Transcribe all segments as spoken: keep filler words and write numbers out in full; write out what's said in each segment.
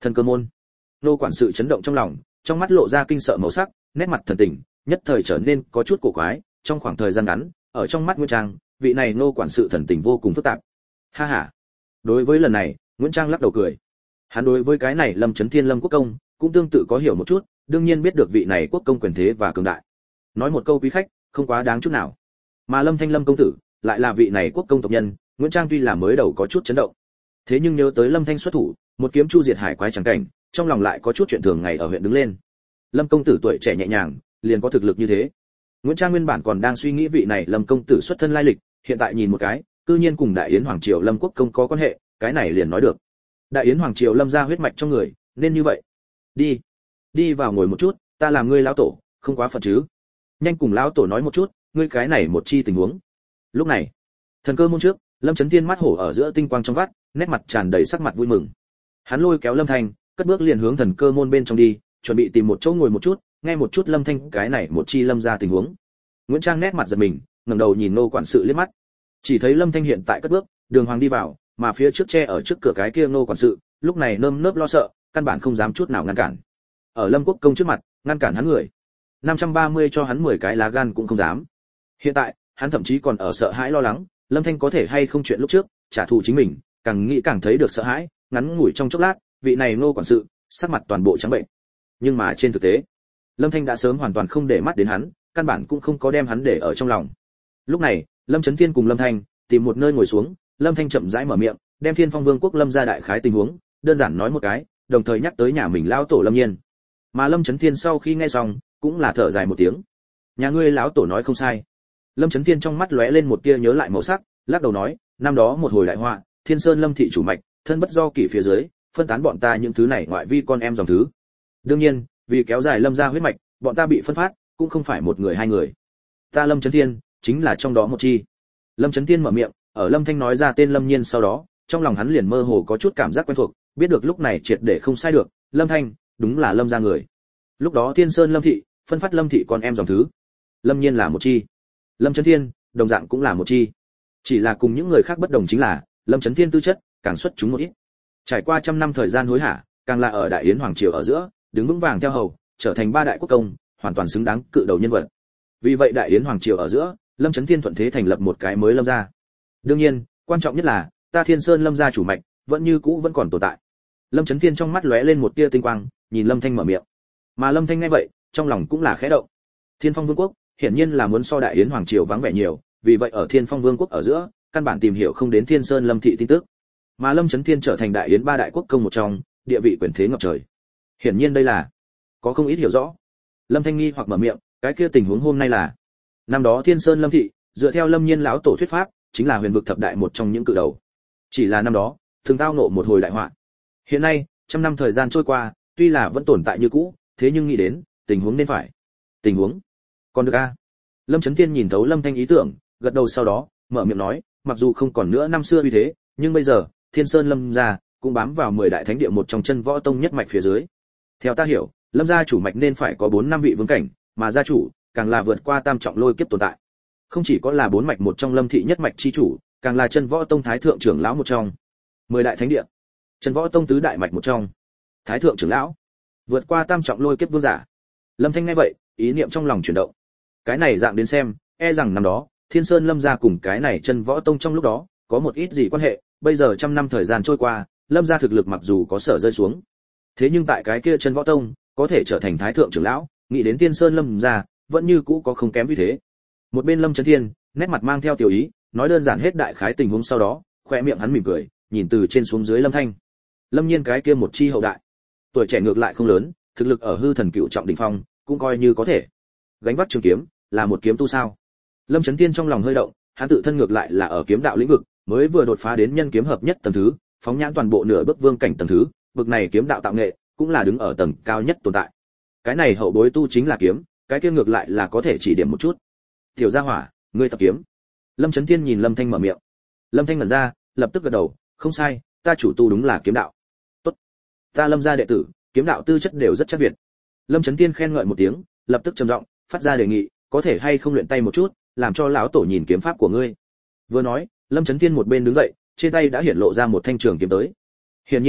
Thần cơ môn. Nô quản sự chấn động trong lòng, trong mắt lộ ra kinh sợ màu sắc, nét mặt thần tình nhất thời trở nên có chút cổ quái. Trong khoảng thời gian ngắn, ở trong mắt Nguyễn Trang, vị này nô quản sự thần tình vô cùng phức tạp. Ha ha. Đối với lần này, Nguyễn Trang lắc đầu cười. Hắn đối với cái này Lâm Chấn Thiên Lâm Quốc công cũng tương tự có hiểu một chút, đương nhiên biết được vị này quốc công quyền thế và cường đại. Nói một câu quý khách, không quá đáng chút nào. Mà Lâm Thanh Lâm công tử, lại là vị này quốc công tộc nhân, Nguyễn Trang tuy là mới đầu có chút chấn động. Thế nhưng nhớ tới Lâm Thanh xuất thủ, một kiếm chu diệt hải quái chẳng cảnh, trong lòng lại có chút chuyện thường ngày ở huyện đứng lên. Lâm công tử tuổi trẻ nhẹ nhàng, liền có thực lực như thế. Nguyễn Trang nguyên bản còn đang suy nghĩ vị này Lâm công tử xuất thân lai lịch, hiện tại nhìn một cái, cư nhiên cùng Đại Yến hoàng triều Lâm quốc công có quan hệ, cái này liền nói được. Đại Yến hoàng triều Lâm gia huyết mạch trong người, nên như vậy. Đi, đi vào ngồi một chút, ta làm ngươi lão tổ, không quá phận chứ? Nhanh cùng lão tổ nói một chút, ngươi cái này một chi tình huống. Lúc này, thần cơ môn trước, Lâm Chấn Thiên mắt hổ ở giữa tinh quang trong vắt, nét mặt tràn đầy sắc mặt vui mừng. Hắn lôi kéo Lâm Thanh, cất bước liền hướng thần cơ môn bên trong đi, chuẩn bị tìm một chỗ ngồi một chút, nghe một chút Lâm Thanh cái này một chi Lâm gia tình huống. Nguyễn Trang nét mặt giật mình, ngẩng đầu nhìn nô quản sự liếc mắt. Chỉ thấy Lâm Thanh hiện tại cất bước, đường hoàng đi vào, mà phía trước che ở trước cửa cái kia nô quản sự, lúc này nơm nớp lo sợ, căn bản không dám chút nào ngăn cản. Ở Lâm quốc công trước mặt, ngăn cản hắn người, năm trăm ba mươi cho hắn mười cái lá gan cũng không dám. Hiện tại, hắn thậm chí còn ở sợ hãi lo lắng, Lâm Thanh có thể hay không chuyện lúc trước, trả thù chính mình, càng nghĩ càng thấy được sợ hãi, ngắn ngủi trong chốc lát, vị này nô quản sự, sắc mặt toàn bộ trắng bệnh. Nhưng mà trên thực tế, Lâm Thanh đã sớm hoàn toàn không để mắt đến hắn, căn bản cũng không có đem hắn để ở trong lòng. Lúc này, Lâm Chấn Thiên cùng Lâm Thanh tìm một nơi ngồi xuống, Lâm Thanh chậm rãi mở miệng, đem Thiên Phong Vương quốc Lâm gia đại khái tình huống, đơn giản nói một cái, đồng thời nhắc tới nhà mình lão tổ Lâm Nhiên. Mà Lâm Chấn Thiên sau khi nghe xong, cũng là thở dài một tiếng. Nhà ngươi lão tổ nói không sai. Lâm Chấn Thiên trong mắt lóe lên một tia nhớ lại màu sắc, lắc đầu nói, năm đó một hồi đại họa, Thiên Sơn Lâm thị chủ mạch, thân bất do kỷ phía dưới, phân tán bọn ta những thứ này ngoại vi con em dòng thứ. Đương nhiên, vì kéo dài Lâm gia huyết mạch, bọn ta bị phân phát, cũng không phải một người hai người. Ta Lâm Chấn Thiên, chính là trong đó một chi. Lâm Chấn Thiên mở miệng, ở Lâm Thanh nói ra tên Lâm Nhiên sau đó, trong lòng hắn liền mơ hồ có chút cảm giác quen thuộc, biết được lúc này triệt để không sai được, Lâm Thanh, đúng là Lâm gia người. Lúc đó Thiên Sơn Lâm thị, phân phát Lâm thị con em dòng thứ. Lâm Nhiên là một chi. Lâm Chấn Thiên, đồng dạng cũng là một chi. Chỉ là cùng những người khác bất đồng chính là, Lâm Chấn Thiên tư chất càng xuất chúng một ít. Trải qua trăm năm thời gian hối hả, càng là ở Đại Yến hoàng triều ở giữa, đứng vững vàng theo hầu, trở thành ba đại quốc công, hoàn toàn xứng đáng cự đầu nhân vật. Vì vậy Đại Yến hoàng triều ở giữa, Lâm Chấn Thiên thuận thế thành lập một cái mới Lâm gia. Đương nhiên, quan trọng nhất là, ta Thiên Sơn Lâm gia chủ mạch, vẫn như cũ vẫn còn tồn tại. Lâm Chấn Thiên trong mắt lóe lên một tia tinh quang, nhìn Lâm Thanh mở miệng. Mà Lâm Thanh nghe vậy, trong lòng cũng là khẽ động. Thiên Phong Vương quốc, hiển nhiên là muốn so Đại Yến hoàng triều vắng vẻ nhiều, vì vậy ở Thiên Phong Vương quốc ở giữa, căn bản tìm hiểu không đến Thiên Sơn Lâm thị tin tức. Mà Lâm Chấn Thiên trở thành Đại Yến ba đại quốc công một trong, địa vị quyền thế ngập trời. Hiển nhiên đây là có không ít hiểu rõ. Lâm Thanh nghi hoặc mở miệng, cái kia tình huống hôm nay là, năm đó Thiên Sơn Lâm thị, dựa theo Lâm Nhiên lão tổ thuyết pháp, chính là huyền vực thập đại một trong những cự đầu. Chỉ là năm đó, thường tao ngộ một hồi đại họa. Hiện nay, trăm năm thời gian trôi qua, tuy là vẫn tồn tại như cũ, thế nhưng nghĩ đến, tình huống nên phải. Tình huống? Còn được a? Lâm Chấn Thiên nhìn thấu Lâm Thanh ý tưởng, gật đầu sau đó, mở miệng nói, mặc dù không còn nữa năm xưa uy thế, nhưng bây giờ, Thiên Sơn Lâm gia cũng bám vào mười đại thánh địa một trong chân võ tông nhất mạch phía dưới. Theo ta hiểu, Lâm gia chủ mạch nên phải có bốn năm vị vương cảnh, mà gia chủ càng là vượt qua tam trọng lôi kiếp tồn tại. Không chỉ có là bốn mạch một trong Lâm thị nhất mạch chi chủ, càng là chân võ tông thái thượng trưởng lão một trong. Mười đại thánh địa, chân võ tông tứ đại mạch một trong. Thái thượng trưởng lão, vượt qua tam trọng lôi kiếp vương giả. Lâm Thanh nghe vậy, ý niệm trong lòng chuyển động. Cái này dạng đến xem, e rằng năm đó, Thiên Sơn Lâm gia cùng cái này chân võ tông trong lúc đó, có một ít gì quan hệ, bây giờ trăm năm thời gian trôi qua, Lâm gia thực lực mặc dù có sở rơi xuống. Thế nhưng tại cái kia chân võ tông, có thể trở thành thái thượng trưởng lão, nghĩ đến Thiên Sơn Lâm gia, vẫn như cũ có không kém như thế. Một bên Lâm Chấn Thiên, nét mặt mang theo tiểu ý, nói đơn giản hết đại khái tình huống sau đó, khoe miệng hắn mỉm cười, nhìn từ trên xuống dưới Lâm Thanh. Lâm Nhiên cái kia một chi hậu đại, tuổi trẻ ngược lại không lớn, thực lực ở hư thần cựu trọng đỉnh phong, cũng coi như có thể. Gánh vác trường kiếm, là một kiếm tu sao? Lâm Chấn Thiên trong lòng hơi động, hắn tự thân ngược lại là ở kiếm đạo lĩnh vực, mới vừa đột phá đến nhân kiếm hợp nhất tầng thứ, phóng nhãn toàn bộ nửa bước vương cảnh tầng thứ, bậc này kiếm đạo tạo nghệ, cũng là đứng ở tầng cao nhất tồn tại. Cái này hậu bối tu chính là kiếm, cái kia ngược lại là có thể chỉ điểm một chút. Tiểu gia hỏa, ngươi tập kiếm. Lâm Chấn Thiên nhìn Lâm Thanh mở miệng. Lâm Thanh ngẩn ra, lập tức gật đầu, không sai, ta chủ tu đúng là kiếm đạo. Tốt, ta Lâm gia đệ tử, kiếm đạo tư chất đều rất chắc việt. Lâm Chấn Thiên khen ngợi một tiếng, lập tức trầm giọng, phát ra đề nghị, có thể hay không luyện tay một chút, làm cho lão tổ nhìn kiếm pháp của ngươi. Vừa nói, Lâm Chấn Thiên một bên đứng dậy, trên tay đã hiển lộ ra một thanh trường kiếm tới. Hiển nhiên,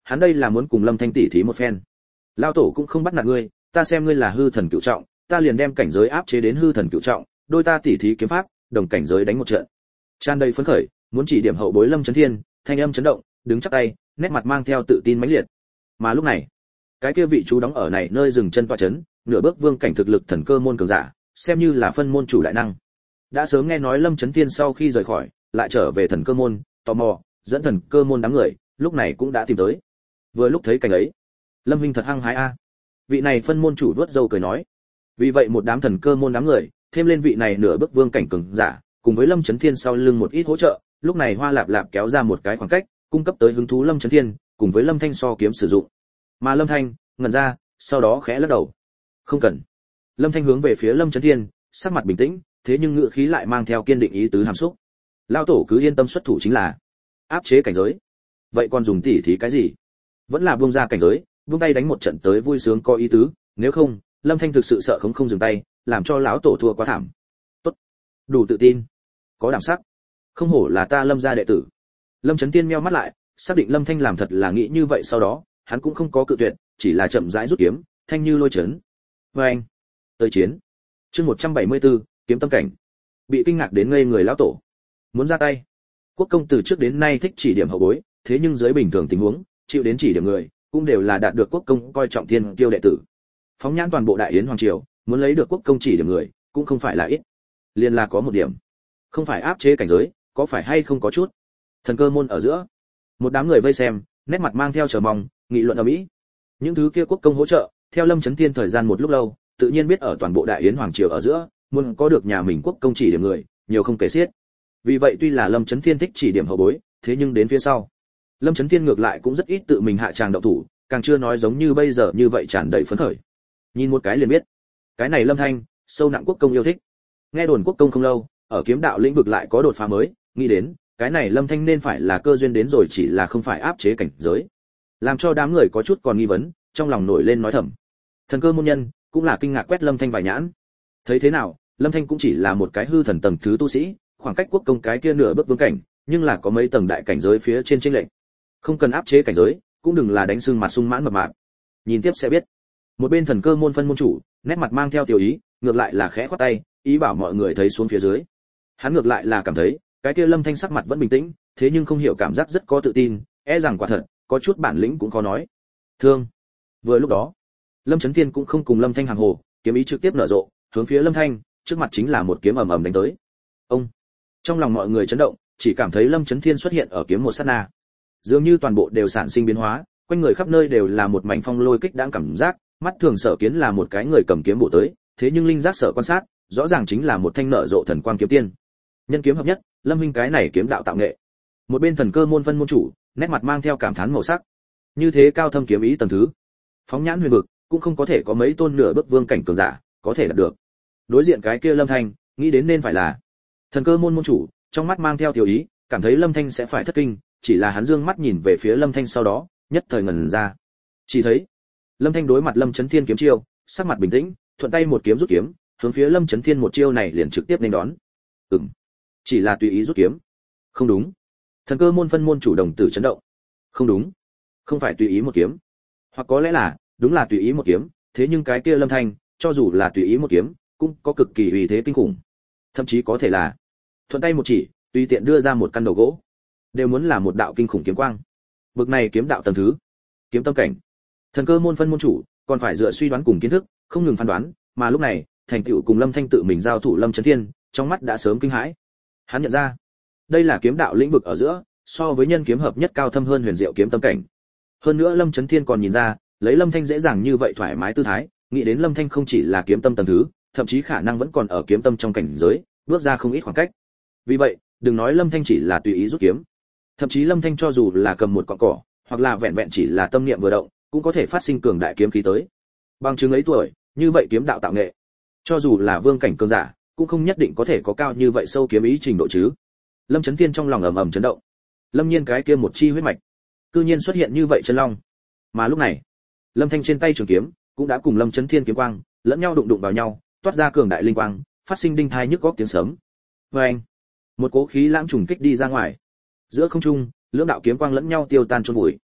hắn đây là muốn cùng Lâm Thanh tỉ thí một phen. Lão tổ cũng không bắt nạt ngươi, ta xem ngươi là hư thần cửu trọng, ta liền đem cảnh giới áp chế đến hư thần cửu trọng, đôi ta tỉ thí kiếm pháp, đồng cảnh giới đánh một trận. Tràn đầy phấn khởi, muốn chỉ điểm hậu bối Lâm Chấn Thiên, thanh âm chấn động, đứng chắp tay, nét mặt mang theo tự tin mãnh liệt. Mà lúc này, cái kia vị chú đóng ở này nơi dừng chân tọa chấn, nửa bước vương cảnh thực lực thần cơ môn cường giả, xem như là phân môn chủ đại năng. Đã sớm nghe nói Lâm Chấn Thiên sau khi rời khỏi, lại trở về thần cơ môn, tò mò, dẫn thần cơ môn đám người, lúc này cũng đã tìm tới. Vừa lúc thấy cảnh ấy, Lâm huynh thật hăng hái a. Vị này phân môn chủ vuốt râu cười nói. Vì vậy một đám thần cơ môn đám người, thêm lên vị này nửa bước vương cảnh cường giả, cùng với Lâm Chấn Thiên sau lưng một ít hỗ trợ, lúc này Hoa Lạp Lạp kéo ra một cái khoảng cách, cung cấp tới hứng thú Lâm Chấn Thiên, cùng với Lâm Thanh so kiếm sử dụng. Mà Lâm Thanh, ngẩn ra, sau đó khẽ lắc đầu. Không cần. Lâm Thanh hướng về phía Lâm Chấn Thiên, sắc mặt bình tĩnh, thế nhưng ngữ khí lại mang theo kiên định ý tứ hàm xúc. Lão tổ cứ yên tâm xuất thủ chính là áp chế cảnh giới. Vậy còn dùng tỉ thí cái gì? Vẫn là buông ra cảnh giới, buông tay đánh một trận tới vui sướng có ý tứ, nếu không, Lâm Thanh thực sự sợ không không dừng tay, làm cho lão tổ thua quá thảm. Tốt, đủ tự tin, có đảm sắc. Không hổ là ta Lâm gia đệ tử. Lâm Chấn Tiên meo mắt lại, xác định Lâm Thanh làm thật là nghĩ như vậy, sau đó, hắn cũng không có cự tuyệt, chỉ là chậm rãi rút kiếm, thanh như lôi chấn. Và anh, tới chiến. Chương một trăm bảy mươi tư, kiếm tâm cảnh. Bị kinh ngạc đến ngây người lão tổ. Muốn ra tay. Quốc công từ trước đến nay thích chỉ điểm hậu bối, thế nhưng dưới bình thường tình huống, chịu đến chỉ điểm người, cũng đều là đạt được quốc công coi trọng thiên kiêu đệ tử. Phóng nhãn toàn bộ đại yến hoàng triều, muốn lấy được quốc công chỉ điểm người, cũng không phải là ít. Liên là có một điểm, không phải áp chế cảnh giới, có phải hay không có chút. Thần cơ môn ở giữa, một đám người vây xem, nét mặt mang theo chờ mong, nghị luận ở mỹ. Những thứ kia quốc công hỗ trợ, theo Lâm Chấn Thiên thời gian một lúc lâu, tự nhiên biết ở toàn bộ đại yến hoàng triều ở giữa, muốn có được nhà mình quốc công chỉ điểm người, nhiều không kể xiết. Vì vậy tuy là Lâm Chấn Thiên thích chỉ điểm hậu bối, thế nhưng đến phía sau, Lâm Chấn Thiên ngược lại cũng rất ít tự mình hạ tràng động thủ, càng chưa nói giống như bây giờ như vậy tràn đầy phấn khởi. Nhìn một cái liền biết, cái này Lâm Thanh, sâu nặng quốc công yêu thích. Nghe đồn quốc công không lâu, ở kiếm đạo lĩnh vực lại có đột phá mới, nghĩ đến, cái này Lâm Thanh nên phải là cơ duyên đến rồi, chỉ là không phải áp chế cảnh giới. Làm cho đám người có chút còn nghi vấn, trong lòng nổi lên nói thầm. Thần cơ môn nhân cũng là kinh ngạc quét Lâm Thanh vài nhãn. Thấy thế nào, Lâm Thanh cũng chỉ là một cái hư thần tầng thứ tu sĩ, khoảng cách quốc công cái kia nửa bước vương cảnh, nhưng là có mấy tầng đại cảnh giới phía trên chênh lệch. Không cần áp chế cảnh giới, cũng đừng là đánh sưng mặt sung mãn mập mạp. Nhìn tiếp sẽ biết. Một bên thần cơ môn phân môn chủ, nét mặt mang theo tiểu ý, ngược lại là khẽ khoát tay, ý bảo mọi người thấy xuống phía dưới. Hắn ngược lại là cảm thấy, cái kia Lâm Thanh sắc mặt vẫn bình tĩnh, thế nhưng không hiểu cảm giác rất có tự tin, e rằng quả thật, có chút bản lĩnh cũng có nói. Thương. Vừa lúc đó, Lâm Chấn Thiên cũng không cùng Lâm Thanh hàng hồ, kiếm ý trực tiếp nở rộ, hướng phía Lâm Thanh, trước mặt chính là một kiếm ầm ầm đánh tới. Ông. Trong lòng mọi người chấn động, chỉ cảm thấy Lâm Chấn Thiên xuất hiện ở kiếm một sát na, dường như toàn bộ đều sản sinh biến hóa, quanh người khắp nơi đều là một mảnh phong lôi kích đang cảm giác, mắt thường sở kiến là một cái người cầm kiếm bổ tới, thế nhưng linh giác sở quan sát, rõ ràng chính là một thanh nở rộ thần quang kiếm tiên. Nhân kiếm hợp nhất, Lâm huynh cái này kiếm đạo tạo nghệ. Một bên thần cơ môn phân môn chủ, nét mặt mang theo cảm thán màu sắc. Như thế cao thâm kiếm ý tầng thứ, phóng nhãn huyền vực, cũng không có thể có mấy tôn nửa bước vương cảnh cường giả có thể đạt được. Đối diện cái kia Lâm Thanh, nghĩ đến nên phải là thần cơ môn môn chủ, trong mắt mang theo tiểu ý, cảm thấy Lâm Thanh sẽ phải thất kinh, chỉ là hắn dương mắt nhìn về phía Lâm Thanh sau đó, nhất thời ngẩn ra. Chỉ thấy, Lâm Thanh đối mặt Lâm Chấn Thiên kiếm chiêu, sắc mặt bình tĩnh, thuận tay một kiếm rút kiếm, hướng phía Lâm Chấn Thiên một chiêu này liền trực tiếp nên đón. Ừm, chỉ là tùy ý rút kiếm. Không đúng. Thần cơ môn phân môn chủ đồng tử chấn động. Không đúng, không phải tùy ý một kiếm, hoặc có lẽ là, đúng là tùy ý một kiếm, thế nhưng cái kia Lâm Thanh, cho dù là tùy ý một kiếm, cũng có cực kỳ uy thế kinh khủng. Thậm chí có thể là thuận tay một chỉ, tùy tiện đưa ra một căn đầu gỗ, đều muốn là một đạo kinh khủng kiếm quang. Bực này kiếm đạo tầng thứ, kiếm tâm cảnh. Thần cơ môn phân môn chủ, còn phải dựa suy đoán cùng kiến thức, không ngừng phán đoán, mà lúc này, thành tựu cùng Lâm Thanh tự mình giao thủ Lâm Chấn Thiên, trong mắt đã sớm kinh hãi. Hắn nhận ra, đây là kiếm đạo lĩnh vực ở giữa, so với nhân kiếm hợp nhất cao thâm hơn huyền diệu kiếm tâm cảnh. Hơn nữa Lâm Chấn Thiên còn nhìn ra, lấy Lâm Thanh dễ dàng như vậy thoải mái tư thái, nghĩ đến Lâm Thanh không chỉ là kiếm tâm tầng thứ, thậm chí khả năng vẫn còn ở kiếm tâm trong cảnh giới, bước ra không ít khoảng cách. Vì vậy, đừng nói Lâm Thanh chỉ là tùy ý rút kiếm, thậm chí Lâm Thanh cho dù là cầm một cọng cỏ, hoặc là vẹn vẹn chỉ là tâm niệm vừa động, cũng có thể phát sinh cường đại kiếm khí tới. Bằng chứng ấy tuổi, như vậy kiếm đạo tạo nghệ, cho dù là vương cảnh cường giả, cũng không nhất định có thể có cao như vậy sâu kiếm ý trình độ chứ. Lâm Chấn Thiên trong lòng ầm ầm chấn động. Lâm Nhiên cái kia một chi huyết mạch, cư nhiên xuất hiện như vậy chân long. Mà lúc này, Lâm Thanh trên tay trường kiếm cũng đã cùng Lâm Chấn Thiên kiếm quang lẫn nhau đụng đụng vào nhau, toát ra cường đại linh quang, phát sinh đinh thai nhức góc tiếng sấm. Oeng! Một cỗ khí lãng trùng kích đi ra ngoài. Giữa không trung, lưỡng đạo kiếm quang lẫn nhau tiêu tan chôn vùi.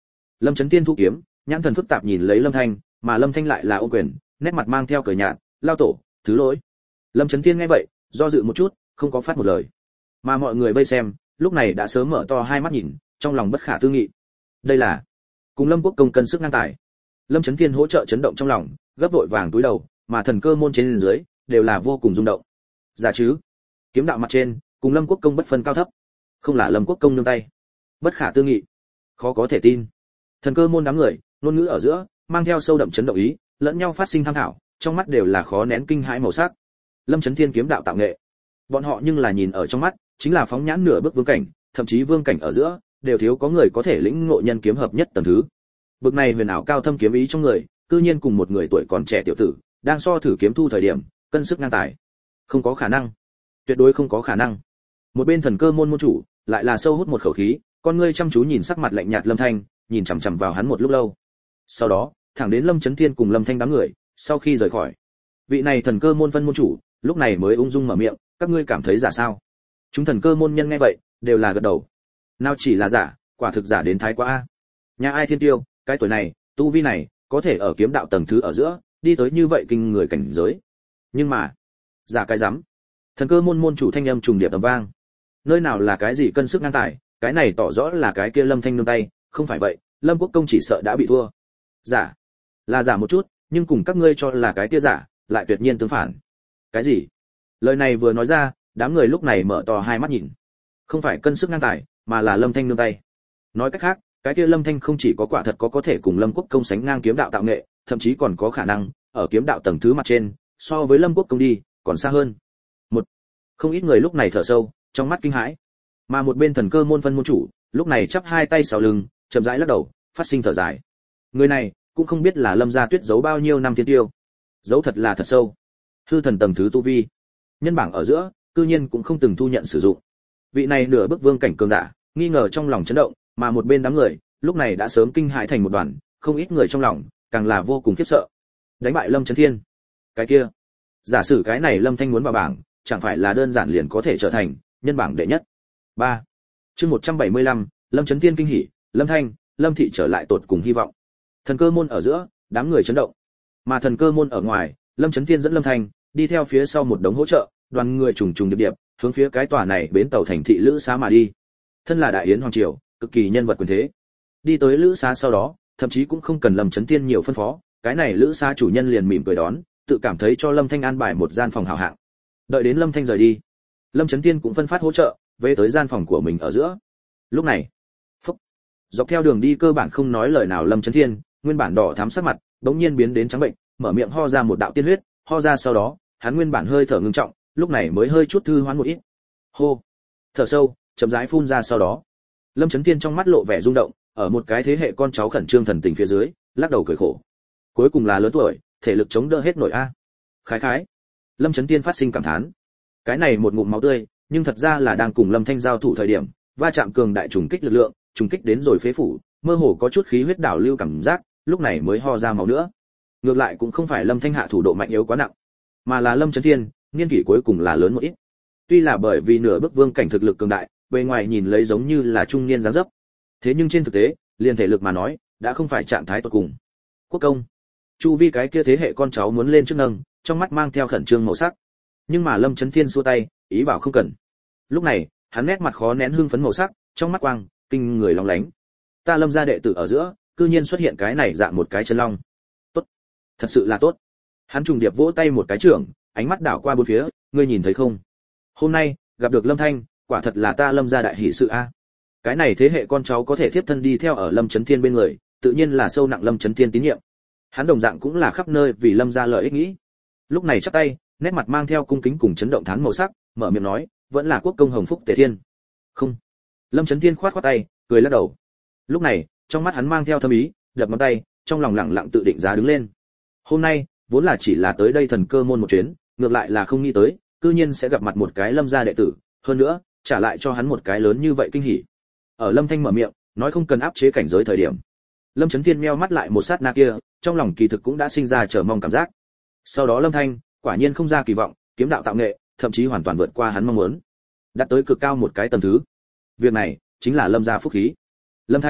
Lâm Chấn Tiên thu kiếm, nhãn thần phức tạp nhìn lấy Lâm Thanh, mà Lâm Thanh lại là ôm quyền, nét mặt mang theo cười nhạt, lao tổ, thứ lỗi. Lâm Chấn Tiên nghe vậy, do dự một chút, không có phát một lời. Mà mọi người vây xem, lúc này đã sớm mở to hai mắt nhìn, trong lòng bất khả tư nghị. Đây là cùng Lâm Quốc công cân sức ngang tài. Lâm Chấn Tiên hỗ trợ chấn động trong lòng, gấp vội vàng túi đầu, mà thần cơ môn trên dưới đều là vô cùng rung động. Giả chứ? Kiếm đạo mặt trên, cùng Lâm Quốc công bất phân cao thấp. Không là Lâm Quốc công nương tay. Bất khả tư nghị. Khó có thể tin. Thần cơ môn đám người, ngôn ngữ ở giữa, mang theo sâu đậm chấn động ý, lẫn nhau phát sinh tham thảo, trong mắt đều là khó nén kinh hãi màu sắc. Lâm Chấn Thiên kiếm đạo tạo nghệ. Bọn họ nhưng là nhìn ở trong mắt, chính là phóng nhãn nửa bước vương cảnh, thậm chí vương cảnh ở giữa, đều thiếu có người có thể lĩnh ngộ nhân kiếm hợp nhất tầng thứ. Bực này huyền ảo cao thâm kiếm ý trong người, cư nhiên cùng một người tuổi còn trẻ tiểu tử, đang so thử kiếm thu thời điểm, cân sức ngang tài. Không có khả năng. Tuyệt đối không có khả năng. Một bên thần cơ môn môn chủ, lại là sâu hút một khẩu khí, con ngươi chăm chú nhìn sắc mặt lạnh nhạt Lâm Thanh, nhìn chằm chằm vào hắn một lúc lâu. Sau đó, thẳng đến Lâm Chấn Thiên cùng Lâm Thanh đám người, sau khi rời khỏi. Vị này thần cơ môn phân môn chủ, lúc này mới ung dung mở miệng, các ngươi cảm thấy giả sao? Chúng thần cơ môn nhân nghe vậy, đều là gật đầu. Nào chỉ là giả, quả thực giả đến thái quá a. Nhà ai thiên tiêu, cái tuổi này, tu vi này, có thể ở kiếm đạo tầng thứ ở giữa, đi tới như vậy kinh người cảnh giới. Nhưng mà, giả cái rắm. Thần cơ môn môn chủ thanh âm trùng điệp tầm vang. Nơi nào là cái gì cân sức ngang tài, cái này tỏ rõ là cái kia Lâm Thanh nương tay, không phải vậy, Lâm Quốc công chỉ sợ đã bị thua. Giả, là giả một chút, nhưng cùng các ngươi cho là cái kia giả, lại tuyệt nhiên tương phản. Cái gì? Lời này vừa nói ra, đám người lúc này mở to hai mắt nhìn. Không phải cân sức ngang tài, mà là Lâm Thanh nương tay. Nói cách khác, cái kia Lâm Thanh không chỉ có quả thật có có thể cùng Lâm Quốc công sánh ngang kiếm đạo tạo nghệ, thậm chí còn có khả năng ở kiếm đạo tầng thứ mặt trên, so với Lâm Quốc công đi, còn xa hơn. Một, không ít người lúc này thở sâu, trong mắt kinh hãi. Mà một bên thần cơ môn phân môn chủ, lúc này chắp hai tay sau lưng, chậm rãi lắc đầu, phát sinh thở dài. Người này, cũng không biết là Lâm gia Tuyết giấu bao nhiêu năm thiên tiêu. Giấu thật là thật sâu. Hư thần tầng thứ tu vi, nhân bảng ở giữa, cư nhiên cũng không từng thu nhận sử dụng. Vị này nửa bước vương cảnh cường giả, nghi ngờ trong lòng chấn động, mà một bên đám người, lúc này đã sớm kinh hãi thành một đoàn, không ít người trong lòng, càng là vô cùng khiếp sợ. Đánh bại Lâm Chấn Thiên. Cái kia, giả sử cái này Lâm Thanh muốn vào bảng, chẳng phải là đơn giản liền có thể trở thành nhân bảng đệ nhất. ba. Chương một trăm bảy mươi lăm, Lâm Chấn Thiên kinh hỉ, Lâm Thanh, Lâm thị trở lại tột cùng hy vọng. Thần cơ môn ở giữa, đám người chấn động. Mà thần cơ môn ở ngoài, Lâm Chấn Thiên dẫn Lâm Thanh, đi theo phía sau một đống hỗ trợ, đoàn người trùng trùng điệp điệp, hướng phía cái tòa này bến tàu thành thị Lữ Xá mà đi. Thân là đại yến hoàng triều, cực kỳ nhân vật quyền thế. Đi tới Lữ Xá sau đó, thậm chí cũng không cần Lâm Chấn Thiên nhiều phân phó, cái này Lữ Xá chủ nhân liền mỉm cười đón, tự cảm thấy cho Lâm Thanh an bài một gian phòng hảo hạng. Đợi đến Lâm Thanh rời đi, Lâm Chấn Thiên cũng phân phát hỗ trợ, về tới gian phòng của mình ở giữa. Lúc này, phúc, dọc theo đường đi cơ bản không nói lời nào Lâm Chấn Thiên, nguyên bản đỏ thắm sắc mặt, bỗng nhiên biến đến trắng bệnh, mở miệng ho ra một đạo tiên huyết, ho ra sau đó, hắn nguyên bản hơi thở ngưng trọng, lúc này mới hơi chút thư hoán một ít. Hô, thở sâu, chậm rãi phun ra sau đó, Lâm Chấn Thiên trong mắt lộ vẻ rung động, ở một cái thế hệ con cháu khẩn trương thần tình phía dưới, lắc đầu cười khổ. Cuối cùng là lớn tuổi, thể lực chống đỡ hết nổi a. Khái khái. Lâm Chấn Thiên phát sinh cảm thán. Cái này một ngụm máu tươi, nhưng thật ra là đang cùng Lâm Thanh giao thủ thời điểm, va chạm cường đại trùng kích lực lượng, trùng kích đến rồi phế phủ, mơ hồ có chút khí huyết đảo lưu cảm giác, lúc này mới ho ra máu nữa. Ngược lại cũng không phải Lâm Thanh hạ thủ độ mạnh yếu quá nặng, mà là Lâm Chấn Thiên, niên kỷ cuối cùng là lớn một ít. Tuy là bởi vì nửa bước vương cảnh thực lực cường đại, bề ngoài nhìn lấy giống như là trung niên dáng dấp. Thế nhưng trên thực tế, liền thể lực mà nói, đã không phải trạng thái tuyệt cùng. Quốc công, chu vi cái kia thế hệ con cháu muốn lên trước nâng, trong mắt mang theo khẩn trương màu sắc. Nhưng mà Lâm Chấn Thiên xua tay, ý bảo không cần. Lúc này, hắn nét mặt khó nén hưng phấn màu sắc, trong mắt quang, kinh người long lánh. Ta Lâm gia đệ tử ở giữa, cư nhiên xuất hiện cái này dạng một cái chân long. Tốt, thật sự là tốt. Hắn trùng điệp vỗ tay một cái trưởng, ánh mắt đảo qua bốn phía, ngươi nhìn thấy không? Hôm nay, gặp được Lâm Thanh, quả thật là ta Lâm gia đại hỷ sự a. Cái này thế hệ con cháu có thể tiếp thân đi theo ở Lâm Chấn Thiên bên người, tự nhiên là sâu nặng Lâm Chấn Thiên tín nhiệm. Hắn đồng dạng cũng là khắp nơi vì Lâm gia lợi ích nghĩ. Lúc này chắp tay, nét mặt mang theo cung kính cùng chấn động thán màu sắc, mở miệng nói, vẫn là quốc công hồng phúc tề thiên. Không. Lâm Chấn Thiên khoát khoát tay, cười lắc đầu. Lúc này, trong mắt hắn mang theo thâm ý, đập ngón tay, trong lòng lặng lặng tự định giá đứng lên. Hôm nay, vốn là chỉ là tới đây thần cơ môn một chuyến, ngược lại là không nghĩ tới, cư nhiên sẽ gặp mặt một cái Lâm gia đệ tử, hơn nữa, trả lại cho hắn một cái lớn như vậy kinh hỉ. Ở Lâm Thanh mở miệng, nói không cần áp chế cảnh giới thời điểm, Lâm Chấn Thiên meo mắt lại một sát na kia, trong lòng kỳ thực cũng đã sinh ra chờ mong cảm giác. Sau đó Lâm Thanh, quả nhiên không ra kỳ vọng, kiếm đạo tạo nghệ, thậm chí hoàn toàn vượt qua hắn mong muốn, đạt tới cực cao một cái tầng thứ. Việc này chính là Lâm gia phúc khí. Lâm Thanh,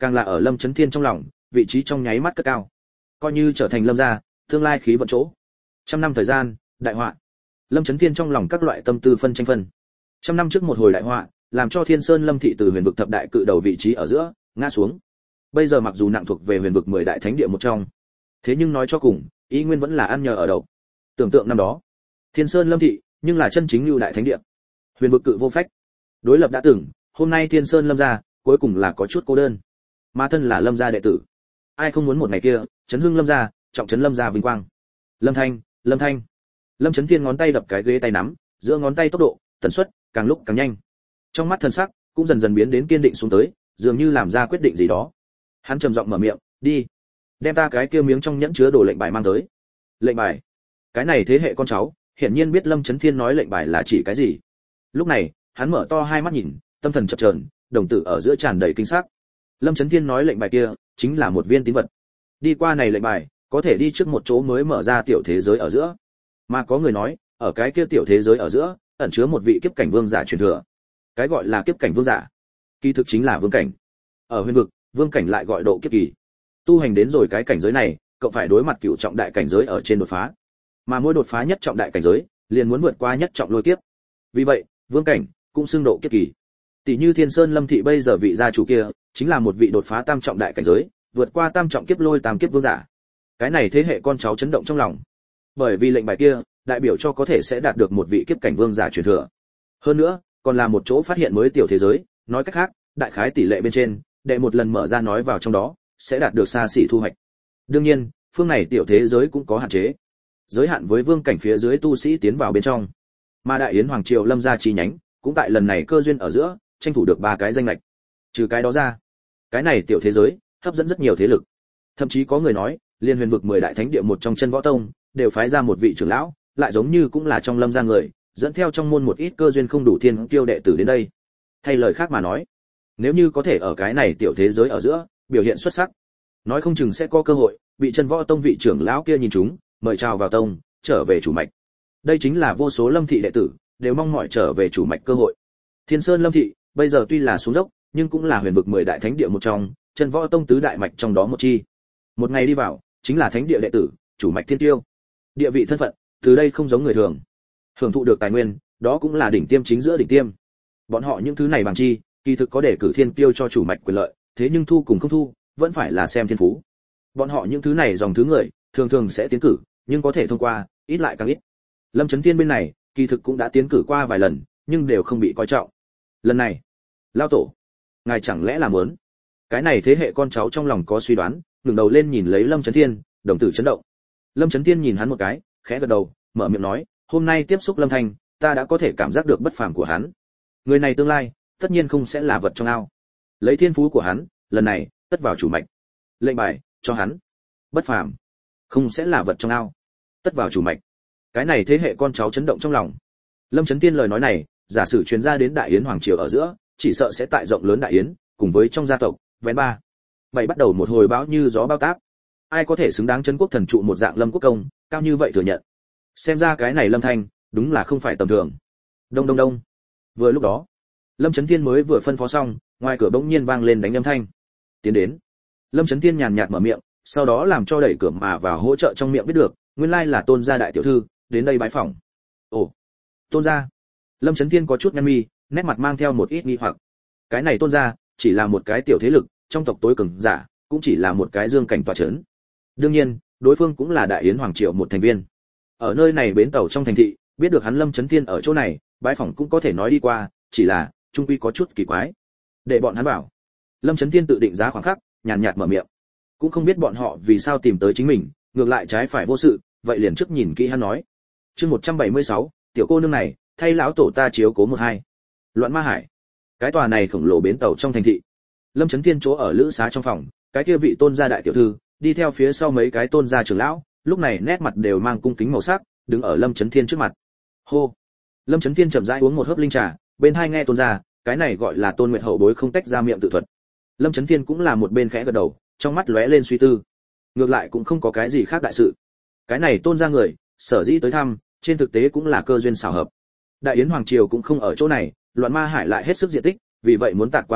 càng là ở Lâm Chấn Thiên trong lòng, vị trí trong nháy mắt cất cao. Coi như trở thành Lâm gia, tương lai khí vận chỗ. Trăm năm thời gian, đại họa. Lâm Chấn Thiên trong lòng các loại tâm tư phân tranh phân. Trăm năm trước một hồi đại họa, làm cho Thiên Sơn Lâm thị từ huyền vực thập đại cự đầu vị trí ở giữa ngã xuống. Bây giờ mặc dù nặng thuộc về huyền vực mười đại thánh địa một trong, thế nhưng nói cho cùng, ý nguyên vẫn là ăn nhờ ở đậu. Tưởng tượng năm đó, Thiên Sơn Lâm thị nhưng là chân chính lưu đại thánh địa, huyền vực cự vô phách. Đối lập đã từng, hôm nay Thiên Sơn Lâm gia cuối cùng là có chút cô đơn. Mà thân là Lâm gia đệ tử, ai không muốn một ngày kia chấn hưng Lâm gia, trọng trấn Lâm gia vinh quang. Lâm Thanh, Lâm Thanh. Lâm Chấn Thiên ngón tay đập cái ghế tay nắm, giữa ngón tay tốc độ, tần suất càng lúc càng nhanh. Trong mắt thần sắc cũng dần dần biến đến kiên định xuống tới, dường như làm ra quyết định gì đó. Hắn trầm giọng mở miệng, "Đi, đem ta cái kia miếng trong nhẫn chứa đồ lệnh bài mang tới." Lệnh bài? Cái này thế hệ con cháu, hiển nhiên biết Lâm Chấn Thiên nói lệnh bài là chỉ cái gì. Lúc này, hắn mở to hai mắt nhìn, tâm thần chập chờn, đồng tử ở giữa tràn đầy kinh sắc. Lâm Chấn Thiên nói lệnh bài kia chính là một viên tín vật. Đi qua này lệnh bài, có thể đi trước một chỗ mới mở ra tiểu thế giới ở giữa. Mà có người nói, ở cái kia tiểu thế giới ở giữa, ẩn chứa một vị kiếp cảnh vương giả truyền thừa. Cái gọi là kiếp cảnh vương giả, kỳ thực chính là vương cảnh. Ở huyền vực, vương cảnh lại gọi độ kiếp kỳ. Tu hành đến rồi cái cảnh giới này, cậu phải đối mặt cửu trọng đại cảnh giới ở trên đột phá. Mà mỗi đột phá nhất trọng đại cảnh giới, liền muốn vượt qua nhất trọng lôi kiếp. Vì vậy, vương cảnh cũng xưng độ kiếp kỳ. Tỷ như Thiên Sơn Lâm thị bây giờ vị gia chủ kia, chính là một vị đột phá tam trọng đại cảnh giới, vượt qua tam trọng kiếp lôi tam kiếp vương giả. Cái này thế hệ con cháu chấn động trong lòng. Bởi vì lệnh bài kia, đại biểu cho có thể sẽ đạt được một vị kiếp cảnh vương giả truyền thừa. Hơn nữa, còn là một chỗ phát hiện mới tiểu thế giới, nói cách khác, đại khái tỷ lệ bên trên, đệ một lần mở ra nói vào trong đó, sẽ đạt được xa xỉ thu hoạch. Đương nhiên, phương này tiểu thế giới cũng có hạn chế. Giới hạn với vương cảnh phía dưới tu sĩ tiến vào bên trong. Mà Đại Yến Hoàng triều Lâm gia chi nhánh, cũng tại lần này cơ duyên ở giữa, tranh thủ được ba cái danh lệch. Trừ cái đó ra, cái này tiểu thế giới hấp dẫn rất nhiều thế lực. Thậm chí có người nói, liên huyền vực mười đại thánh địa một trong chân võ tông, đều phái ra một vị trưởng lão, lại giống như cũng là trong Lâm gia người, dẫn theo trong môn một ít cơ duyên không đủ thiên kiêu đệ tử đến đây. Thay lời khác mà nói, nếu như có thể ở cái này tiểu thế giới ở giữa biểu hiện xuất sắc, nói không chừng sẽ có cơ hội bị chân võ tông vị trưởng lão kia nhìn chúng, mời chào vào tông, trở về chủ mạch. Đây chính là vô số Lâm thị đệ tử đều mong mỏi trở về chủ mạch cơ hội. Thiên Sơn Lâm thị bây giờ tuy là xuống dốc, nhưng cũng là huyền vực mười đại thánh địa một trong, chân võ tông tứ đại mạch trong đó một chi. Một ngày đi vào, chính là thánh địa đệ tử, chủ mạch thiên tiêu. Địa vị thân phận, từ đây không giống người thường. Hưởng thụ được tài nguyên, đó cũng là đỉnh tiêm chính giữa đỉnh tiêm. Bọn họ những thứ này bằng chi, kỳ thực có để cử thiên tiêu cho chủ mạch quyền lợi, thế nhưng thu cùng không thu, vẫn phải là xem thiên phú. Bọn họ những thứ này dòng thứ người, thường thường sẽ tiến cử, nhưng có thể thông qua, ít lại càng ít. Lâm Chấn Thiên bên này, kỳ thực cũng đã tiến cử qua vài lần, nhưng đều không bị coi trọng. Lần này, lao tổ, ngài chẳng lẽ là muốn? Cái này thế hệ con cháu trong lòng có suy đoán, ngẩng đầu lên nhìn lấy Lâm Chấn Thiên, đồng tử chấn động. Lâm Chấn Thiên nhìn hắn một cái, khẽ gật đầu, mở miệng nói, hôm nay tiếp xúc Lâm Thanh, ta đã có thể cảm giác được bất phàm của hắn. Người này tương lai, tất nhiên không sẽ là vật trong ao. Lấy thiên phú của hắn, lần này, tất vào chủ mạch. Lệnh bài, cho hắn. Bất phàm, không sẽ là vật trong ao. Tất vào chủ mạch. Cái này thế hệ con cháu chấn động trong lòng. Lâm Chấn Thiên lời nói này, giả sử truyền ra đến Đại Yến Hoàng triều ở giữa, chỉ sợ sẽ tại rộng lớn Đại Yến, cùng với trong gia tộc, vén ba. Vậy bắt đầu một hồi bão như gió bao táp. Ai có thể xứng đáng trấn quốc thần trụ một dạng Lâm Quốc công, cao như vậy thừa nhận. Xem ra cái này Lâm Thanh, đúng là không phải tầm thường. Đông đông đông. Vừa lúc đó, Lâm Chấn Thiên mới vừa phân phó xong, ngoài cửa bỗng nhiên vang lên đánh âm thanh. Tiến đến. Lâm Chấn Thiên nhàn nhạt mở miệng, sau đó làm cho đẩy cửa mà vào hỗ trợ trong miệng biết được, nguyên lai là Tôn gia đại tiểu thư, đến đây bái phỏng. Ồ, Tôn gia. Lâm Chấn Thiên có chút nhăn mi, nét mặt mang theo một ít nghi hoặc. Cái này Tôn gia, chỉ là một cái tiểu thế lực, trong tộc tối cường giả, cũng chỉ là một cái dương cảnh tọa chấn. Đương nhiên, đối phương cũng là Đại Yến Hoàng triều một thành viên. Ở nơi này bến tàu trong thành thị, biết được hắn Lâm Chấn Thiên ở chỗ này, bái phỏng cũng có thể nói đi qua, chỉ là trung quy có chút kỳ quái. Để bọn hắn bảo. Lâm Chấn Thiên tự định giá khoảng khắc, nhàn nhạt mở miệng. Cũng không biết bọn họ vì sao tìm tới chính mình, ngược lại trái phải vô sự, vậy liền trước nhìn kỹ hắn nói. Chương một trăm bảy mươi sáu, tiểu cô nương này, thay lão tổ ta chiếu cố một hai. Loạn Ma Hải. Cái tòa này khổng lồ bến tàu trong thành thị. Lâm Chấn Thiên chỗ ở lữ xá trong phòng, cái kia vị Tôn gia đại tiểu thư, đi theo phía sau mấy cái Tôn gia trưởng lão, lúc này nét mặt đều mang cung kính màu sắc, đứng ở Lâm Chấn Thiên trước mặt. Hô. Lâm Chấn Thiên chậm rãi uống một hớp linh trà, bên hai nghe Tôn gia, cái này gọi là Tôn Nguyệt hậu bối không tách ra miệng tự thuật. Lâm Chấn Thiên cũng là một bên khẽ gật đầu, trong mắt lóe lên suy tư. Ngược lại cũng không có cái gì khác đại sự. Cái này Tôn gia người, sở dĩ tới thăm, trên thực tế cũng là cơ duyên xảo hợp. Đại Yến Hoàng triều cũng không ở chỗ này, Loạn Ma Hải lại hết sức diện tích, vì vậy muốn tạt qua nói,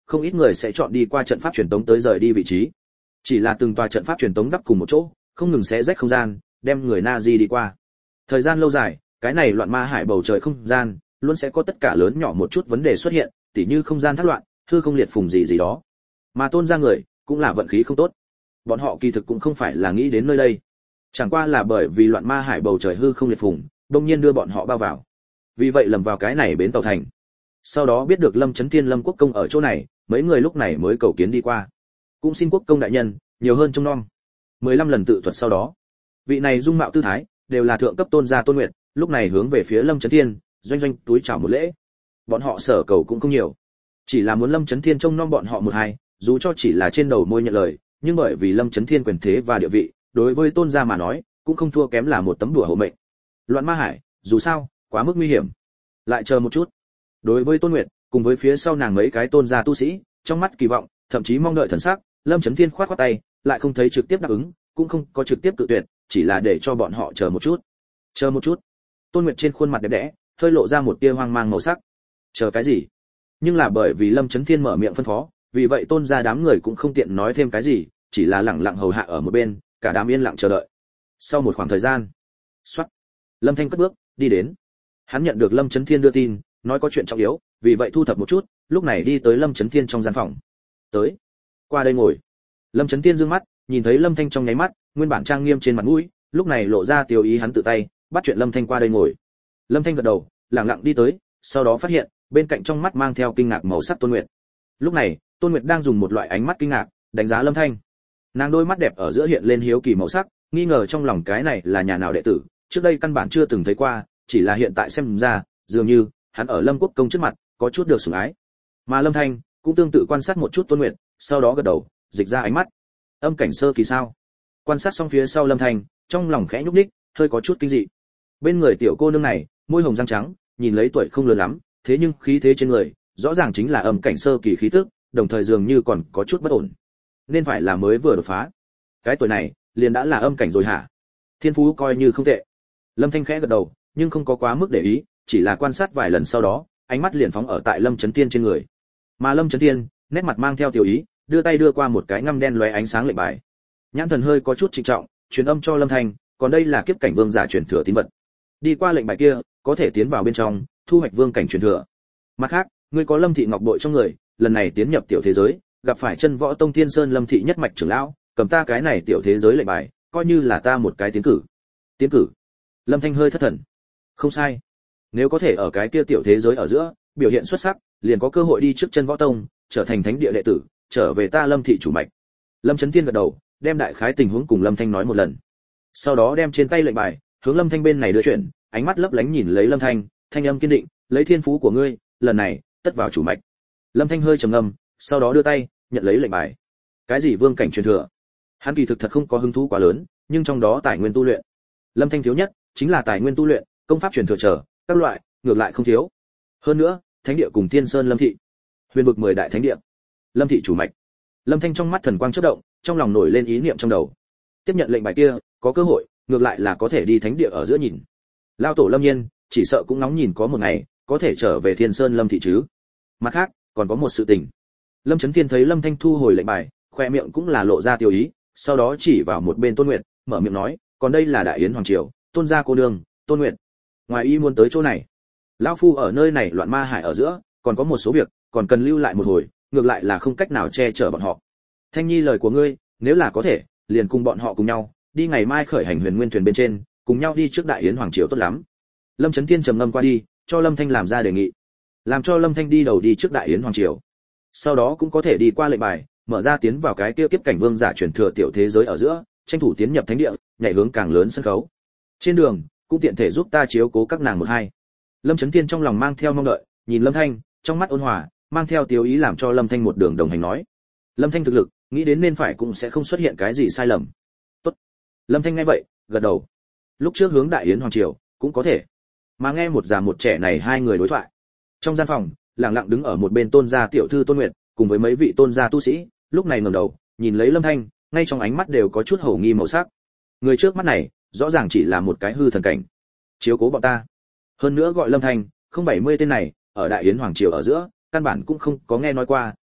không ít người sẽ chọn đi qua trận pháp truyền tống tới rời đi vị trí. Chỉ là từng tòa trận pháp truyền tống đắp cùng một chỗ, không ngừng xé rách không gian, đem người Nazi đi qua. Thời gian lâu dài, cái này loạn ma hải bầu trời không gian, luôn sẽ có tất cả lớn nhỏ một chút vấn đề xuất hiện, tỉ như không gian thất loạn, hư không liệt phùng gì gì đó. Mà Tôn gia người, cũng là vận khí không tốt. Bọn họ kỳ thực cũng không phải là nghĩ đến nơi đây, chẳng qua là bởi vì loạn ma hải bầu trời hư không liệt phùng, đột nhiên đưa bọn họ bao vào. Vì vậy lầm vào cái này bến tàu thành. Sau đó biết được Lâm Chấn Thiên Lâm Quốc công ở chỗ này, mấy người lúc này mới cầu kiến đi qua. Cũng xin quốc công đại nhân nhiều hơn trông nom. mười lăm lần tự thuật sau đó, vị này dung mạo tư thái đều là thượng cấp Tôn gia Tôn Nguyệt, lúc này hướng về phía Lâm Chấn Thiên, doanh doanh túi chào một lễ. Bọn họ sở cầu cũng không nhiều, chỉ là muốn Lâm Chấn Thiên trông nom bọn họ một hai, dù cho chỉ là trên đầu môi nhận lời, nhưng bởi vì Lâm Chấn Thiên quyền thế và địa vị, đối với Tôn gia mà nói, cũng không thua kém là một tấm đùa hộ mệnh. Loạn ma hải, dù sao, quá mức nguy hiểm. Lại chờ một chút. Đối với Tôn Nguyệt, cùng với phía sau nàng mấy cái Tôn gia tu sĩ, trong mắt kỳ vọng, thậm chí mong đợi thần sắc, Lâm Chấn Thiên khoát khoát tay, lại không thấy trực tiếp đáp ứng, cũng không có trực tiếp cự tuyệt, chỉ là để cho bọn họ chờ một chút. Chờ một chút. Tôn Nguyệt trên khuôn mặt đẹp đẽ, hơi lộ ra một tia hoang mang màu sắc. Chờ cái gì? Nhưng là bởi vì Lâm Chấn Thiên mở miệng phân phó, vì vậy Tôn gia đám người cũng không tiện nói thêm cái gì, chỉ là lặng lặng hầu hạ ở một bên, cả đám yên lặng chờ đợi. Sau một khoảng thời gian, xoát, Lâm Thanh cất bước đi đến. Hắn nhận được Lâm Chấn Thiên đưa tin, nói có chuyện trọng yếu, vì vậy thu thập một chút, lúc này đi tới Lâm Chấn Thiên trong gian phòng. Tới, qua đây ngồi. Lâm Chấn Thiên dương mắt, nhìn thấy Lâm Thanh trong nháy mắt, nguyên bản trang nghiêm trên mặt mũi, lúc này lộ ra tiêu ý, hắn tự tay bắt chuyện Lâm Thanh qua đây ngồi. Lâm Thanh gật đầu, lặng lặng đi tới, sau đó phát hiện bên cạnh trong mắt mang theo kinh ngạc màu sắc Tôn Nguyệt. Lúc này, Tôn Nguyệt đang dùng một loại ánh mắt kinh ngạc đánh giá Lâm Thanh. Nàng đôi mắt đẹp ở giữa hiện lên hiếu kỳ màu sắc, nghi ngờ trong lòng cái này là nhà nào đệ tử, trước đây căn bản chưa từng thấy qua, chỉ là hiện tại xem ra, dường như hắn ở Lâm Quốc công trước mặt có chút được sủng ái. Mà Lâm Thanh cũng tương tự quan sát một chút Tôn Nguyệt, sau đó gật đầu, dịch ra ánh mắt. Âm cảnh sơ kỳ sao? Quan sát xong phía sau Lâm Thanh, trong lòng khẽ nhúc nhích, hơi có chút kinh dị. Bên người tiểu cô nương này, môi hồng răng trắng, nhìn lấy tuổi không lớn lắm, thế nhưng khí thế trên người, rõ ràng chính là âm cảnh sơ kỳ khí tức, đồng thời dường như còn có chút bất ổn. Nên phải là mới vừa đột phá. Cái tuổi này, liền đã là âm cảnh rồi hả? Thiên phú coi như không tệ. Lâm Thanh khẽ gật đầu, nhưng không có quá mức để ý, chỉ là quan sát vài lần sau đó, ánh mắt liền phóng ở tại Lâm Chấn Thiên trên người. Mà Lâm Chấn Thiên, nét mặt mang theo tiểu ý, đưa tay đưa qua một cái ngăm đen lóe ánh sáng lệnh bài. Nhãn thần hơi có chút trịnh trọng, truyền âm cho Lâm Thanh, còn đây là kiếp cảnh vương giả truyền thừa tín vật. Đi qua lệnh bài kia, có thể tiến vào bên trong, thu hoạch vương cảnh truyền thừa. Mặt khác, ngươi có Lâm thị ngọc bội trong người, lần này tiến nhập tiểu thế giới, gặp phải chân võ tông Thiên Sơn Lâm thị nhất mạch trưởng lão, cầm ta cái này tiểu thế giới lệnh bài, coi như là ta một cái tiến cử. Tiến cử? Lâm Thanh hơi thất thần. Không sai. Nếu có thể ở cái kia tiểu thế giới ở giữa, biểu hiện xuất sắc, liền có cơ hội đi trước chân võ tông, trở thành thánh địa đệ tử, trở về ta Lâm thị chủ mạch. Lâm Chấn Thiên gật đầu, đem đại khái tình huống cùng Lâm Thanh nói một lần. Sau đó đem trên tay lệnh bài, hướng Lâm Thanh bên này đưa chuyển, ánh mắt lấp lánh nhìn lấy Lâm Thanh, thanh âm kiên định, lấy thiên phú của ngươi, lần này, tất vào chủ mạch. Lâm Thanh hơi trầm ngâm, sau đó đưa tay, nhận lấy lệnh bài. Cái gì vương cảnh truyền thừa? Hắn kỳ thực thật không có hứng thú quá lớn, nhưng trong đó tài nguyên tu luyện, Lâm Thanh thiếu nhất chính là tài nguyên tu luyện, công pháp truyền thừa trở, các loại, ngược lại không thiếu. Hơn nữa, thánh địa cùng Thiên Sơn Lâm thị, huyền vực mười đại thánh địa, Lâm thị chủ mạch. Lâm Thanh trong mắt thần quang chớp động, trong lòng nổi lên ý niệm trong đầu. Tiếp nhận lệnh bài kia, có cơ hội, ngược lại là có thể đi thánh địa ở giữa nhìn. Lao tổ Lâm Nhiên, chỉ sợ cũng nóng nhìn có một ngày, có thể trở về Thiên Sơn Lâm thị chứ. Mặt khác, còn có một sự tình. Lâm Chấn Thiên thấy Lâm Thanh thu hồi lệnh bài, khoe miệng cũng là lộ ra tiêu ý, sau đó chỉ vào một bên Tôn Nguyệt, mở miệng nói, còn đây là đại yến hoàng triều, Tôn gia cô nương, Tôn Nguyệt. Ngoài ý muốn tới chỗ này, lão phu ở nơi này loạn ma hải ở giữa, còn có một số việc, còn cần lưu lại một hồi, ngược lại là không cách nào che chở bọn họ. Thanh Nhi lời của ngươi, nếu là có thể, liền cùng bọn họ cùng nhau, đi ngày mai khởi hành huyền nguyên thuyền bên trên, cùng nhau đi trước đại yến hoàng triều tốt lắm. Lâm Chấn Thiên trầm ngâm qua đi, cho Lâm Thanh làm ra đề nghị, làm cho Lâm Thanh đi đầu đi trước đại yến hoàng triều, sau đó cũng có thể đi qua lệnh bài, mở ra tiến vào cái kia kiếp cảnh vương giả truyền thừa tiểu thế giới ở giữa, tranh thủ tiến nhập thánh địa, nhảy hướng càng lớn sân khấu. Trên đường, cũng tiện thể giúp ta chiếu cố các nàng một hai. Lâm Chấn Thiên trong lòng mang theo mong đợi, nhìn Lâm Thanh, trong mắt ôn hòa, mang theo tiêu ý làm cho Lâm Thanh một đường đồng hành nói. Lâm Thanh thực lực, nghĩ đến nên phải cũng sẽ không xuất hiện cái gì sai lầm. Tốt. Lâm Thanh nghe vậy, gật đầu. Lúc trước hướng đại yến hoàng triều, cũng có thể. Mà nghe một già một trẻ này hai người đối thoại. Trong gian phòng, lặng lặng đứng ở một bên Tôn gia tiểu thư Tôn Nguyệt, cùng với mấy vị Tôn gia tu sĩ, lúc này ngẩng đầu, nhìn lấy Lâm Thanh, ngay trong ánh mắt đều có chút hổ nghi màu sắc. Người trước mắt này, rõ ràng chỉ là một cái hư thần cảnh. Chiếu cố bọn ta. Hơn nữa gọi Lâm Thanh, không bảy mươi tên này, ở đại yến hoàng triều ở giữa, căn bản cũng không có nghe nói qua,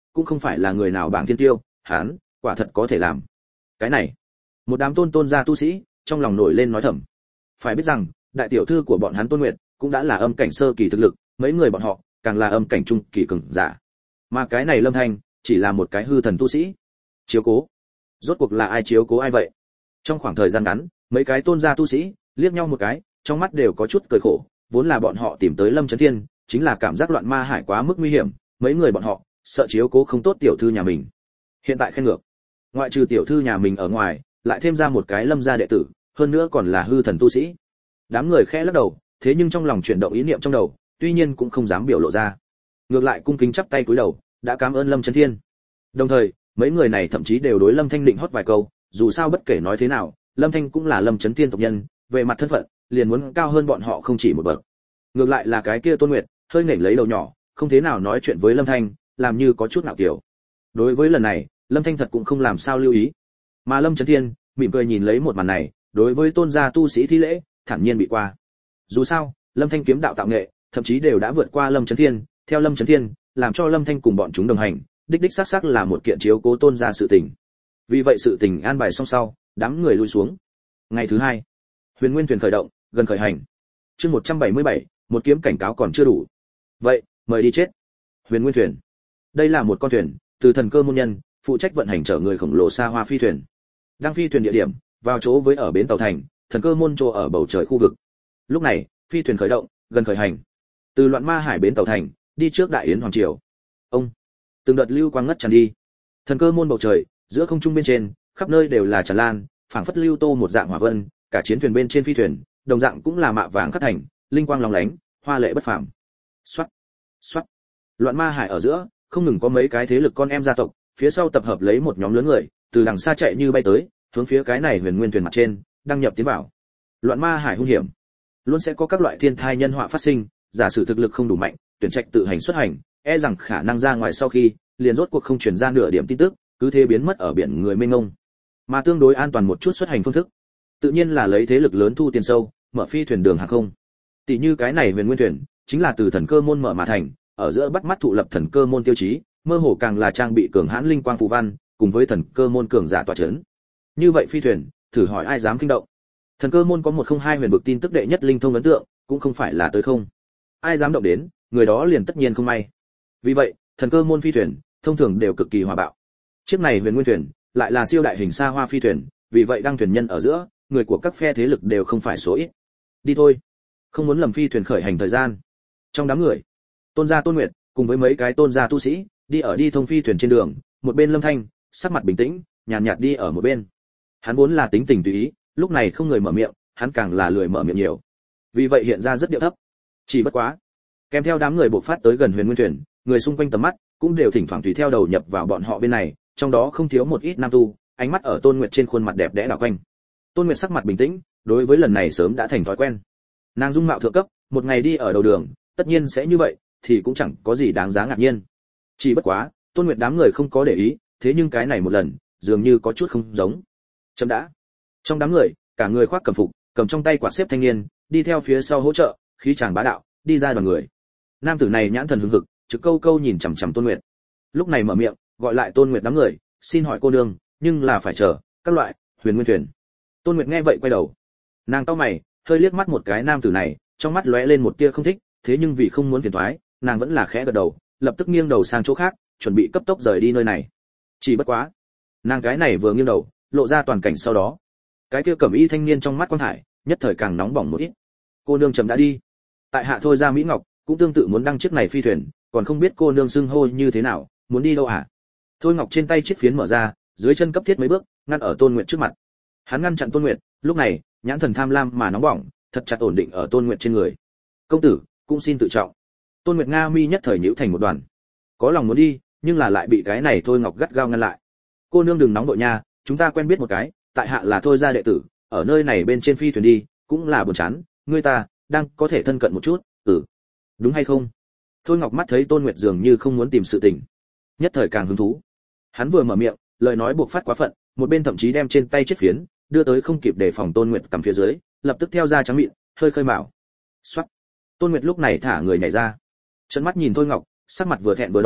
cũng không phải là người nào bảng thiên tiêu, hắn quả thật có thể làm. Cái này, một đám tôn tôn gia tu sĩ trong lòng nổi lên nói thầm. Phải biết rằng, đại tiểu thư của bọn hắn Tôn Nguyệt cũng đã là âm cảnh sơ kỳ thực lực, mấy người bọn họ càng là âm cảnh trung kỳ cường giả. Mà cái này Lâm Thanh chỉ là một cái hư thần tu sĩ. Chiếu cố, rốt cuộc là ai chiếu cố ai vậy? Trong khoảng thời gian ngắn, mấy cái tôn gia tu sĩ liếc nhau một cái, trong mắt đều có chút cười khổ, vốn là bọn họ tìm tới Lâm Chấn Thiên, chính là cảm giác loạn ma hải quá mức nguy hiểm, mấy người bọn họ sợ chiếu cố không tốt tiểu thư nhà mình. Hiện tại khen ngược, ngoại trừ tiểu thư nhà mình ở ngoài, lại thêm ra một cái Lâm gia đệ tử, hơn nữa còn là hư thần tu sĩ. Đám người khẽ lắc đầu, thế nhưng trong lòng chuyển động ý niệm trong đầu, tuy nhiên cũng không dám biểu lộ ra. Ngược lại cung kính chắp tay cúi đầu, đã cảm ơn Lâm Chấn Thiên. Đồng thời, mấy người này thậm chí đều đối Lâm Thanh định hót vài câu, dù sao bất kể nói thế nào, Lâm Thanh cũng là Lâm Chấn Thiên tộc nhân, về mặt thân phận, liền muốn cao hơn bọn họ không chỉ một bậc. Ngược lại là cái kia Tôn Nguyệt, hơi nghển lấy đầu nhỏ, không thế nào nói chuyện với Lâm Thanh, làm như có chút ngạo kiều. Đối với lần này, Lâm Thanh thật cũng không làm sao lưu ý. Mà Lâm Chấn Thiên, mỉm cười nhìn lấy một màn này, đối với tôn gia tu sĩ thi lễ, thản nhiên bị qua. Dù sao, Lâm Thanh kiếm đạo tạo nghệ, thậm chí đều đã vượt qua Lâm Chấn Thiên, theo Lâm Chấn Thiên, làm cho Lâm Thanh cùng bọn chúng đồng hành, đích đích xác xác là một kiện chiếu cố tôn gia sự tình. Vì vậy sự tình an bài xong sau, đám người lui xuống. Ngày thứ hai, Huyền Nguyên thuyền khởi động, gần khởi hành. Chương một trăm bảy mươi bảy, một kiếm cảnh cáo còn chưa đủ. Vậy, mời đi chết. Huyền Nguyên thuyền. Đây là một con thuyền, từ thần cơ môn nhân, phụ trách vận hành chở người khổng lồ xa hoa phi thuyền. Đang phi thuyền địa điểm, vào chỗ với ở bến tàu thành, thần cơ môn chỗ ở bầu trời khu vực. Lúc này, phi thuyền khởi động, gần khởi hành. Từ loạn ma hải bến tàu thành, đi trước đại yến hoàng triều. Ông, từng đợt lưu quang ngất tràn đi. Thần cơ môn bầu trời, giữa không trung bên trên, khắp nơi đều là tràn lan, phảng phất lưu tô một dạng hỏa vân, cả chiến thuyền bên trên phi thuyền, đồng dạng cũng là mạ vàng khắc thành, linh quang lóng lánh, hoa lệ bất phàm. Soát, soát. Loạn ma hải ở giữa, không ngừng có mấy cái thế lực con em gia tộc, phía sau tập hợp lấy một nhóm lớn người, từ đằng xa chạy như bay tới, hướng phía cái này Huyền Nguyên thuyền mặt trên, đăng nhập tiến vào. Loạn ma hải hung hiểm, luôn sẽ có các loại thiên thai nhân họa phát sinh, giả sử thực lực không đủ mạnh, tuyển trạch tự hành xuất hành, e rằng khả năng ra ngoài sau khi, liền rốt cuộc không truyền ra nửa điểm tin tức, cứ thế biến mất ở biển người mênh mông. Mà tương đối an toàn một chút xuất hành phương thức, tự nhiên là lấy thế lực lớn thu tiền sâu, mở phi thuyền đường hàng không. Tỷ như cái này Huyền Nguyên thuyền, chính là từ thần cơ môn mở mà thành, ở giữa bắt mắt thụ lập thần cơ môn tiêu chí, mơ hồ càng là trang bị cường hãn linh quang phù văn, cùng với thần cơ môn cường giả tọa chấn. Như vậy phi thuyền, thử hỏi ai dám kinh động. Thần cơ môn có một không hai huyền vực tin tức đệ nhất linh thông ấn tượng, cũng không phải là tới không. Ai dám động đến, người đó liền tất nhiên không may. Vì vậy, thần cơ môn phi thuyền, thông thường đều cực kỳ hòa bạo. Chiếc này Huyền Nguyên thuyền, lại là siêu đại hình xa hoa phi thuyền, vì vậy đăng thuyền nhân ở giữa, người của các phe thế lực đều không phải số ít. Đi thôi, không muốn lầm phi thuyền khởi hành thời gian. Trong đám người, Tôn gia Tôn Nguyệt, cùng với mấy cái tôn gia tu sĩ, đi ở đi thông phi thuyền trên đường, một bên Lâm Thanh, sắc mặt bình tĩnh, nhàn nhạt, nhạt đi ở một bên. Hắn vốn là tính tình tùy ý, lúc này không người mở miệng, hắn càng là lười mở miệng nhiều. Vì vậy hiện ra rất điệu thấp. Chỉ bất quá, kèm theo đám người bộc phát tới gần Huyền Nguyên thuyền, người xung quanh tầm mắt cũng đều thỉnh thoảng tùy theo đầu nhập vào bọn họ bên này, trong đó không thiếu một ít nam tu, ánh mắt ở Tôn Nguyệt trên khuôn mặt đẹp đẽ đảo quanh. Tôn Nguyệt sắc mặt bình tĩnh, đối với lần này sớm đã thành thói quen. Nàng dung mạo thượng cấp, một ngày đi ở đầu đường, tất nhiên sẽ như vậy, thì cũng chẳng có gì đáng giá ngạc nhiên. Chỉ bất quá, Tôn Nguyệt đám người không có để ý, thế nhưng cái này một lần, dường như có chút không giống. Chấm đã. Trong đám người, cả người khoác cẩm phục, cầm trong tay quạt xếp thanh niên, đi theo phía sau hỗ trợ, khí chàng bá đạo, đi ra đoàn người. Nam tử này nhãn thần hứng hực, trực câu câu nhìn chằm chằm Tôn Nguyệt. Lúc này mở miệng, gọi lại Tôn Nguyệt đám người, xin hỏi cô nương, nhưng là phải chờ, các loại, Huyền Nguyên thuyền. Tôn Nguyệt nghe vậy quay đầu. Nàng cau mày, hơi liếc mắt một cái nam tử này, trong mắt lóe lên một tia không thích, thế nhưng vì không muốn phiền toái, nàng vẫn là khẽ gật đầu, lập tức nghiêng đầu sang chỗ khác, chuẩn bị cấp tốc rời đi nơi này. Chỉ bất quá, nàng cái này vừa nghiêng đầu, lộ ra toàn cảnh sau đó, cái kia cẩm y thanh niên trong mắt quang thải, nhất thời càng nóng bỏng một ít. Cô nương chậm đã đi. Tại hạ thôi ra Mỹ Ngọc, cũng tương tự muốn đăng chiếc này phi thuyền, còn không biết cô nương xưng hô như thế nào, muốn đi đâu hả? Thôi Ngọc trên tay chiếc phiến mở ra, dưới chân cấp thiết mấy bước, ngăn ở Tôn Nguyệt trước mặt. Hắn ngăn chặn Tôn Nguyệt, lúc này, nhãn thần tham lam mà nóng bỏng, thật chặt ổn định ở Tôn Nguyệt trên người. Công tử, cũng xin tự trọng. Tôn Nguyệt Nga mi nhất thời nhíu thành một đoàn. Có lòng muốn đi, nhưng là lại bị cái này Thôi Ngọc gắt gao ngăn lại. Cô nương đừng nóng vội nha, chúng ta quen biết một cái, tại hạ là Thôi gia đệ tử, ở nơi này bên trên phi thuyền đi, cũng là buồn chán, ngươi ta đang có thể thân cận một chút, ừ, đúng hay không? Thôi Ngọc mắt thấy Tôn Nguyệt dường như không muốn tìm sự tình, nhất thời càng hứng thú. Hắn vừa mở miệng, lời nói buộc phát quá phận, một bên thậm chí đem trên tay chiếc phiến đưa tới không kịp để phòng Tôn Nguyệt cầm phía dưới, lập tức theo ra trắng miệng, hơi khơi mào. Soát. Tôn Nguyệt lúc này thả người nhảy ra, trợn mắt nhìn Thôi Ngọc, sắc mặt vừa thẹn vừa đỏ,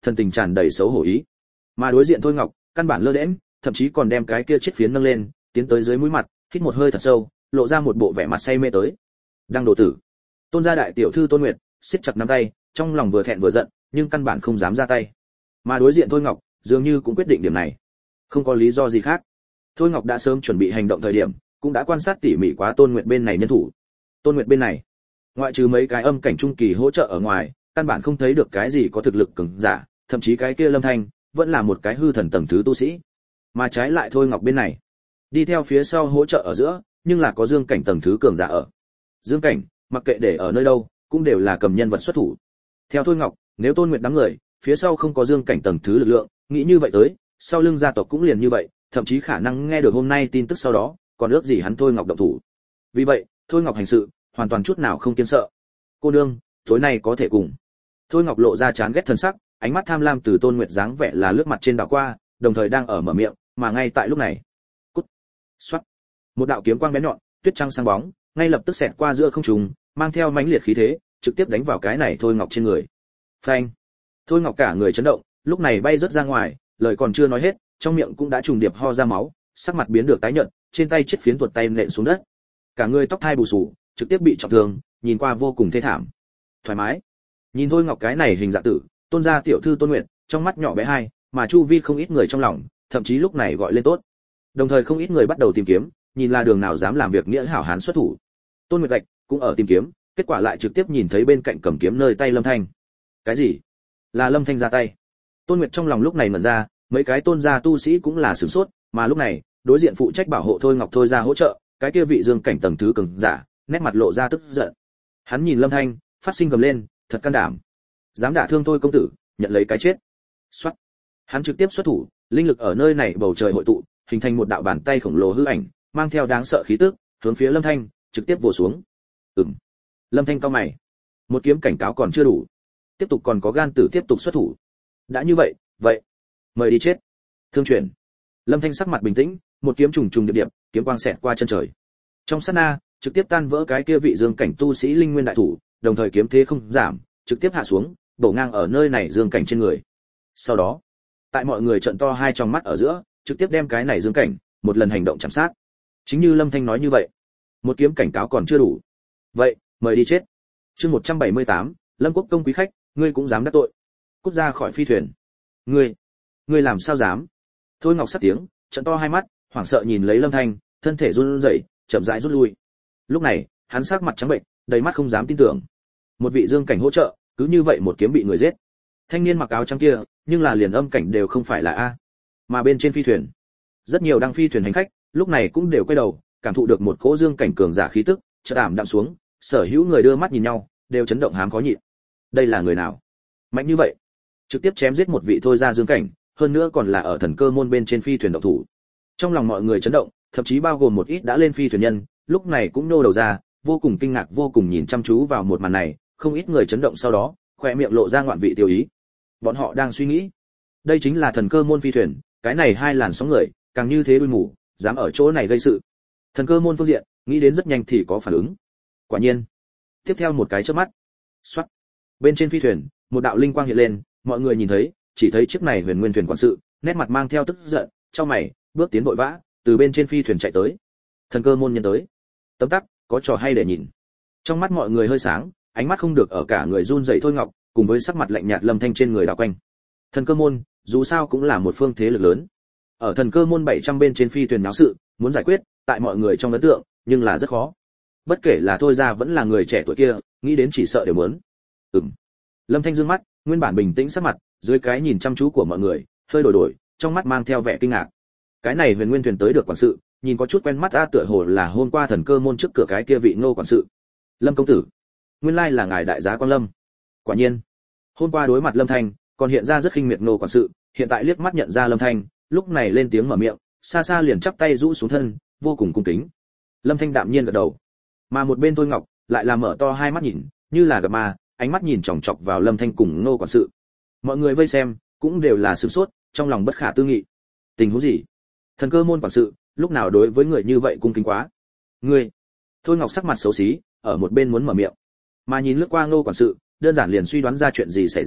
thần tình tràn đầy xấu hổ ý. Mà đối diện Thôi Ngọc, căn bản lơ đễnh, thậm chí còn đem cái kia chiếc phiến nâng lên, tiến tới dưới mũi mặt, hít một hơi thật sâu, lộ ra một bộ vẻ mặt say mê tới. Đang đồ tử. Tôn gia đại tiểu thư Tôn Nguyệt, siết chặt nắm tay, trong lòng vừa thẹn vừa giận, nhưng căn bản không dám ra tay. Mà đối diện Thôi Ngọc, dường như cũng quyết định điểm này. Không có lý do gì khác. Thôi Ngọc đã sớm chuẩn bị hành động thời điểm, cũng đã quan sát tỉ mỉ quá Tôn Nguyệt bên này nhân thủ. Tôn Nguyệt bên này, ngoại trừ mấy cái âm cảnh trung kỳ hỗ trợ ở ngoài, căn bản không thấy được cái gì có thực lực cường giả, thậm chí cái kia Lâm Thanh vẫn là một cái hư thần tầng thứ tu sĩ. Mà trái lại Thôi Ngọc bên này, đi theo phía sau hỗ trợ ở giữa, nhưng là có dương cảnh tầng thứ cường giả ở. Dương cảnh, mặc kệ để ở nơi đâu, cũng đều là cầm nhân vật xuất thủ. Theo Thôi Ngọc, nếu Tôn Nguyệt đám người, phía sau không có dương cảnh tầng thứ lực lượng, nghĩ như vậy tới, sau lưng gia tộc cũng liền như vậy, thậm chí khả năng nghe được hôm nay tin tức sau đó, còn ước gì hắn Thôi Ngọc động thủ. Vì vậy, Thôi Ngọc hành sự, hoàn toàn chút nào không kiêng sợ. Cô nương, tối nay có thể cùng. Thôi Ngọc lộ ra chán ghét thần sắc, ánh mắt tham lam từ Tôn Nguyệt dáng vẻ là lướt mặt trên đảo qua, đồng thời đang ở mở miệng, mà ngay tại lúc này, cút, xoát, một đạo kiếm quang bén nhọn, tuyết trăng sáng bóng, ngay lập tức xẹt qua giữa không trung, mang theo mãnh liệt khí thế, trực tiếp đánh vào cái này Thôi Ngọc trên người. Phanh! Thôi Ngọc cả người chấn động, lúc này bay rớt ra ngoài, lời còn chưa nói hết, trong miệng cũng đã trùng điệp ho ra máu, sắc mặt biến được tái nhợt, trên tay chiếc phiến tuột tay nện xuống đất. Cả người tóc thai bù xù, trực tiếp bị trọng thương, nhìn qua vô cùng thê thảm. Thoải mái. Nhìn Thôi Ngọc cái này hình dạng tử, Tôn gia tiểu thư Tôn Nguyệt, trong mắt nhỏ bé hai, mà chu vi không ít người trong lòng, thậm chí lúc này gọi lên tốt. Đồng thời không ít người bắt đầu tìm kiếm, nhìn là đường nào dám làm việc nghĩa hảo hán xuất thủ. Tôn Nguyệt Gạch cũng ở tìm kiếm, kết quả lại trực tiếp nhìn thấy bên cạnh cầm kiếm nơi tay Lâm Thanh. Cái gì? Là Lâm Thanh ra tay. Tôn Nguyệt trong lòng lúc này mở ra, mấy cái Tôn gia tu sĩ cũng là sửng sốt, mà lúc này, đối diện phụ trách bảo hộ Thôi Ngọc Thôi ra hỗ trợ, cái kia vị dương cảnh tầng thứ cường giả, nét mặt lộ ra tức giận. Hắn nhìn Lâm Thanh, phát sinh gầm lên, thật can đảm. Dám đả thương Thôi công tử, nhận lấy cái chết. Soát. Hắn trực tiếp xuất thủ, linh lực ở nơi này bầu trời hội tụ, hình thành một đạo bàn tay khổng lồ hư ảnh, mang theo đáng sợ khí tức, hướng phía Lâm Thanh trực tiếp vồ xuống. Ừm. Lâm Thanh cau mày. Một kiếm cảnh cáo còn chưa đủ, tiếp tục còn có gan tử tiếp tục xuất thủ. Đã như vậy, vậy, mời đi chết. Thương chuyển. Lâm Thanh sắc mặt bình tĩnh, một kiếm trùng trùng điệp điệp, kiếm quang xẹt qua chân trời. Trong sát na, trực tiếp tan vỡ cái kia vị dương cảnh tu sĩ linh nguyên đại thủ, đồng thời kiếm thế không giảm, trực tiếp hạ xuống, đổ ngang ở nơi này dương cảnh trên người. Sau đó, tại mọi người trợn to hai trong mắt ở giữa, trực tiếp đem cái này dương cảnh một lần hành động chạm sát. Chính như Lâm Thanh nói như vậy, một kiếm cảnh cáo còn chưa đủ. Vậy, mời đi chết. Chương một trăm bảy mươi tám, Lâm Quốc công quý khách, ngươi cũng dám đắc tội. Cút ra khỏi phi thuyền. Ngươi, ngươi làm sao dám? Thôi Ngọc sắc tiếng, trợn to hai mắt, hoảng sợ nhìn lấy Lâm Thanh, thân thể run rẩy, chậm rãi rút lui. Lúc này, hắn sắc mặt trắng bệnh, đầy mắt không dám tin tưởng. Một vị dương cảnh hỗ trợ, cứ như vậy một kiếm bị người giết. Thanh niên mặc áo trắng kia, nhưng là liền âm cảnh đều không phải là a. Mà bên trên phi thuyền, rất nhiều đang phi thuyền hành khách, lúc này cũng đều quay đầu, cảm thụ được một cỗ dương cảnh cường giả khí tức, chợt ảm đạm xuống, sở hữu người đưa mắt nhìn nhau, đều chấn động hám khó nhịn. Đây là người nào? Mạnh như vậy, trực tiếp chém giết một vị thôi ra dương cảnh, hơn nữa còn là ở thần cơ môn bên trên phi thuyền động thủ. Trong lòng mọi người chấn động, thậm chí bao gồm một ít đã lên phi thuyền nhân, lúc này cũng nô đầu ra, vô cùng kinh ngạc vô cùng nhìn chăm chú vào một màn này, không ít người chấn động sau đó, khóe miệng lộ ra ngoạn vị tiêu ý. Bọn họ đang suy nghĩ, đây chính là thần cơ môn phi thuyền, cái này hai làn sóng người, càng như thế đuôi mù, dám ở chỗ này gây sự. Thần cơ môn phương diện, nghĩ đến rất nhanh thì có phản ứng. Quả nhiên, tiếp theo một cái chớp mắt, xoát, bên trên phi thuyền, một đạo linh quang hiện lên, mọi người nhìn thấy, chỉ thấy chiếc này huyền nguyên thuyền quản sự, nét mặt mang theo tức giận, trong mày, bước tiến vội vã, từ bên trên phi thuyền chạy tới. Thần cơ môn nhân tới. Tấm tắc, có trò hay để nhìn. Trong mắt mọi người hơi sáng, ánh mắt không được ở cả người run rẩy Thôi Ngọc, cùng với sắc mặt lạnh nhạt Lâm Thanh trên người đảo quanh. Thần cơ môn, dù sao cũng là một phương thế lực lớn. Ở thần cơ môn bảy trăm bên trên phi thuyền náo sự, muốn giải quyết, tại mọi người trong ấn tượng, nhưng là rất khó. Bất kể là Thôi ra vẫn là người trẻ tuổi kia, nghĩ đến chỉ sợ đều muốn. Ừm. Lâm Thanh dương mắt, nguyên bản bình tĩnh sắc mặt, dưới cái nhìn chăm chú của mọi người, hơi đổi đổi, trong mắt mang theo vẻ kinh ngạc. Cái này huyền nguyên thuyền tới được quản sự, nhìn có chút quen mắt a, tựa hồ là hôm qua thần cơ môn trước cửa cái kia vị Ngô quản sự. Lâm công tử, nguyên lai là ngài đại giá Quang Lâm. Quả nhiên, hôm qua đối mặt Lâm Thanh, còn hiện ra rất khinh miệt Ngô quản sự, hiện tại liếc mắt nhận ra Lâm Thanh, lúc này lên tiếng mở miệng, xa xa liền chắp tay rũ xuống thân, vô cùng cung kính. Lâm Thanh đạm nhiên gật đầu, mà một bên Thôi Ngọc lại là mở to hai mắt nhìn, như là gặp ma, ánh mắt nhìn chòng chọc vào Lâm Thanh cùng Ngô quản sự. Mọi người vây xem, cũng đều là sửng sốt, trong lòng bất khả tư nghị. Tình huống gì? Thần cơ môn quản sự, lúc nào đối với người như vậy cung kính quá? Ngươi. Thôi Ngọc sắc mặt xấu xí, ở một bên muốn mở miệng, mà nhìn lướt qua Ngô quản sự, đơn giản liền suy đoán ra chuyện gì xảy ra,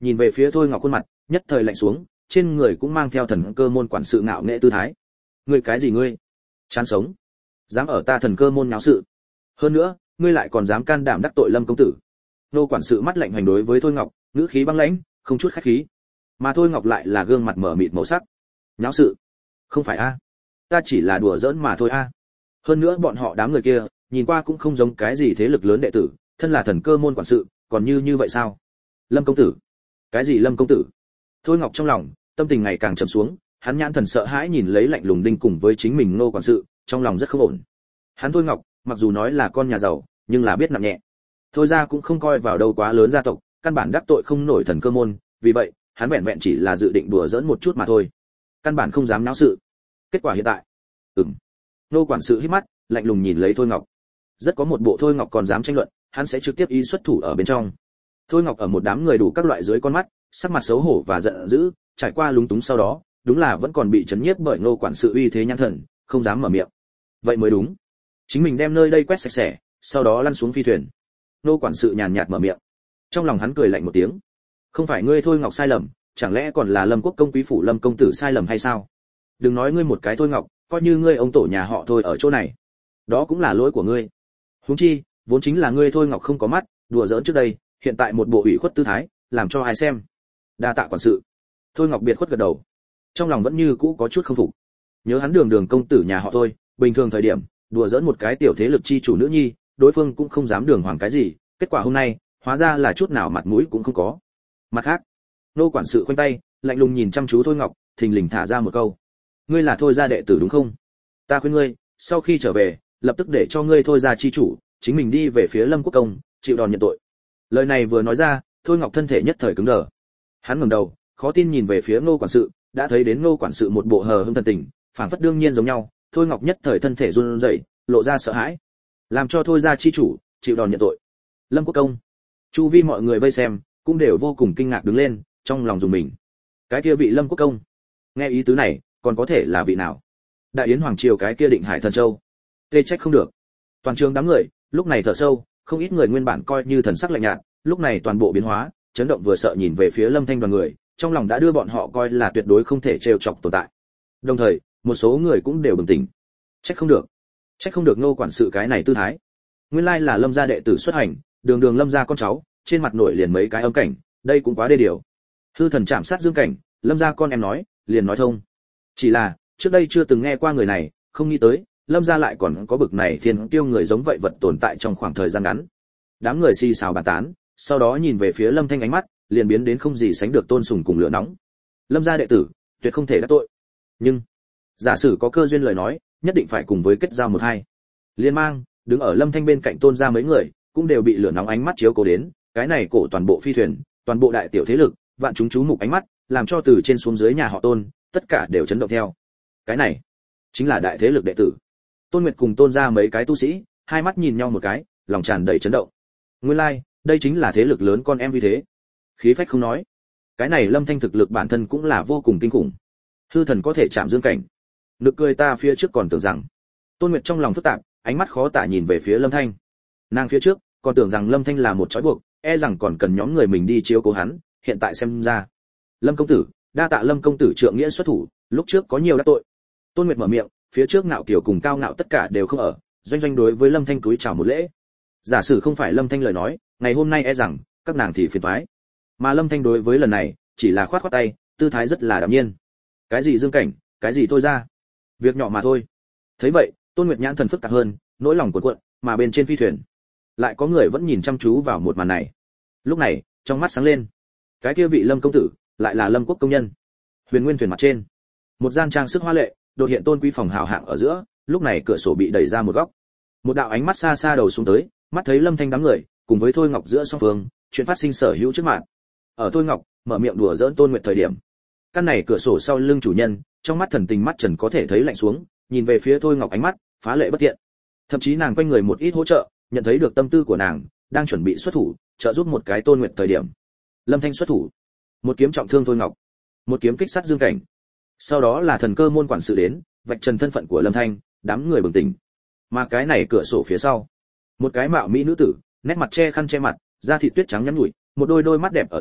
nhìn về phía Thôi Ngọc khuôn mặt nhất thời lạnh xuống, trên người cũng mang theo thần cơ môn quản sự ngạo nghệ tư thái. Ngươi cái gì ngươi? Chán sống, dám ở ta thần cơ môn nháo sự, hơn nữa ngươi lại còn dám can đảm đắc tội Lâm công tử. Nô quản sự mắt lạnh hành đối với Thôi Ngọc, ngữ khí băng lãnh, không chút khách khí. Mà Thôi Ngọc lại là gương mặt mở mịt màu sắc. Nháo sự? Không phải a, ta chỉ là đùa giỡn mà thôi a. Hơn nữa bọn họ đám người kia, nhìn qua cũng không giống cái gì thế lực lớn đệ tử, thân là thần cơ môn quản sự, còn như như vậy sao? Lâm công tử? Cái gì Lâm công tử? Thôi Ngọc trong lòng, tâm tình ngày càng trầm xuống, hắn nhãn thần sợ hãi nhìn lấy lạnh lùng đinh cùng với chính mình Nô quản sự, trong lòng rất không ổn. Hắn Thôi Ngọc, mặc dù nói là con nhà giàu, nhưng là biết nặng nhẹ. Thôi ra cũng không coi vào đâu quá lớn gia tộc, căn bản đắc tội không nổi thần cơ môn, vì vậy, hắn vẹn vẹn chỉ là dự định đùa giỡn một chút mà thôi. Căn bản không dám náo sự. Kết quả hiện tại, ừm. Nô quản sự hít mắt, lạnh lùng nhìn lấy Thôi Ngọc. Rất có một bộ Thôi Ngọc còn dám tranh luận, hắn sẽ trực tiếp y xuất thủ ở bên trong. Thôi Ngọc ở một đám người đủ các loại dưới con mắt, sắc mặt xấu hổ và giận dữ, trải qua lúng túng sau đó, đúng là vẫn còn bị chấn nhiếp bởi Nô quản sự uy thế nhãn thần, không dám mở miệng. Vậy mới đúng. Chính mình đem nơi đây quét sạch sẽ, sau đó lăn xuống phi thuyền. Nô quản sự nhàn nhạt mở miệng. Trong lòng hắn cười lạnh một tiếng. Không phải ngươi Thôi Ngọc sai lầm, chẳng lẽ còn là Lâm Quốc công quý phủ Lâm công tử sai lầm hay sao? Đừng nói ngươi một cái Thôi Ngọc, coi như ngươi ông tổ nhà họ Thôi ở chỗ này, đó cũng là lỗi của ngươi. Huống chi, vốn chính là ngươi Thôi Ngọc không có mắt, đùa giỡn trước đây, hiện tại một bộ ủy khuất tư thái, làm cho ai xem. Đa tạ quản sự. Thôi Ngọc biệt khuất gật đầu. Trong lòng vẫn như cũ có chút không phục. Nhớ hắn Đường Đường công tử nhà họ Thôi, bình thường thời điểm, đùa giỡn một cái tiểu thế lực chi chủ nữ nhi, đối phương cũng không dám đường hoàng cái gì, kết quả hôm nay, hóa ra là chút nào mặt mũi cũng không có. Mặt khác, Nô quản sự khoanh tay, lạnh lùng nhìn chăm chú Thôi Ngọc, thình lình thả ra một câu. Ngươi là Thôi gia đệ tử đúng không? Ta khuyên ngươi, sau khi trở về, lập tức để cho ngươi Thôi gia chi chủ, chính mình đi về phía Lâm Quốc công, chịu đòn nhận tội. Lời này vừa nói ra, Thôi Ngọc thân thể nhất thời cứng đờ. Hắn ngẩng đầu, khó tin nhìn về phía Nô quản sự, đã thấy đến Nô quản sự một bộ hờ hững thần tình, phảng phất đương nhiên giống nhau, Thôi Ngọc nhất thời thân thể run rẩy, lộ ra sợ hãi. Làm cho Thôi gia chi chủ, chịu đòn nhận tội. Lâm Quốc công. Chu vi mọi người vây xem, cũng đều vô cùng kinh ngạc đứng lên, trong lòng dùng mình. Cái kia vị Lâm Quốc công, nghe ý tứ này, còn có thể là vị nào? Đại yến hoàng triều cái kia Định Hải thần châu. Tê trách không được. Toàn trường đám người, lúc này thở sâu, không ít người nguyên bản coi như thần sắc lạnh nhạt, lúc này toàn bộ biến hóa, chấn động vừa sợ nhìn về phía Lâm Thanh đoàn người, trong lòng đã đưa bọn họ coi là tuyệt đối không thể trêu chọc tồn tại. Đồng thời, một số người cũng đều bừng tỉnh. Trách không được. Trách không được Nô quản sự cái này tư thái. Nguyên lai là Lâm gia đệ tử xuất hành, Đường Đường Lâm gia con cháu, trên mặt nổi liền mấy cái âm cảnh, đây cũng quá đê điều. Hư thần chạm sát Dương Cảnh, Lâm gia con em nói, liền nói thông. Chỉ là, trước đây chưa từng nghe qua người này, không nghĩ tới, Lâm gia lại còn có bực này thiên tiêu người giống vậy vật tồn tại trong khoảng thời gian ngắn. Đám người xì xào bàn tán, sau đó nhìn về phía Lâm Thanh ánh mắt, liền biến đến không gì sánh được tôn sùng cùng lửa nóng. Lâm gia đệ tử, tuyệt không thể đắc tội. Nhưng, giả sử có cơ duyên lời nói, nhất định phải cùng với kết giao một hai. Liên mang, đứng ở Lâm Thanh bên cạnh Tôn gia mấy người, cũng đều bị lửa nóng ánh mắt chiếu cố đến, cái này cổ toàn bộ phi thuyền, toàn bộ đại tiểu thế lực, vạn chúng chú mục ánh mắt, làm cho từ trên xuống dưới nhà họ Tôn, tất cả đều chấn động theo. Cái này, chính là đại thế lực đệ tử. Tôn Nguyệt cùng Tôn gia mấy cái tu sĩ, hai mắt nhìn nhau một cái, lòng tràn đầy chấn động. Nguyên lai, like, đây chính là thế lực lớn con em như thế. Khí phách không nói. Cái này Lâm Thanh thực lực bản thân cũng là vô cùng kinh khủng. Hư thần có thể chạm Dương Cảnh. Nực cười ta phía trước còn tưởng rằng. Tôn Nguyệt trong lòng phức tạp, ánh mắt khó tả nhìn về phía Lâm Thanh. Nàng phía trước, còn tưởng rằng Lâm Thanh là một trói buộc, e rằng còn cần nhóm người mình đi chiếu cố hắn, hiện tại xem ra. Lâm công tử, đa tạ Lâm công tử trượng nghĩa xuất thủ, lúc trước có nhiều đắc tội. Tôn Nguyệt mở miệng, phía trước Ngạo Kiều cùng Cao Ngạo tất cả đều không ở, doanh doanh đối với Lâm Thanh cúi chào một lễ. Giả sử không phải Lâm Thanh lời nói, ngày hôm nay e rằng các nàng thì phiền toái. Mà Lâm Thanh đối với lần này, chỉ là khoát khoát tay, tư thái rất là đạm nhiên. Cái gì Dương Cảnh, cái gì Thôi ra, việc nhỏ mà thôi. Thấy vậy, Tôn Nguyệt nhãn thần phức tạp hơn, nỗi lòng cuộn cuộn, mà bên trên phi thuyền, lại có người vẫn nhìn chăm chú vào một màn này. Lúc này, trong mắt sáng lên. Cái kia vị Lâm công tử, lại là Lâm Quốc công nhân. Huyền Nguyên thuyền mặt trên, một gian trang sức hoa lệ, đột hiện tôn quý phòng hào hạng ở giữa, lúc này cửa sổ bị đẩy ra một góc. Một đạo ánh mắt xa xa đầu xuống tới, mắt thấy Lâm Thanh đám người, cùng với Thôi Ngọc giữa song phương, chuyện phát sinh sở hữu trước mặt. Ở Thôi Ngọc mở miệng đùa giỡn Tôn Nguyệt thời điểm, căn này cửa sổ sau lưng chủ nhân, trong mắt thần tình mắt trần có thể thấy lạnh xuống, nhìn về phía Thôi Ngọc ánh mắt phá lệ bất thiện. Thậm chí nàng quanh người một ít hỗ trợ, nhận thấy được tâm tư của nàng, đang chuẩn bị xuất thủ, trợ giúp một cái Tôn Nguyệt thời điểm. Lâm Thanh xuất thủ, một kiếm trọng thương Thôi Ngọc, một kiếm kích sát Dương Cảnh. Sau đó là thần cơ môn quản sự đến, vạch trần thân phận của Lâm Thanh, đám người bừng tỉnh. Mà cái này cửa sổ phía sau, một cái mạo mỹ nữ tử, nét mặt che khăn che mặt, da thịt tuyết trắng nhắn nhủi, một đôi đôi mắt đẹp ở giữa,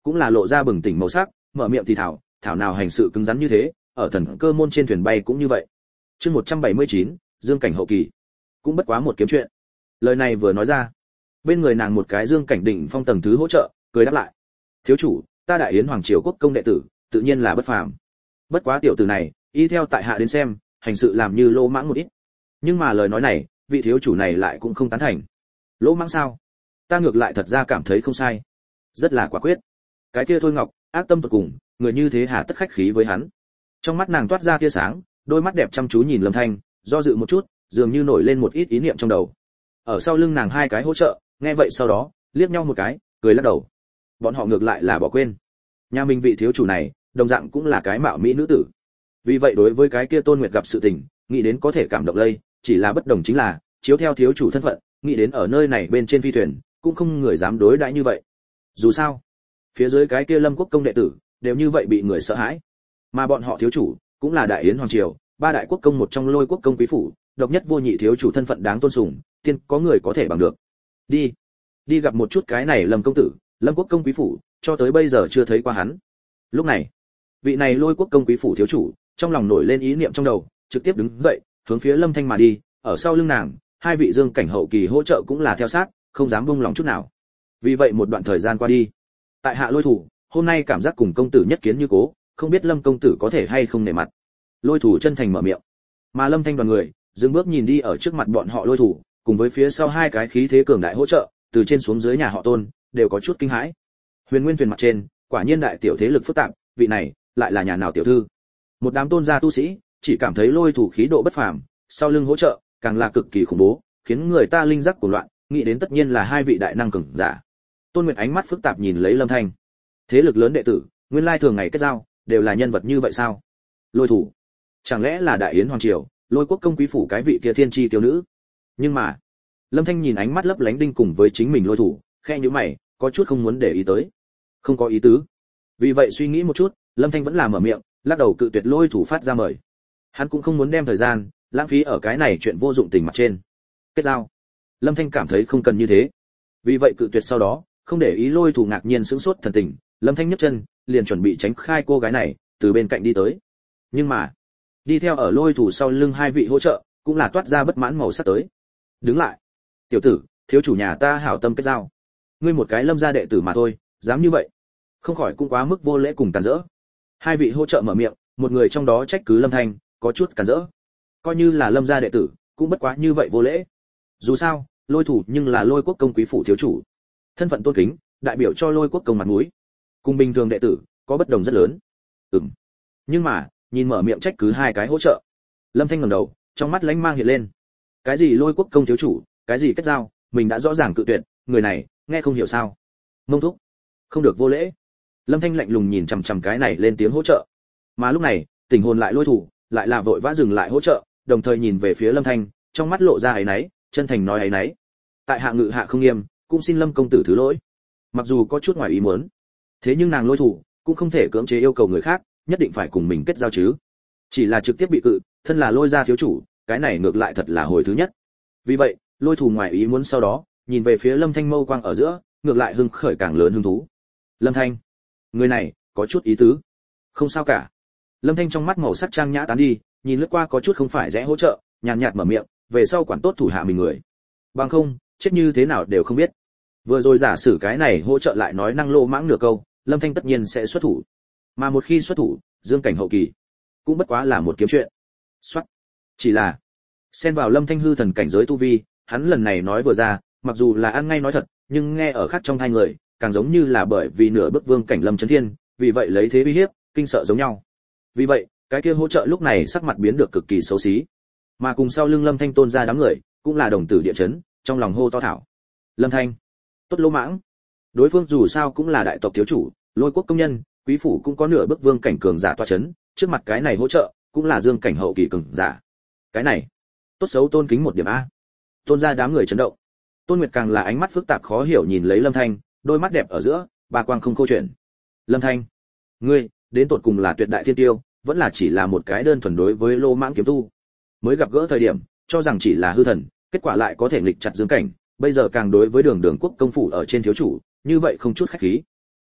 cũng là lộ ra bừng tỉnh màu sắc, mở miệng thì thảo, thảo nào hành sự cứng rắn như thế, ở thần cơ môn trên thuyền bay cũng như vậy. Chương một trăm bảy mươi chín, Dương cảnh hậu kỳ. Cũng bất quá một kiếm chuyện. Lời này vừa nói ra, bên người nàng một cái Dương cảnh đỉnh phong tầng thứ hỗ trợ, cười đáp lại. Thiếu chủ, ta đại yến hoàng triều quốc công đệ tử, tự nhiên là bất phàm. Bất quá tiểu tử này, y theo tại hạ đến xem, hành sự làm như lô mãng một ít. Nhưng mà lời nói này, vị thiếu chủ này lại cũng không tán thành. Lỗ mãng sao? Ta ngược lại thật ra cảm thấy không sai, rất là quả quyết. Cái kia Thôi Ngọc, ác tâm tột cùng, người như thế hà tất khách khí với hắn. Trong mắt nàng toát ra tia sáng, đôi mắt đẹp chăm chú nhìn Lâm Thanh, do dự một chút, dường như nổi lên một ít ý niệm trong đầu. Ở sau lưng nàng hai cái hỗ trợ, nghe vậy sau đó, liếc nhau một cái, cười lắc đầu. Bọn họ ngược lại là bỏ quên, nhà mình vị thiếu chủ này, đồng dạng cũng là cái mạo mỹ nữ tử. Vì vậy đối với cái kia Tôn Nguyệt gặp sự tình, nghĩ đến có thể cảm động lây, chỉ là bất đồng chính là, chiếu theo thiếu chủ thân phận, nghĩ đến ở nơi này bên trên phi thuyền, cũng không người dám đối đãi như vậy. Dù sao, phía dưới cái kia Lâm Quốc công đệ tử, đều như vậy bị người sợ hãi. Mà bọn họ thiếu chủ, cũng là đại yến hoàng triều, ba đại quốc công một trong Lôi quốc công quý phủ, độc nhất vô nhị thiếu chủ thân phận đáng tôn sùng, tiên có người có thể bằng được. Đi, đi gặp một chút cái này Lâm công tử, Lâm quốc công quý phủ, cho tới bây giờ chưa thấy qua hắn. Lúc này, vị này Lôi quốc công quý phủ thiếu chủ, trong lòng nổi lên ý niệm trong đầu, trực tiếp đứng dậy, hướng phía Lâm Thanh mà đi, ở sau lưng nàng, hai vị Dương cảnh hậu kỳ hỗ trợ cũng là theo sát, không dám buông lòng chút nào. Vì vậy một đoạn thời gian qua đi, tại hạ Lôi thủ, hôm nay cảm giác cùng công tử nhất kiến như cố, không biết Lâm công tử có thể hay không nể mặt. Lôi thủ chân thành mở miệng. Mà Lâm Thanh đoàn người, dừng bước nhìn đi ở trước mặt bọn họ Lôi thủ, cùng với phía sau hai cái khí thế cường đại hỗ trợ, từ trên xuống dưới nhà họ Tôn, đều có chút kinh hãi. Huyền Nguyên thuyền mặt trên, quả nhiên đại tiểu thế lực phức tạp, vị này lại là nhà nào tiểu thư? Một đám tôn gia tu sĩ, chỉ cảm thấy Lôi thủ khí độ bất phàm, sau lưng hỗ trợ, càng là cực kỳ khủng bố, khiến người ta linh giác cuồng loạn, nghĩ đến tất nhiên là hai vị đại năng cường giả. Tôn Nguyệt ánh mắt phức tạp nhìn lấy Lâm Thanh. Thế lực lớn đệ tử, nguyên lai thường ngày kết giao, đều là nhân vật như vậy sao? Lôi thủ, chẳng lẽ là đại yến hoàng triều, Lôi quốc công quý phủ cái vị kia thiên chi tiểu nữ? Nhưng mà, Lâm Thanh nhìn ánh mắt lấp lánh đinh cùng với chính mình Lôi thủ, khẽ nhíu mày, có chút không muốn để ý tới. Không có ý tứ. Vì vậy suy nghĩ một chút, Lâm Thanh vẫn là mở miệng, lắc đầu cự tuyệt Lôi thủ phát ra mời. Hắn cũng không muốn đem thời gian lãng phí ở cái này chuyện vô dụng tình mặt trên. Kết giao, Lâm Thanh cảm thấy không cần như thế. Vì vậy cự tuyệt sau đó, không để ý Lôi thủ ngạc nhiên sững sốt thần tình, Lâm Thanh nhấc chân, liền chuẩn bị tránh khai cô gái này, từ bên cạnh đi tới. Nhưng mà, đi theo ở Lôi thủ sau lưng hai vị hỗ trợ, cũng là toát ra bất mãn màu sắc tới. Đứng lại, tiểu tử, thiếu chủ nhà ta hảo tâm kết giao, ngươi một cái Lâm gia đệ tử mà thôi, dám như vậy, không khỏi cũng quá mức vô lễ cùng cản rỡ. Hai vị hỗ trợ mở miệng, một người trong đó trách cứ Lâm Thanh, có chút cản rỡ. Coi như là Lâm gia đệ tử, cũng bất quá như vậy vô lễ. Dù sao, Lôi thủ nhưng là Lôi quốc công quý phủ thiếu chủ, thân phận tôn kính, đại biểu cho Lôi quốc công mặt mũi, cùng bình thường đệ tử có bất đồng rất lớn. Ừm. Nhưng mà, nhìn mở miệng trách cứ hai cái hỗ trợ, Lâm Thanh ngẩng đầu, trong mắt lánh mang hiện lên. Cái gì Lôi quốc công thiếu chủ, cái gì kết giao, mình đã rõ ràng cự tuyệt, người này nghe không hiểu sao? Mông thúc, không được vô lễ. Lâm Thanh lạnh lùng nhìn chằm chằm cái này lên tiếng hỗ trợ. Mà lúc này, tình hồn lại Lôi thủ, lại là vội vã dừng lại hỗ trợ, đồng thời nhìn về phía Lâm Thanh, trong mắt lộ ra áy náy, chân thành nói áy náy. Tại hạ ngự hạ không nghiêm, cũng xin Lâm công tử thứ lỗi. Mặc dù có chút ngoài ý muốn, thế nhưng nàng Lôi thủ cũng không thể cưỡng chế yêu cầu người khác nhất định phải cùng mình kết giao chứ. Chỉ là trực tiếp bị cự, thân là Lôi gia thiếu chủ, cái này ngược lại thật là hồi thứ nhất. Vì vậy, Lôi thủ ngoài ý muốn sau đó, nhìn về phía Lâm Thanh mâu quang ở giữa, ngược lại hưng khởi càng lớn hứng thú. Lâm Thanh, người này có chút ý tứ. Không sao cả. Lâm Thanh trong mắt màu sắc trang nhã tán đi, nhìn lướt qua có chút không phải rẽ hỗ trợ, nhàn nhạt mở miệng, về sau quản tốt thủ hạ mình người. Bằng không, chết như thế nào đều không biết. Vừa rồi giả sử cái này hỗ trợ lại nói năng lô mãng nửa câu, Lâm Thanh tất nhiên sẽ xuất thủ. Mà một khi xuất thủ, Dương cảnh hậu kỳ, cũng bất quá là một kiếm chuyện. Soát. Chỉ là, xen vào Lâm Thanh hư thần cảnh giới tu vi, hắn lần này nói vừa ra, mặc dù là ăn ngay nói thật, nhưng nghe ở khác trong hai người, càng giống như là bởi vì nửa bước vương cảnh Lâm Chấn Thiên, vì vậy lấy thế uy hiếp, kinh sợ giống nhau. Vì vậy, cái kia hỗ trợ lúc này sắc mặt biến được cực kỳ xấu xí. Mà cùng sau lưng Lâm Thanh Tôn ra đám người, cũng là đồng tử địa chấn, trong lòng hô to thảo. Lâm Thanh, tốt lỗ mãng. Đối phương dù sao cũng là đại tộc thiếu chủ, Lôi quốc công nhân, quý phủ cũng có nửa bước vương cảnh cường giả tọa chấn, trước mặt cái này hỗ trợ, cũng là Dương cảnh hậu kỳ cường giả. Cái này, tốt xấu tôn kính một điểm a. Tôn ra đám người chấn động. Tôn Nguyệt càng là ánh mắt phức tạp khó hiểu nhìn lấy Lâm Thanh, đôi mắt đẹp ở giữa, ba quang không câu chuyện. Lâm Thanh, ngươi, đến tột cùng là tuyệt đại thiên tiêu, vẫn là chỉ là một cái đơn thuần đối với lô mãng kiếm tu. Mới gặp gỡ thời điểm, cho rằng chỉ là hư thần, kết quả lại có thể nghịch chặt Dương cảnh, bây giờ càng đối với đường đường quốc công phủ ở trên thiếu chủ, như vậy không chút khách khí.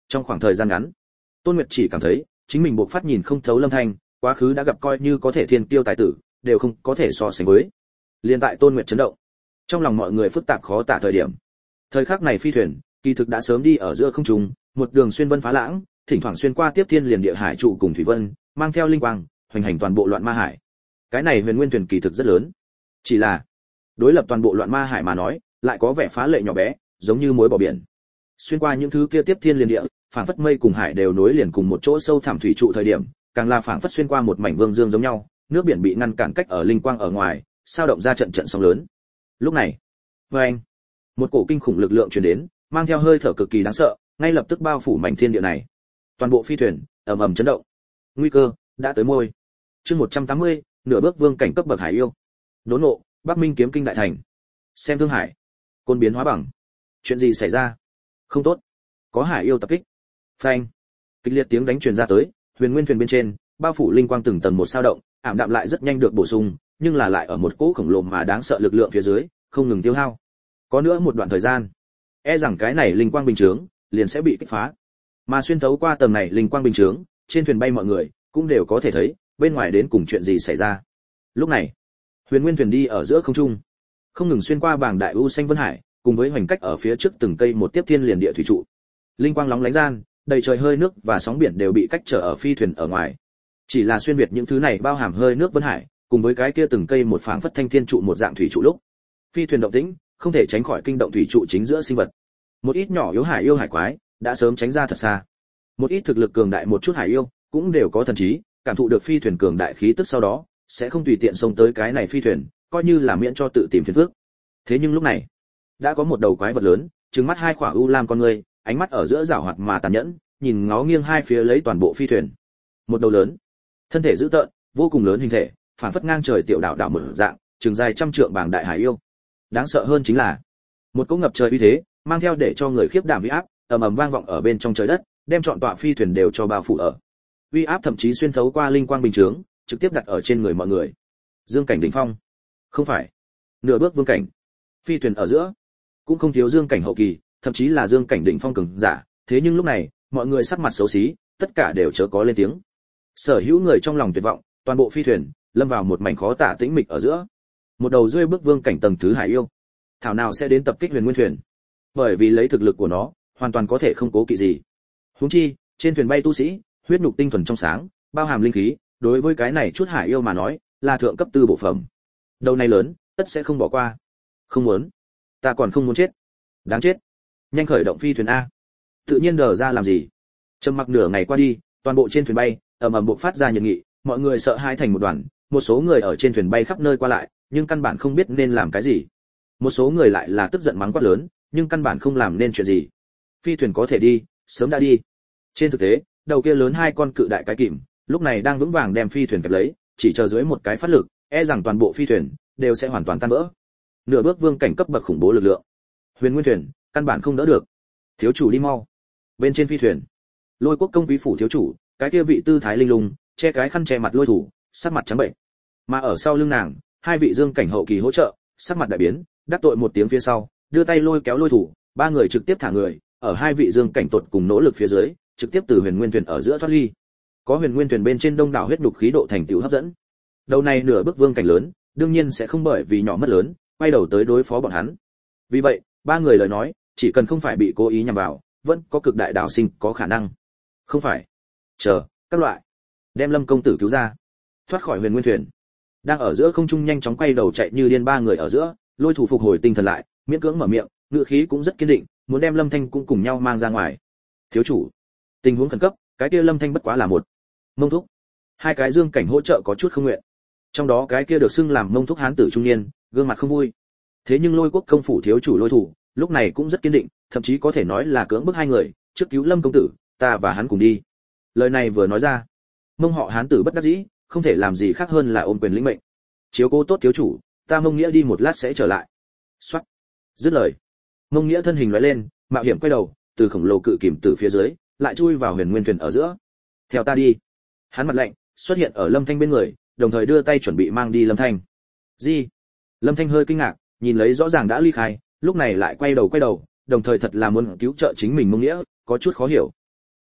Trong khoảng thời gian ngắn, Tôn Nguyệt chỉ cảm thấy chính mình buộc phát nhìn không thấu Lâm Thanh, quá khứ đã gặp coi như có thể thiên tiêu tài tử, đều không có thể so sánh với. Liên tại Tôn Nguyệt chấn động, trong lòng mọi người phức tạp khó tả thời điểm. Thời khắc này phi thuyền, kỳ thực đã sớm đi ở giữa không trung, một đường xuyên vân phá lãng, thỉnh thoảng xuyên qua tiếp thiên liền địa hải trụ cùng thủy vân, mang theo linh quang, hoành hành toàn bộ loạn ma hải. Cái này huyền nguyên thuyền kỳ thực rất lớn, chỉ là đối lập toàn bộ loạn ma hải mà nói, lại có vẻ phá lệ nhỏ bé, giống như muối bỏ biển. Xuyên qua những thứ kia tiếp thiên liền địa, phảng phất mây cùng hải đều nối liền cùng một chỗ sâu thẳm thủy trụ thời điểm, càng là phảng phất xuyên qua một mảnh vương dương giống nhau, nước biển bị ngăn cản cách ở linh quang ở ngoài, sao động ra trận trận sóng lớn. Lúc này, vâng, một cổ kinh khủng lực lượng truyền đến, mang theo hơi thở cực kỳ đáng sợ, ngay lập tức bao phủ mảnh thiên địa này. Toàn bộ phi thuyền ầm ầm chấn động. Nguy cơ đã tới môi. Chương một trăm tám mươi, nửa bước vương cảnh cấp bậc hải yêu. Đốn nộ, Bắc Minh kiếm kinh đại thành. Xem Thương Hải, côn biến hóa bằng. Chuyện gì xảy ra? Không tốt, có hải yêu tập kích. Phanh. Kịch liệt tiếng đánh truyền ra tới, huyền nguyên thuyền bên trên, bao phủ linh quang từng tầng một sao động, ảm đạm lại rất nhanh được bổ sung, nhưng là lại ở một cỗ khổng lồ mà đáng sợ lực lượng phía dưới, không ngừng tiêu hao. Có nữa một đoạn thời gian, e rằng cái này linh quang bình chướng liền sẽ bị kích phá. Mà xuyên thấu qua tầng này linh quang bình chướng, trên thuyền bay mọi người cũng đều có thể thấy bên ngoài đến cùng chuyện gì xảy ra. Lúc này, huyền nguyên thuyền đi ở giữa không trung, không ngừng xuyên qua bảng đại u xanh vân hải, cùng với hoành cách ở phía trước từng cây một tiếp thiên liền địa thủy trụ. Linh quang lóng lánh gian, đầy trời hơi nước và sóng biển đều bị cách trở ở phi thuyền ở ngoài. Chỉ là xuyên việt những thứ này bao hàm hơi nước vân hải, cùng với cái kia từng cây một phảng phất thanh thiên trụ một dạng thủy trụ lúc, phi thuyền động tĩnh không thể tránh khỏi kinh động thủy trụ chính giữa sinh vật. Một ít nhỏ yếu hải yêu hải quái đã sớm tránh ra thật xa. Một ít thực lực cường đại một chút hải yêu cũng đều có thần trí, cảm thụ được phi thuyền cường đại khí tức sau đó, sẽ không tùy tiện xông tới cái này phi thuyền, coi như là miễn cho tự tìm phiền phức. Thế nhưng lúc này, đã có một đầu quái vật lớn, trừng mắt hai khỏa u lam con người, ánh mắt ở giữa giảo hoạt mà tàn nhẫn, nhìn ngó nghiêng hai phía lấy toàn bộ phi thuyền. Một đầu lớn, thân thể dữ tợn, vô cùng lớn hình thể, phản phất ngang trời tiểu đảo đảo mở dạng, trường dài trăm trượng bảng đại hải yêu. Đáng sợ hơn chính là, một cỗ ngập trời uy thế, mang theo để cho người khiếp đảm uy áp, ầm ầm vang vọng ở bên trong trời đất, đem trọn tọa phi thuyền đều cho bao phủ ở. Uy áp thậm chí xuyên thấu qua linh quang bình chướng, trực tiếp đặt ở trên người mọi người. Dương cảnh đỉnh phong, không phải, nửa bước vương cảnh. Phi thuyền ở giữa, cũng không thiếu dương cảnh hậu kỳ, thậm chí là dương cảnh đỉnh phong cường giả, thế nhưng lúc này, mọi người sắc mặt xấu xí, tất cả đều chớ có lên tiếng. Sở hữu người trong lòng tuyệt vọng, toàn bộ phi thuyền lâm vào một mảnh khó tả tĩnh mịch ở giữa. Một đầu rơi bước vương cảnh tầng thứ hải yêu, thảo nào sẽ đến tập kích huyền nguyên thuyền? Bởi vì lấy thực lực của nó, hoàn toàn có thể không cố kỵ gì. Huống chi, trên thuyền bay tu sĩ, huyết nhục tinh thuần trong sáng, bao hàm linh khí, đối với cái này chút hải yêu mà nói, là thượng cấp tư bộ phẩm. Đầu này lớn, tất sẽ không bỏ qua. Không muốn, ta còn không muốn chết. Đáng chết. Nhanh khởi động phi thuyền a. Tự nhiên đờ ra làm gì? Trầm mặc nửa ngày qua đi, toàn bộ trên thuyền bay ầm ầm bộc phát ra nhiệt nghị, mọi người sợ hãi thành một đoàn, một số người ở trên thuyền bay khắp nơi qua lại, nhưng căn bản không biết nên làm cái gì. Một số người lại là tức giận mắng quát lớn, nhưng căn bản không làm nên chuyện gì. Phi thuyền có thể đi, sớm đã đi. Trên thực tế, đầu kia lớn hai con cự đại cái kìm, lúc này đang vững vàng đem phi thuyền kẹp lấy, chỉ chờ dưới một cái phát lực, e rằng toàn bộ phi thuyền đều sẽ hoàn toàn tan vỡ. Nửa bước vương cảnh cấp bậc khủng bố lực lượng. Huyền nguyên thuyền, căn bản không đỡ được. Thiếu chủ đi mau. Bên trên phi thuyền, Lôi Quốc công quý phủ thiếu chủ, cái kia vị tư thái linh lung, che cái khăn che mặt Lôi Thủ, sắc mặt trắng bệnh. Mà ở sau lưng nàng, hai vị dương cảnh hậu kỳ hỗ trợ, sắc mặt đại biến, đắc tội một tiếng phía sau, đưa tay lôi kéo Lôi Thủ, ba người trực tiếp thả người, ở hai vị dương cảnh tột cùng nỗ lực phía dưới, trực tiếp từ huyền nguyên thuyền ở giữa thoát ly. Có huyền nguyên thuyền bên trên đông đảo huyết nhục khí độ thành tựu hấp dẫn. Đầu này nửa bước vương cảnh lớn, đương nhiên sẽ không bởi vì nhỏ mất lớn, quay đầu tới đối phó bọn hắn. Vì vậy, ba người lời nói, chỉ cần không phải bị cố ý nhằm vào, vẫn có cực đại đảo sinh có khả năng. Không phải. Chờ, các loại. Đem Lâm công tử cứu ra. Thoát khỏi huyền nguyên thuyền. Đang ở giữa không trung nhanh chóng quay đầu chạy như điên ba người ở giữa, Lôi Thủ phục hồi tinh thần lại, miễn cưỡng mở miệng, ngữ khí cũng rất kiên định, muốn đem Lâm Thanh cũng cùng nhau mang ra ngoài. Thiếu chủ, tình huống khẩn cấp, cái kia Lâm Thanh bất quá là một mông thúc. Hai cái dương cảnh hỗ trợ có chút không nguyện. Trong đó cái kia được xưng làm mông thúc hán tử trung niên, gương mặt không vui. Thế nhưng Lôi Quốc công phủ thiếu chủ Lôi Thủ, lúc này cũng rất kiên định, thậm chí có thể nói là cưỡng bức hai người, trước cứu Lâm công tử, ta và hắn cùng đi. Lời này vừa nói ra, mông họ hán tử bất đắc dĩ, không thể làm gì khác hơn là ôm quyền lĩnh mệnh. Chiếu cố tốt thiếu chủ, ta mông nghĩa đi một lát sẽ trở lại. Soát. Dứt lời, mông nghĩa thân hình lóe lên, mạo hiểm quay đầu, từ khổng lồ cự kìm từ phía dưới, lại chui vào huyền nguyên thuyền ở giữa. Theo ta đi. Hắn mặt lạnh, xuất hiện ở Lâm Thanh bên người, đồng thời đưa tay chuẩn bị mang đi Lâm Thanh. Gì? Lâm Thanh hơi kinh ngạc, nhìn lấy rõ ràng đã ly khai, lúc này lại quay đầu quay đầu, đồng thời thật là muốn cứu trợ chính mình mông nghĩa, có chút khó hiểu.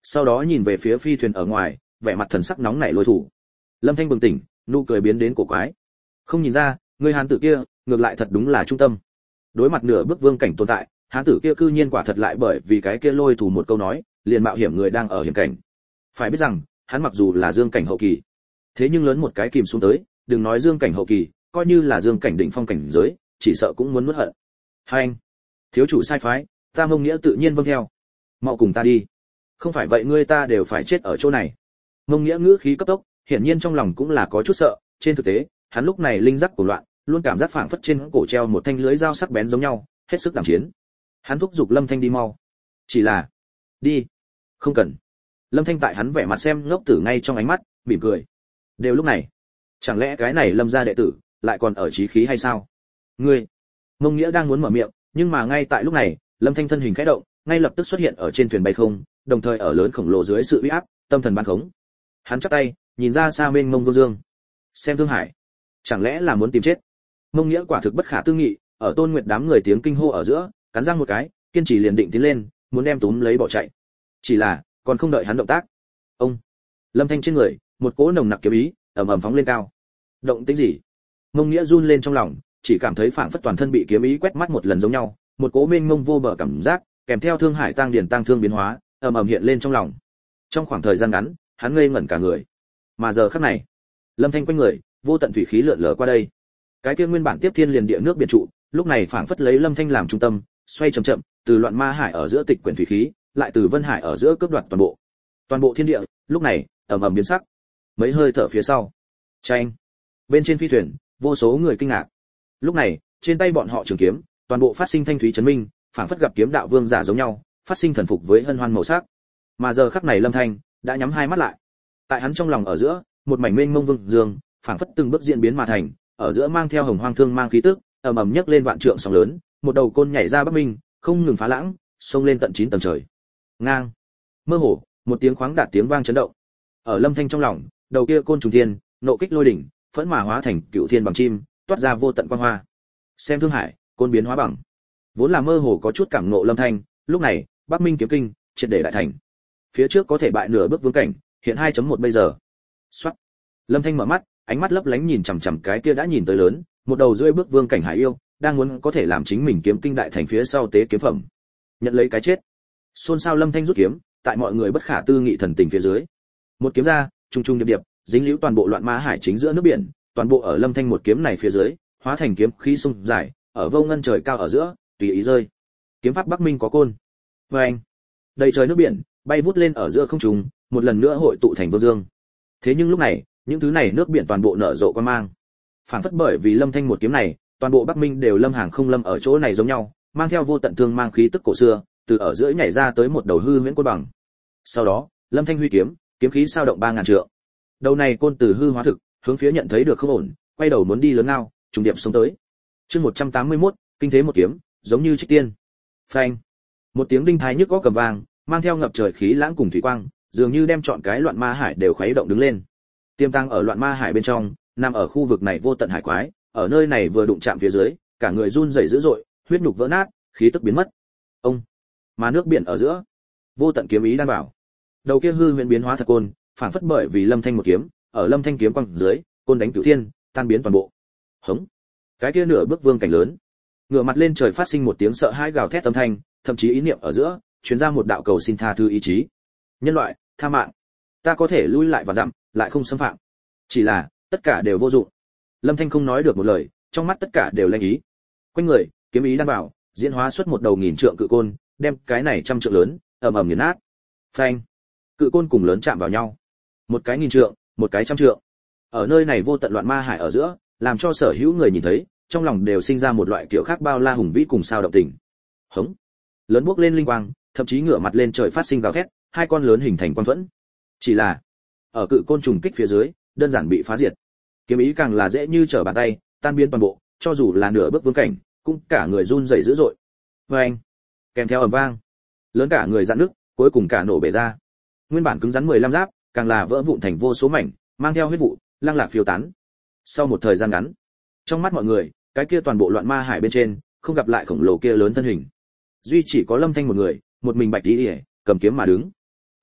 sau đó nhìn về phía phi thuyền ở ngoài, vẻ mặt thần sắc nóng nảy lôi thủ. Lâm Thanh bừng tỉnh, nụ cười biến đến cổ quái. Không nhìn ra, người hán tử kia, ngược lại thật đúng là trung tâm. Đối mặt nửa bước vương cảnh tồn tại, hán tử kia cư nhiên quả thật lại bởi vì cái kia lôi thủ một câu nói, liền mạo hiểm người đang ở hiểm cảnh. Phải biết rằng, hắn mặc dù là dương cảnh hậu kỳ, thế nhưng lớn một cái kìm xuống tới, đừng nói dương cảnh hậu kỳ, coi như là dương cảnh đỉnh phong cảnh giới, chỉ sợ cũng muốn nuốt hận. Hai anh, thiếu chủ sai phái, ta mông nghĩa tự nhiên vâng theo. Mau cùng ta đi, không phải vậy ngươi ta đều phải chết ở chỗ này. Mông nghĩa ngữ khí cấp tốc, hiển nhiên trong lòng cũng là có chút sợ, trên thực tế, hắn lúc này linh giác của loạn, luôn cảm giác phảng phất trên cổ treo một thanh lưới dao sắc bén giống nhau, hết sức đảm chiến. Hắn thúc giục Lâm Thanh đi mau. Chỉ là, đi, không cần. Lâm Thanh tại hắn vẻ mặt xem ngốc tử ngay trong ánh mắt, mỉm cười. Đều lúc này, chẳng lẽ cái này Lâm gia đệ tử lại còn ở chí khí hay sao? Ngươi, Mông Nghĩa đang muốn mở miệng, nhưng mà ngay tại lúc này, Lâm Thanh thân hình khẽ động, ngay lập tức xuất hiện ở trên thuyền bay không, đồng thời ở lớn khổng lồ dưới sự uy áp, tâm thần ban khống. Hắn chắp tay, nhìn ra xa mênh mông vô dương. Xem Thương Hải, chẳng lẽ là muốn tìm chết? Mông Nghĩa quả thực bất khả tư nghị, ở Tôn Nguyệt đám người tiếng kinh hô ở giữa, cắn răng một cái, kiên trì liền định tiến lên, muốn đem túm lấy bỏ chạy. Chỉ là, còn không đợi hắn động tác. Ông, Lâm Thanh trên người, một cỗ nồng nặc kiếm ý, ầm ầm phóng lên cao. Động tĩnh gì? Mông Nghĩa run lên trong lòng, chỉ cảm thấy phảng phất toàn thân bị kiếm ý quét mắt một lần giống nhau, một cỗ mênh mông vô bờ cảm giác, kèm theo Thương Hải tăng điển tăng thương biến hóa, ầm ầm hiện lên trong lòng. Trong khoảng thời gian ngắn, hắn ngây ngẩn cả người. Mà giờ khắc này, Lâm Thanh quanh người, vô tận thủy khí lượn lờ qua đây. Cái kia nguyên bản tiếp thiên liền địa nước biển trụ, lúc này phảng phất lấy Lâm Thanh làm trung tâm, xoay chậm chậm, từ loạn ma hải ở giữa tịch quyển thủy khí, lại từ vân hải ở giữa cướp đoạt toàn bộ. Toàn bộ thiên địa, lúc này, ầm ầm biến sắc. Mấy hơi thở phía sau, chanh. Bên trên phi thuyền, vô số người kinh ngạc. Lúc này, trên tay bọn họ trường kiếm, toàn bộ phát sinh thanh thúy chấn minh, phảng phất gặp kiếm đạo vương giả giống nhau, phát sinh thần phục với hân hoan màu sắc. Mà giờ khắc này Lâm Thanh đã nhắm hai mắt lại. Tại hắn trong lòng ở giữa, một mảnh mênh mông vương dương, phảng phất từng bước diễn biến mà thành, ở giữa mang theo hồng hoang thương mang khí tức, ầm ầm nhấc lên vạn trượng sóng lớn, một đầu côn nhảy ra bắc minh, không ngừng phá lãng, xông lên tận chín tầng trời. Ngang, mơ hồ, một tiếng khoáng đạt tiếng vang chấn động. Ở Lâm Thanh trong lòng, đầu kia côn trùng thiên, nộ kích lôi đỉnh, phẫn mà hóa thành cựu thiên bằng chim, toát ra vô tận quang hoa. Xem Thương Hải, côn biến hóa bằng. Vốn là mơ hồ có chút cảm ngộ Lâm Thanh, lúc này, Bắc Minh kiếm kinh, triệt để đại thành. Phía trước có thể bại nửa bước vương cảnh, hiện hai chấm một bây giờ. Soát. Lâm Thanh mở mắt, ánh mắt lấp lánh nhìn chằm chằm cái kia đã nhìn tới lớn, một đầu rưỡi bước vương cảnh hải yêu, đang muốn có thể làm chính mình kiếm kinh đại thành phía sau tế kiếm phẩm. Nhận lấy cái chết. Xôn xao Lâm Thanh rút kiếm, tại mọi người bất khả tư nghị thần tình phía dưới. Một kiếm ra, trung trung điệp điệp, dính liễu toàn bộ loạn ma hải chính giữa nước biển, toàn bộ ở Lâm Thanh một kiếm này phía dưới, hóa thành kiếm khí sung dài, ở vô ngân trời cao ở giữa, tùy ý rơi. Kiếm pháp Bắc Minh có côn. Và anh, đầy trời nước biển, bay vút lên ở giữa không trung, một lần nữa hội tụ thành vô dương. Thế nhưng lúc này, những thứ này nước biển toàn bộ nở rộ quan mang. Phản phất bởi vì Lâm Thanh một kiếm này, toàn bộ Bắc Minh đều lâm hàng không lâm ở chỗ này giống nhau, mang theo vô tận thương mang khí tức cổ xưa, từ ở giữa nhảy ra tới một đầu hư huyễn côn bằng. Sau đó, Lâm Thanh huy kiếm, kiếm khí sao động ba ngàn trượng. Đầu này côn từ hư hóa thực, hướng phía nhận thấy được không ổn, quay đầu muốn đi lớn ngao, trùng điệp xuống tới. Chương một trăm tám mươi mốt, kinh thế một kiếm, giống như trích tiên. Phanh. Một tiếng đinh thái nhức có cầm vang, mang theo ngập trời khí lãng cùng thủy quang, dường như đem trọn cái loạn ma hải đều khuấy động đứng lên. Tiềm tàng ở loạn ma hải bên trong, nằm ở khu vực này vô tận hải quái, ở nơi này vừa đụng chạm phía dưới, cả người run rẩy dữ dội, huyết nhục vỡ nát, khí tức biến mất. Ông, mà nước biển ở giữa, vô tận kiếm ý đan bảo. Đầu kia hư huyễn biến hóa thật côn, phản phất bởi vì Lâm Thanh một kiếm, ở Lâm Thanh kiếm quang dưới, côn đánh cửu thiên, tan biến toàn bộ. Hống. Cái kia nửa bước vương cảnh lớn, ngửa mặt lên trời phát sinh một tiếng sợ hãi gào thét âm thanh, thậm chí ý niệm ở giữa, truyền ra một đạo cầu xin tha thứ ý chí. Nhân loại, tha mạng. Ta có thể lui lại và dặm, lại không xâm phạm. Chỉ là, tất cả đều vô dụng. Lâm Thanh không nói được một lời, trong mắt tất cả đều lanh ý. Quanh người, kiếm ý đan bảo, diễn hóa xuất một đầu nghìn trượng cự côn, đem cái này trăm trượng lớn, ầm ầm nghiền nát. Phanh. Cự côn cùng lớn chạm vào nhau. Một cái nghìn trượng, một cái trăm trượng. Ở nơi này vô tận loạn ma hải ở giữa, làm cho sở hữu người nhìn thấy, trong lòng đều sinh ra một loại kiểu khác bao la hùng vĩ cùng sao động tình. Hống. Lớn bước lên linh quang, thậm chí ngửa mặt lên trời phát sinh gào thét, hai con lớn hình thành quan thuẫn. Chỉ là, ở cự côn trùng kích phía dưới, đơn giản bị phá diệt. Kiếm ý càng là dễ như trở bàn tay, tan biến toàn bộ, cho dù là nửa bước vương cảnh, cũng cả người run rẩy dữ dội. Oeng, kèm theo ầm vang, lớn cả người dạn nứt, cuối cùng cả nổ bể ra. Nguyên bản cứng rắn mười lăm giáp, càng là vỡ vụn thành vô số mảnh, mang theo huyết vụ, lăng lạc phiêu tán. Sau một thời gian ngắn, trong mắt mọi người, cái kia toàn bộ loạn ma hải bên trên, không gặp lại khổng lồ kia lớn thân hình. Duy chỉ có Lâm Thanh một người, một mình bạch tí ỉa, cầm kiếm mà đứng.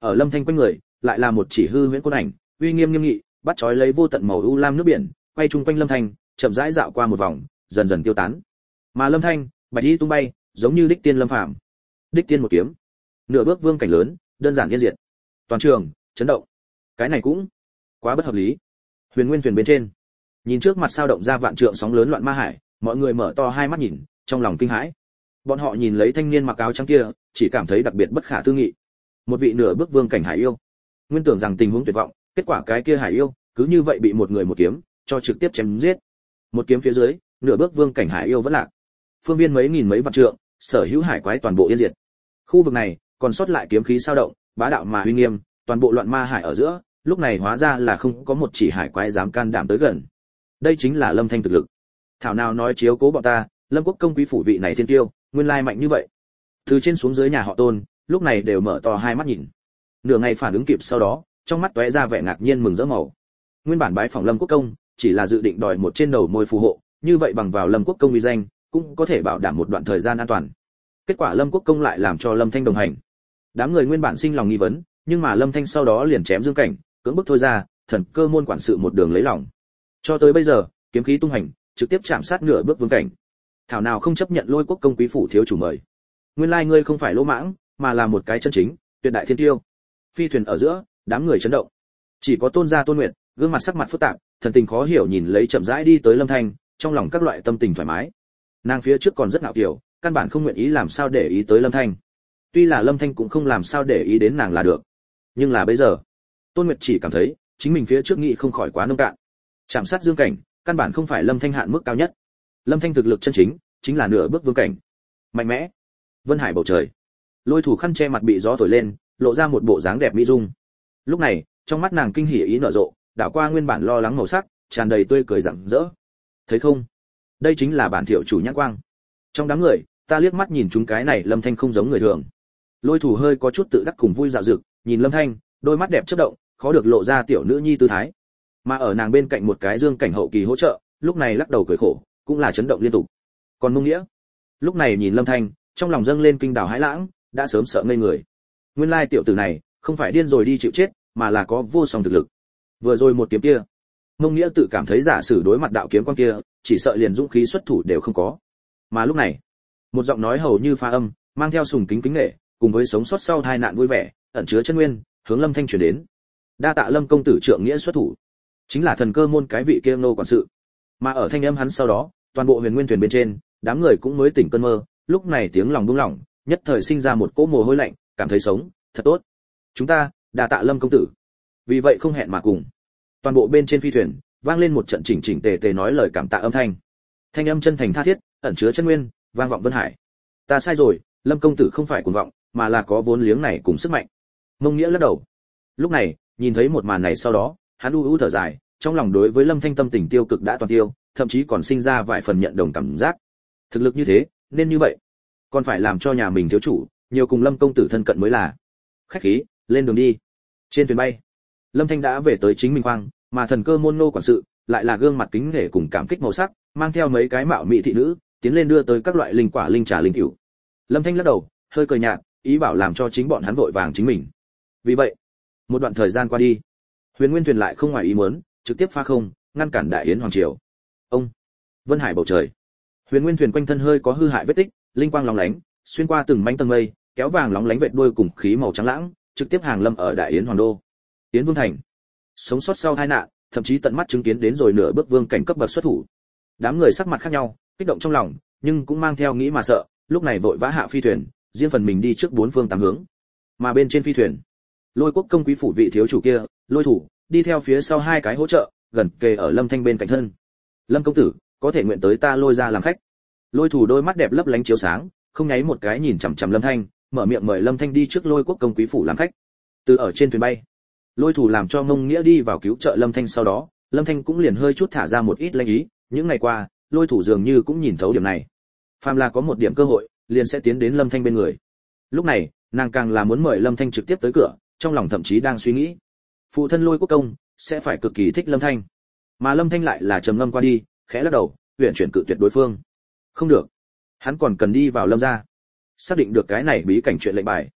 Ở Lâm Thanh quanh người, lại là một chỉ hư huyễn côn ảnh, uy nghiêm nghiêm nghị, bắt chói lấy vô tận màu u lam nước biển, quay chung quanh Lâm Thanh, chậm rãi dạo qua một vòng, dần dần tiêu tán. Mà Lâm Thanh, bạch y tung bay, giống như đích tiên lâm phàm. Đích tiên một kiếm, nửa bước vương cảnh lớn, đơn giản yên diệt. Toàn trường chấn động. Cái này cũng quá bất hợp lý. Huyền Nguyên thuyền bên trên, nhìn trước mặt sao động ra vạn trượng sóng lớn loạn ma hải, mọi người mở to hai mắt nhìn, trong lòng kinh hãi. Bọn họ nhìn lấy thanh niên mặc áo trắng kia, chỉ cảm thấy đặc biệt bất khả tư nghị. Một vị nửa bước vương cảnh hải yêu, nguyên tưởng rằng tình huống tuyệt vọng, kết quả cái kia hải yêu cứ như vậy bị một người một kiếm cho trực tiếp chém giết. Một kiếm phía dưới, nửa bước vương cảnh hải yêu vẫn lạc. Phương viên mấy nghìn mấy vạn trượng, sở hữu hải quái toàn bộ yên diệt. Khu vực này còn sót lại kiếm khí sao động, bá đạo mà uy nghiêm, toàn bộ loạn ma hải ở giữa, lúc này hóa ra là không có một chỉ hải quái dám can đảm tới gần. Đây chính là Lâm Thanh thực lực. Thảo nào nói chiếu cố bọn ta, Lâm Quốc công quý phủ vị này thiên tiêu, nguyên lai mạnh như vậy. Từ trên xuống dưới nhà họ Tôn, lúc này đều mở to hai mắt nhìn. Nửa ngày phản ứng kịp sau đó, trong mắt tóe ra vẻ ngạc nhiên mừng rỡ màu. Nguyên bản bái phỏng Lâm Quốc công, chỉ là dự định đòi một trên đầu môi phù hộ, như vậy bằng vào Lâm Quốc công uy danh, cũng có thể bảo đảm một đoạn thời gian an toàn. Kết quả Lâm Quốc công lại làm cho Lâm Thanh đồng hành. Đám người nguyên bản sinh lòng nghi vấn, nhưng mà Lâm Thanh sau đó liền chém Dương Cảnh, cưỡng bức thôi ra, thần cơ môn quản sự một đường lấy lòng. Cho tới bây giờ, kiếm khí tung hành, trực tiếp chạm sát nửa bước vương cảnh. Thảo nào không chấp nhận Lôi Quốc công quý phủ thiếu chủ mời. Nguyên lai ngươi không phải lỗ mãng, mà là một cái chân chính, tuyệt đại thiên tiêu. Phi thuyền ở giữa, đám người chấn động. Chỉ có Tôn gia Tôn Nguyệt, gương mặt sắc mặt phức tạp, thần tình khó hiểu nhìn lấy chậm rãi đi tới Lâm Thanh, trong lòng các loại tâm tình thoải mái. Nàng phía trước còn rất ngạo kiều, căn bản không nguyện ý làm sao để ý tới Lâm Thanh. Tuy là Lâm Thanh cũng không làm sao để ý đến nàng là được, nhưng là bây giờ, Tôn Nguyệt chỉ cảm thấy chính mình phía trước nghĩ không khỏi quá nông cạn. Chạm sát Dương Cảnh, căn bản không phải Lâm Thanh hạn mức cao nhất. Lâm Thanh thực lực chân chính, chính là nửa bước vương cảnh. Mạnh mẽ. Vân Hải bầu trời, Lôi Thủ khăn che mặt bị gió thổi lên, lộ ra một bộ dáng đẹp mỹ dung. Lúc này, trong mắt nàng kinh hỉ ý nở rộ, đảo qua nguyên bản lo lắng màu sắc, tràn đầy tươi cười rạng rỡ. Thấy không? Đây chính là bản thiệu chủ nhãn quang. Trong đám người, ta liếc mắt nhìn chúng cái này Lâm Thanh không giống người thường. Lôi Thủ hơi có chút tự đắc cùng vui dạo dực, nhìn Lâm Thanh, đôi mắt đẹp chớp động, khó được lộ ra tiểu nữ nhi tư thái. Mà ở nàng bên cạnh một cái Dương Cảnh hậu kỳ hỗ trợ, lúc này lắc đầu cười khổ, cũng là chấn động liên tục. Còn Mông Nghĩa, lúc này nhìn Lâm Thanh, trong lòng dâng lên kinh đảo hãi lãng, đã sớm sợ ngây người. Nguyên lai tiểu tử này, không phải điên rồi đi chịu chết, mà là có vô song thực lực. Vừa rồi một kiếm kia, Mông Nghĩa tự cảm thấy giả sử đối mặt đạo kiếm quan kia, chỉ sợ liền dũng khí xuất thủ đều không có. Mà lúc này, một giọng nói hầu như pha âm, mang theo sùng kính kính nể, cùng với sống sót sau tai nạn vui vẻ, ẩn chứa chân nguyên, hướng Lâm Thanh truyền đến. Đa tạ Lâm công tử trượng nghĩa xuất thủ, chính là thần cơ môn cái vị kia nô quản sự. Mà ở thanh âm hắn sau đó, toàn bộ Huyền Nguyên thuyền bên trên, đám người cũng mới tỉnh cơn mơ, lúc này tiếng lòng buông lỏng, nhất thời sinh ra một cỗ mồ hôi lạnh, cảm thấy sống thật tốt. Chúng ta, đa tạ Lâm công tử. Vì vậy không hẹn mà cùng, toàn bộ bên trên phi thuyền vang lên một trận chỉnh chỉnh tề tề nói lời cảm tạ âm thanh. Thanh âm chân thành tha thiết, ẩn chứa chân nguyên, vang vọng vân hải. Ta sai rồi, Lâm công tử không phải cuồng vọng, mà là có vốn liếng này cùng sức mạnh. Mông Nghĩa lắc đầu. Lúc này, nhìn thấy một màn này sau đó, hắn u u thở dài, trong lòng đối với Lâm Thanh tâm tình tiêu cực đã toàn tiêu, thậm chí còn sinh ra vài phần nhận đồng cảm giác. Thực lực như thế, nên như vậy, còn phải làm cho nhà mình thiếu chủ nhiều cùng Lâm công tử thân cận mới là. Khách khí, lên đường đi. Trên thuyền bay, Lâm Thanh đã về tới chính mình khoang, mà thần cơ môn nô quản sự lại là gương mặt kính nể cùng cảm kích màu sắc, mang theo mấy cái mạo mỹ thị nữ, tiến lên đưa tới các loại linh quả linh trà linh cửu. Lâm Thanh lắc đầu, hơi cười nhạt, ý bảo làm cho chính bọn hắn vội vàng chính mình. Vì vậy, một đoạn thời gian qua đi, Huyền Nguyên thuyền lại không ngoài ý muốn, trực tiếp phá không, ngăn cản đại yến hoàng triều. Ông, Vân Hải bầu trời, Huyền Nguyên thuyền quanh thân hơi có hư hại vết tích, linh quang lóng lánh, xuyên qua từng mảnh tầng mây, kéo vàng lóng lánh vệt đuôi cùng khí màu trắng lãng, trực tiếp hàng lâm ở đại yến hoàng đô. Yến Vương thành, sống sót sau tai nạn, thậm chí tận mắt chứng kiến đến rồi nửa bước vương cảnh cấp bậc xuất thủ. Đám người sắc mặt khác nhau, kích động trong lòng, nhưng cũng mang theo nghĩ mà sợ, lúc này vội vã hạ phi thuyền, riêng phần mình đi trước bốn phương tám hướng. Mà bên trên phi thuyền, Lôi Quốc công quý phủ vị thiếu chủ kia, Lôi Thủ, đi theo phía sau hai cái hỗ trợ, gần kề ở Lâm Thanh bên cạnh thân. Lâm công tử, có thể nguyện tới ta Lôi ra làm khách. Lôi Thủ đôi mắt đẹp lấp lánh chiếu sáng, không nháy một cái nhìn chằm chằm Lâm Thanh, mở miệng mời Lâm Thanh đi trước Lôi Quốc công quý phủ làm khách. Từ ở trên thuyền bay, Lôi Thủ làm cho Mông Nghĩa đi vào cứu trợ Lâm Thanh, sau đó, Lâm Thanh cũng liền hơi chút thả ra một ít lanh ý, những ngày qua, Lôi Thủ dường như cũng nhìn thấu điểm này. Phàm là có một điểm cơ hội, liền sẽ tiến đến Lâm Thanh bên người. Lúc này, nàng càng là muốn mời Lâm Thanh trực tiếp tới cửa, trong lòng thậm chí đang suy nghĩ, phụ thân Lôi Quốc công sẽ phải cực kỳ thích Lâm Thanh, mà Lâm Thanh lại là trầm ngâm qua đi, khẽ lắc đầu, huyền chuyển cự tuyệt đối phương. Không được, hắn còn cần đi vào Lâm gia, xác định được cái này bí cảnh chuyện lệnh bài.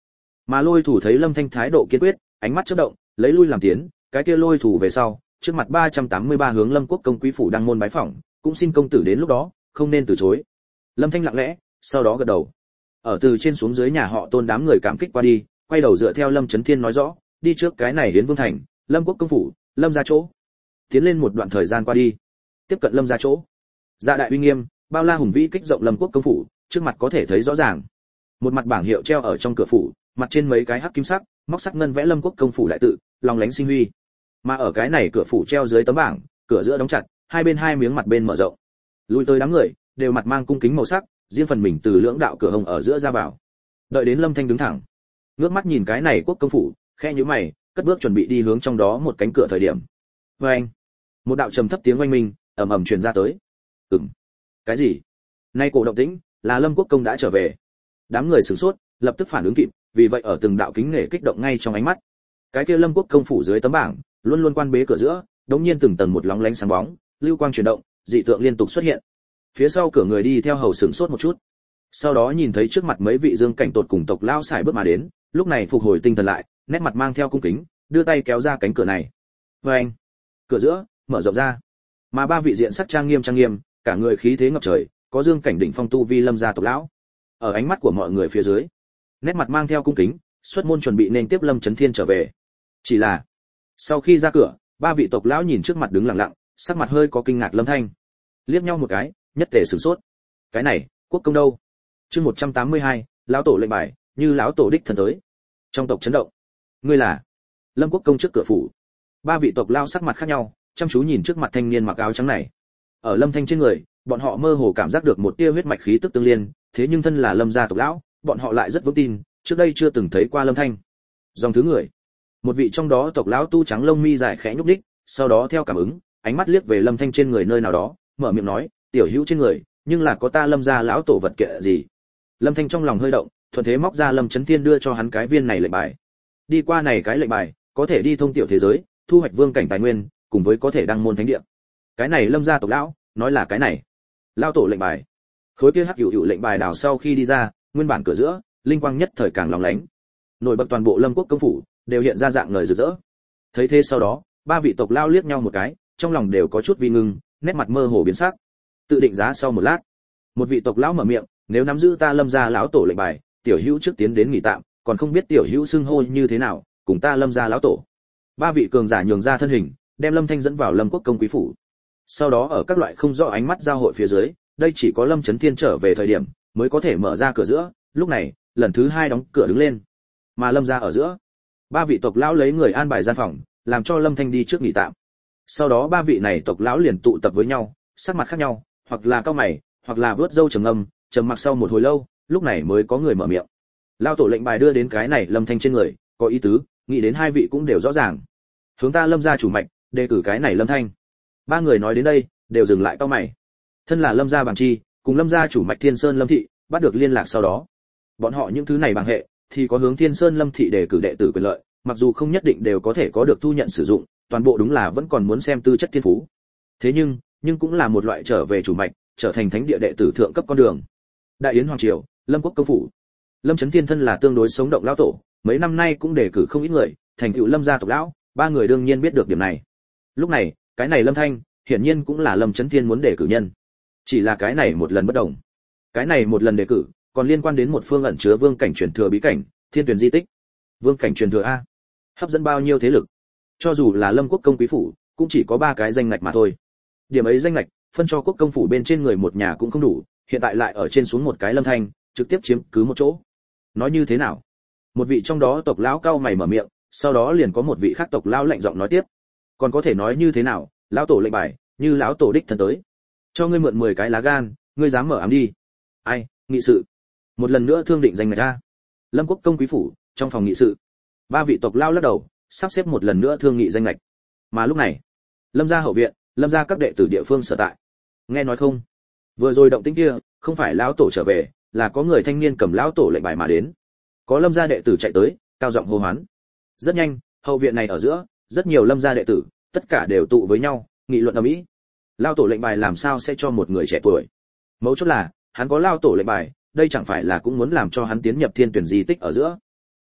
Mà Lôi Thủ thấy Lâm Thanh thái độ kiên quyết, ánh mắt chớp động, lấy lui làm tiến, cái kia Lôi Thủ về sau, trước mặt ba trăm tám mươi ba hướng Lâm Quốc công quý phủ đăng môn bái phỏng, cũng xin công tử đến lúc đó, không nên từ chối. Lâm Thanh lặng lẽ, sau đó gật đầu. Ở từ trên xuống dưới nhà họ Tôn đám người cảm kích qua đi, quay đầu dựa theo Lâm Chấn Thiên nói rõ, đi trước cái này đến Vương thành, Lâm Quốc công phủ, Lâm gia chỗ. Tiến lên một đoạn thời gian qua đi, tiếp cận Lâm gia chỗ. Dạ đại uy nghiêm, bao la hùng vĩ kích rộng Lâm Quốc công phủ, trước mặt có thể thấy rõ ràng. Một mặt bảng hiệu treo ở trong cửa phủ, mặt trên mấy cái hắc kim sắc, móc sắc ngân vẽ Lâm Quốc công phủ đại tự, long lánh sinh huy. Mà ở cái này cửa phủ treo dưới tấm bảng, cửa giữa đóng chặt, hai bên hai miếng mặt bên mở rộng. Lui tới đám người, đều mặt mang cung kính màu sắc, riêng phần mình từ lưỡng đạo cửa hồng ở giữa ra vào. Đợi đến Lâm Thanh đứng thẳng, ngước mắt nhìn cái này quốc công phủ, khẽ nhíu mày, cất bước chuẩn bị đi hướng trong đó một cánh cửa thời điểm. Oeng! Một đạo trầm thấp tiếng oanh minh, ầm ầm truyền ra tới. Ừm. Cái gì? Nay cổ động tĩnh, là Lâm Quốc công đã trở về. Đám người sửng sốt, lập tức phản ứng kịp, vì vậy ở từng đạo kính nể kích động ngay trong ánh mắt. Cái kia Lâm Quốc công phủ dưới tấm bảng, luôn luôn quan bế cửa giữa, đống nhiên từng tầng một lóng lánh sáng bóng, lưu quang chuyển động, dị tượng liên tục xuất hiện. Phía sau cửa người đi theo hầu sửng sốt một chút. Sau đó nhìn thấy trước mặt mấy vị dương cảnh tột cùng tộc lao xài bước mà đến, lúc này phục hồi tinh thần lại, nét mặt mang theo cung kính, đưa tay kéo ra cánh cửa này. Oeng! Cửa giữa mở rộng ra, mà ba vị diện sắc trang nghiêm trang nghiêm, cả người khí thế ngập trời, có dương cảnh đỉnh phong tu vi Lâm gia tộc lão. Ở ánh mắt của mọi người phía dưới, nét mặt mang theo cung kính, xuất môn chuẩn bị nên tiếp Lâm Chấn Thiên trở về. Chỉ là, sau khi ra cửa, ba vị tộc lão nhìn trước mặt đứng lặng lặng, sắc mặt hơi có kinh ngạc Lâm Thanh. Liếc nhau một cái, nhất thể sửng sốt. Cái này, quốc công đâu? Chương một trăm tám mươi hai, lão tổ lệnh bài, như lão tổ đích thân tới. Trong tộc chấn động. Ngươi là? Lâm Quốc công trước cửa phủ. Ba vị tộc lão sắc mặt khác nhau, chăm chú nhìn trước mặt thanh niên mặc áo trắng này. Ở Lâm Thanh trên người, bọn họ mơ hồ cảm giác được một tia huyết mạch khí tức tương liên, thế nhưng thân là Lâm gia tộc lão, bọn họ lại rất vững tin, trước đây chưa từng thấy qua Lâm Thanh. Dòng thứ người. Một vị trong đó tộc lão tu trắng lông mi dài khẽ nhúc nhích, sau đó theo cảm ứng, ánh mắt liếc về Lâm Thanh trên người nơi nào đó, mở miệng nói, tiểu hữu trên người, nhưng là có ta Lâm gia lão tổ vật kệ gì? Lâm Thanh trong lòng hơi động, thuận thế móc ra Lâm Chấn Thiên đưa cho hắn cái viên này lệnh bài. Đi qua này cái lệnh bài, có thể đi thông tiểu thế giới, thu hoạch vương cảnh tài nguyên, cùng với có thể đăng môn thánh địa. Cái này Lâm gia tộc lão, nói là cái này. Lão tổ lệnh bài. Khối kia hắc hữu hữu lệnh bài đào sau khi đi ra, nguyên bản cửa giữa, linh quang nhất thời càng lóng lánh. Nổi bật toàn bộ Lâm Quốc công phủ, đều hiện ra dạng lời rực rỡ. Thấy thế sau đó, ba vị tộc lão liếc nhau một cái, trong lòng đều có chút vi ngưng, nét mặt mơ hồ biến sắc. Tự định giá sau một lát, một vị tộc lão mở miệng, nếu nắm giữ ta Lâm gia lão tổ lệnh bài, tiểu hữu trước tiến đến nghỉ tạm, còn không biết tiểu hữu xưng hô như thế nào, cùng ta Lâm gia lão tổ. Ba vị cường giả nhường ra thân hình, đem Lâm Thanh dẫn vào Lâm Quốc công quý phủ. Sau đó ở các loại không rõ ánh mắt giao hội phía dưới, đây chỉ có Lâm Chấn Thiên trở về thời điểm mới có thể mở ra cửa giữa, lúc này, lần thứ hai đóng cửa đứng lên. Mà Lâm gia ở giữa, ba vị tộc lão lấy người an bài gian phòng, làm cho Lâm Thanh đi trước nghỉ tạm. Sau đó ba vị này tộc lão liền tụ tập với nhau, sắc mặt khác nhau, hoặc là cau mày, hoặc là vớt râu trầm ngâm, trầm mặc sau một hồi lâu, lúc này mới có người mở miệng. Lão tổ lệnh bài đưa đến cái này Lâm Thanh trên người, có ý tứ, nghĩ đến hai vị cũng đều rõ ràng. Hướng ta Lâm gia chủ mạch, đề cử cái này Lâm Thanh. Ba người nói đến đây, đều dừng lại cau mày. Thân là Lâm gia bằng chi, cùng Lâm gia chủ mạch Thiên Sơn Lâm thị, bắt được liên lạc sau đó. Bọn họ những thứ này bằng hệ, thì có hướng Thiên Sơn Lâm thị đề cử đệ tử quyền lợi, mặc dù không nhất định đều có thể có được thu nhận sử dụng, toàn bộ đúng là vẫn còn muốn xem tư chất thiên phú. Thế nhưng, nhưng cũng là một loại trở về chủ mạch, trở thành thánh địa đệ tử thượng cấp con đường. Đại yến hoàng triều, Lâm Quốc công phủ. Lâm Chấn Thiên thân là tương đối sống động lão tổ, mấy năm nay cũng đề cử không ít người, thành tựu Lâm gia tộc lão, ba người đương nhiên biết được điểm này. Lúc này, cái này Lâm Thanh, hiển nhiên cũng là Lâm Chấn Thiên muốn đề cử nhân. Chỉ là cái này một lần bất đồng. Cái này một lần đề cử, còn liên quan đến một phương ẩn chứa vương cảnh truyền thừa bí cảnh, Thiên Tuyển di tích. Vương cảnh truyền thừa a, hấp dẫn bao nhiêu thế lực? Cho dù là Lâm Quốc công quý phủ, cũng chỉ có ba cái danh ngạch mà thôi. Điểm ấy danh ngạch, phân cho quốc công phủ bên trên người một nhà cũng không đủ, hiện tại lại ở trên xuống một cái Lâm Thanh, trực tiếp chiếm cứ một chỗ. Nói như thế nào? Một vị trong đó tộc lão cao mày mở miệng, sau đó liền có một vị khác tộc lão lạnh giọng nói tiếp. Còn có thể nói như thế nào? Lão tổ lệnh bài, như lão tổ đích thân tới. Cho ngươi mượn mười cái lá gan, ngươi dám mở ám đi. Ai, nghị sự. Một lần nữa thương định danh ngạch ra. Lâm Quốc công quý phủ, trong phòng nghị sự. Ba vị tộc lão lắc đầu, sắp xếp một lần nữa thương nghị danh ngạch. Mà lúc này, Lâm gia hậu viện, Lâm gia các đệ tử địa phương sở tại. Nghe nói không? Vừa rồi động tĩnh kia, không phải lão tổ trở về, là có người thanh niên cầm lão tổ lệnh bài mà đến. Có Lâm gia đệ tử chạy tới, cao giọng hô hoán. Rất nhanh, hậu viện này ở giữa, rất nhiều Lâm gia đệ tử, tất cả đều tụ với nhau, nghị luận ầm ĩ. Lão tổ lệnh bài làm sao sẽ cho một người trẻ tuổi? Mấu chốt là, hắn có lão tổ lệnh bài, đây chẳng phải là cũng muốn làm cho hắn tiến nhập Thiên Tuyển di tích ở giữa.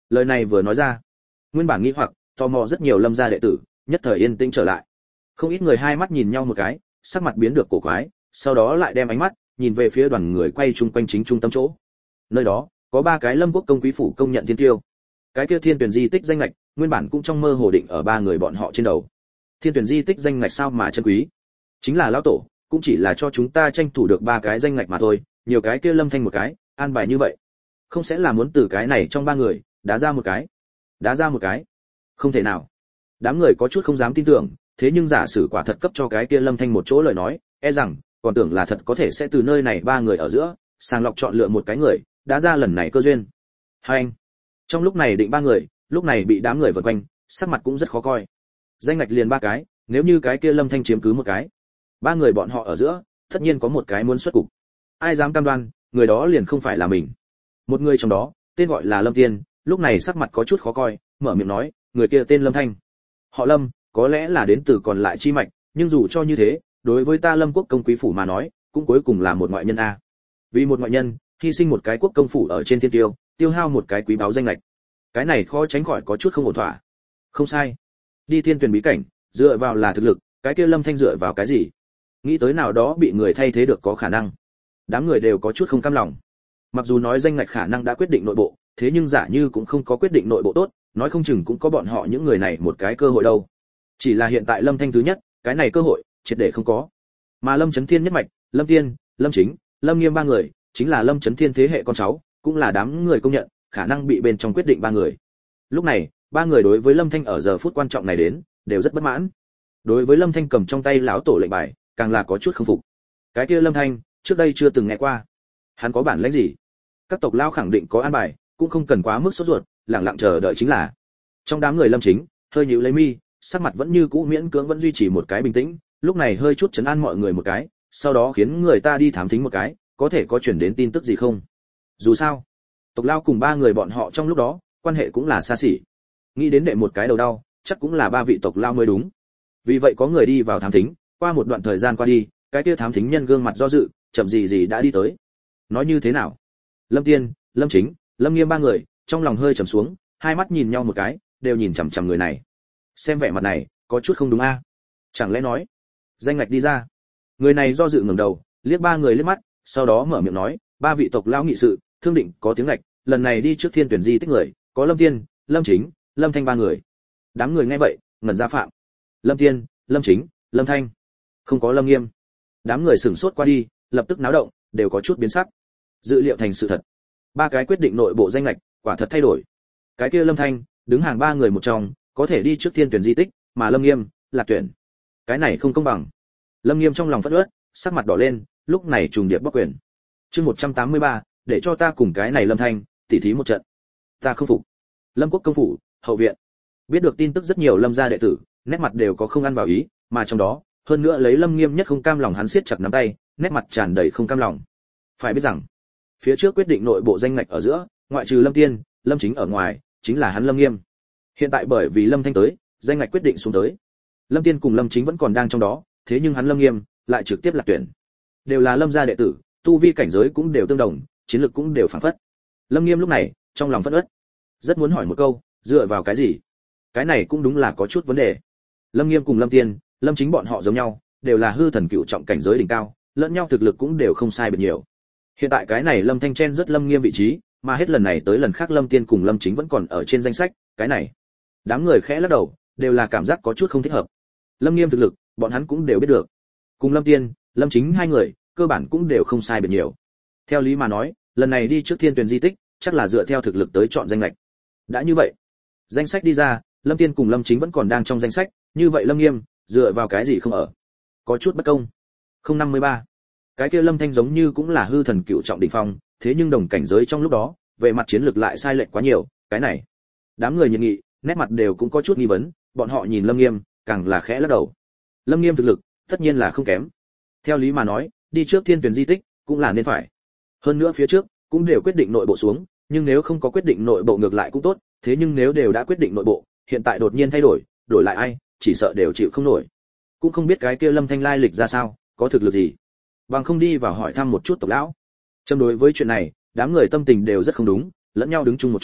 Lời này vừa nói ra, nguyên bản nghi hoặc tò mò rất nhiều lâm gia đệ tử nhất thời yên tĩnh trở lại. Không ít người hai mắt nhìn nhau một cái, sắc mặt biến được cổ quái, sau đó lại đem ánh mắt nhìn về phía đoàn người quay chung quanh chính trung tâm chỗ. Nơi đó có ba cái lâm quốc công quý phủ công nhận thiên tiêu. Cái kia thiên tuyển di tích danh ngạch nguyên bản cũng trong mơ hồ định ở ba người bọn họ trên đầu. Thiên tuyển di tích danh ngạch sao mà chân quý? Chính là lão tổ cũng chỉ là cho chúng ta tranh thủ được ba cái danh ngạch mà thôi, nhiều cái kia lâm thanh một cái an bài như vậy, không sẽ là muốn từ cái này trong ba người đá ra một cái? Đá ra một cái? Không thể nào. Đám người có chút không dám tin tưởng, thế nhưng giả sử quả thật cấp cho cái kia lâm thanh một chỗ lời nói, e rằng còn tưởng là thật có thể sẽ từ nơi này ba người ở giữa sàng lọc chọn lựa một cái người đá ra lần này cơ duyên. Hai anh trong lúc này định ba người, lúc này bị đám người vây quanh, sắc mặt cũng rất khó coi. Danh ngạch liền ba cái, nếu như cái kia lâm thanh chiếm cứ một cái, ba người bọn họ ở giữa tất nhiên có một cái muốn xuất cục. Ai dám cam đoan người đó liền không phải là mình? Một người trong đó tên gọi là Lâm Tiên, lúc này sắc mặt có chút khó coi, mở miệng nói, người kia tên Lâm Thanh. Họ Lâm, có lẽ là đến từ còn lại chi mạch, nhưng dù cho như thế, đối với ta Lâm quốc công quý phủ mà nói, cũng cuối cùng là một ngoại nhân a. Vì một ngoại nhân, hy sinh một cái quốc công phủ ở trên thiên tiêu, tiêu hao một cái quý báu danh lệch. Cái này khó tránh khỏi có chút không ổn thỏa. Không sai. Đi thiên tuyển bí cảnh, dựa vào là thực lực, cái kia Lâm Thanh dựa vào cái gì? Nghĩ tới nào đó bị người thay thế được có khả năng. Đám người đều có chút không cam lòng. Mặc dù nói danh ngạch khả năng đã quyết định nội bộ, thế nhưng giả như cũng không có quyết định nội bộ tốt, nói không chừng cũng có bọn họ những người này một cái cơ hội đâu. Chỉ là hiện tại Lâm Thanh thứ nhất, cái này cơ hội triệt để không có. Mà Lâm Chấn Thiên nhất mạch, Lâm Tiên, Lâm Chính, Lâm Nghiêm ba người, chính là Lâm Chấn Thiên thế hệ con cháu, cũng là đám người công nhận, khả năng bị bên trong quyết định ba người. Lúc này, ba người đối với Lâm Thanh ở giờ phút quan trọng này đến, đều rất bất mãn. Đối với Lâm Thanh cầm trong tay lão tổ lệnh bài, càng là có chút không phục. Cái kia Lâm Thanh, trước đây chưa từng nghe qua. Hắn có bản lĩnh gì? Các tộc lão khẳng định có an bài, cũng không cần quá mức sốt ruột, lặng lặng chờ đợi chính là. Trong đám người Lâm Chính, hơi nhíu lấy mi, sắc mặt vẫn như cũ miễn cưỡng vẫn duy trì một cái bình tĩnh, lúc này hơi chút trấn an mọi người một cái, sau đó khiến người ta đi thám thính một cái, có thể có chuyển đến tin tức gì không? Dù sao, tộc lão cùng ba người bọn họ trong lúc đó, quan hệ cũng là xa xỉ. Nghĩ đến đệ một cái đầu đau, chắc cũng là ba vị tộc lão mới đúng. Vì vậy có người đi vào thám thính, qua một đoạn thời gian qua đi, cái kia thám thính nhân gương mặt do dự, chậm gì gì đã đi tới. Nói như thế nào? Lâm Tiên, Lâm Chính, Lâm Nghiêm ba người, trong lòng hơi trầm xuống, hai mắt nhìn nhau một cái, đều nhìn chằm chằm người này. Xem vẻ mặt này, có chút không đúng a. Chẳng lẽ nói, danh ngạch đi ra? Người này do dự ngẩng đầu, liếc ba người liếc mắt, sau đó mở miệng nói, ba vị tộc lão nghị sự, thương định có tiếng ngạch, lần này đi trước thiên tuyển di tích người, có Lâm Tiên, Lâm Chính, Lâm Thanh ba người. Đám người nghe vậy, ngẩn ra phạm. Lâm Tiên, Lâm Chính, Lâm Thanh, không có Lâm Nghiêm. Đám người sửng sốt qua đi, lập tức náo động, đều có chút biến sắc. Dự liệu thành sự thật. Ba cái quyết định nội bộ danh ngạch, quả thật thay đổi. Cái kia Lâm Thanh, đứng hàng ba người một trong, có thể đi trước thiên tuyển di tích, mà Lâm Nghiêm, lạc tuyển. Cái này không công bằng. Lâm Nghiêm trong lòng phẫn uất, sắc mặt đỏ lên, lúc này trùng điệp bóc quyền. Chương một trăm tám mươi ba, để cho ta cùng cái này Lâm Thanh tỉ thí một trận. Ta không phục. Lâm quốc công phủ, hậu viện. Biết được tin tức rất nhiều Lâm gia đệ tử, nét mặt đều có không ăn vào ý, mà trong đó, hơn nữa lấy Lâm Nghiêm nhất không cam lòng hắn siết chặt nắm tay, nét mặt tràn đầy không cam lòng. Phải biết rằng, phía trước quyết định nội bộ danh ngạch ở giữa, ngoại trừ Lâm Tiên, Lâm Chính ở ngoài, chính là hắn Lâm Nghiêm. Hiện tại bởi vì Lâm Thanh tới, danh ngạch quyết định xuống tới. Lâm Tiên cùng Lâm Chính vẫn còn đang trong đó, thế nhưng hắn Lâm Nghiêm lại trực tiếp lạc tuyển. Đều là Lâm gia đệ tử, tu vi cảnh giới cũng đều tương đồng, chiến lược cũng đều phản phất. Lâm Nghiêm lúc này, trong lòng phẫn uất, rất muốn hỏi một câu, dựa vào cái gì? Cái này cũng đúng là có chút vấn đề. Lâm Nghiêm cùng Lâm Tiên, Lâm Chính bọn họ giống nhau, đều là hư thần cựu trọng cảnh giới đỉnh cao, lẫn nhau thực lực cũng đều không sai biệt nhiều. Hiện tại cái này Lâm Thanh chen rất Lâm Nghiêm vị trí, mà hết lần này tới lần khác Lâm Tiên cùng Lâm Chính vẫn còn ở trên danh sách, cái này, đám người khẽ lắc đầu, đều là cảm giác có chút không thích hợp. Lâm Nghiêm thực lực, bọn hắn cũng đều biết được. Cùng Lâm Tiên, Lâm Chính hai người, cơ bản cũng đều không sai biệt nhiều. Theo lý mà nói, lần này đi trước thiên tuyển di tích, chắc là dựa theo thực lực tới chọn danh lệch. Đã như vậy, danh sách đi ra, Lâm Tiên cùng Lâm Chính vẫn còn đang trong danh sách, như vậy Lâm Nghiêm, dựa vào cái gì không ở? Có chút bất công. Không năm mươi ba. Cái kia Lâm Thanh giống như cũng là hư thần cựu trọng đỉnh phong, thế nhưng đồng cảnh giới trong lúc đó, về mặt chiến lược lại sai lệch quá nhiều, cái này. Đám người nhiệt nghị, nét mặt đều cũng có chút nghi vấn, bọn họ nhìn Lâm Nghiêm, càng là khẽ lắc đầu. Lâm Nghiêm thực lực, tất nhiên là không kém. Theo lý mà nói, đi trước thiên tuyển di tích, cũng là nên phải. Hơn nữa phía trước, cũng đều quyết định nội bộ xuống, nhưng nếu không có quyết định nội bộ ngược lại cũng tốt, thế nhưng nếu đều đã quyết định nội bộ, hiện tại đột nhiên thay đổi, đổi lại ai, chỉ sợ đều chịu không nổi. Cũng không biết cái kia Lâm Thanh lai lịch ra sao, có thực lực gì. Bằng không đi vào hỏi thăm một chút tộc lão. Châm đối với chuyện này, đám người tâm tình đều rất không đúng, lẫn nhau đứng chung một chỗ,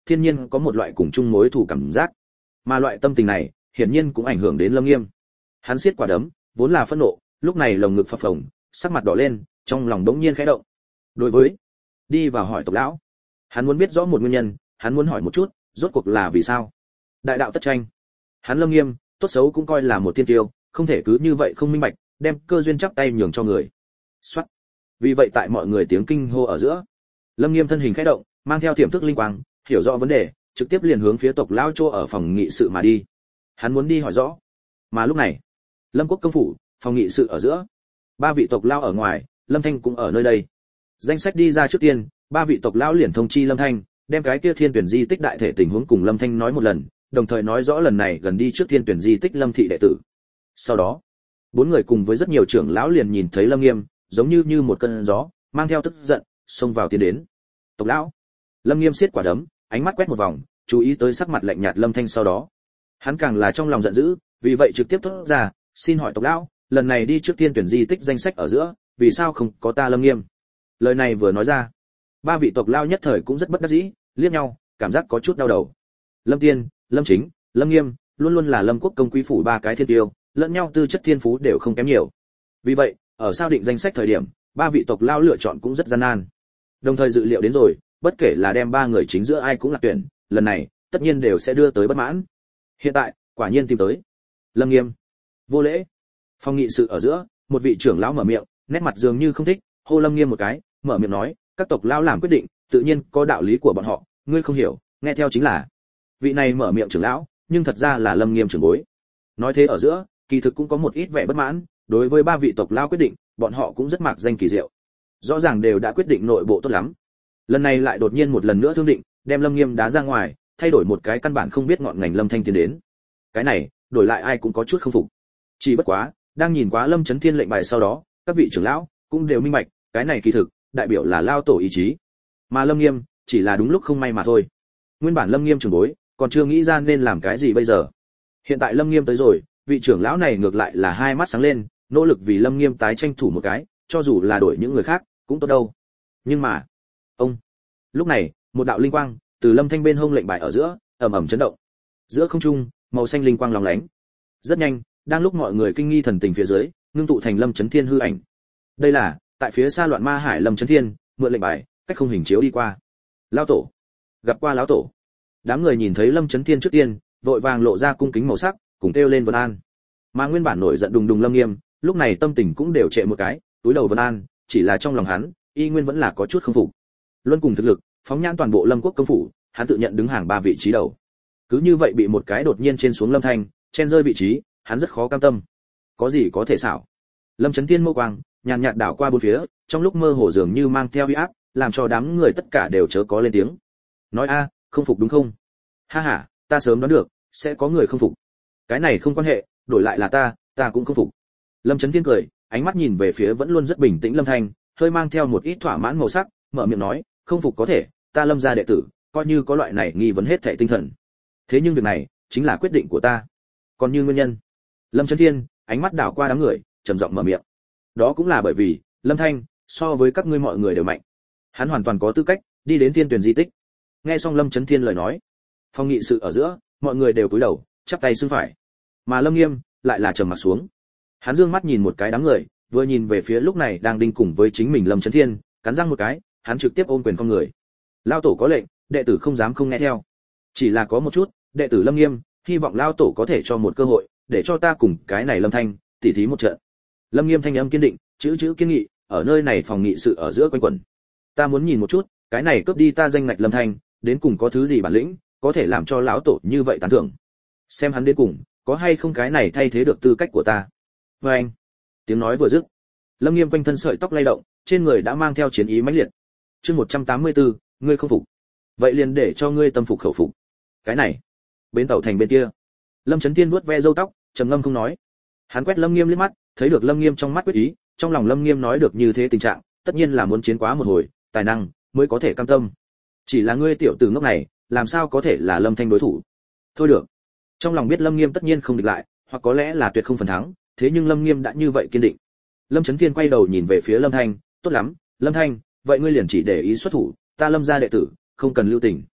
thiên nhiên có một loại cùng chung mối thù cảm giác. Mà loại tâm tình này, hiển nhiên cũng ảnh hưởng đến Lâm Nghiêm. Hắn siết quả đấm, vốn là phẫn nộ, lúc này lồng ngực phập phồng, sắc mặt đỏ lên, trong lòng đống nhiên khẽ động. Đối với đi vào hỏi tộc lão, hắn muốn biết rõ một nguyên nhân, hắn muốn hỏi một chút, rốt cuộc là vì sao? Đại đạo tất tranh. Hắn Lâm Nghiêm, tốt xấu cũng coi là một tiên tiêu, không thể cứ như vậy không minh bạch, đem cơ duyên chắp tay nhường cho người. Soát. Vì vậy tại mọi người tiếng kinh hô ở giữa, Lâm Nghiêm thân hình khẽ động, mang theo tiềm thức linh quang, hiểu rõ vấn đề, trực tiếp liền hướng phía tộc lão chỗ ở phòng nghị sự mà đi. Hắn muốn đi hỏi rõ. Mà lúc này, Lâm Quốc công phủ, phòng nghị sự ở giữa, ba vị tộc lão ở ngoài, Lâm Thanh cũng ở nơi đây. Danh sách đi ra trước tiên, ba vị tộc lão liền thông chi Lâm Thanh, đem cái kia Thiên Tuyển di tích đại thể tình huống cùng Lâm Thanh nói một lần, đồng thời nói rõ lần này gần đi trước Thiên Tuyển di tích Lâm thị đệ tử. Sau đó, bốn người cùng với rất nhiều trưởng lão liền nhìn thấy Lâm Nghiêm, giống như như một cơn gió, mang theo tức giận, xông vào tiến đến. Tộc lão. Lâm Nghiêm siết quả đấm, ánh mắt quét một vòng, chú ý tới sắc mặt lạnh nhạt Lâm Thanh sau đó. Hắn càng là trong lòng giận dữ, vì vậy trực tiếp thốt ra, xin hỏi tộc lão, lần này đi trước Thiên Tuyển di tích danh sách ở giữa, vì sao không có ta Lâm Nghiêm? Lời này vừa nói ra, ba vị tộc lão nhất thời cũng rất bất đắc dĩ, liếc nhau, cảm giác có chút đau đầu. Lâm Tiên, Lâm Chính, Lâm Nghiêm, luôn luôn là Lâm Quốc công quý phủ ba cái thiên tiêu, lẫn nhau tư chất thiên phú đều không kém nhiều. Vì vậy, ở sao định danh sách thời điểm, ba vị tộc lão lựa chọn cũng rất gian nan. Đồng thời dự liệu đến rồi, bất kể là đem ba người chính giữa ai cũng là tuyển, lần này, tất nhiên đều sẽ đưa tới bất mãn. Hiện tại, quả nhiên tìm tới. Lâm Nghiêm. Vô lễ. Phòng nghị sự ở giữa, một vị trưởng lão mở miệng, nét mặt dường như không thích, hô Lâm Nghiêm một cái, mở miệng nói, các tộc lão làm quyết định, tự nhiên có đạo lý của bọn họ, ngươi không hiểu, nghe theo chính là. Vị này mở miệng trưởng lão, nhưng thật ra là Lâm Nghiêm trưởng bối. Nói thế ở giữa, kỳ thực cũng có một ít vẻ bất mãn, đối với ba vị tộc lão quyết định, bọn họ cũng rất mạc danh kỳ diệu. Rõ ràng đều đã quyết định nội bộ tốt lắm. Lần này lại đột nhiên một lần nữa thương định, đem Lâm Nghiêm đá ra ngoài, thay đổi một cái căn bản không biết ngọn ngành Lâm Thanh tiến đến. Cái này, đổi lại ai cũng có chút không phục. Chỉ bất quá, đang nhìn quá Lâm Chấn Thiên lệnh bài sau đó, các vị trưởng lão cũng đều minh bạch, cái này kỳ thực đại biểu là lao tổ ý chí. Mà Lâm Nghiêm chỉ là đúng lúc không may mà thôi. Nguyên bản Lâm Nghiêm trưởng bối, còn chưa nghĩ ra nên làm cái gì bây giờ. Hiện tại Lâm Nghiêm tới rồi, vị trưởng lão này ngược lại là hai mắt sáng lên, nỗ lực vì Lâm Nghiêm tái tranh thủ một cái, cho dù là đổi những người khác, cũng tốt đâu. Nhưng mà, ông, lúc này, một đạo linh quang từ Lâm Thanh bên hông lệnh bài ở giữa, ầm ầm chấn động. Giữa không trung, màu xanh linh quang lóng lánh. Rất nhanh, đang lúc mọi người kinh nghi thần tình phía dưới, ngưng tụ thành Lâm Chấn Thiên hư ảnh. Đây là, tại phía xa loạn ma hải Lâm Chấn Thiên, mượn lệnh bài, cách không hình chiếu đi qua. Lão tổ, gặp qua lão tổ. Đám người nhìn thấy Lâm Chấn Thiên trước tiên, vội vàng lộ ra cung kính màu sắc, cùng kêu lên vân an. Mà nguyên bản nổi giận đùng đùng Lâm Nghiêm, lúc này tâm tình cũng đều trệ một cái, túi đầu vân an, chỉ là trong lòng hắn, y nguyên vẫn là có chút không phục. Luân cùng thực lực, phóng nhãn toàn bộ Lâm Quốc công phủ, hắn tự nhận đứng hàng ba vị trí đầu. Cứ như vậy bị một cái đột nhiên trên xuống Lâm Thanh, chen rơi vị trí, hắn rất khó cam tâm. Có gì có thể xảo? Lâm Chấn Thiên mâu quang, nhàn nhạt đảo qua bốn phía, trong lúc mơ hồ dường như mang theo uy áp, làm cho đám người tất cả đều chớ có lên tiếng. Nói a, không phục đúng không? Ha ha, ta sớm đoán được, sẽ có người không phục. Cái này không quan hệ, đổi lại là ta, ta cũng không phục. Lâm Chấn Thiên cười, ánh mắt nhìn về phía vẫn luôn rất bình tĩnh Lâm Thanh, hơi mang theo một ít thỏa mãn màu sắc, mở miệng nói, không phục có thể, ta Lâm gia đệ tử, coi như có loại này nghi vấn hết thảy tinh thần. Thế nhưng việc này, chính là quyết định của ta. Còn như nguyên nhân, Lâm Chấn Thiên, ánh mắt đảo qua đám người, trầm giọng mở miệng. Đó cũng là bởi vì, Lâm Thanh, so với các ngươi mọi người đều mạnh. Hắn hoàn toàn có tư cách đi đến Thiên Tuyển di tích. Nghe xong Lâm Chấn Thiên lời nói, phong nghị sự ở giữa, mọi người đều cúi đầu, chắp tay xưng phải. Mà Lâm Nghiêm lại là trầm mặt xuống. Hắn dương mắt nhìn một cái đám người, vừa nhìn về phía lúc này đang đinh cùng với chính mình Lâm Chấn Thiên, cắn răng một cái, hắn trực tiếp ôm quyền con người. Lao tổ có lệnh, đệ tử không dám không nghe theo. Chỉ là có một chút, đệ tử Lâm Nghiêm, hy vọng lao tổ có thể cho một cơ hội, để cho ta cùng cái này Lâm Thanh tỉ thí một trận. Lâm Nghiêm thanh âm kiên định, chữ chữ kiên nghị, ở nơi này phòng nghị sự ở giữa quanh quẩn. Ta muốn nhìn một chút, cái này cướp đi ta danh ngạch Lâm Thanh, đến cùng có thứ gì bản lĩnh, có thể làm cho lão tổ như vậy tán thưởng. Xem hắn đến cùng, có hay không cái này thay thế được tư cách của ta. Và anh, tiếng nói vừa dứt, Lâm Nghiêm quanh thân sợi tóc lay động, trên người đã mang theo chiến ý mãnh liệt. Chương một trăm tám mươi tư, ngươi không phục. Vậy liền để cho ngươi tâm phục khẩu phục. Cái này, bến tàu thành bên kia. Lâm Chấn Thiên vuốt ve râu tóc, trầm ngâm không nói. Hắn quét Lâm Nghiêm liếc mắt, thấy được Lâm Nghiêm trong mắt quyết ý, trong lòng Lâm Nghiêm nói được như thế tình trạng, tất nhiên là muốn chiến quá một hồi, tài năng mới có thể cam tâm. Chỉ là ngươi tiểu tử ngốc này, làm sao có thể là Lâm Thanh đối thủ? Thôi được. Trong lòng biết Lâm Nghiêm tất nhiên không địch lại, hoặc có lẽ là tuyệt không phần thắng, thế nhưng Lâm Nghiêm đã như vậy kiên định. Lâm Chấn Thiên quay đầu nhìn về phía Lâm Thanh, tốt lắm, Lâm Thanh, vậy ngươi liền chỉ để ý xuất thủ, ta Lâm gia đệ tử, không cần lưu tình.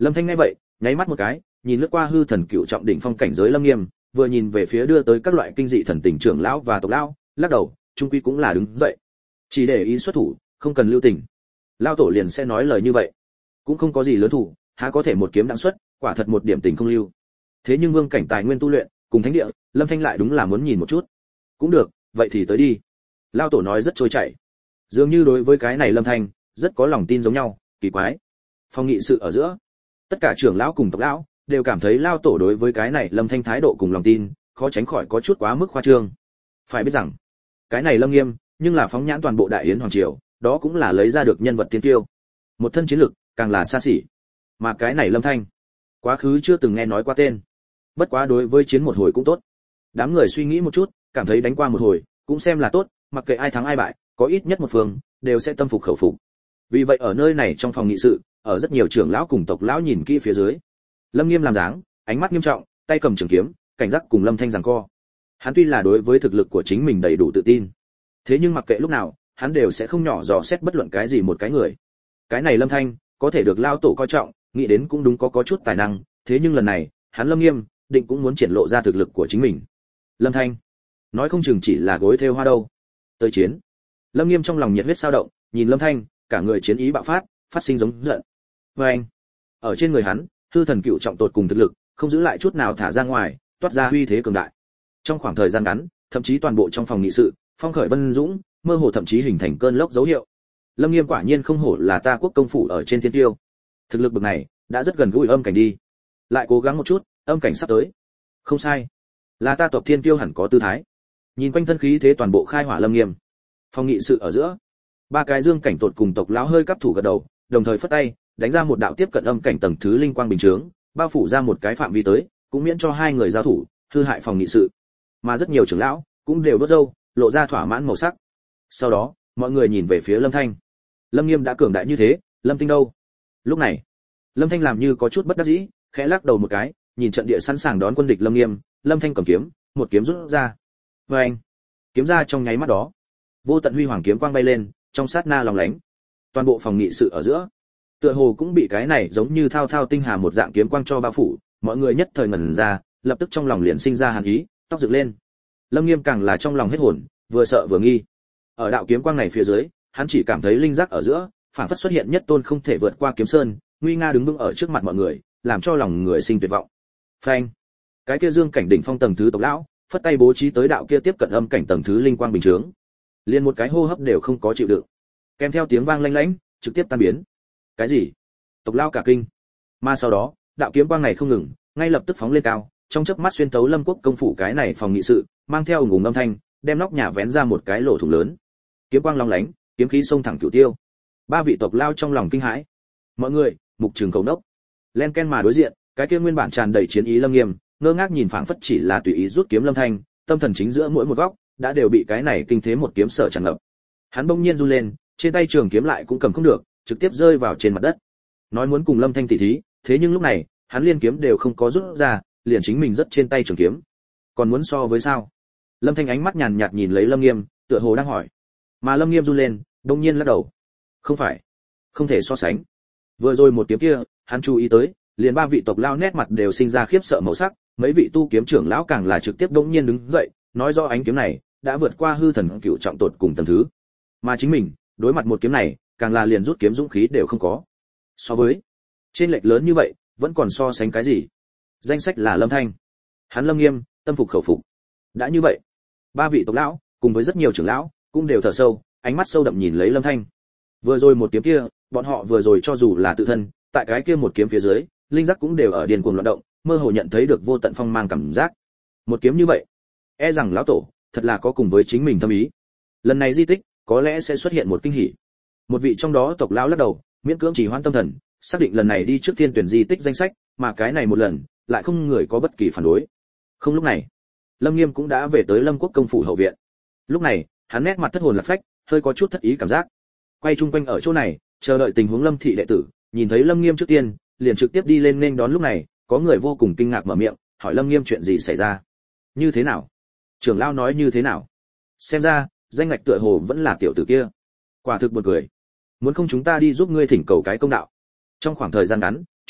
Lâm Thanh nghe vậy, nháy mắt một cái, nhìn lướt qua hư thần cựu trọng đỉnh phong cảnh giới Lâm Nghiêm, vừa nhìn về phía đưa tới các loại kinh dị thần tình trưởng lão và tộc lão, lắc đầu, trung quy cũng là đứng dậy. Chỉ để ý xuất thủ, không cần lưu tình. Lão tổ liền sẽ nói lời như vậy. Cũng không có gì lớn thủ, há có thể một kiếm đặng xuất, quả thật một điểm tình không lưu. Thế nhưng vương cảnh tài nguyên tu luyện, cùng thánh địa, Lâm Thanh lại đúng là muốn nhìn một chút. Cũng được, vậy thì tới đi. Lão tổ nói rất trôi chảy. Dường như đối với cái này Lâm Thanh rất có lòng tin giống nhau, kỳ quái. Phong nghị sự ở giữa, tất cả trưởng lão cùng tộc lão đều cảm thấy Lão tổ đối với cái này Lâm Thanh thái độ cùng lòng tin, khó tránh khỏi có chút quá mức khoa trương. Phải biết rằng, cái này Lâm Nghiêm, nhưng là phóng nhãn toàn bộ đại yến hoàng triều, đó cũng là lấy ra được nhân vật tiên tiêu. Một thân chiến lực, càng là xa xỉ. Mà cái này Lâm Thanh, quá khứ chưa từng nghe nói qua tên. Bất quá đối với chiến một hồi cũng tốt. Đám người suy nghĩ một chút, cảm thấy đánh qua một hồi, cũng xem là tốt, mặc kệ ai thắng ai bại, có ít nhất một phương đều sẽ tâm phục khẩu phục. Vì vậy ở nơi này trong phòng nghị sự, ở rất nhiều trưởng lão cùng tộc lão nhìn kỹ phía dưới. Lâm Nghiêm làm dáng, ánh mắt nghiêm trọng, tay cầm trường kiếm, cảnh giác cùng Lâm Thanh giằng co. Hắn tuy là đối với thực lực của chính mình đầy đủ tự tin, thế nhưng mặc kệ lúc nào, hắn đều sẽ không nhỏ dò xét bất luận cái gì một cái người. Cái này Lâm Thanh, có thể được lao tổ coi trọng, nghĩ đến cũng đúng có có chút tài năng, thế nhưng lần này, hắn Lâm Nghiêm, định cũng muốn triển lộ ra thực lực của chính mình. Lâm Thanh, nói không chừng chỉ là gối thêu hoa đâu. Tới chiến. Lâm Nghiêm trong lòng nhiệt huyết sao động, nhìn Lâm Thanh, cả người chiến ý bạo phát, phát sinh giống giận. Và anh, ở trên người hắn, hư thần cựu trọng tột cùng thực lực, không giữ lại chút nào thả ra ngoài, toát ra uy thế cường đại. Trong khoảng thời gian ngắn, thậm chí toàn bộ trong phòng nghị sự, phong khởi vân dũng, mơ hồ thậm chí hình thành cơn lốc dấu hiệu. Lâm Nghiêm quả nhiên không hổ là ta quốc công phủ ở trên thiên tiêu. Thực lực bậc này, đã rất gần gũi âm cảnh đi. Lại cố gắng một chút, âm cảnh sắp tới. Không sai, là ta tộc thiên tiêu hẳn có tư thái. Nhìn quanh thân khí thế toàn bộ khai hỏa Lâm Nghiêm. Phòng nghị sự ở giữa, ba cái dương cảnh tột cùng tộc lão hơi cắp thủ gật đầu, đồng thời phất tay, đánh ra một đạo tiếp cận âm cảnh tầng thứ linh quang bình chướng, bao phủ ra một cái phạm vi tới, cũng miễn cho hai người giao thủ, hư hại phòng nghị sự. Mà rất nhiều trưởng lão cũng đều đốt râu, lộ ra thỏa mãn màu sắc. Sau đó, mọi người nhìn về phía Lâm Thanh. Lâm Nghiêm đã cường đại như thế, Lâm Tinh đâu? Lúc này, Lâm Thanh làm như có chút bất đắc dĩ, khẽ lắc đầu một cái, nhìn trận địa sẵn sàng đón quân địch Lâm Nghiêm, Lâm Thanh cầm kiếm, một kiếm rút ra. Và anh, kiếm ra trong nháy mắt đó, vô tận huy hoàng kiếm quang bay lên, trong sát na lòng lánh. Toàn bộ phòng nghị sự ở giữa, tựa hồ cũng bị cái này giống như thao thao tinh hà một dạng kiếm quang cho bao phủ, mọi người nhất thời ngẩn ra, lập tức trong lòng liền sinh ra hàn ý, tóc dựng lên. Lâm Nghiêm càng là trong lòng hết hồn, vừa sợ vừa nghi. Ở đạo kiếm quang này phía dưới, hắn chỉ cảm thấy linh giác ở giữa, phản phất xuất hiện nhất tôn không thể vượt qua kiếm sơn, nguy nga đứng vững ở trước mặt mọi người, làm cho lòng người sinh tuyệt vọng. Phanh! Cái kia dương cảnh đỉnh phong tầng thứ tộc lão, phất tay bố trí tới đạo kia tiếp cận âm cảnh tầng thứ linh quang bình chướng. Liên một cái hô hấp đều không có chịu đựng. Kèm theo tiếng vang lanh lảnh, trực tiếp tan biến. Cái gì? Tộc lão cả kinh. Mà sau đó, đạo kiếm quang này không ngừng, ngay lập tức phóng lên cao, trong chớp mắt xuyên tấu Lâm Quốc công phủ cái này phòng nghị sự, mang theo ùng ùng âm thanh, đem nóc nhà vén ra một cái lỗ thủng lớn. Kiếm quang long lánh, kiếm khí xông thẳng cửu tiêu. Ba vị tộc lao trong lòng kinh hãi. Mọi người, mục trường cầu đốc. Len ken mà đối diện, cái kia nguyên bản tràn đầy chiến ý Lâm Nghiêm, ngơ ngác nhìn phảng phất chỉ là tùy ý rút kiếm Lâm Thanh, tâm thần chính giữa mỗi một góc, đã đều bị cái này kinh thế một kiếm sở tràn ngập. Hắn bỗng nhiên run lên, trên tay trường kiếm lại cũng cầm không được, trực tiếp rơi vào trên mặt đất. Nói muốn cùng Lâm Thanh tỉ thí, thế nhưng lúc này, hắn liên kiếm đều không có rút ra, liền chính mình rất trên tay trường kiếm. Còn muốn so với sao? Lâm Thanh ánh mắt nhàn nhạt nhìn lấy Lâm Nghiêm, tựa hồ đang hỏi. Mà Lâm Nghiêm run lên, đột nhiên lắc đầu. Không phải, không thể so sánh. Vừa rồi một kiếm kia, hắn chú ý tới, liền ba vị tộc lao nét mặt đều sinh ra khiếp sợ màu sắc, mấy vị tu kiếm trưởng lão càng là trực tiếp đột nhiên đứng dậy, nói rõ ánh kiếm này đã vượt qua hư thần cựu trọng tột cùng tầng thứ. Mà chính mình, đối mặt một kiếm này, càng là liền rút kiếm dũng khí đều không có. So với trên lệch lớn như vậy, vẫn còn so sánh cái gì? Danh sách là Lâm Thanh. Hắn Lâm Nghiêm, tâm phục khẩu phục. Đã như vậy, ba vị tộc lão cùng với rất nhiều trưởng lão cũng đều thở sâu, ánh mắt sâu đậm nhìn lấy Lâm Thanh. Vừa rồi một kiếm kia, bọn họ vừa rồi cho dù là tự thân, tại cái kia một kiếm phía dưới, linh giác cũng đều ở điên cuồng loạn động, mơ hồ nhận thấy được vô tận phong mang cảm giác. Một kiếm như vậy, e rằng lão tổ thật là có cùng với chính mình thâm ý. Lần này di tích có lẽ sẽ xuất hiện một kinh hỉ. Một vị trong đó tộc lão lắc đầu, miễn cưỡng chỉ hoãn tâm thần, xác định lần này đi trước thiên tuyển di tích danh sách, mà cái này một lần, lại không người có bất kỳ phản đối. Không lúc này, Lâm Nghiêm cũng đã về tới Lâm Quốc công phủ hậu viện. Lúc này, hắn nét mặt thất hồn lạc phách, hơi có chút thất ý cảm giác. Quay chung quanh ở chỗ này, chờ đợi tình huống Lâm thị đệ tử, nhìn thấy Lâm Nghiêm trước tiên, liền trực tiếp đi lên nên đón. Lúc này, có người vô cùng kinh ngạc mở miệng, hỏi Lâm Nghiêm chuyện gì xảy ra? Như thế nào? Trưởng lão nói như thế nào? Xem ra, danh ngạch tựa hồ vẫn là tiểu tử kia. Quả thực buồn cười. Muốn không chúng ta đi giúp ngươi thỉnh cầu cái công đạo. Trong khoảng thời gian ngắn,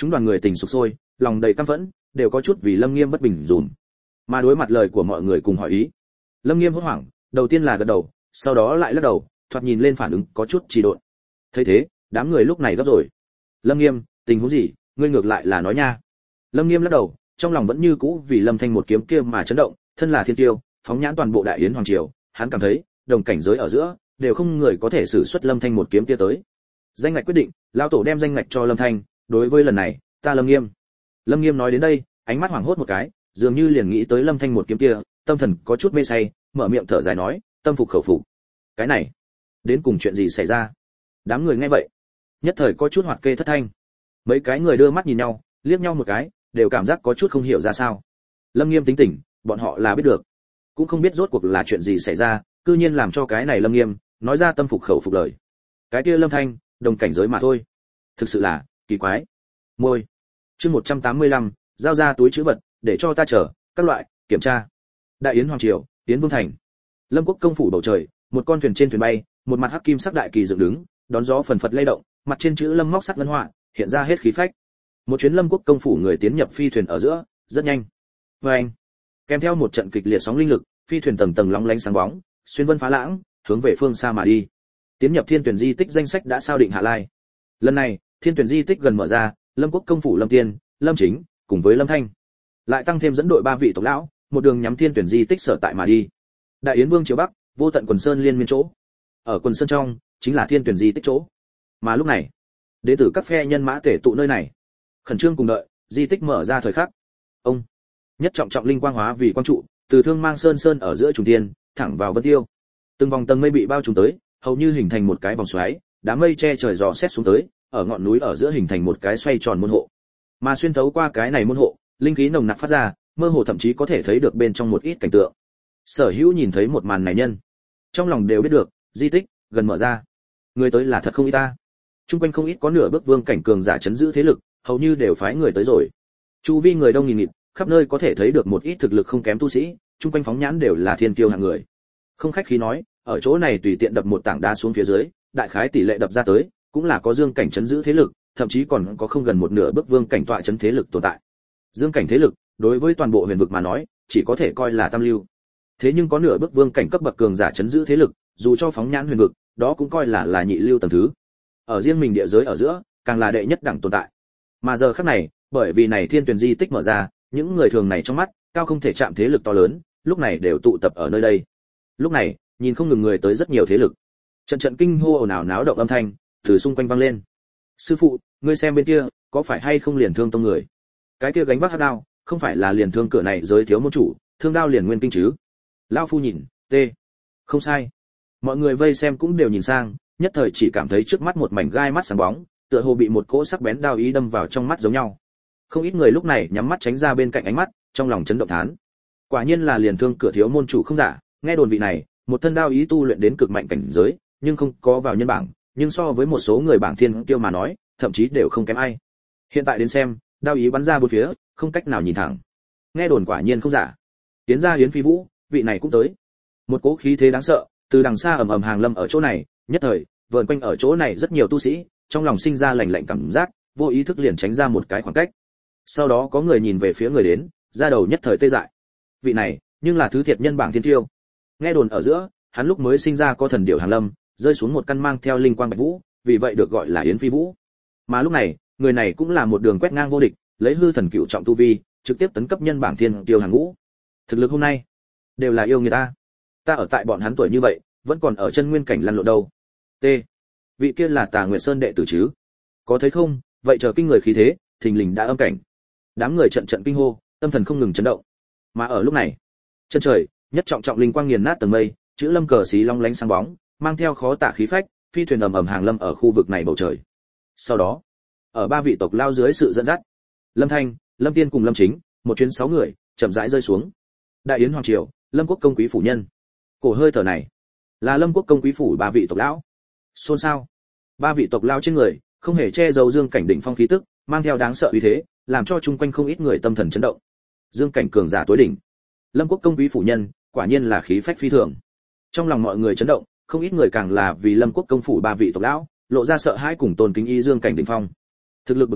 chúng đoàn người tình sục sôi, lòng đầy căm phẫn, đều có chút vì Lâm Nghiêm bất bình rủm. Mà đối mặt lời của mọi người cùng hỏi ý, Lâm Nghiêm hốt hoảng, đầu tiên là gật đầu, sau đó lại lắc đầu, thoạt nhìn lên phản ứng có chút trì độn. Thấy thế, đám người lúc này gấp rồi. Lâm Nghiêm, tình huống gì, ngươi ngược lại là nói nha. Lâm Nghiêm lắc đầu, trong lòng vẫn như cũ vì Lâm Thanh một kiếm kia mà chấn động, thân là thiên tiêu, phóng nhãn toàn bộ đại yến hoàng triều, hắn cảm thấy, đồng cảnh giới ở giữa, đều không người có thể sử xuất Lâm Thanh một kiếm kia tới. Danh ngạch quyết định, lão tổ đem danh ngạch cho Lâm Thanh, đối với lần này, ta Lâm Nghiêm. Lâm Nghiêm nói đến đây, ánh mắt hoảng hốt một cái, dường như liền nghĩ tới Lâm Thanh một kiếm kia, tâm thần có chút mê say, mở miệng thở dài nói, tâm phục khẩu phục. Cái này, đến cùng chuyện gì xảy ra? Đám người nghe vậy, nhất thời có chút hoạt kê thất thanh. Mấy cái người đưa mắt nhìn nhau, liếc nhau một cái, đều cảm giác có chút không hiểu ra sao. Lâm Nghiêm tính tình, bọn họ là biết được, cũng không biết rốt cuộc là chuyện gì xảy ra, cư nhiên làm cho cái này Lâm Nghiêm nói ra tâm phục khẩu phục lời. Cái kia Lâm Thanh, đồng cảnh giới mà thôi. Thực sự là kỳ quái. Môi. Chương một trăm tám mươi lăm, giao ra túi trữ vật, để cho ta chờ, các loại kiểm tra. Đại yến hoàng triều, Yến Vương thành. Lâm Quốc công phủ bầu trời, một con thuyền trên thuyền bay, một mặt hắc kim sắc đại kỳ dựng đứng, đón gió phần phật lay động, mặt trên chữ Lâm móc sắc ngân họa, hiện ra hết khí phách. Một chuyến Lâm Quốc công phủ người tiến nhập phi thuyền ở giữa, rất nhanh. Oeng. Kèm theo một trận kịch liệt sóng linh lực, phi thuyền tầng tầng long lánh sáng bóng, xuyên vân phá lãng, hướng về phương xa mà đi. Tiến nhập Thiên Tuyển di tích danh sách đã sao định hạ lai. Lần này, Thiên Tuyển di tích gần mở ra, Lâm Quốc công phủ Lâm Tiên, Lâm Chính, cùng với Lâm Thanh, lại tăng thêm dẫn đội ba vị tộc lão, một đường nhắm Thiên Tuyển di tích sở tại mà đi. Đại Yến Vương triều Bắc, vô tận quần sơn liên miên chỗ. Ở quần sơn trong, chính là Thiên Tuyển di tích chỗ. Mà lúc này, đệ tử các phe nhân mã tể tụ nơi này, khẩn trương cùng đợi, di tích mở ra thời khắc. Ông, nhất trọng trọng linh quang hóa vì quang trụ, từ Thương Mang Sơn sơn ở giữa trùng thiên, thẳng vào Vân Tiêu. Từng vòng tầng mây bị bao trùm tới, hầu như hình thành một cái vòng xoáy, đám mây che trời dò xét xuống tới, ở ngọn núi ở giữa hình thành một cái xoay tròn môn hộ. Mà xuyên thấu qua cái này môn hộ, linh khí nồng nặc phát ra, mơ hồ thậm chí có thể thấy được bên trong một ít cảnh tượng. Sở Hữu nhìn thấy một màn này nhân, trong lòng đều biết được, di tích gần mở ra. Người tới là thật không ít ta. Trung quanh không ít có nửa bước vương cảnh cường giả chấn giữ thế lực, hầu như đều phái người tới rồi. Chu vi người đông nghìn nghịt, khắp nơi có thể thấy được một ít thực lực không kém tu sĩ, trung quanh phóng nhãn đều là thiên kiêu hạng người. Không khách khí nói, ở chỗ này tùy tiện đập một tảng đá xuống phía dưới, đại khái tỷ lệ đập ra tới, cũng là có dương cảnh chấn giữ thế lực, thậm chí còn có không gần một nửa bước vương cảnh tọa chấn thế lực tồn tại. Dương cảnh thế lực, đối với toàn bộ huyền vực mà nói, chỉ có thể coi là tam lưu. Thế nhưng có nửa bước vương cảnh cấp bậc cường giả chấn giữ thế lực, dù cho phóng nhãn huyền vực, đó cũng coi là là nhị lưu tầng thứ. Ở riêng mình địa giới ở giữa, càng là đệ nhất đẳng tồn tại. Mà giờ khắc này, bởi vì này Thiên Tuyển di tích mở ra, những người thường này trong mắt, cao không thể chạm thế lực to lớn, lúc này đều tụ tập ở nơi đây. Lúc này, nhìn không ngừng người tới rất nhiều thế lực. Trận trận kinh hô ồn ào náo động âm thanh từ xung quanh vang lên. Sư phụ, ngươi xem bên kia, có phải hay không liền thương tông người? Cái kia gánh vác hắc đao, không phải là liền thương cửa này giới thiếu môn chủ, thương đao liền nguyên kinh chứ? Lão phu nhìn, tê. Không sai. Mọi người vây xem cũng đều nhìn sang, nhất thời chỉ cảm thấy trước mắt một mảnh gai mắt sáng bóng, tựa hồ bị một cỗ sắc bén đao ý đâm vào trong mắt giống nhau. Không ít người lúc này nhắm mắt tránh ra bên cạnh ánh mắt, trong lòng chấn động thán. Quả nhiên là liền thương cửa thiếu môn chủ không giả, nghe đồn vị này, một thân đao ý tu luyện đến cực mạnh cảnh giới, nhưng không có vào nhân bảng, nhưng so với một số người bảng thiên kiêu mà nói, thậm chí đều không kém ai. Hiện tại đến xem, đao ý bắn ra bốn phía, không cách nào nhìn thẳng. Nghe đồn quả nhiên không giả. Tiến ra Yến Phi Vũ, vị này cũng tới. Một cỗ khí thế đáng sợ, từ đằng xa ầm ầm hàng lâm ở chỗ này, nhất thời, vờn quanh ở chỗ này rất nhiều tu sĩ, trong lòng sinh ra lạnh lạnh cảm giác, vô ý thức liền tránh ra một cái khoảng cách. Sau đó có người nhìn về phía người đến, ra đầu nhất thời tê dại. Vị này, nhưng là thứ thiệt nhân bảng thiên tiêu. Nghe đồn ở giữa, hắn lúc mới sinh ra có thần điểu hàng lâm, rơi xuống một căn mang theo linh quang bạch vũ, vì vậy được gọi là Yến Phi Vũ. Mà lúc này, người này cũng là một đường quét ngang vô địch, lấy hư thần cựu trọng tu vi, trực tiếp tấn cấp nhân bảng thiên tiêu hàng ngũ. Thực lực hôm nay, đều là yêu người ta. Ta ở tại bọn hắn tuổi như vậy, vẫn còn ở chân nguyên cảnh lăn lộn đâu. T. Vị kia là Tà Nguyệt Sơn đệ tử chứ? Có thấy không, vậy chờ kinh người khí thế, thình lình đã âm cảnh. Đám người trận trận kinh hô, tâm thần không ngừng chấn động. Mà ở lúc này, chân trời, nhất trọng trọng linh quang nghiền nát tầng mây, chữ Lâm cờ xí long lánh sáng bóng, mang theo khó tả khí phách, phi thuyền ầm ầm hàng lâm ở khu vực này bầu trời. Sau đó, ở ba vị tộc lao dưới sự dẫn dắt, Lâm Thanh, Lâm Tiên cùng Lâm Chính, một chuyến sáu người, chậm rãi rơi xuống. Đại Yến hoàng triều, Lâm Quốc công quý phủ nhân. Cổ hơi thở này, là Lâm Quốc công quý phủ ba vị tộc lão. Xôn xao. Ba vị tộc lao trên người, không hề che giấu dương cảnh đỉnh phong khí tức, mang theo đáng sợ uy thế, làm cho chung quanh không ít người tâm thần chấn động. Dương cảnh cường giả tối đỉnh, Lâm Quốc công quý phủ nhân, quả nhiên là khí phách phi thường. Trong lòng mọi người chấn động, không ít người càng là vì Lâm Quốc công phủ ba vị tộc lão, lộ ra sợ hãi cùng tôn kính y dương cảnh đỉnh phong. Thực lực bậc này,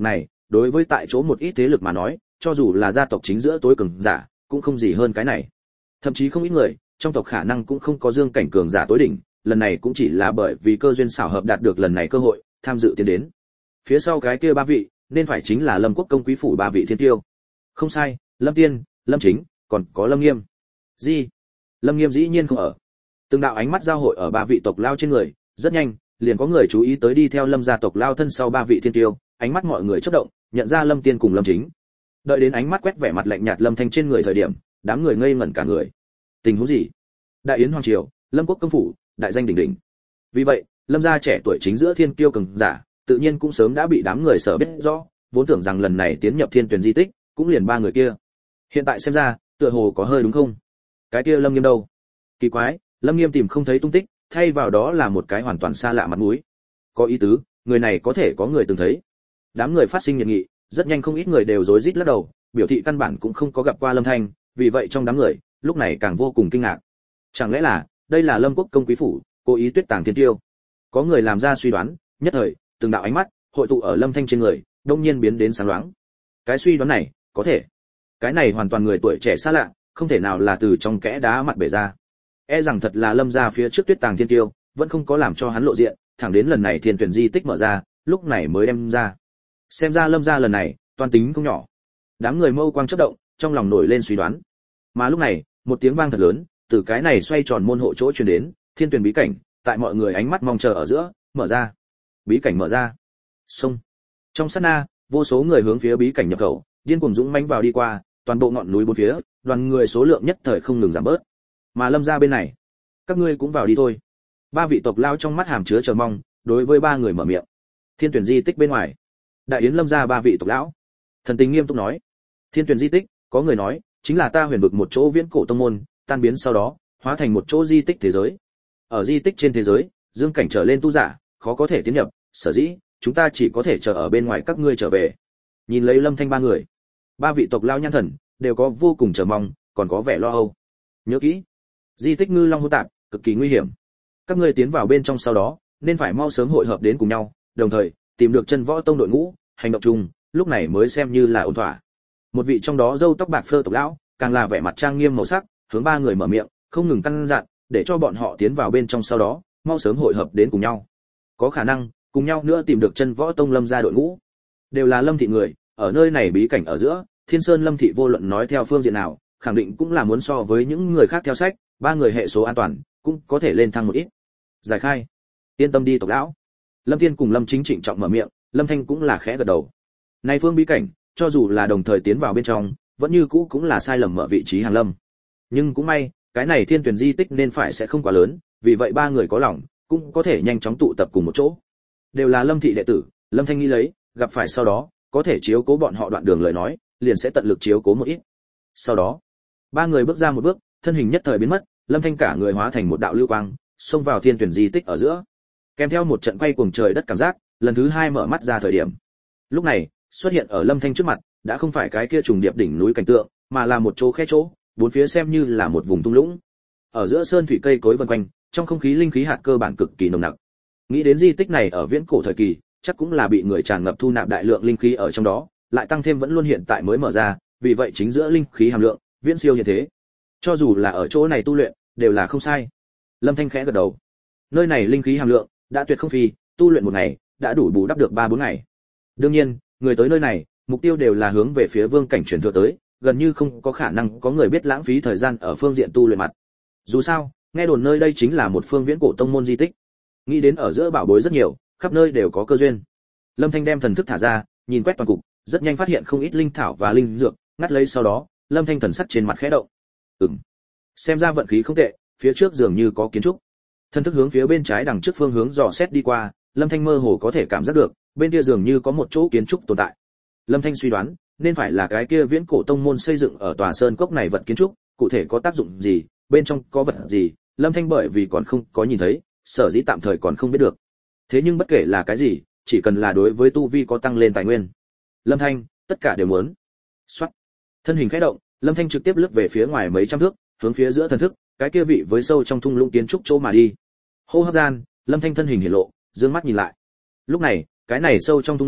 đối với tại chỗ một ít thế lực mà nói, cho dù là gia tộc chính giữa tối cường giả, cũng không gì hơn cái này. Thậm chí không ít người, trong tộc khả năng cũng không có dương cảnh cường giả tối đỉnh, lần này cũng chỉ là bởi vì cơ duyên xảo hợp đạt được lần này cơ hội, tham dự tiến đến. Phía sau cái kia ba vị, nên phải chính là Lâm Quốc công quý phủ ba vị thiên tiêu. Không sai, Lâm Tiên, Lâm Chính, còn có Lâm Nghiêm. Gì? Lâm Nghiêm dĩ nhiên không ở. Từng đạo ánh mắt giao hội ở ba vị tộc lao trên người, rất nhanh, liền có người chú ý tới đi theo Lâm gia tộc lao thân sau ba vị thiên tiêu, ánh mắt mọi người chớp động, nhận ra Lâm Tiên cùng Lâm Chính. Đợi đến ánh mắt quét vẻ mặt lạnh nhạt Lâm Thanh trên người thời điểm, đám người ngây ngẩn cả người. Tình huống gì? Đại yến hoàng triều, Lâm Quốc công phủ, đại danh đỉnh đỉnh. Vì vậy, Lâm gia trẻ tuổi chính giữa thiên kiêu cường giả, tự nhiên cũng sớm đã bị đám người sở biết rõ, vốn tưởng rằng lần này tiến nhập Thiên Tuyển di tích, cũng liền ba người kia. Hiện tại xem ra, tựa hồ có hơi đúng không? Cái kia Lâm Nghiêm đâu? Kỳ quái, Lâm Nghiêm tìm không thấy tung tích, thay vào đó là một cái hoàn toàn xa lạ mặt mũi. Có ý tứ, người này có thể có người từng thấy. Đám người phát sinh nhiệt nghị, rất nhanh không ít người đều rối rít lắc đầu, biểu thị căn bản cũng không có gặp qua Lâm Thanh, vì vậy trong đám người, lúc này càng vô cùng kinh ngạc. Chẳng lẽ là, đây là Lâm Quốc công quý phủ, cố ý tuyết tàng thiên tiêu? Có người làm ra suy đoán, nhất thời, từng đạo ánh mắt hội tụ ở Lâm Thanh trên người, đông nhiên biến đến sáng loáng. Cái suy đoán này, có thể. Cái này hoàn toàn người tuổi trẻ xa lạ, không thể nào là từ trong kẽ đá mặt bể ra. E rằng thật là Lâm gia phía trước tuyết tàng thiên tiêu, vẫn không có làm cho hắn lộ diện, thẳng đến lần này Thiên Tuyển di tích mở ra, lúc này mới đem ra. Xem ra Lâm gia lần này, toan tính không nhỏ. Đám người mâu quang chớp động, trong lòng nổi lên suy đoán. Mà lúc này, một tiếng vang thật lớn, từ cái này xoay tròn môn hộ chỗ truyền đến, Thiên Tuyển bí cảnh, tại mọi người ánh mắt mong chờ ở giữa, mở ra. Bí cảnh mở ra. Xông. Trong sát na, vô số người hướng phía bí cảnh nhập khẩu, điên cuồng dũng mãnh vào đi qua, toàn bộ ngọn núi bốn phía, đoàn người số lượng nhất thời không ngừng giảm bớt. Mà Lâm gia bên này, các ngươi cũng vào đi thôi. Ba vị tộc lao trong mắt hàm chứa chờ mong, đối với ba người mở miệng. Thiên Tuyển di tích bên ngoài, đại yến Lâm gia ba vị tộc lão, thần tình nghiêm túc nói: Thiên Tuyển di tích, có người nói, chính là ta huyền vực một chỗ viễn cổ tông môn, tan biến sau đó, hóa thành một chỗ di tích thế giới. Ở di tích trên thế giới, dương cảnh trở lên tu giả, khó có thể tiến nhập, sở dĩ chúng ta chỉ có thể chờ ở bên ngoài các ngươi trở về. Nhìn lấy Lâm Thanh ba người, ba vị tộc lao nhan thần đều có vô cùng chờ mong, còn có vẻ lo âu. Nhớ kỹ, di tích ngư long hỗn tạp, cực kỳ nguy hiểm. Các ngươi tiến vào bên trong sau đó, nên phải mau sớm hội hợp đến cùng nhau, đồng thời tìm được chân võ tông đội ngũ, hành động chung, lúc này mới xem như là ổn thỏa. Một vị trong đó râu tóc bạc phơ tộc lão, càng là vẻ mặt trang nghiêm màu sắc, hướng ba người mở miệng, không ngừng căn dặn, để cho bọn họ tiến vào bên trong sau đó, mau sớm hội hợp đến cùng nhau. Có khả năng cùng nhau nữa tìm được chân võ tông Lâm gia đội ngũ. Đều là Lâm thị người, ở nơi này bí cảnh ở giữa, Thiên Sơn Lâm thị vô luận nói theo phương diện nào, khẳng định cũng là muốn so với những người khác theo sách, ba người hệ số an toàn cũng có thể lên thăng một ít. Giải khai. Yên tâm đi tộc lão. Lâm Thiên cùng Lâm Chính trịnh trọng mở miệng, Lâm Thanh cũng là khẽ gật đầu. Nay phương bí cảnh, cho dù là đồng thời tiến vào bên trong, vẫn như cũ cũng là sai lầm mở vị trí hàng lâm. Nhưng cũng may, cái này Thiên Tuyển di tích nên phải sẽ không quá lớn, vì vậy ba người có lòng, cũng có thể nhanh chóng tụ tập cùng một chỗ. Đều là Lâm thị đệ tử, Lâm Thanh nghĩ lấy, gặp phải sau đó, có thể chiếu cố bọn họ đoạn đường lời nói, liền sẽ tận lực chiếu cố một ít. Sau đó, ba người bước ra một bước, thân hình nhất thời biến mất, Lâm Thanh cả người hóa thành một đạo lưu quang, xông vào Thiên Tuyển di tích ở giữa. Kèm theo một trận quay cuồng trời đất cảm giác, lần thứ hai mở mắt ra thời điểm. Lúc này, xuất hiện ở Lâm Thanh trước mặt, đã không phải cái kia trùng điệp đỉnh núi cảnh tượng, mà là một chỗ khe chỗ, bốn phía xem như là một vùng thung lũng. Ở giữa sơn thủy cây cối vần quanh, trong không khí linh khí hạt cơ bản cực kỳ nồng nặc. Nghĩ đến di tích này ở viễn cổ thời kỳ, chắc cũng là bị người tràn ngập thu nạp đại lượng linh khí ở trong đó, lại tăng thêm vẫn luôn hiện tại mới mở ra, vì vậy chính giữa linh khí hàm lượng, viễn siêu hiện thế. Cho dù là ở chỗ này tu luyện, đều là không sai. Lâm Thanh khẽ gật đầu. Nơi này linh khí hàm lượng đã tuyệt không phi, tu luyện một ngày, đã đủ bù đắp được ba bốn ngày. Đương nhiên, người tới nơi này, mục tiêu đều là hướng về phía vương cảnh truyền thừa tới, gần như không có khả năng có người biết lãng phí thời gian ở phương diện tu luyện mặt. Dù sao, nghe đồn nơi đây chính là một phương viễn cổ tông môn di tích. Nghĩ đến ở giữa bảo bối rất nhiều, khắp nơi đều có cơ duyên. Lâm Thanh đem thần thức thả ra, nhìn quét toàn cục, rất nhanh phát hiện không ít linh thảo và linh dược, ngắt lấy sau đó, Lâm Thanh thần sắc trên mặt khẽ động. Ừm, xem ra vận khí không tệ, phía trước dường như có kiến trúc. Thần thức hướng phía bên trái đằng trước phương hướng dò xét đi qua, Lâm Thanh mơ hồ có thể cảm giác được, bên kia dường như có một chỗ kiến trúc tồn tại. Lâm Thanh suy đoán, nên phải là cái kia viễn cổ tông môn xây dựng ở tòa sơn cốc này vật kiến trúc, cụ thể có tác dụng gì, bên trong có vật gì, Lâm Thanh bởi vì còn không có nhìn thấy, sở dĩ tạm thời còn không biết được. Thế nhưng bất kể là cái gì, chỉ cần là đối với tu vi có tăng lên tài nguyên, Lâm Thanh tất cả đều muốn. Soát. Thân hình khẽ động, Lâm Thanh trực tiếp lướt về phía ngoài mấy trăm thước, hướng phía giữa thần thức, cái kia vị với sâu trong thung lũng kiến trúc chỗ mà đi. Hô hấp gian, Lâm Thanh thân hình hiển lộ, dương mắt nhìn lại. Lúc này, cái này sâu trong thung lũng,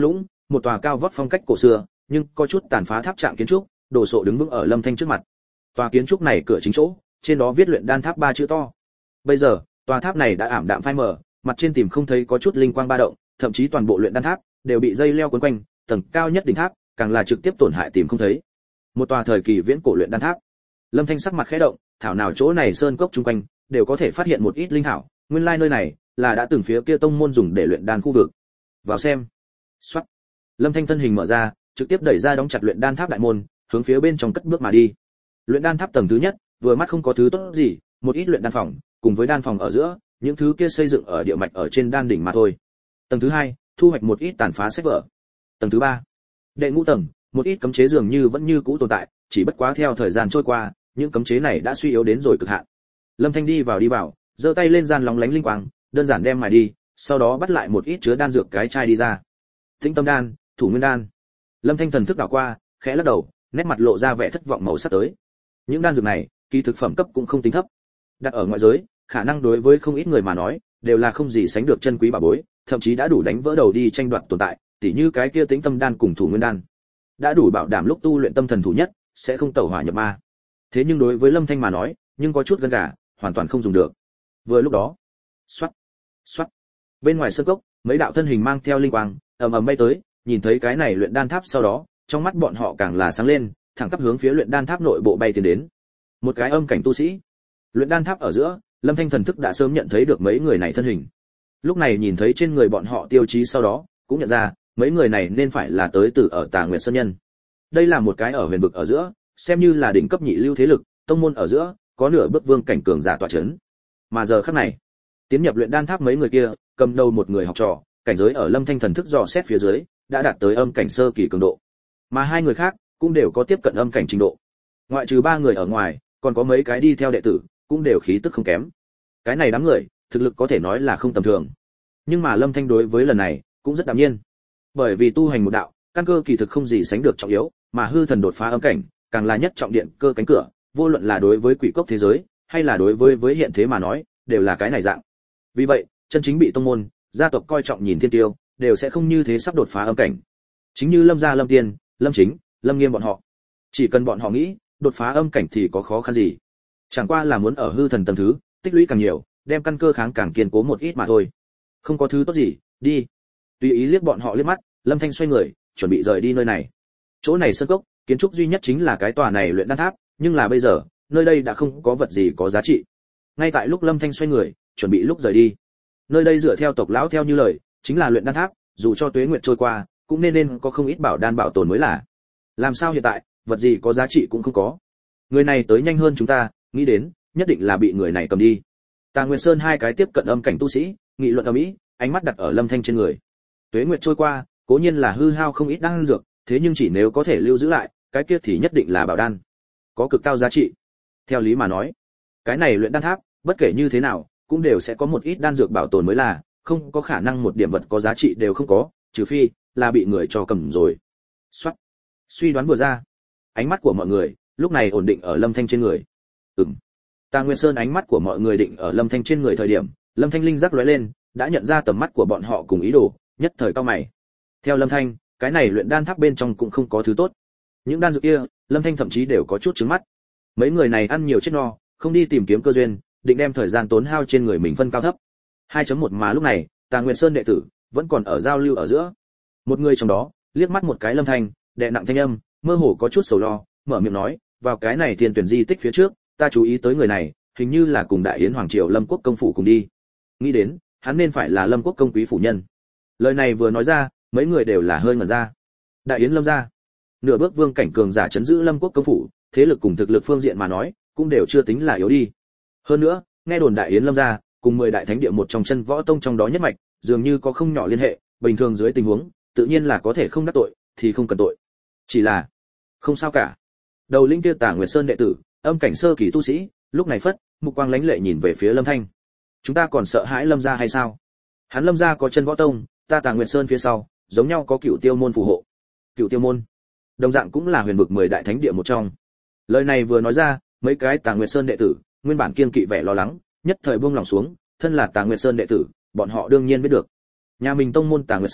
một tòa cao vóc phong cách cổ xưa nhưng có chút tàn phá tháp trạng kiến trúc đồ sộ đứng vững ở Lâm Thanh trước mặt. Tòa kiến trúc này cửa chính chỗ, trên đó viết luyện đan tháp ba chữ to. Bây giờ, tòa tháp này đã ảm đạm phai mờ, mặt trên tìm không thấy có chút linh quang ba động, thậm chí toàn bộ luyện đan tháp đều bị dây leo quấn quanh, tầng cao nhất đỉnh tháp càng là trực tiếp tổn hại tìm không thấy. Một tòa thời kỳ viễn cổ luyện đan tháp. Lâm Thanh sắc mặt khẽ động, thảo nào chỗ này sơn cốc chung quanh đều có thể phát hiện một ít linh thảo, nguyên lai nơi này là đã từng phía kia tông môn dùng để luyện đan khu vực. Vào xem. Soát. Lâm Thanh thân hình mở ra, trực tiếp đẩy ra đóng chặt luyện đan tháp đại môn, hướng phía bên trong cất bước mà đi. Luyện đan tháp tầng thứ nhất, vừa mắt không có thứ tốt gì, một ít luyện đan phòng, cùng với đan phòng ở giữa, những thứ kia xây dựng ở địa mạch ở trên đan đỉnh mà thôi. Tầng thứ hai, thu hoạch một ít tàn phá sách vở. Tầng thứ ba, đệ ngũ tầng, một ít cấm chế dường như vẫn như cũ tồn tại, chỉ bất quá theo thời gian trôi qua, những cấm chế này đã suy yếu đến rồi cực hạn. Lâm Thanh đi vào đi vào, giơ tay lên gian lóng lánh linh quang, đơn giản đem mài đi, sau đó bắt lại một ít chứa đan dược cái chai đi ra. Tĩnh tâm đan, thủ nguyên đan. Lâm Thanh thần thức đảo qua, khẽ lắc đầu, nét mặt lộ ra vẻ thất vọng màu sắc tới. Những đan dược này, kỳ thực phẩm cấp cũng không tính thấp. Đặt ở ngoại giới, khả năng đối với không ít người mà nói, đều là không gì sánh được chân quý bảo bối, thậm chí đã đủ đánh vỡ đầu đi tranh đoạt tồn tại, tỉ như cái kia Tĩnh tâm đan cùng thủ nguyên đan. Đã đủ bảo đảm lúc tu luyện tâm thần thủ nhất, sẽ không tẩu hỏa nhập ma. Thế nhưng đối với Lâm Thanh mà nói, nhưng có chút gân gà, hoàn toàn không dùng được. Vừa lúc đó, xoát, xoát. Bên ngoài sân cốc, mấy đạo thân hình mang theo linh quang, ầm ầm bay tới, nhìn thấy cái này luyện đan tháp sau đó, trong mắt bọn họ càng là sáng lên, thẳng tắp hướng phía luyện đan tháp nội bộ bay tiến đến. Một cái âm cảnh tu sĩ. Luyện đan tháp ở giữa, Lâm Thanh thần thức đã sớm nhận thấy được mấy người này thân hình. Lúc này nhìn thấy trên người bọn họ tiêu chí sau đó, cũng nhận ra, mấy người này nên phải là tới từ ở Tà Nguyệt Sơn nhân. Đây là một cái ở huyền vực ở giữa, xem như là đỉnh cấp nhị lưu thế lực, tông môn ở giữa, có nửa bước vương cảnh cường giả tọa chấn. Mà giờ khắc này, tiến nhập luyện đan tháp mấy người kia, cầm đầu một người học trò, cảnh giới ở Lâm Thanh thần thức dò xét phía dưới, đã đạt tới âm cảnh sơ kỳ cường độ. Mà hai người khác cũng đều có tiếp cận âm cảnh trình độ. Ngoại trừ ba người ở ngoài, còn có mấy cái đi theo đệ tử, cũng đều khí tức không kém. Cái này đám người, thực lực có thể nói là không tầm thường. Nhưng mà Lâm Thanh đối với lần này, cũng rất đạm nhiên. Bởi vì tu hành một đạo, căn cơ kỳ thực không gì sánh được trọng yếu, mà hư thần đột phá âm cảnh, càng là nhất trọng điện cơ cánh cửa, vô luận là đối với quỷ cốc thế giới, hay là đối với với hiện thế mà nói, đều là cái này dạng. Vì vậy, chân chính bị tông môn, gia tộc coi trọng nhìn thiên tiêu, đều sẽ không như thế sắp đột phá âm cảnh. Chính như Lâm gia Lâm Tiên, Lâm Chính, Lâm Nghiêm bọn họ. Chỉ cần bọn họ nghĩ, đột phá âm cảnh thì có khó khăn gì. Chẳng qua là muốn ở hư thần tầng thứ, tích lũy càng nhiều, đem căn cơ kháng càng kiên cố một ít mà thôi. Không có thứ tốt gì, đi. Tùy ý liếc bọn họ liếc mắt, Lâm Thanh xoay người, chuẩn bị rời đi nơi này. Chỗ này sơn cốc, kiến trúc duy nhất chính là cái tòa này luyện đan tháp, nhưng là bây giờ, nơi đây đã không có vật gì có giá trị. Ngay tại lúc Lâm Thanh xoay người, chuẩn bị lúc rời đi. Nơi đây dựa theo tộc lão theo như lời, chính là luyện đan tháp, dù cho tuế nguyệt trôi qua, cũng nên nên có không ít bảo đan bảo tồn mới là. Làm sao hiện tại, vật gì có giá trị cũng không có. Người này tới nhanh hơn chúng ta, nghĩ đến, nhất định là bị người này cầm đi. Tà Nguyệt Sơn hai cái tiếp cận âm cảnh tu sĩ, nghị luận ầm ĩ, ánh mắt đặt ở Lâm Thanh trên người. Tuế nguyệt trôi qua, cố nhiên là hư hao không ít đan dược, thế nhưng chỉ nếu có thể lưu giữ lại, cái kia thì nhất định là bảo đan, có cực cao giá trị. Theo lý mà nói, cái này luyện đan tháp, bất kể như thế nào, cũng đều sẽ có một ít đan dược bảo tồn mới là, không có khả năng một điểm vật có giá trị đều không có, trừ phi là bị người cho cầm rồi. Soát. Suy đoán vừa ra, ánh mắt của mọi người lúc này ổn định ở Lâm Thanh trên người. Ừm. Tà Nguyên Sơn ánh mắt của mọi người định ở Lâm Thanh trên người thời điểm, Lâm Thanh linh giác lóe lên, đã nhận ra tầm mắt của bọn họ cùng ý đồ, nhất thời cau mày. Theo Lâm Thanh, cái này luyện đan tháp bên trong cũng không có thứ tốt. Những đan dược kia, Lâm Thanh thậm chí đều có chút trứng mắt. Mấy người này ăn nhiều chết no, không đi tìm kiếm cơ duyên, định đem thời gian tốn hao trên người mình phân cao thấp. hai chấm một mà lúc này, Tà Nguyên Sơn đệ tử vẫn còn ở giao lưu ở giữa. Một người trong đó liếc mắt một cái Lâm Thanh, đệ nặng thanh âm, mơ hồ có chút sầu lo, mở miệng nói, vào cái này tiền tuyển di tích phía trước, ta chú ý tới người này, hình như là cùng Đại Yến hoàng triều Lâm Quốc công phủ cùng đi. Nghĩ đến, hắn nên phải là Lâm Quốc công quý phủ nhân. Lời này vừa nói ra, mấy người đều là hơi ngẩn ra. Đại Yến Lâm gia, nửa bước vương cảnh cường giả chấn giữ Lâm Quốc công phủ, thế lực cùng thực lực phương diện mà nói, cũng đều chưa tính là yếu đi. Hơn nữa, nghe đồn Đại Yến Lâm gia cùng mười đại thánh địa một trong chân võ tông trong đó nhất mạch, dường như có không nhỏ liên hệ, bình thường dưới tình huống, tự nhiên là có thể không đắc tội, thì không cần tội. Chỉ là, không sao cả. Đầu linh kia Tà Nguyệt Sơn đệ tử, âm cảnh sơ kỳ tu sĩ, lúc này phất, mục quang lánh lệ nhìn về phía Lâm Thanh. Chúng ta còn sợ hãi Lâm gia hay sao? Hắn Lâm gia có chân võ tông, ta Tà Nguyệt Sơn phía sau, giống nhau có Cửu Tiêu môn phù hộ. Cửu Tiêu môn, đồng dạng cũng là huyền vực mười đại thánh địa một trong. Lời này vừa nói ra, mấy cái Tà Nguyệt Sơn đệ tử, nguyên bản kiên kỵ vẻ lo lắng, nhất thời buông lòng xuống, thân là Tà Nguyệt Sơn đệ tử, bọn họ đương nhiên biết được. Nhà mình tông môn Tà Nguyệt Sơn,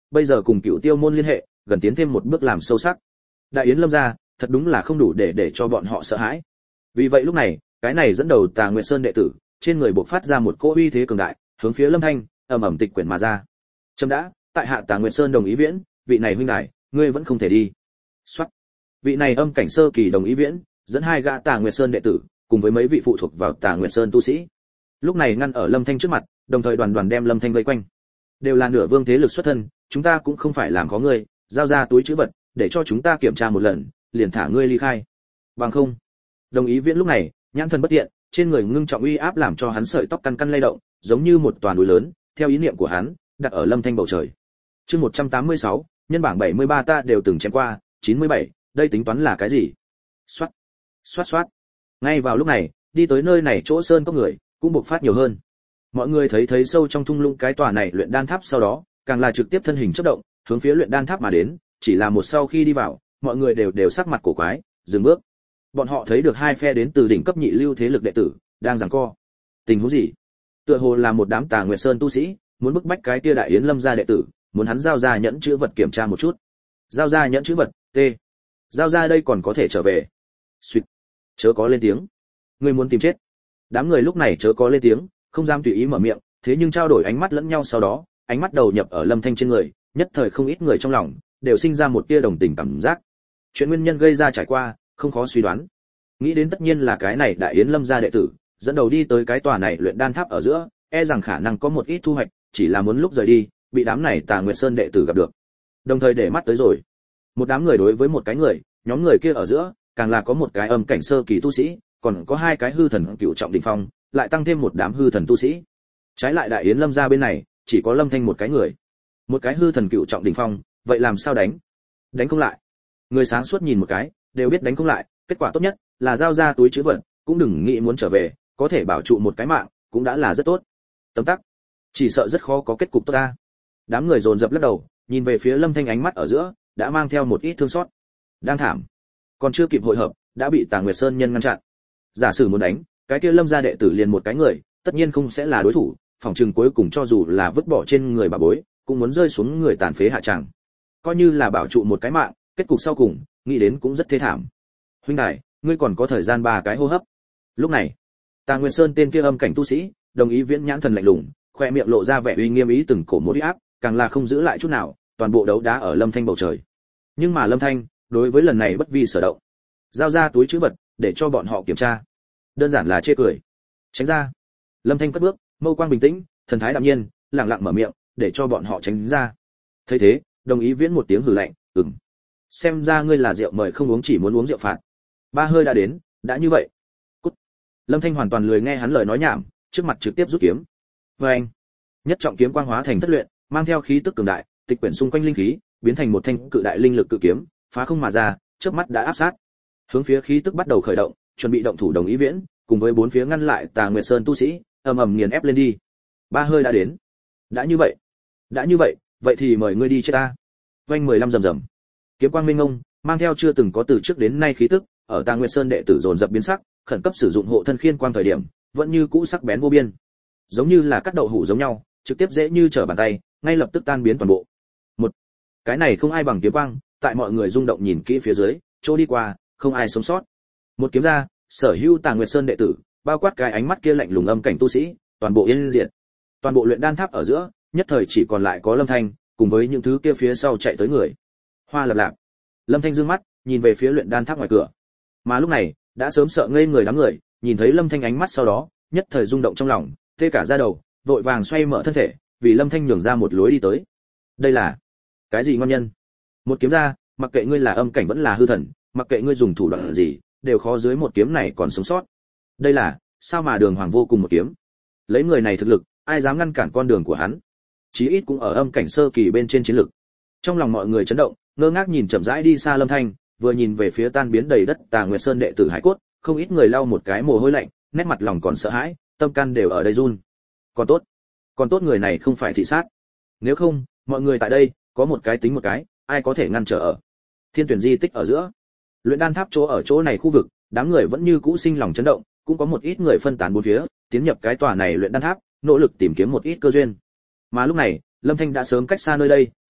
bây giờ cùng Cửu Tiêu môn liên hệ, gần tiến thêm một bước làm sâu sắc. Đại yến Lâm gia, thật đúng là không đủ để để cho bọn họ sợ hãi. Vì vậy lúc này, cái này dẫn đầu Tà Nguyệt Sơn đệ tử, trên người bộc phát ra một cỗ uy thế cường đại, hướng phía Lâm Thanh, ầm ầm tịch quyển mà ra. Trâm đã, tại hạ Tà Nguyệt Sơn đồng ý viễn, vị này huynh đài, ngươi vẫn không thể đi. Soát. Vị này âm cảnh sơ kỳ đồng ý viễn, dẫn hai gã Tà Nguyệt Sơn đệ tử, cùng với mấy vị phụ thuộc vào Tà Nguyệt Sơn tu sĩ. Lúc này ngăn ở Lâm Thanh trước mặt, đồng thời đoàn đoàn đem Lâm Thanh vây quanh. Đều là nửa vương thế lực xuất thân, chúng ta cũng không phải làm khó ngươi, giao ra túi trữ vật, để cho chúng ta kiểm tra một lần, liền thả ngươi ly khai. Bằng không. Đồng ý viễn lúc này, nhãn thần bất tiện, trên người ngưng trọng uy áp làm cho hắn sợi tóc căn căn lay động, giống như một toàn núi lớn, theo ý niệm của hắn, đặt ở Lâm Thanh bầu trời. Chương một trăm tám mươi sáu, nhân bảng bảy mươi ba ta đều từng chém qua, chín mươi bảy, đây tính toán là cái gì? Soát, soát soát. Ngay vào lúc này, đi tới nơi này chỗ sơn có người, cũng bộc phát nhiều hơn. Mọi người thấy thấy sâu trong thung lũng cái tòa này luyện đan tháp sau đó, càng là trực tiếp thân hình chớp động, hướng phía luyện đan tháp mà đến, chỉ là một sau khi đi vào, mọi người đều đều sắc mặt cổ quái, dừng bước. Bọn họ thấy được hai phe đến từ đỉnh cấp nhị lưu thế lực đệ tử đang giằng co. Tình huống gì? Tựa hồ là một đám Tà Nguyệt Sơn tu sĩ, muốn bức bách cái kia Đại Yến Lâm gia đệ tử, muốn hắn giao ra nhẫn chữ vật kiểm tra một chút. Giao ra nhẫn chữ vật, t. Giao ra đây còn có thể trở về. Xuyệt. Chớ có lên tiếng. Ngươi muốn tìm chết. Đám người lúc này chớ có lên tiếng, không dám tùy ý mở miệng, thế nhưng trao đổi ánh mắt lẫn nhau sau đó, ánh mắt đầu nhập ở Lâm Thanh trên người, nhất thời không ít người trong lòng đều sinh ra một tia đồng tình cảm giác. Chuyện nguyên nhân gây ra trải qua, không khó suy đoán. Nghĩ đến tất nhiên là cái này Đại Yến Lâm gia đệ tử, dẫn đầu đi tới cái tòa này luyện đan tháp ở giữa, e rằng khả năng có một ít thu hoạch, chỉ là muốn lúc rời đi, bị đám này Tà Nguyệt Sơn đệ tử gặp được. Đồng thời để mắt tới rồi. Một đám người đối với một cái người, nhóm người kia ở giữa, càng là có một cái âm cảnh sơ kỳ tu sĩ, còn có hai cái hư thần cửu trọng đỉnh phong, lại tăng thêm một đám hư thần tu sĩ. Trái lại Đại Yến Lâm gia bên này, chỉ có Lâm Thanh một cái người. Một cái hư thần cửu trọng đỉnh phong, vậy làm sao đánh? Đánh không lại. Người sáng suốt nhìn một cái, đều biết đánh không lại, kết quả tốt nhất là giao ra túi trữ vật, cũng đừng nghĩ muốn trở về, có thể bảo trụ một cái mạng, cũng đã là rất tốt. Tấm tắc, chỉ sợ rất khó có kết cục tốt ta. Đám người dồn dập lắc đầu, nhìn về phía Lâm Thanh ánh mắt ở giữa, đã mang theo một ít thương xót. Đang thảm, còn chưa kịp hội hợp, đã bị Tà Nguyệt Sơn nhân ngăn chặn. Giả sử muốn đánh, cái kia Lâm gia đệ tử liền một cái người, tất nhiên không sẽ là đối thủ, phòng trường cuối cùng cho dù là vứt bỏ trên người bà bối, cũng muốn rơi xuống người tàn phế hạ tràng. Coi như là bảo trụ một cái mạng, kết cục sau cùng, nghĩ đến cũng rất thê thảm. Huynh đài, ngươi còn có thời gian ba cái hô hấp. Lúc này, Tà Nguyệt Sơn tên kia âm cảnh tu sĩ, đồng ý viễn nhãn thần lạnh lùng, khoe miệng lộ ra vẻ uy nghiêm ý từng cổ một uy áp, càng là không giữ lại chút nào, toàn bộ đấu đá ở Lâm Thanh bầu trời. Nhưng mà Lâm Thanh, đối với lần này bất vi sở động, giao ra túi trữ vật để cho bọn họ kiểm tra. Đơn giản là chê cười. Tránh ra. Lâm Thanh cất bước, mâu quang bình tĩnh, thần thái đạm nhiên, lặng lặng mở miệng, để cho bọn họ tránh ra. Thấy thế, đồng ý viễn một tiếng hừ lạnh, ừm. Xem ra ngươi là rượu mời không uống chỉ muốn uống rượu phạt. Ba hơi đã đến, đã như vậy. Cút. Lâm Thanh hoàn toàn lười nghe hắn lời nói nhảm, trước mặt trực tiếp rút kiếm. Và anh, nhất trọng kiếm quang hóa thành thất luyện, mang theo khí tức cường đại, tịch quyển xung quanh linh khí, biến thành một thanh cự đại linh lực cự kiếm, phá không mà ra, chớp mắt đã áp sát. Hướng phía khí tức bắt đầu khởi động, chuẩn bị động thủ đồng ý viễn, cùng với bốn phía ngăn lại Tà Nguyệt Sơn tu sĩ, ầm ầm nghiền ép lên đi. Ba hơi đã đến. Đã như vậy, đã như vậy, vậy thì mời ngươi đi chết ta. Vành mười lăm rầm rầm. Kiếm quang minh ngông, mang theo chưa từng có từ trước đến nay khí tức, ở Tà Nguyệt Sơn đệ tử dồn dập biến sắc, khẩn cấp sử dụng hộ thân khiên quang thời điểm, vẫn như cũ sắc bén vô biên. Giống như là cắt đậu hũ giống nhau, trực tiếp dễ như trở bàn tay, ngay lập tức tan biến toàn bộ. Một, cái này không ai bằng kiếm quang, tại mọi người rung động nhìn kỹ phía dưới, chỗ đi qua, không ai sống sót. Một kiếm ra, sở hữu Tà Nguyệt Sơn đệ tử, bao quát cái ánh mắt kia lạnh lùng âm cảnh tu sĩ, toàn bộ yên diệt. Toàn bộ luyện đan tháp ở giữa, nhất thời chỉ còn lại có Lâm Thanh, cùng với những thứ kia phía sau chạy tới người. Hoa lập lạp. Lâm Thanh dương mắt, nhìn về phía luyện đan tháp ngoài cửa. Mà lúc này, đã sớm sợ ngây người đám người, nhìn thấy Lâm Thanh ánh mắt sau đó, nhất thời rung động trong lòng, tê cả da đầu, vội vàng xoay mở thân thể, vì Lâm Thanh nhường ra một lối đi tới. Đây là cái gì ngon nhân? Một kiếm ra, mặc kệ ngươi là âm cảnh vẫn là hư thần, mặc kệ ngươi dùng thủ đoạn gì, đều khó dưới một kiếm này còn sống sót. Đây là, sao mà đường hoàng vô cùng một kiếm. Lấy người này thực lực, ai dám ngăn cản con đường của hắn? Chí ít cũng ở âm cảnh sơ kỳ bên trên chiến lực. Trong lòng mọi người chấn động, ngơ ngác nhìn chậm rãi đi xa Lâm Thanh, vừa nhìn về phía tan biến đầy đất Tà Nguyệt Sơn đệ tử hải cốt, không ít người lau một cái mồ hôi lạnh, nét mặt lòng còn sợ hãi, tâm can đều ở đây run. Còn tốt, còn tốt người này không phải thị sát. Nếu không, mọi người tại đây, có một cái tính một cái, ai có thể ngăn trở ở. Thiên tuyển di tích ở giữa, luyện đan tháp chỗ ở chỗ này khu vực, đám người vẫn như cũ sinh lòng chấn động, cũng có một ít người phân tán bốn phía, tiến nhập cái tòa này luyện đan tháp, nỗ lực tìm kiếm một ít cơ duyên. Mà lúc này, Lâm Thanh đã sớm cách xa nơi đây,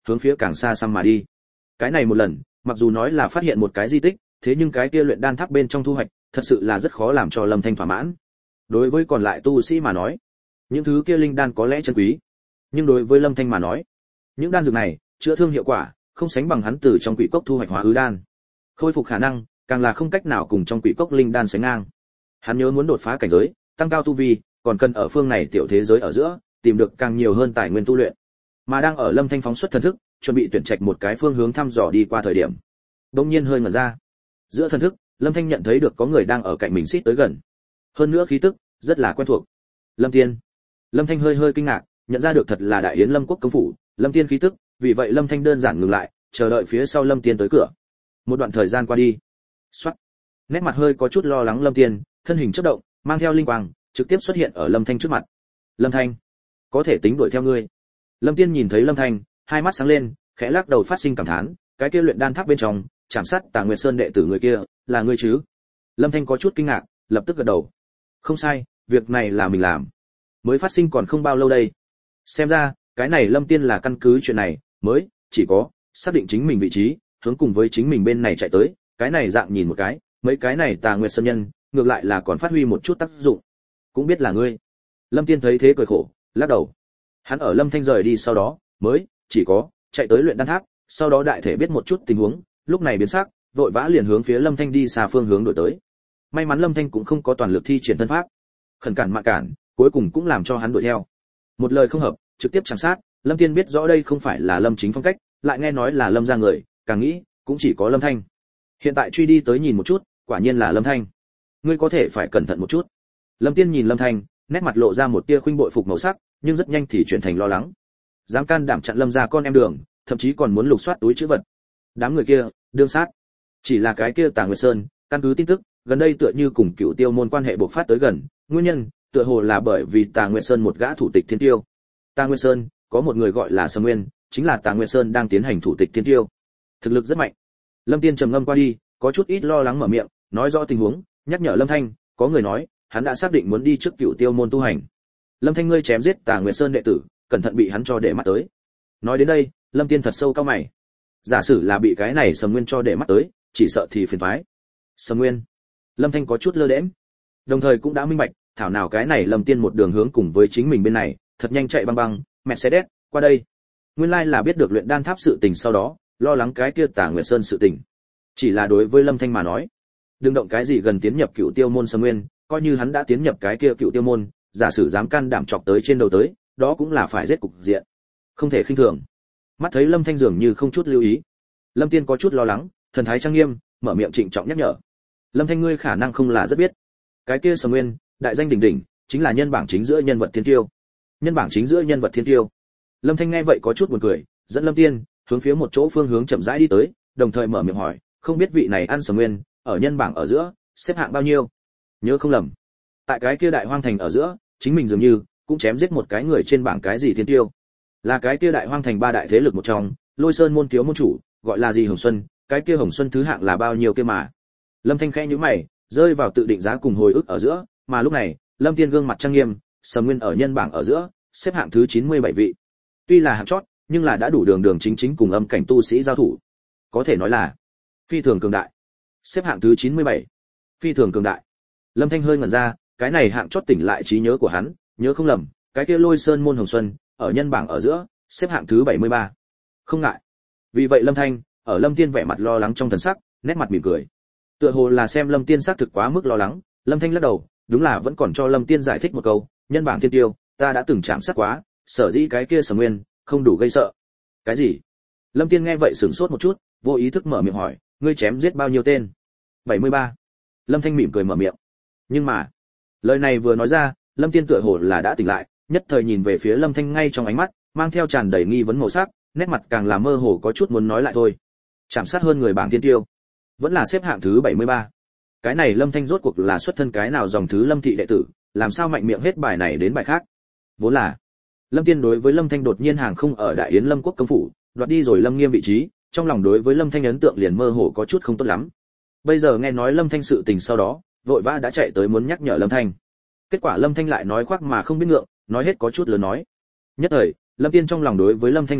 hướng phía càng xa xăm mà đi. Cái này một lần, mặc dù nói là phát hiện một cái di tích, thế nhưng cái kia luyện đan tháp bên trong thu hoạch, thật sự là rất khó làm cho Lâm Thanh thỏa mãn. Đối với còn lại tu sĩ mà nói, những thứ kia linh đan có lẽ chân quý, nhưng đối với Lâm Thanh mà nói, những đan dược này chữa thương hiệu quả không sánh bằng hắn từ trong quỷ cốc thu hoạch hóa ứ đan. Khôi phục khả năng càng là không cách nào cùng trong quỷ cốc linh đan sánh ngang. Hắn nhớ muốn đột phá cảnh giới, tăng cao tu vi, còn cần ở phương này tiểu thế giới ở giữa tìm được càng nhiều hơn tài nguyên tu luyện. Mà đang ở Lâm Thanh phóng xuất thần thức, chuẩn bị tuyển trạch một cái phương hướng thăm dò đi qua thời điểm, đột nhiên hơi ngẩn ra. Giữa thần thức, Lâm Thanh nhận thấy được có người đang ở cạnh mình xít tới gần. Hơn nữa khí tức rất là quen thuộc. Lâm Tiên. Lâm Thanh hơi hơi kinh ngạc, nhận ra được thật là Đại Yến Lâm quốc công phủ, Lâm Tiên khí tức, vì vậy Lâm Thanh đơn giản ngừng lại, chờ đợi phía sau Lâm Tiên tới cửa. Một đoạn thời gian qua đi, xoát, nét mặt hơi có chút lo lắng Lâm Tiên, thân hình chớp động, mang theo linh quang, trực tiếp xuất hiện ở Lâm Thanh trước mặt. Lâm Thanh, có thể tính đuổi theo ngươi. Lâm Tiên nhìn thấy Lâm Thanh, hai mắt sáng lên, khẽ lắc đầu phát sinh cảm thán, cái kia luyện đan tháp bên trong, chạm sát Tà Nguyệt Sơn đệ tử người kia, là ngươi chứ? Lâm Thanh có chút kinh ngạc, lập tức gật đầu. Không sai, việc này là mình làm. Mới phát sinh còn không bao lâu đây. Xem ra, cái này Lâm Tiên là căn cứ chuyện này, mới chỉ có xác định chính mình vị trí, hướng cùng với chính mình bên này chạy tới, cái này dạng nhìn một cái, mấy cái này Tà Nguyệt Sơn nhân, ngược lại là còn phát huy một chút tác dụng. Cũng biết là ngươi. Lâm Tiên thấy thế cười khổ, lắc đầu. Hắn ở Lâm Thanh rời đi sau đó, mới chỉ có chạy tới luyện đan tháp, sau đó đại thể biết một chút tình huống, lúc này biến sắc, vội vã liền hướng phía Lâm Thanh đi xa phương hướng đổi tới. May mắn Lâm Thanh cũng không có toàn lực thi triển thân pháp, khẩn cản mạ cản, cuối cùng cũng làm cho hắn đuổi theo. Một lời không hợp, trực tiếp chạm sát, Lâm Tiên biết rõ đây không phải là Lâm Chính phong cách, lại nghe nói là Lâm gia người, càng nghĩ, cũng chỉ có Lâm Thanh. Hiện tại truy đi tới nhìn một chút, quả nhiên là Lâm Thanh. Ngươi có thể phải cẩn thận một chút. Lâm Tiên nhìn Lâm Thanh, nét mặt lộ ra một tia khinh bội phục màu sắc, nhưng rất nhanh thì chuyển thành lo lắng. Dám can đảm chặn Lâm gia con em đường, thậm chí còn muốn lục soát túi trữ vật. Đám người kia, đương sát. Chỉ là cái kia Tà Nguyệt Sơn, căn cứ tin tức, gần đây tựa như cùng Cựu Tiêu môn quan hệ bộc phát tới gần, nguyên nhân, tựa hồ là bởi vì Tà Nguyệt Sơn một gã thủ tịch thiên tiêu. Tà Nguyệt Sơn, có một người gọi là Sâm Nguyên, chính là Tà Nguyệt Sơn đang tiến hành thủ tịch thiên tiêu. Thực lực rất mạnh. Lâm Tiên trầm ngâm qua đi, có chút ít lo lắng mở miệng, nói rõ tình huống, nhắc nhở Lâm Thanh, có người nói, hắn đã xác định muốn đi trước Cựu Tiêu môn tu hành. Lâm Thanh ngươi chém giết Tà Nguyệt Sơn đệ tử, cẩn thận bị hắn cho để mắt tới. Nói đến đây, Lâm Tiên thật sâu cau mày. Giả sử là bị cái này Sâm Nguyên cho để mắt tới, chỉ sợ thì phiền toái. Sâm Nguyên. Lâm Thanh có chút lơ đễnh, đồng thời cũng đã minh bạch, thảo nào cái này Lâm Tiên một đường hướng cùng với chính mình bên này, thật nhanh chạy băng băng, Mercedes, qua đây. Nguyên lai là biết được luyện đan tháp sự tình sau đó, lo lắng cái kia Tà Nguyệt Sơn sự tình. Chỉ là đối với Lâm Thanh mà nói, đừng động cái gì gần tiến nhập Cựu Tiêu môn Sâm Nguyên, coi như hắn đã tiến nhập cái kia Cựu Tiêu môn, giả sử dám can đảm chọc tới trên đầu tới, đó cũng là phải giết cục diện. Không thể khinh thường. Mắt thấy Lâm Thanh dường như không chút lưu ý, Lâm Tiên có chút lo lắng, thần thái trang nghiêm, mở miệng trịnh trọng nhắc nhở. Lâm Thanh ngươi khả năng không là rất biết, cái kia Sâm Nguyên, đại danh đỉnh đỉnh, chính là nhân bảng chính giữa nhân vật thiên tiêu. Nhân bảng chính giữa nhân vật thiên tiêu. Lâm Thanh nghe vậy có chút buồn cười, dẫn Lâm Tiên hướng phía một chỗ phương hướng chậm rãi đi tới, đồng thời mở miệng hỏi, không biết vị này ăn Sâm Nguyên, ở nhân bảng ở giữa, xếp hạng bao nhiêu? Nhớ không lầm, tại cái kia đại hoang thành ở giữa, chính mình dường như cũng chém giết một cái người trên bảng cái gì thiên tiêu. Là cái kia đại hoang thành ba đại thế lực một trong, Lôi Sơn môn thiếu môn chủ, gọi là gì Hồng Xuân, cái kia Hồng Xuân thứ hạng là bao nhiêu kia mà. Lâm Thanh khẽ nhíu mày, rơi vào tự định giá cùng hồi ức ở giữa, mà lúc này, Lâm Tiên gương mặt trang nghiêm, Sâm Nguyên ở nhân bảng ở giữa, xếp hạng thứ chín mươi bảy vị. Tuy là hạng chót, nhưng là đã đủ đường đường chính chính cùng âm cảnh tu sĩ giao thủ. Có thể nói là phi thường cường đại. Xếp hạng thứ chín mươi bảy. Phi thường cường đại. Lâm Thanh hơi ngẩn ra, cái này hạng chót tỉnh lại trí nhớ của hắn, nhớ không lầm, cái kia Lôi Sơn môn Hồng Xuân, ở nhân bảng ở giữa, xếp hạng thứ bảy mươi ba. Không ngại. Vì vậy Lâm Thanh, ở Lâm Tiên vẻ mặt lo lắng trong thần sắc, nét mặt mỉm cười. Tựa hồ là xem Lâm Tiên xác thực quá mức lo lắng, Lâm Thanh lắc đầu, đúng là vẫn còn cho Lâm Tiên giải thích một câu, nhân bảng thiên tiêu, ta đã từng chạm sát quá, sở dĩ cái kia Sâm Nguyên, không đủ gây sợ. Cái gì? Lâm Tiên nghe vậy sửng sốt một chút, vô ý thức mở miệng hỏi, ngươi chém giết bao nhiêu tên? bảy mươi ba. Lâm Thanh mỉm cười mở miệng. Nhưng mà, lời này vừa nói ra, Lâm Tiên tựa hồ là đã tỉnh lại, nhất thời nhìn về phía Lâm Thanh ngay trong ánh mắt, mang theo tràn đầy nghi vấn màu sắc, nét mặt càng là mơ hồ có chút muốn nói lại thôi. Chạm sát hơn người bảng thiên tiêu, vẫn là xếp hạng thứ bảy mươi ba. Cái này Lâm Thanh rốt cuộc là xuất thân cái nào dòng thứ Lâm thị đệ tử, làm sao mạnh miệng hết bài này đến bài khác. Vốn là Lâm Tiên đối với Lâm Thanh đột nhiên hàng không ở Đại Yến Lâm quốc công phủ, đoạt đi rồi Lâm Nghiêm vị trí, trong lòng đối với Lâm Thanh ấn tượng liền mơ hồ có chút không tốt lắm. Bây giờ nghe nói Lâm Thanh sự tình sau đó, vội vã đã chạy tới muốn nhắc nhở Lâm Thanh. Kết quả Lâm Thanh lại nói khoác mà không biết ngượng, nói hết có chút lớn nói. Nhất thời, Lâm Tiên trong lòng đối với Lâm Thanh ấn tượng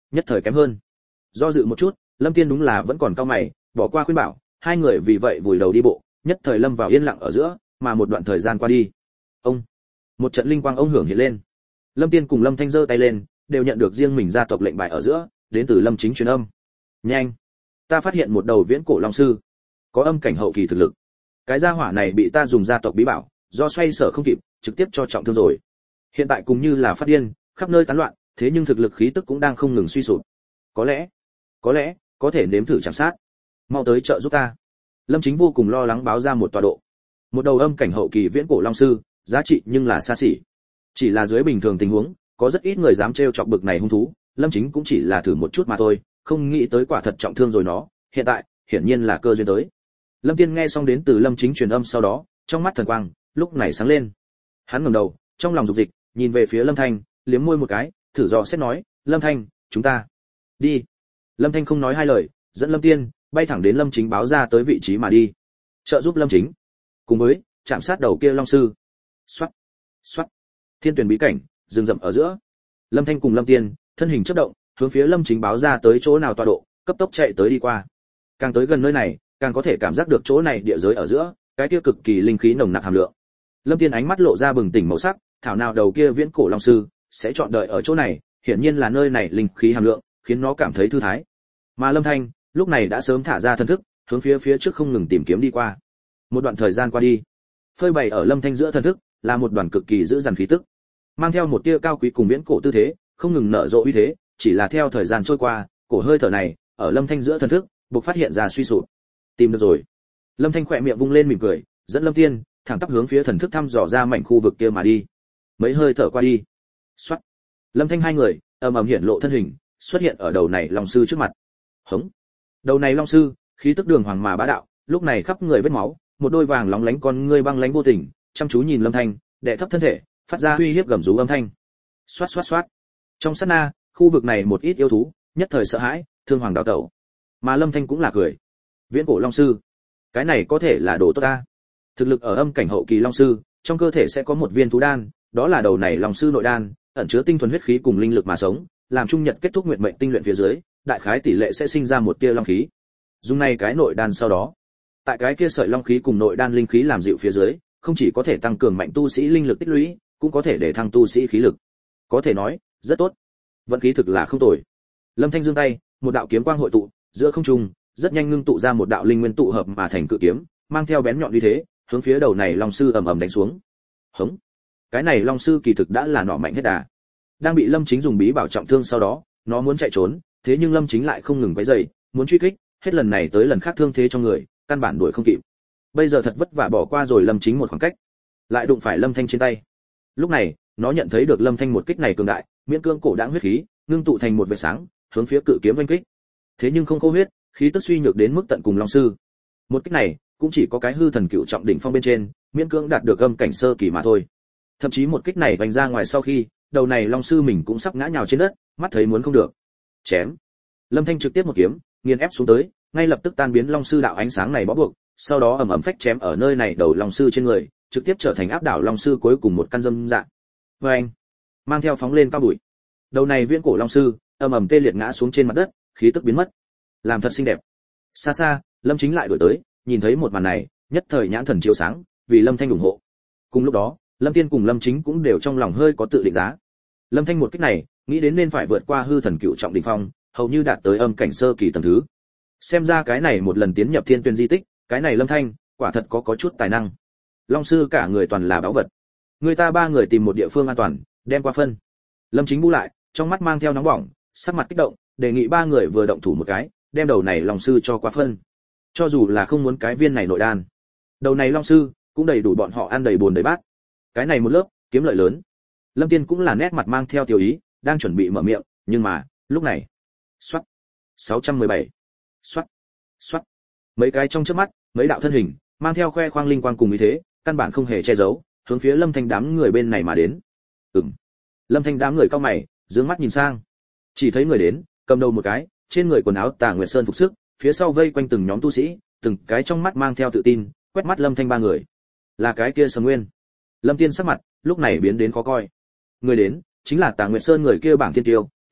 nhất thời kém hơn. Do dự một chút, Lâm Tiên đúng là vẫn còn cau mày, bỏ qua khuyên bảo, hai người vì vậy vùi đầu đi bộ, nhất thời lâm vào yên lặng ở giữa, mà một đoạn thời gian qua đi. Ông, một trận linh quang ông hưởng hiện lên. Lâm Tiên cùng Lâm Thanh giơ tay lên, đều nhận được riêng mình gia tộc lệnh bài ở giữa, đến từ Lâm Chính truyền âm. Nhanh, ta phát hiện một đầu viễn cổ long sư, có âm cảnh hậu kỳ thực lực. Cái gia hỏa này bị ta dùng gia tộc bí bảo, do xoay sở không kịp, trực tiếp cho trọng thương rồi. Hiện tại cùng như là phát điên, khắp nơi tán loạn, thế nhưng thực lực khí tức cũng đang không ngừng suy sụp. Có lẽ, có lẽ có thể nếm thử chạm sát. Mau tới trợ giúp ta. Lâm Chính vô cùng lo lắng báo ra một tọa độ. Một đầu âm cảnh hậu kỳ viễn cổ long sư, giá trị nhưng là xa xỉ. Chỉ là dưới bình thường tình huống, có rất ít người dám trêu chọc bực này hung thú, Lâm Chính cũng chỉ là thử một chút mà thôi, không nghĩ tới quả thật trọng thương rồi nó, hiện tại, hiển nhiên là cơ duyên tới. Lâm Tiên nghe xong đến từ Lâm Chính truyền âm sau đó, trong mắt thần quang lúc này sáng lên. Hắn ngẩng đầu, trong lòng dục dịch, nhìn về phía Lâm Thanh, liếm môi một cái, thử dò xét nói, "Lâm Thanh, chúng ta đi." Lâm Thanh không nói hai lời, dẫn Lâm Tiên bay thẳng đến Lâm Chính báo ra tới vị trí mà đi, trợ giúp Lâm Chính, cùng với chạm sát đầu kia long sư. Xoát, xoát, thiên tuyển bí cảnh, rừng rậm ở giữa. Lâm Thanh cùng Lâm Tiên thân hình chớp động, hướng phía Lâm Chính báo ra tới chỗ nào tọa độ, cấp tốc chạy tới đi qua. Càng tới gần nơi này, càng có thể cảm giác được chỗ này địa giới ở giữa, cái kia cực kỳ linh khí nồng nặc hàm lượng. Lâm Tiên ánh mắt lộ ra bừng tỉnh màu sắc, thảo nào đầu kia viễn cổ long sư sẽ chọn đợi ở chỗ này, hiển nhiên là nơi này linh khí hàm lượng khiến nó cảm thấy thư thái. Mà Lâm Thanh lúc này đã sớm thả ra thân thức, hướng phía phía trước không ngừng tìm kiếm đi qua. Một đoạn thời gian qua đi, phơi bày ở Lâm Thanh giữa thân thức là một đoàn cực kỳ dữ dằn khí tức, mang theo một tia cao quý cùng viễn cổ tư thế, không ngừng nở rộ uy thế, chỉ là theo thời gian trôi qua, cổ hơi thở này ở Lâm Thanh giữa thân thức bộc phát hiện ra suy sụp. Tìm được rồi. Lâm Thanh khỏe miệng vung lên mỉm cười, dẫn Lâm Tiên thẳng tắp hướng phía thần thức thăm dò ra mảnh khu vực kia mà đi. Mấy hơi thở qua đi, xoát, Lâm Thanh hai người ầm ầm hiện lộ thân hình, xuất hiện ở đầu này long sư trước mặt. Hống. Đầu này long sư khí tức đường hoàng mà bá đạo, lúc này khắp người vết máu, một đôi vàng lóng lánh con ngươi băng lánh vô tình, chăm chú nhìn Lâm Thanh, đệ thấp thân thể, phát ra uy hiếp gầm rú âm thanh. Xoát xoát xoát. Trong sát na, khu vực này một ít yêu thú nhất thời sợ hãi, thương hoàng đào tẩu. Mà Lâm Thanh cũng là cười. Viễn cổ long sư, cái này có thể là đồ tốt ta. Thực lực ở âm cảnh hậu kỳ long sư, trong cơ thể sẽ có một viên thú đan, đó là đầu này long sư nội đan, ẩn chứa tinh thuần huyết khí cùng linh lực mà sống, làm trung nhật kết thúc nguyện mệnh tinh luyện phía dưới, đại khái tỷ lệ sẽ sinh ra một tia long khí. Dùng này cái nội đan sau đó, tại cái kia sợi long khí cùng nội đan linh khí làm dịu phía dưới, không chỉ có thể tăng cường mạnh tu sĩ linh lực tích lũy, cũng có thể để thăng tu sĩ khí lực. Có thể nói, rất tốt. Vận khí thực là không tồi. Lâm Thanh giương tay, một đạo kiếm quang hội tụ, giữa không trung, rất nhanh ngưng tụ ra một đạo linh nguyên tụ hợp mà thành cự kiếm, mang theo bén nhọn uy thế, hướng phía đầu này long sư ầm ầm đánh xuống. Hống. Cái này long sư kỳ thực đã là nọ mạnh hết đà. Đang bị Lâm Chính dùng bí bảo trọng thương sau đó, nó muốn chạy trốn, thế nhưng Lâm Chính lại không ngừng quấy rầy, muốn truy kích, hết lần này tới lần khác thương thế trong người, căn bản đuổi không kịp. Bây giờ thật vất vả bỏ qua rồi Lâm Chính một khoảng cách, lại đụng phải Lâm Thanh trên tay. Lúc này, nó nhận thấy được Lâm Thanh một kích này cường đại, miễn cương cổ đãng huyết khí, ngưng tụ thành một vệt sáng, hướng phía cự kiếm vây kích. Thế nhưng không khô huyết, khí tức suy nhược đến mức tận cùng long sư. Một kích này, cũng chỉ có cái hư thần cựu trọng đỉnh phong bên trên, miễn cưỡng đạt được âm cảnh sơ kỳ mà thôi. Thậm chí một kích này vành ra ngoài sau khi, đầu này long sư mình cũng sắp ngã nhào trên đất, mắt thấy muốn không được. Chém. Lâm Thanh trực tiếp một kiếm, nghiền ép xuống tới, ngay lập tức tan biến long sư đạo ánh sáng này bó buộc, sau đó ầm ầm phách chém ở nơi này đầu long sư trên người, trực tiếp trở thành áp đảo long sư cuối cùng một căn dâm dạng. Oeng. Mang theo phóng lên cao bụi. Đầu này viễn cổ long sư, ầm ầm tê liệt ngã xuống trên mặt đất, khí tức biến mất. Làm thật xinh đẹp. Xa xa, Lâm Chính lại đuổi tới, nhìn thấy một màn này, nhất thời nhãn thần chiếu sáng, vì Lâm Thanh ủng hộ. Cùng lúc đó, Lâm Tiên cùng Lâm Chính cũng đều trong lòng hơi có tự định giá. Lâm Thanh một kích này, nghĩ đến nên phải vượt qua hư thần cựu trọng đỉnh phong, hầu như đạt tới âm cảnh sơ kỳ tầng thứ. Xem ra cái này một lần tiến nhập Thiên Tuyển di tích, cái này Lâm Thanh, quả thật có có chút tài năng. Long sư cả người toàn là báu vật. Người ta ba người tìm một địa phương an toàn, đem qua phân. Lâm Chính bu lại, trong mắt mang theo nóng bỏng, sắc mặt kích động, đề nghị ba người vừa động thủ một cái, đem đầu này long sư cho qua phân. Cho dù là không muốn cái viên này nội đan, đầu này long sư cũng đầy đủ bọn họ ăn đầy buồn đầy bát. Cái này một lớp, kiếm lợi lớn. Lâm Tiên cũng là nét mặt mang theo tiểu ý, đang chuẩn bị mở miệng, nhưng mà, lúc này, xoát, sáu trăm mười bảy, xoát, xoát, mấy cái trong chớp mắt, mấy đạo thân hình, mang theo khoe khoang linh quang cùng ý thế, căn bản không hề che giấu, hướng phía Lâm Thanh đám người bên này mà đến. Ừm. Lâm Thanh đám người cau mày, dương mắt nhìn sang, chỉ thấy người đến, cầm đầu một cái, trên người quần áo Tà Nguyệt Sơn phục sức, phía sau vây quanh từng nhóm tu sĩ, từng cái trong mắt mang theo tự tin, quét mắt Lâm Thanh ba người. Là cái kia Sầm Nguyên. Lâm Tiên sắc mặt lúc này biến đến khó coi. Người đến, chính là Tà Nguyệt Sơn người kia bảng thiên tiêu,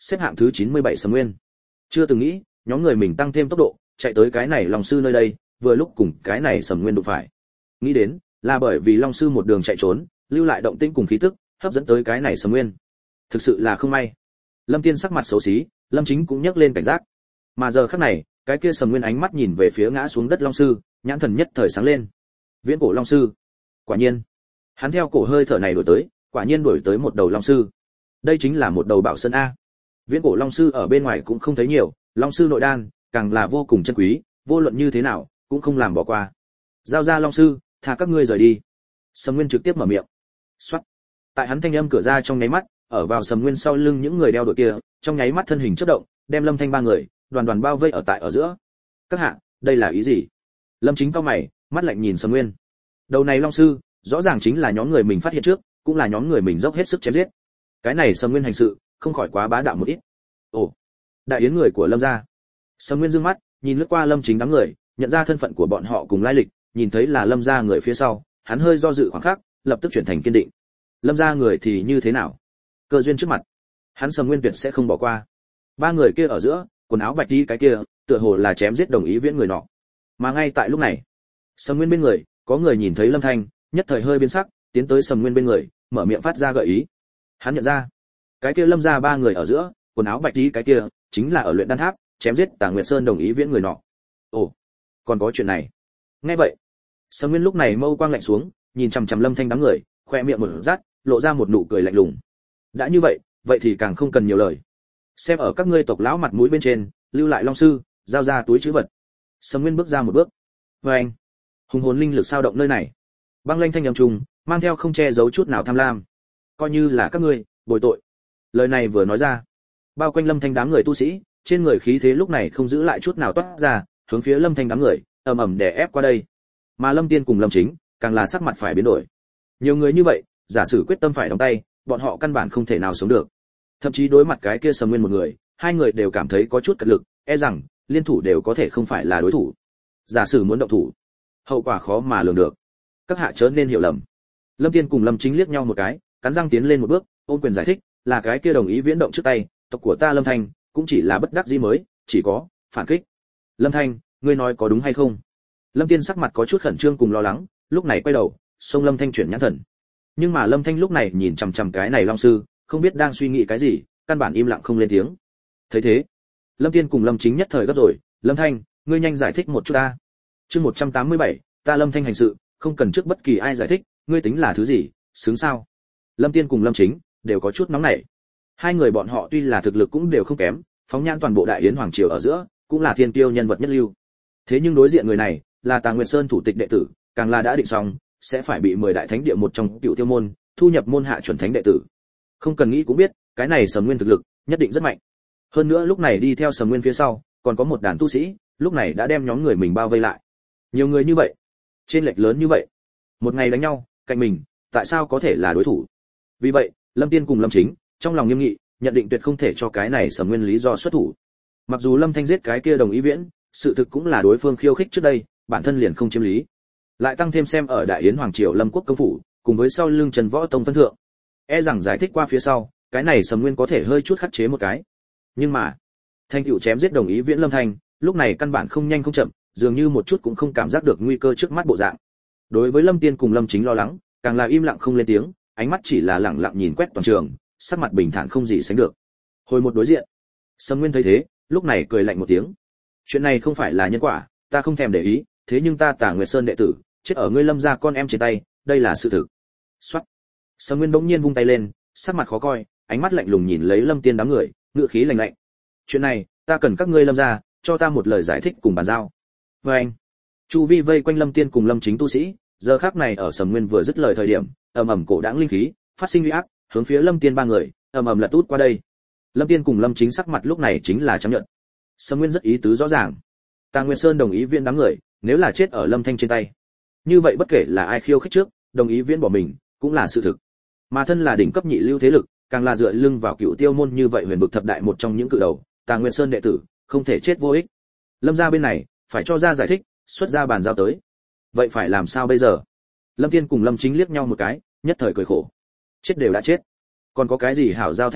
xếp hạng thứ chín mươi bảy Sầm Nguyên. Chưa từng nghĩ, nhóm người mình tăng thêm tốc độ, chạy tới cái này Long sư nơi đây, vừa lúc cùng cái này Sầm Nguyên đụng phải. Nghĩ đến, là bởi vì Long sư một đường chạy trốn, lưu lại động tĩnh cùng khí tức, hấp dẫn tới cái này Sầm Nguyên. Thực sự là không may. Lâm Tiên sắc mặt xấu xí, Lâm Chính cũng nhấc lên cảnh giác. Mà giờ khắc này, cái kia Sầm Nguyên ánh mắt nhìn về phía ngã xuống đất Long sư, nhãn thần nhất thời sáng lên. Viễn cổ Long sư. Quả nhiên, hắn theo cổ hơi thở này đuổi tới, quả nhiên đuổi tới một đầu Long sư. Đây chính là một đầu bảo sơn a. Viễn cổ Long sư ở bên ngoài cũng không thấy nhiều, Long sư nội đan càng là vô cùng chân quý, vô luận như thế nào cũng không làm bỏ qua. Giao ra Long sư, thả các ngươi rời đi. Sầm Nguyên trực tiếp mở miệng. Soát. Tại hắn thanh âm cửa ra trong nháy mắt, ở vào Sầm Nguyên sau lưng những người đeo đội kia, trong nháy mắt thân hình chớp động, đem Lâm Thanh ba người đoàn đoàn bao vây ở tại ở giữa. Các hạ, đây là ý gì? Lâm Chính cao mày, mắt lạnh nhìn Sầm Nguyên. Đầu này Long sư, rõ ràng chính là nhóm người mình phát hiện trước, cũng là nhóm người mình dốc hết sức chém giết. Cái này Sầm Nguyên hành sự, không khỏi quá bá đạo một ít. Ồ, đại yến người của Lâm gia. Sầm Nguyên dương mắt, nhìn lướt qua Lâm Chính đám người, nhận ra thân phận của bọn họ cùng lai lịch, nhìn thấy là Lâm gia người phía sau, hắn hơi do dự khoảng khắc, lập tức chuyển thành kiên định. Lâm gia người thì như thế nào? Cơ duyên trước mặt, hắn Sầm Nguyên tuyệt sẽ không bỏ qua. Ba người kia ở giữa, quần áo bạch đi cái kia, tựa hồ là chém giết đồng ý viễn người nọ. Mà ngay tại lúc này, Sầm Nguyên bên người, có người nhìn thấy Lâm Thanh, nhất thời hơi biến sắc, tiến tới Sầm Nguyên bên người, mở miệng phát ra gợi ý. Hắn nhận ra, cái kia Lâm gia ba người ở giữa, quần áo bạch đi cái kia, chính là ở luyện đan tháp, chém giết Tà Nguyệt Sơn đồng ý viễn người nọ. Ồ, còn có chuyện này. Nghe vậy, Sầm Nguyên lúc này mâu quang lạnh xuống, nhìn chằm chằm Lâm Thanh đám người, khoe miệng một rát, lộ ra một nụ cười lạnh lùng. Đã như vậy, vậy thì càng không cần nhiều lời. Xem ở các ngươi tộc lão mặt mũi bên trên, lưu lại Long sư, giao ra túi trữ vật. Sầm Nguyên bước ra một bước. Và anh, hùng hồn linh lực sao động nơi này. Băng lanh thanh âm trùng, mang theo không che giấu chút nào tham lam. Coi như là các ngươi bồi tội. Lời này vừa nói ra, bao quanh Lâm Thanh đám người tu sĩ, trên người khí thế lúc này không giữ lại chút nào toát ra, hướng phía Lâm Thanh đám người, ầm ầm đè ép qua đây. Mà Lâm Tiên cùng Lâm Chính, càng là sắc mặt phải biến đổi. Nhiều người như vậy, giả sử quyết tâm phải đóng tay, bọn họ căn bản không thể nào sống được. Thậm chí đối mặt cái kia Sầm Nguyên một người, hai người đều cảm thấy có chút cật lực, e rằng liên thủ đều có thể không phải là đối thủ. Giả sử muốn động thủ, hậu quả khó mà lường được. Các hạ chớ nên hiểu lầm. Lâm Tiên cùng Lâm Chính liếc nhau một cái, cắn răng tiến lên một bước, ôn quyền giải thích, là cái kia đồng ý viễn động trước tay, tộc của ta Lâm Thanh, cũng chỉ là bất đắc dĩ mới, chỉ có phản kích. Lâm Thanh, ngươi nói có đúng hay không? Lâm Tiên sắc mặt có chút khẩn trương cùng lo lắng, lúc này quay đầu, xông Lâm Thanh chuyển nhãn thần. Nhưng mà Lâm Thanh lúc này nhìn chằm chằm cái này Long sư, không biết đang suy nghĩ cái gì, căn bản im lặng không lên tiếng. Thấy thế, Lâm Tiên cùng Lâm Chính nhất thời gấp rồi, Lâm Thanh, ngươi nhanh giải thích một chút ta. Chương một trăm tám mươi bảy, ta Lâm Thanh hành sự, không cần trước bất kỳ ai giải thích, ngươi tính là thứ gì, xứng sao? Lâm Tiên cùng Lâm Chính đều có chút nóng nảy. Hai người bọn họ tuy là thực lực cũng đều không kém, phóng nhãn toàn bộ Đại Yến hoàng triều ở giữa, cũng là thiên tiêu nhân vật nhất lưu. Thế nhưng đối diện người này, là Tà Nguyệt Sơn thủ tịch đệ tử, càng là đã định xong, sẽ phải bị mười đại thánh địa một trong cựu tiêu môn, thu nhập môn hạ chuẩn thánh đệ tử. Không cần nghĩ cũng biết, cái này Sầm Nguyên thực lực nhất định rất mạnh. Hơn nữa lúc này đi theo Sầm Nguyên phía sau, còn có một đàn tu sĩ, lúc này đã đem nhóm người mình bao vây lại. Nhiều người như vậy, trên lệch lớn như vậy, một ngày đánh nhau, cạnh mình, tại sao có thể là đối thủ? Vì vậy, Lâm Tiên cùng Lâm Chính, trong lòng nghiêm nghị, nhận định tuyệt không thể cho cái này Sầm Nguyên lý do xuất thủ. Mặc dù Lâm Thanh giết cái kia đồng ý viễn, sự thực cũng là đối phương khiêu khích trước đây, bản thân liền không chiếm lý. Lại tăng thêm xem ở Đại Yến hoàng triều Lâm quốc công phủ, cùng với sau lưng Trần Võ tông phân thượng, e rằng giải thích qua phía sau, cái này Sầm Nguyên có thể hơi chút khắc chế một cái. Nhưng mà, Thanh tựu chém giết đồng ý viễn Lâm Thanh, lúc này căn bản không nhanh không chậm, dường như một chút cũng không cảm giác được nguy cơ trước mắt bộ dạng. Đối với Lâm Tiên cùng Lâm Chính lo lắng, càng là im lặng không lên tiếng, ánh mắt chỉ là lẳng lặng nhìn quét toàn trường, sắc mặt bình thản không gì sánh được. Hồi một đối diện, Sầm Nguyên thấy thế, lúc này cười lạnh một tiếng. Chuyện này không phải là nhân quả, ta không thèm để ý, thế nhưng ta Tà Nguyệt Sơn đệ tử, chết ở ngươi Lâm gia con em trên tay, đây là sự thực. Soát. Sầm Nguyên bỗng nhiên vung tay lên, sắc mặt khó coi, ánh mắt lạnh lùng nhìn lấy Lâm Tiên đám người, ngựa khí lạnh lạnh. Chuyện này, ta cần các ngươi Lâm gia, cho ta một lời giải thích cùng bàn giao. Và anh, chu vi vây quanh Lâm Tiên cùng Lâm Chính tu sĩ, giờ khắc này ở Sầm Nguyên vừa dứt lời thời điểm, ầm ầm cổ đãng linh khí, phát sinh uy áp, hướng phía Lâm Tiên ba người, ầm ầm lật út qua đây. Lâm Tiên cùng Lâm Chính sắc mặt lúc này chính là chấp nhận. Sầm Nguyên rất ý tứ rõ ràng. Tà Nguyệt Sơn đồng ý viễn đám người, nếu là chết ở Lâm Thanh trên tay, như vậy bất kể là ai khiêu khích trước, đồng ý viễn bỏ mình, cũng là sự thực. Mà thân là đỉnh cấp nhị lưu thế lực, càng là dựa lưng vào cựu tiêu môn như vậy huyền vực thập đại một trong những cự đầu, Tà Nguyệt Sơn đệ tử, không thể chết vô ích. Lâm gia bên này, phải cho ra giải thích, xuất ra bàn giao tới. Vậy phải làm sao bây giờ? Lâm Tiên cùng Lâm Chính liếc nhau một cái, nhất thời cười khổ. Chết đều đã chết, còn có cái gì hảo giao thay mặt,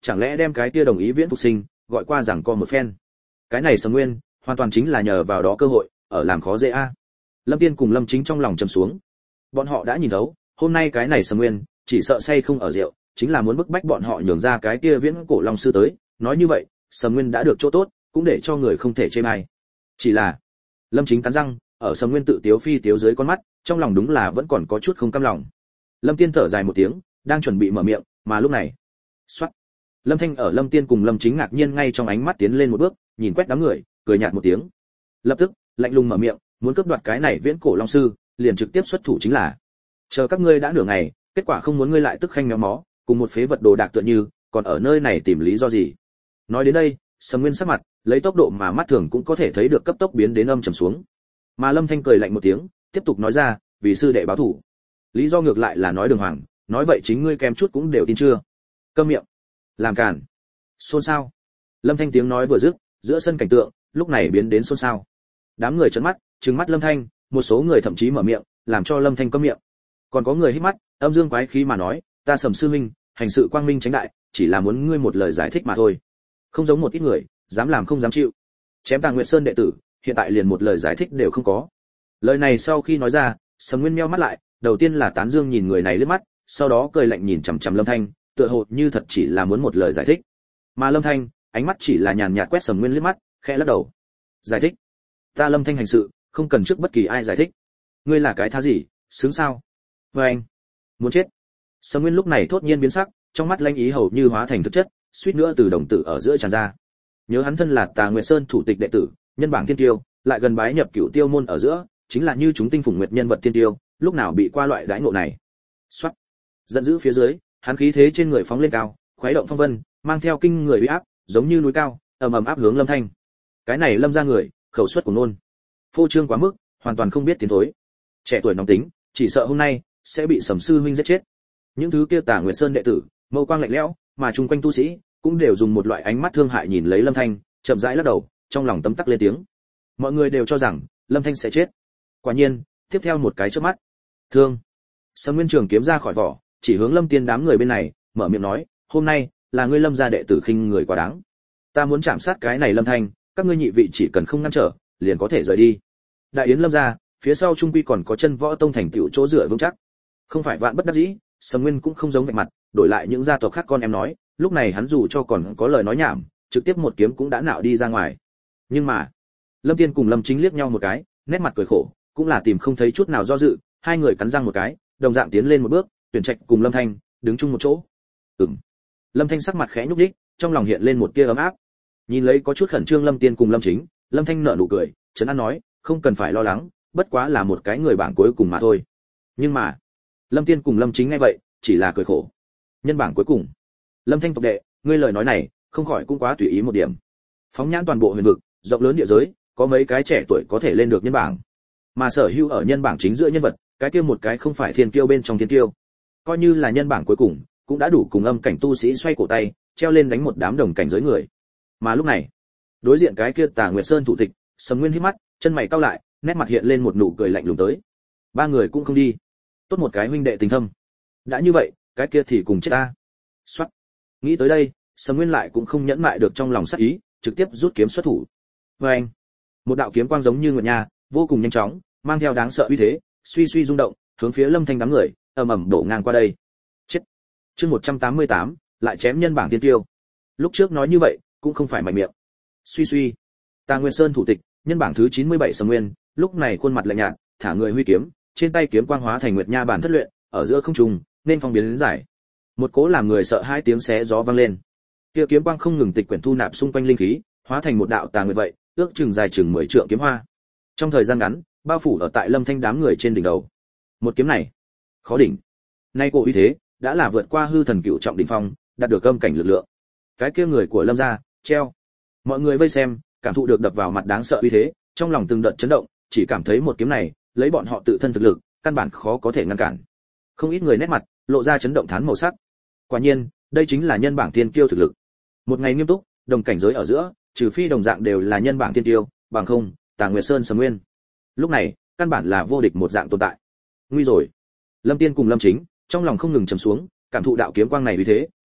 chẳng lẽ đem cái kia đồng ý viễn phục sinh gọi qua rằng co một phen. Cái này Sầm Nguyên hoàn toàn chính là nhờ vào đó cơ hội ở làm khó dễ a. Lâm Tiên cùng Lâm Chính trong lòng trầm xuống. Bọn họ đã nhìn thấu, hôm nay cái này Sầm Nguyên chỉ sợ say không ở rượu, chính là muốn bức bách bọn họ nhường ra cái kia viễn cổ long sư tới. Nói như vậy, Sầm Nguyên đã được chỗ tốt, cũng để cho người không thể chê bai. Chỉ là Lâm Chính cắn răng, ở Sầm Nguyên tự tiếu phi tiếu dưới con mắt, trong lòng đúng là vẫn còn có chút không cam lòng. Lâm Tiên thở dài một tiếng, đang chuẩn bị mở miệng, mà lúc này, xoát. Lâm Thanh ở Lâm Tiên cùng Lâm Chính ngạc nhiên ngay trong ánh mắt tiến lên một bước, nhìn quét đám người, cười nhạt một tiếng. Lập tức, lạnh lùng mở miệng, muốn cướp đoạt cái này viễn cổ long sư, liền trực tiếp xuất thủ chính là. Chờ các ngươi đã nửa ngày, kết quả không muốn ngươi lại tức khanh méo mó, cùng một phế vật đồ đạc tựa như, còn ở nơi này tìm lý do gì? Nói đến đây, Sầm Nguyên sắc mặt, lấy tốc độ mà mắt thường cũng có thể thấy được cấp tốc biến đến âm trầm xuống. Mà Lâm Thanh cười lạnh một tiếng, tiếp tục nói ra, vì sư đệ báo thủ. Lý do ngược lại là nói đường hoàng, nói vậy chính ngươi kém chút cũng đều tin chưa? Câm miệng, làm cản. Xôn xao. Lâm Thanh tiếng nói vừa dứt, giữa sân cảnh tượng lúc này biến đến xôn xao. Đám người trợn mắt, trừng mắt Lâm Thanh, một số người thậm chí mở miệng, làm cho Lâm Thanh câm miệng. Còn có người hít mắt, âm dương quái khí mà nói, ta Sầm sư huynh, hành sự quang minh tránh đại, chỉ là muốn ngươi một lời giải thích mà thôi. Không giống một ít người, dám làm không dám chịu. Chém Tà Nguyệt Sơn đệ tử, hiện tại liền một lời giải thích đều không có. Lời này sau khi nói ra, Sầm Nguyên meo mắt lại, đầu tiên là tán dương nhìn người này liếc mắt, sau đó cười lạnh nhìn chằm chằm Lâm Thanh, tựa hồ như thật chỉ là muốn một lời giải thích. Mà Lâm Thanh, ánh mắt chỉ là nhàn nhạt quét Sầm Nguyên liếc mắt, khẽ lắc đầu. Giải thích? Ta Lâm Thanh hành sự, không cần trước bất kỳ ai giải thích. Ngươi là cái thá gì, sướng sao? Và anh, muốn chết. Sầm Nguyên lúc này thốt nhiên biến sắc, trong mắt lanh ý hầu như hóa thành thực chất, suýt nữa từ đồng tử ở giữa tràn ra. Nhớ hắn thân là Tà Nguyệt Sơn thủ tịch đệ tử, nhân bảng thiên tiêu, lại gần bái nhập Cửu Tiêu môn ở giữa, chính là như chúng tinh phùng nguyệt nhân vật thiên tiêu, lúc nào bị qua loại đãi ngộ này. Soát. Giận dữ phía dưới, hắn khí thế trên người phóng lên cao, khuấy động phong vân, mang theo kinh người uy áp, giống như núi cao, ầm ầm áp hướng Lâm Thanh. Cái này Lâm ra người, khẩu suất của nôn, phô trương quá mức, hoàn toàn không biết tiến thối. Trẻ tuổi nóng tính, chỉ sợ hôm nay sẽ bị Sầm sư huynh giết chết. Những thứ kia Tà Nguyệt Sơn đệ tử, mâu quang lạnh lẽo, mà chung quanh tu sĩ cũng đều dùng một loại ánh mắt thương hại nhìn lấy Lâm Thanh, chậm rãi lắc đầu, trong lòng tấm tắc lên tiếng. Mọi người đều cho rằng Lâm Thanh sẽ chết. Quả nhiên, tiếp theo một cái chớp mắt, thương Sầm Nguyên trường kiếm ra khỏi vỏ, chỉ hướng Lâm Tiên đám người bên này, mở miệng nói, hôm nay là ngươi Lâm gia đệ tử khinh người quá đáng. Ta muốn chạm sát cái này Lâm Thanh, các ngươi nhị vị chỉ cần không ngăn trở, liền có thể rời đi. Đại yến Lâm gia, phía sau trung quy còn có chân võ tông thành tựu chỗ dựa vững chắc. Không phải vạn bất đắc dĩ, Sầm Nguyên cũng không giống vạch mặt, đổi lại những gia tộc khác con em nói, lúc này hắn dù cho còn có lời nói nhảm, trực tiếp một kiếm cũng đã nạo đi ra ngoài. Nhưng mà, Lâm Tiên cùng Lâm Chính liếc nhau một cái, nét mặt cười khổ, cũng là tìm không thấy chút nào do dự, hai người cắn răng một cái, đồng dạng tiến lên một bước, tuyển trạch cùng Lâm Thanh đứng chung một chỗ. Ừm. Lâm Thanh sắc mặt khẽ nhúc nhích, trong lòng hiện lên một tia ấm áp. Nhìn lấy có chút khẩn trương Lâm Tiên cùng Lâm Chính, Lâm Thanh nở nụ cười, trấn an nói, không cần phải lo lắng, bất quá là một cái người bảng cuối cùng mà thôi. Nhưng mà, Lâm Tiên cùng Lâm Chính nghe vậy, chỉ là cười khổ. Nhân bảng cuối cùng. Lâm Thanh tộc đệ, ngươi lời nói này, không khỏi cũng quá tùy ý một điểm. Phóng nhãn toàn bộ huyền vực, rộng lớn địa giới, có mấy cái trẻ tuổi có thể lên được nhân bảng. Mà sở hữu ở nhân bảng chính giữa nhân vật, cái kia một cái không phải thiên kiêu bên trong thiên kiêu. Coi như là nhân bảng cuối cùng, cũng đã đủ cùng âm cảnh tu sĩ xoay cổ tay, treo lên đánh một đám đồng cảnh giới người. Mà lúc này, đối diện cái kia Tà Nguyệt Sơn thủ tịch, Sầm Nguyên hít mắt, chân mày cau lại, nét mặt hiện lên một nụ cười lạnh lùng tới. Ba người cũng không đi. Tốt một cái huynh đệ tình thâm. Đã như vậy, cái kia thì cùng chết ta. Soát. Nghĩ tới đây, Sầm Nguyên lại cũng không nhẫn mại được trong lòng sát ý, trực tiếp rút kiếm xuất thủ. Và anh, một đạo kiếm quang giống như nguyệt nha, vô cùng nhanh chóng, mang theo đáng sợ uy thế, suy suy rung động, hướng phía Lâm Thanh đám người, ầm ầm đổ ngang qua đây. Chết. Chương một trăm tám mươi tám, lại chém nhân bảng tiên tiêu. Lúc trước nói như vậy, cũng không phải mạnh miệng. Suy suy. Tà Nguyên Sơn thủ tịch, nhân bảng thứ chín mươi bảy Sầm Nguyên, lúc này khuôn mặt lạnh nhạt, thả người huy kiếm, trên tay kiếm quang hóa thành nguyệt nha bản thất luyện, ở giữa không trung, nên phong biến đến giải. Một cỗ làm người sợ hai tiếng xé gió vang lên. Kia kiếm quang không ngừng tịch quyển thu nạp xung quanh linh khí, hóa thành một đạo tà nguyệt vậy, ước chừng dài chừng mười trượng kiếm hoa. Trong thời gian ngắn, bao phủ ở tại Lâm Thanh đám người trên đỉnh đầu. Một kiếm này, khó đỉnh. Nay cổ uy thế, đã là vượt qua hư thần cửu trọng đỉnh phong, đạt được âm cảnh lực lượng. Cái kia người của Lâm gia, treo. Mọi người vây xem, cảm thụ được đập vào mặt đáng sợ uy thế, trong lòng từng đợt chấn động, chỉ cảm thấy một kiếm này, lấy bọn họ tự thân thực lực, căn bản khó có thể ngăn cản. Không ít người nét mặt lộ ra chấn động thán màu sắc. Quả nhiên, đây chính là nhân bảng tiên kiêu thực lực. Một ngày nghiêm túc, đồng cảnh giới ở giữa, trừ phi đồng dạng đều là nhân bảng tiên kiêu, bằng không, Tà Nguyệt Sơn Sầm Nguyên. Lúc này, căn bản là vô địch một dạng tồn tại. Nguy rồi. Lâm Tiên cùng Lâm Chính, trong lòng không ngừng trầm xuống, cảm thụ đạo kiếm quang này uy thế,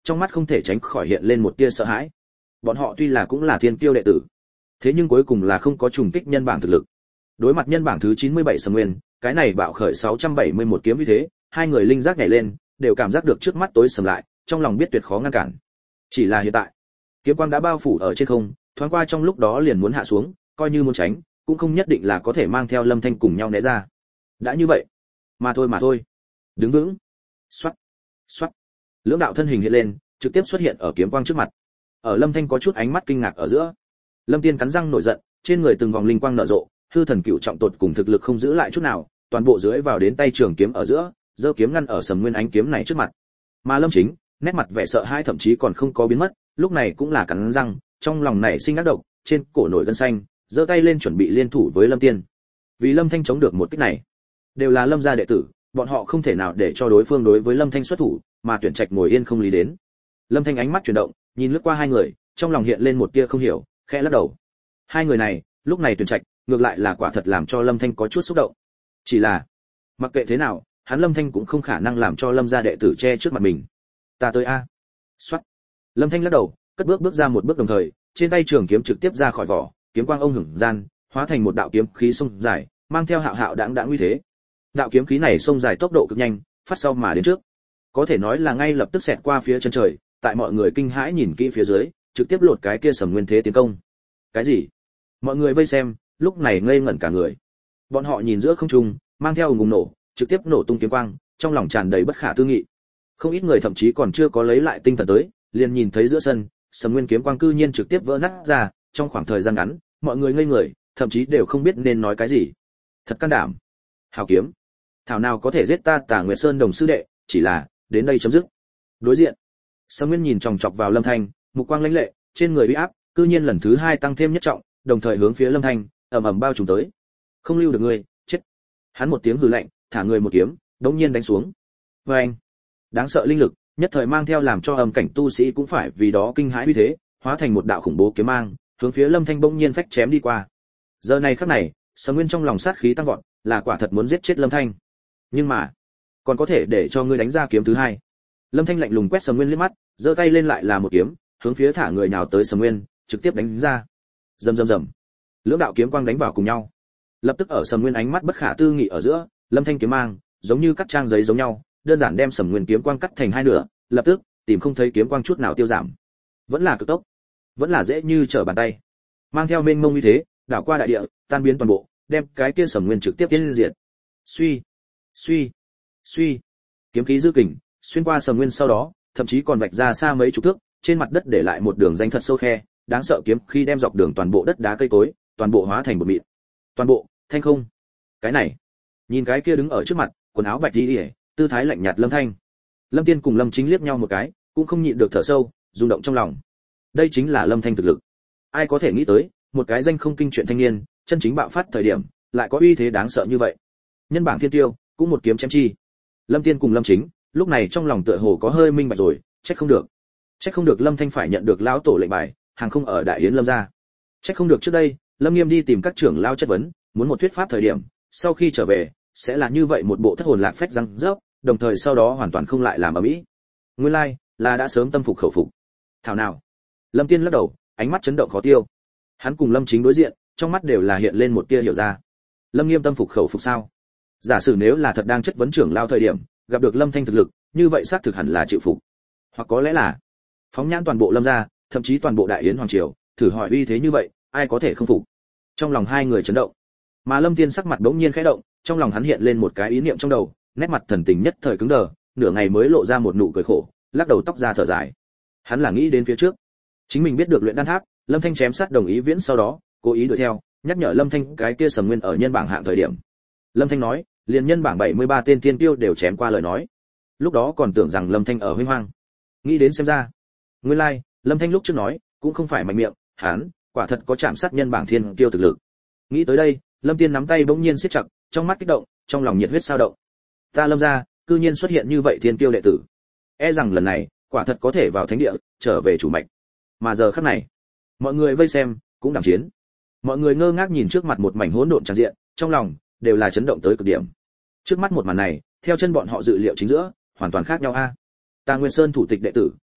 trong mắt không thể tránh khỏi hiện lên một tia sợ hãi. Bọn họ tuy là cũng là thiên kiêu đệ tử, thế nhưng cuối cùng là không có trùng kích nhân bảng thực lực. Đối mặt nhân bảng thứ chín mươi bảy Sầm Nguyên, cái này bạo khởi sáu trăm bảy mươi mốt kiếm như thế, hai người linh giác nhảy lên, đều cảm giác được trước mắt tối sầm lại, trong lòng biết tuyệt khó ngăn cản. Chỉ là hiện tại, kiếm quang đã bao phủ ở trên không, thoáng qua trong lúc đó liền muốn hạ xuống, coi như muốn tránh, cũng không nhất định là có thể mang theo Lâm Thanh cùng nhau né ra. Đã như vậy, mà thôi mà thôi. Đứng vững. Xoát, xoát. Lưỡng đạo thân hình hiện lên, trực tiếp xuất hiện ở kiếm quang trước mặt. Ở Lâm Thanh có chút ánh mắt kinh ngạc ở giữa. Lâm Tiên cắn răng nổi giận, trên người từng vòng linh quang nở rộ, hư thần cửu trọng tột cùng thực lực không giữ lại chút nào, toàn bộ dưới vào đến tay trường kiếm ở giữa, giơ kiếm ngăn ở Sầm Nguyên ánh kiếm này trước mặt. Mà Lâm Chính, nét mặt vẻ sợ hãi thậm chí còn không có biến mất, lúc này cũng là cắn răng, trong lòng nảy sinh ác độc, trên cổ nổi gân xanh, giơ tay lên chuẩn bị liên thủ với Lâm Tiên. Vì Lâm Thanh chống được một kích này, đều là Lâm gia đệ tử, bọn họ không thể nào để cho đối phương đối với Lâm Thanh xuất thủ, mà tuyển trạch ngồi yên không lý đến. Lâm Thanh ánh mắt chuyển động, nhìn lướt qua hai người, trong lòng hiện lên một tia không hiểu, khẽ lắc đầu. Hai người này, lúc này tuyển trạch, ngược lại là quả thật làm cho Lâm Thanh có chút xúc động. Chỉ là, mặc kệ thế nào, hắn Lâm Thanh cũng không khả năng làm cho Lâm gia đệ tử che trước mặt mình. Ta tới a. Soát. Lâm Thanh lắc đầu, cất bước bước ra một bước đồng thời, trên tay trường kiếm trực tiếp ra khỏi vỏ, kiếm quang ông hưởng gian, hóa thành một đạo kiếm khí sông dài, mang theo hạo hạo đãng đãng uy thế. Đạo kiếm khí này sông dài tốc độ cực nhanh, phát sau mà đến trước. Có thể nói là ngay lập tức xẹt qua phía chân trời, tại mọi người kinh hãi nhìn kỹ phía dưới, trực tiếp lột cái kia Sầm Nguyên thế tiến công. Cái gì? Mọi người vây xem, lúc này ngây ngẩn cả người. Bọn họ nhìn giữa không trung, mang theo ùng ùng nổ, trực tiếp nổ tung kiếm quang, trong lòng tràn đầy bất khả tư nghị. Không ít người thậm chí còn chưa có lấy lại tinh thần tới, liền nhìn thấy giữa sân, Sầm Nguyên kiếm quang cư nhiên trực tiếp vỡ nát ra, trong khoảng thời gian ngắn, mọi người ngây người, thậm chí đều không biết nên nói cái gì. Thật can đảm. Hào kiếm. Thảo nào có thể giết ta Tà Nguyệt Sơn đồng sư đệ, chỉ là, đến đây chấm dứt. Đối diện, Sầm Nguyên nhìn chòng chọc vào Lâm Thanh, mục quang lãnh lệ, trên người uy áp, cư nhiên lần thứ hai tăng thêm nhất trọng, đồng thời hướng phía Lâm Thanh, ầm ầm bao trùm tới. Không lưu được ngươi, chết. Hắn một tiếng hừ lạnh, thả người một kiếm, đống nhiên đánh xuống. Oeng. Đáng sợ linh lực, nhất thời mang theo làm cho âm cảnh tu sĩ cũng phải vì đó kinh hãi như thế, hóa thành một đạo khủng bố kiếm mang, hướng phía Lâm Thanh bỗng nhiên phách chém đi qua. Giờ này khắc này, Sầm Nguyên trong lòng sát khí tăng vọt, là quả thật muốn giết chết Lâm Thanh. Nhưng mà, còn có thể để cho ngươi đánh ra kiếm thứ hai. Lâm Thanh lạnh lùng quét Sầm Nguyên liếc mắt, giơ tay lên lại là một kiếm, hướng phía thả người nào tới Sầm Nguyên, trực tiếp đánh ra. Rầm rầm rầm. Lưỡng đạo kiếm quang đánh vào cùng nhau. Lập tức ở Sầm Nguyên ánh mắt bất khả tư nghị ở giữa, Lâm Thanh kiếm mang, giống như cắt trang giấy giống nhau, đơn giản đem Sầm Nguyên kiếm quang cắt thành hai nửa, lập tức tìm không thấy kiếm quang chút nào tiêu giảm. Vẫn là cực tốc, vẫn là dễ như trở bàn tay. Mang theo mênh mông như thế, đảo qua đại địa, tan biến toàn bộ, đem cái kia Sầm Nguyên trực tiếp tiến diệt. Suy, suy, suy. Kiếm khí dư kình, xuyên qua Sầm Nguyên sau đó, thậm chí còn vạch ra xa mấy chục thước, trên mặt đất để lại một đường danh thật sâu khe, đáng sợ kiếm khi đem dọc đường toàn bộ đất đá cây cối, toàn bộ hóa thành một mịn. Toàn bộ, thanh không. Cái này, nhìn cái kia đứng ở trước mặt, quần áo bạch y, tư thái lạnh nhạt Lâm Thanh. Lâm Tiên cùng Lâm Chính liếc nhau một cái, cũng không nhịn được thở sâu, rung động trong lòng. Đây chính là Lâm Thanh thực lực. Ai có thể nghĩ tới, một cái danh không kinh chuyện thanh niên, chân chính bạo phát thời điểm, lại có uy thế đáng sợ như vậy. Nhân bảng thiên tiêu, cũng một kiếm chém chi. Lâm Tiên cùng Lâm Chính, lúc này trong lòng tựa hồ có hơi minh bạch rồi, trách không được. Trách không được Lâm Thanh phải nhận được lão tổ lệnh bài, hàng không ở đại yến Lâm gia. Trách không được trước đây, Lâm Nghiêm đi tìm các trưởng lao chất vấn, muốn một thuyết pháp thời điểm, sau khi trở về, sẽ là như vậy một bộ thất hồn lạc phách răng rớp, đồng thời sau đó hoàn toàn không lại làm ở mỹ. Nguyên lai, like, là đã sớm tâm phục khẩu phục. Thảo nào? Lâm Tiên lắc đầu, ánh mắt chấn động khó tiêu. Hắn cùng Lâm Chính đối diện, trong mắt đều là hiện lên một tia hiểu ra. Lâm Nghiêm tâm phục khẩu phục sao? Giả sử nếu là thật đang chất vấn trưởng lao thời điểm, gặp được Lâm Thanh thực lực, như vậy xác thực hẳn là chịu phục. Hoặc có lẽ là phóng nhãn toàn bộ Lâm gia, thậm chí toàn bộ đại yến hoàng triều, thử hỏi uy thế như vậy, ai có thể không phục? Trong lòng hai người chấn động. Mà Lâm Tiên sắc mặt bỗng nhiên khẽ động, trong lòng hắn hiện lên một cái ý niệm trong đầu, nét mặt thần tình nhất thời cứng đờ, nửa ngày mới lộ ra một nụ cười khổ, lắc đầu tóc ra thở dài. Hắn là nghĩ đến phía trước, chính mình biết được luyện đan tháp, Lâm Thanh chém sát đồng ý viễn sau đó, cố ý đuổi theo, nhắc nhở Lâm Thanh cái kia Sầm Nguyên ở nhân bảng hạng thời điểm. Lâm Thanh nói, liền nhân bảng bảy mươi ba tên tiên tiêu đều chém qua lời nói. Lúc đó còn tưởng rằng Lâm Thanh ở huy hoang. Nghĩ đến xem ra, nguyên lai, like, Lâm Thanh lúc trước nói, cũng không phải mạnh miệng, hắn quả thật có chạm sát nhân bảng thiên tiêu thực lực. Nghĩ tới đây, Lâm Tiên nắm tay bỗng nhiên siết chặt, trong mắt kích động, trong lòng nhiệt huyết sao động. Ta Lâm gia, cư nhiên xuất hiện như vậy thiên tiêu đệ tử. E rằng lần này, quả thật có thể vào thánh địa, trở về chủ mệnh. Mà giờ khắc này, mọi người vây xem, cũng đàm chiến. Mọi người ngơ ngác nhìn trước mặt một mảnh hỗn độn tràn diện, trong lòng đều là chấn động tới cực điểm. Trước mắt một màn này, theo chân bọn họ dự liệu chính giữa, hoàn toàn khác nhau a. Tà Nguyên Sơn thủ tịch đệ tử,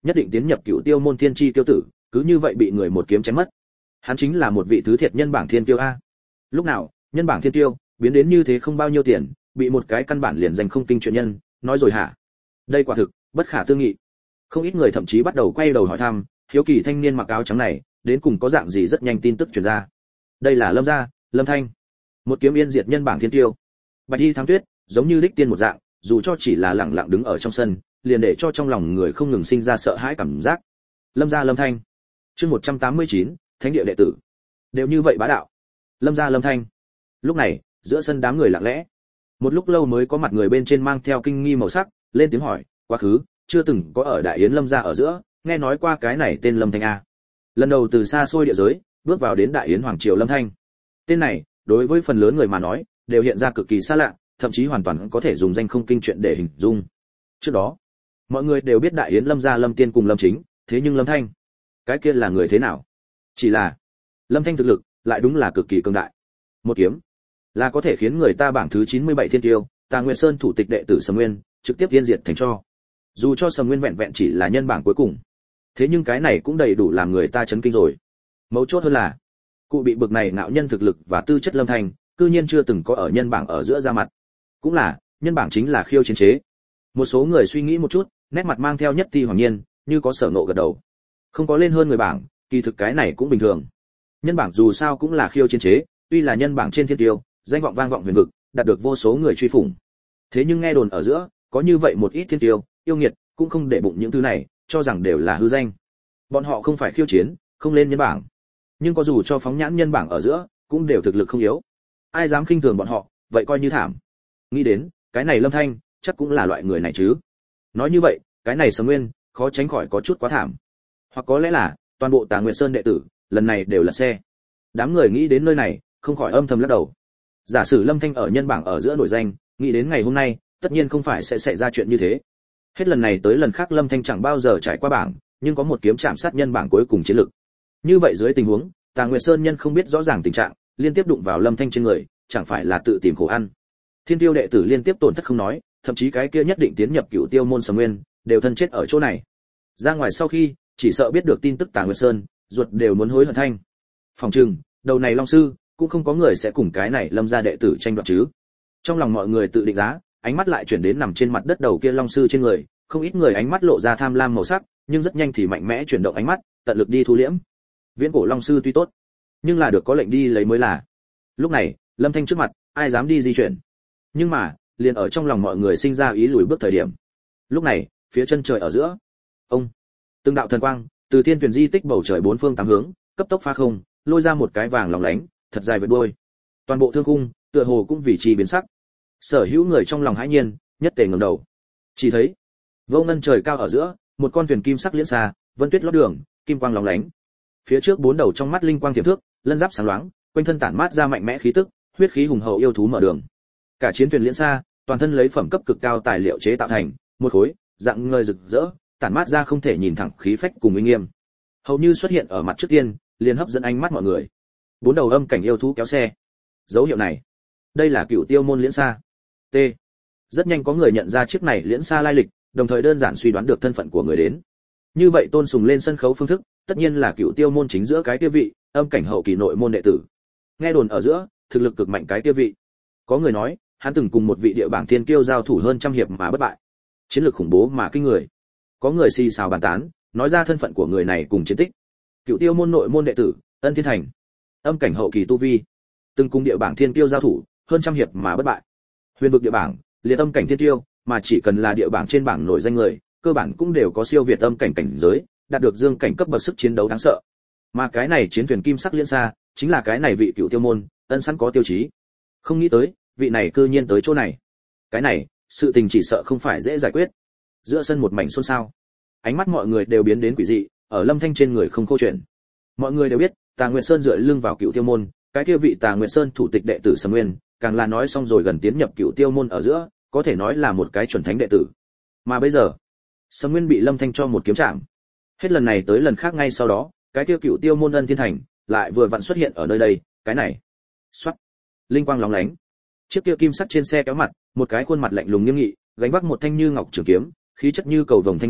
nhất định tiến nhập Cựu Tiêu môn thiên chi tiêu tử, cứ như vậy bị người một kiếm chém mất. Hắn chính là một vị thứ thiệt nhân bảng thiên tiêu a. Lúc nào, nhân bảng thiên tiêu biến đến như thế không bao nhiêu tiền, bị một cái căn bản liền danh không kinh chuyện nhân, nói rồi hả? Đây quả thực bất khả tư nghị. Không ít người thậm chí bắt đầu quay đầu hỏi thăm, hiếu kỳ thanh niên mặc áo trắng này, đến cùng có dạng gì rất nhanh tin tức truyền ra. Đây là Lâm gia, Lâm Thanh, một kiếm yên diệt nhân bảng thiên tiêu. Bạch Y Thắng Tuyết, giống như đích tiên một dạng, dù cho chỉ là lẳng lặng đứng ở trong sân, liền để cho trong lòng người không ngừng sinh ra sợ hãi cảm giác. Lâm gia Lâm Thanh. Chương một trăm tám mươi chín, Thánh địa đệ tử. Đều như vậy bá đạo. Lâm gia Lâm Thanh. Lúc này, giữa sân đám người lặng lẽ. Một lúc lâu mới có mặt người bên trên mang theo kinh nghi màu sắc, lên tiếng hỏi, quá khứ, chưa từng có ở Đại Yến Lâm gia ở giữa, nghe nói qua cái này tên Lâm Thanh a. Lần đầu từ xa xôi địa giới, bước vào đến Đại Yến hoàng triều Lâm Thanh. Tên này, đối với phần lớn người mà nói, đều hiện ra cực kỳ xa lạ, thậm chí hoàn toàn có thể dùng danh không kinh chuyện để hình dung. Trước đó, mọi người đều biết Đại Yến Lâm gia Lâm Tiên cùng Lâm Chính, thế nhưng Lâm Thanh, cái kia là người thế nào? Chỉ là, Lâm Thanh thực lực lại đúng là cực kỳ cường đại. Một kiếm là có thể khiến người ta bảng thứ chín mươi bảy thiên tiêu, Tà Nguyệt Sơn thủ tịch đệ tử Sầm Nguyên, trực tiếp tiên diệt thành cho. Dù cho Sầm Nguyên vẹn vẹn chỉ là nhân bảng cuối cùng, thế nhưng cái này cũng đầy đủ làm người ta chấn kinh rồi. Mấu chốt hơn là, cụ bị bực này ngạo nhân thực lực và tư chất Lâm Thanh, cư nhiên chưa từng có ở nhân bảng ở giữa ra mặt. Cũng là, nhân bảng chính là khiêu chiến chế. Một số người suy nghĩ một chút, nét mặt mang theo nhất ti hoàng nhiên, như có sở nộ gật đầu. Không có lên hơn người bảng, kỳ thực cái này cũng bình thường. Nhân bảng dù sao cũng là khiêu chiến chế, tuy là nhân bảng trên thiên tiêu, danh vọng vang vọng huyền vực, đạt được vô số người truy phủng. Thế nhưng nghe đồn ở giữa, có như vậy một ít thiên tiêu, yêu nghiệt, cũng không để bụng những thứ này, cho rằng đều là hư danh. Bọn họ không phải khiêu chiến, không lên nhân bảng, nhưng có dù cho phóng nhãn nhân bảng ở giữa, cũng đều thực lực không yếu. Ai dám khinh thường bọn họ, vậy coi như thảm. Nghĩ đến, cái này Lâm Thanh, chắc cũng là loại người này chứ. Nói như vậy, cái này Sầm Nguyên, khó tránh khỏi có chút quá thảm. Hoặc có lẽ là, toàn bộ Tà Nguyệt Sơn đệ tử, lần này đều là xe. Đám người nghĩ đến nơi này, không khỏi âm thầm lắc đầu. Giả sử Lâm Thanh ở nhân bảng ở giữa nổi danh, nghĩ đến ngày hôm nay, tất nhiên không phải sẽ xảy ra chuyện như thế. Hết lần này tới lần khác Lâm Thanh chẳng bao giờ trải qua bảng, nhưng có một kiếm chạm sát nhân bảng cuối cùng chiến lực. Như vậy dưới tình huống, Tà Nguyệt Sơn nhân không biết rõ ràng tình trạng, liên tiếp đụng vào Lâm Thanh trên người, chẳng phải là tự tìm khổ ăn. Thiên tiêu đệ tử liên tiếp tổn thất không nói, thậm chí cái kia nhất định tiến nhập Cựu Tiêu môn Sầm Nguyên, đều thân chết ở chỗ này. Ra ngoài sau khi, chỉ sợ biết được tin tức Tà Nguyệt Sơn, ruột đều muốn hối hận thanh. Phòng trừng, đầu này Long sư, cũng không có người sẽ cùng cái này Lâm gia đệ tử tranh đoạt chứ. Trong lòng mọi người tự định giá, ánh mắt lại chuyển đến nằm trên mặt đất đầu kia Long sư trên người, không ít người ánh mắt lộ ra tham lam màu sắc, nhưng rất nhanh thì mạnh mẽ chuyển động ánh mắt, tận lực đi thu liễm. Viễn cổ Long sư tuy tốt, nhưng là được có lệnh đi lấy mới là. Lúc này, Lâm Thanh trước mặt, ai dám đi di chuyển. Nhưng mà, liền ở trong lòng mọi người sinh ra ý lùi bước thời điểm. Lúc này, phía chân trời ở giữa, ông, từng đạo thần quang từ thiên tuyển di tích bầu trời bốn phương tám hướng, cấp tốc phá không, lôi ra một cái vàng lóng lánh, thật dài vệt đuôi. Toàn bộ thương khung, tựa hồ cũng vì chi biến sắc. Sở hữu người trong lòng hãi nhiên, nhất tề ngẩng đầu. Chỉ thấy, vô ngân trời cao ở giữa, một con thuyền kim sắc liễn xa, vân tuyết lót đường, kim quang lóng lánh. Phía trước bốn đầu trong mắt linh quang tiềm thước, lân giáp sáng loáng, quanh thân tản mát ra mạnh mẽ khí tức, huyết khí hùng hậu yêu thú mở đường. Cả chiến thuyền liễn xa, toàn thân lấy phẩm cấp cực cao tài liệu chế tạo thành, một khối, dạng ngời rực rỡ, tản mát ra không thể nhìn thẳng khí phách cùng uy nghiêm. Hầu như xuất hiện ở mặt trước tiên, liền hấp dẫn ánh mắt mọi người. Bốn đầu âm cảnh yêu thú kéo xe. Dấu hiệu này, đây là Cựu Tiêu môn liễn xa. T. Rất nhanh có người nhận ra chiếc này liễn xa lai lịch, đồng thời đơn giản suy đoán được thân phận của người đến. Như vậy Tôn Sùng lên sân khấu phương thức, tất nhiên là Cựu Tiêu môn chính giữa cái kia vị, âm cảnh hậu kỳ nội môn đệ tử. Nghe đồn ở giữa, thực lực cực mạnh cái kia vị. Có người nói, hắn từng cùng một vị địa bảng thiên kiêu giao thủ hơn trăm hiệp mà bất bại. Chiến lược khủng bố mà kinh người. Có người xì xào bàn tán, nói ra thân phận của người này cùng chiến tích. Cựu Tiêu môn nội môn đệ tử, Ân Thiên Thành, âm cảnh hậu kỳ tu vi, từng cùng địa bảng thiên kiêu giao thủ, hơn trăm hiệp mà bất bại. Huyền vực địa bảng, liệt âm cảnh thiên kiêu, mà chỉ cần là địa bảng trên bảng nổi danh người, cơ bản cũng đều có siêu việt âm cảnh cảnh giới, đạt được dương cảnh cấp bậc sức chiến đấu đáng sợ. Mà cái này chiến thuyền kim sắc liễn xa, chính là cái này vị Cựu Tiêu môn, ân sẵn có tiêu chí. Không nghĩ tới, vị này cư nhiên tới chỗ này. Cái này, sự tình chỉ sợ không phải dễ giải quyết. Giữa sân một mảnh xôn xao. Ánh mắt mọi người đều biến đến quỷ dị, ở Lâm Thanh trên người không câu chuyện. Mọi người đều biết, Tà Nguyệt Sơn dựa lưng vào Cựu Tiêu môn, cái kia vị Tà Nguyệt Sơn thủ tịch đệ tử Sầm Nguyên, càng là nói xong rồi gần tiến nhập Cựu Tiêu môn ở giữa, có thể nói là một cái chuẩn thánh đệ tử. Mà bây giờ, Sầm Nguyên bị Lâm Thanh cho một kiếm chạm. Hết lần này tới lần khác ngay sau đó, cái kia Cựu Tiêu môn Ân Thiên Thành lại vừa vặn xuất hiện ở nơi đây, cái này. Soát. Linh quang lóng lánh. Chiếc kia kim sắt trên xe kéo mặt, một cái khuôn mặt lạnh lùng nghiêm nghị, gánh vác một thanh như ngọc trường kiếm, khí chất như cầu vồng thanh niên,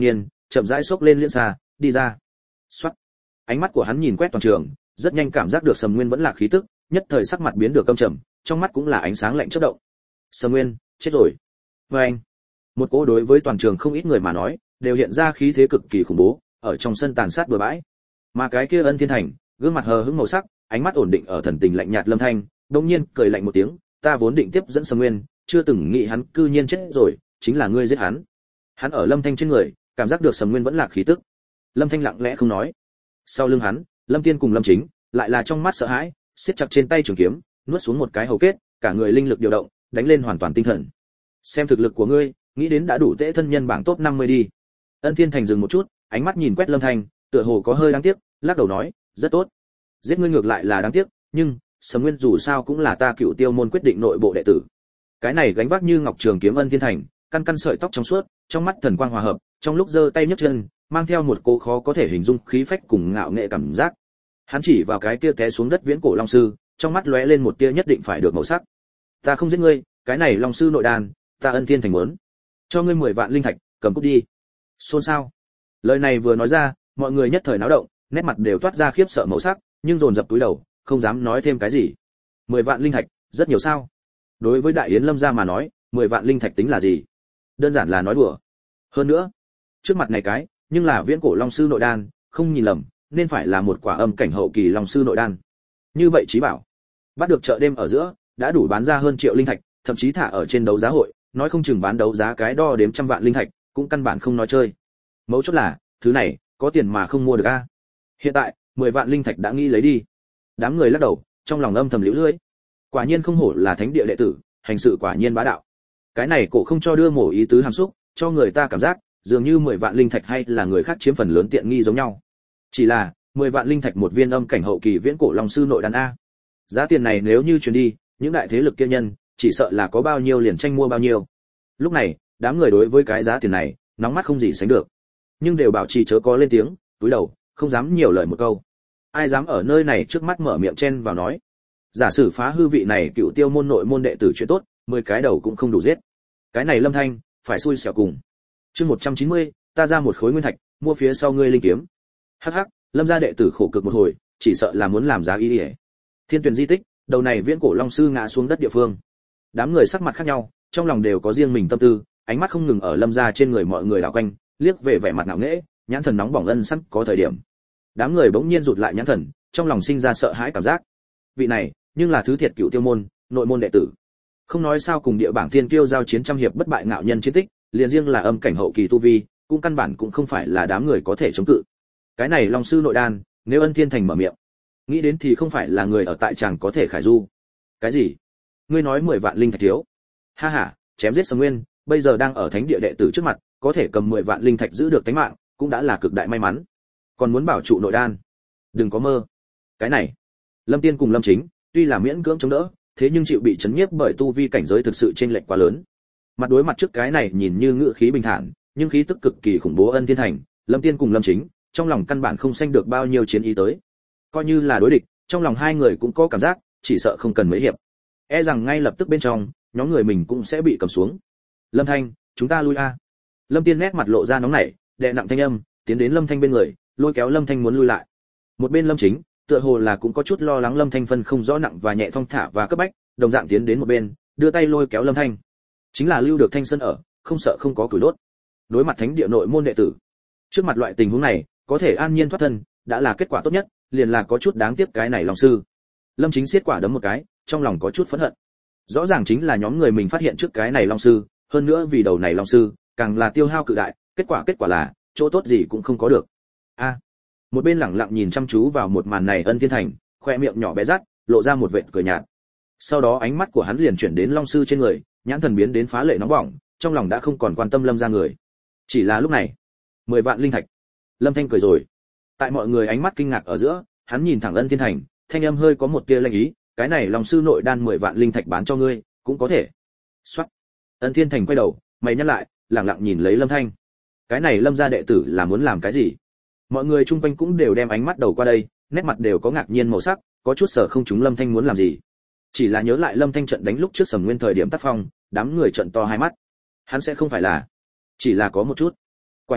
chậm rãi xốc lên liên xa, đi ra. Soát. Ánh mắt của hắn nhìn quét toàn trường, rất nhanh cảm giác được Sầm Nguyên vẫn là khí tức, nhất thời sắc mặt biến được căm trầm, trong mắt cũng là ánh sáng lạnh chớp động. Sầm Nguyên, chết rồi. Và anh, một cỗ đối với toàn trường không ít người mà nói, đều hiện ra khí thế cực kỳ khủng bố, ở trong sân tàn sát bừa bãi. Mà cái kia Ân Thiên Thành, gương mặt hờ hững màu sắc, ánh mắt ổn định ở thần tình lạnh nhạt Lâm Thanh, đột nhiên cười lạnh một tiếng, ta vốn định tiếp dẫn Sầm Nguyên, chưa từng nghĩ hắn cư nhiên chết rồi, chính là ngươi giết hắn. Hắn ở Lâm Thanh trên người, cảm giác được Sầm Nguyên vẫn là khí tức. Lâm Thanh lặng lẽ không nói. Sau lưng hắn, Lâm Tiên cùng Lâm Chính, lại là trong mắt sợ hãi, siết chặt trên tay trường kiếm, nuốt xuống một cái hầu kết, cả người linh lực điều động, đánh lên hoàn toàn tinh thần. Xem thực lực của ngươi, nghĩ đến đã đủ tễ thân nhân bảng top năm mươi đi. Ân Thiên Thành dừng một chút, ánh mắt nhìn quét Lâm Thanh, tựa hồ có hơi đáng tiếc, lắc đầu nói, rất tốt. Giết ngươi ngược lại là đáng tiếc, nhưng Sầm Nguyên dù sao cũng là ta Cựu Tiêu môn quyết định nội bộ đệ tử. Cái này gánh vác như ngọc trường kiếm Ân Thiên Thành, căn căn sợi tóc trong suốt, trong mắt thần quang hòa hợp, trong lúc giơ tay nhấc chân, mang theo một cố khó có thể hình dung khí phách cùng ngạo nghệ cảm giác. Hắn chỉ vào cái kia té xuống đất viễn cổ long sư, trong mắt lóe lên một tia nhất định phải được màu sắc. Ta không giết ngươi, cái này long sư nội đan, ta Ân Thiên Thành muốn cho ngươi mười vạn linh thạch, cầm cút đi. Xôn xao. Lời này vừa nói ra, mọi người nhất thời náo động, nét mặt đều toát ra khiếp sợ màu sắc, nhưng dồn dập túi đầu, không dám nói thêm cái gì. Mười vạn linh thạch, rất nhiều sao? Đối với Đại Yến Lâm gia mà nói, mười vạn linh thạch tính là gì? Đơn giản là nói đùa. Hơn nữa, trước mặt này cái, nhưng là viễn cổ long sư nội đan, không nhìn lầm, nên phải là một quả âm cảnh hậu kỳ long sư nội đan. Như vậy chí bảo, bắt được chợ đêm ở giữa, đã đủ bán ra hơn triệu linh thạch, thậm chí thả ở trên đấu giá hội, nói không chừng bán đấu giá cái đo đếm trăm vạn linh thạch, cũng căn bản không nói chơi. Mấu chốt là, thứ này, có tiền mà không mua được a. Hiện tại, mười vạn linh thạch đã nghĩ lấy đi. Đám người lắc đầu, trong lòng âm thầm liễu lưỡi. Quả nhiên không hổ là thánh địa đệ tử, hành sự quả nhiên bá đạo. Cái này cổ không cho đưa mổ ý tứ hàm xúc, cho người ta cảm giác dường như mười vạn linh thạch hay là người khác chiếm phần lớn tiện nghi giống nhau. Chỉ là, mười vạn linh thạch một viên âm cảnh hậu kỳ viễn cổ long sư nội đan a. Giá tiền này nếu như truyền đi, những đại thế lực kia nhân, chỉ sợ là có bao nhiêu liền tranh mua bao nhiêu. Lúc này, đám người đối với cái giá tiền này, nóng mắt không gì sánh được. Nhưng đều bảo trì chớ có lên tiếng, túi đầu, không dám nhiều lời một câu. Ai dám ở nơi này trước mắt mở miệng chen vào nói. Giả sử phá hư vị này Cựu Tiêu môn nội môn đệ tử chuyện tốt, mười cái đầu cũng không đủ giết. Cái này Lâm Thanh, phải xui xẻo cùng. Chương một trăm chín mươi, ta ra một khối nguyên thạch, mua phía sau ngươi linh kiếm. Hắc hắc, Lâm gia đệ tử khổ cực một hồi, chỉ sợ là muốn làm giá ý đi. Thiên Tuyền di tích, đầu này viễn cổ long sư ngã xuống đất địa phương. Đám người sắc mặt khác nhau, trong lòng đều có riêng mình tâm tư, ánh mắt không ngừng ở Lâm gia trên người mọi người đảo quanh, liếc về vẻ mặt ngạo nghễ, nhãn thần nóng bỏng ân sắc có thời điểm. Đám người bỗng nhiên rụt lại nhãn thần, trong lòng sinh ra sợ hãi cảm giác. Vị này, nhưng là thứ thiệt Cựu Tiêu môn, nội môn đệ tử. Không nói sao cùng địa bảng thiên kiêu giao chiến trăm hiệp bất bại ngạo nhân chiến tích, liền riêng là âm cảnh hậu kỳ tu vi, cũng căn bản cũng không phải là đám người có thể chống cự. Cái này long sư nội đan, nếu Ân Thiên Thành mở miệng, nghĩ đến thì không phải là người ở tại chàng có thể khải du. Cái gì? Ngươi nói mười vạn linh thạch thiếu? Ha ha, chém giết Sầm Nguyên, bây giờ đang ở thánh địa đệ tử trước mặt, có thể cầm mười vạn linh thạch giữ được tính mạng, cũng đã là cực đại may mắn. Còn muốn bảo trụ nội đan, đừng có mơ. Cái này, Lâm Tiên cùng Lâm Chính, tuy là miễn cưỡng chống đỡ, thế nhưng chịu bị chấn nhiếp bởi tu vi cảnh giới thực sự chênh lệch quá lớn. Mặt đối mặt trước cái này nhìn như ngự khí bình thản, nhưng khí tức cực kỳ khủng bố Ân Thiên Thành, Lâm Tiên cùng Lâm Chính, trong lòng căn bản không sanh được bao nhiêu chiến ý tới. Coi như là đối địch, trong lòng hai người cũng có cảm giác, chỉ sợ không cần mấy hiệp, e rằng ngay lập tức bên trong, nhóm người mình cũng sẽ bị cầm xuống. Lâm Thanh, chúng ta lui a. Lâm Tiên nét mặt lộ ra nóng nảy, đè nặng thanh âm, tiến đến Lâm Thanh bên người, lôi kéo Lâm Thanh muốn lui lại. Một bên Lâm Chính, tựa hồ là cũng có chút lo lắng Lâm Thanh phân không rõ nặng và nhẹ thong thả và cấp bách, đồng dạng tiến đến một bên, đưa tay lôi kéo Lâm Thanh. Chính là lưu được Thanh Sơn ở, không sợ không có củi đốt. Đối mặt thánh địa nội môn đệ tử, trước mặt loại tình huống này, có thể an nhiên thoát thân, đã là kết quả tốt nhất, liền là có chút đáng tiếc cái này lòng sư. Lâm Chính siết quả đấm một cái, trong lòng có chút phẫn hận. Rõ ràng chính là nhóm người mình phát hiện trước cái này long sư, hơn nữa vì đầu này long sư, càng là tiêu hao cự đại, kết quả kết quả là chỗ tốt gì cũng không có được. A. Một bên lẳng lặng nhìn chăm chú vào một màn này Ân Thiên Thành, khoe miệng nhỏ bé rát, lộ ra một vệt cười nhạt. Sau đó ánh mắt của hắn liền chuyển đến long sư trên người, nhãn thần biến đến phá lệ nóng bỏng, trong lòng đã không còn quan tâm Lâm gia người. Chỉ là lúc này, mười vạn linh thạch. Lâm Thanh cười rồi. Tại mọi người ánh mắt kinh ngạc ở giữa, hắn nhìn thẳng Ân Thiên Thành, thanh âm hơi có một tia lanh ý, cái này long sư nội đan mười vạn linh thạch bán cho ngươi, cũng có thể. Soát. Ân Thiên Thành quay đầu, mày nhăn lại, lẳng lặng nhìn lấy Lâm Thanh. Cái này Lâm gia đệ tử là muốn làm cái gì? Mọi người chung quanh cũng đều đem ánh mắt đầu qua đây, nét mặt đều có ngạc nhiên màu sắc, có chút sở không chúng Lâm Thanh muốn làm gì. Chỉ là nhớ lại Lâm Thanh trận đánh lúc trước Sầm Nguyên thời điểm tác phong, đám người trợn to hai mắt. Hắn sẽ không phải là, chỉ là có một chút. Quả nhiên,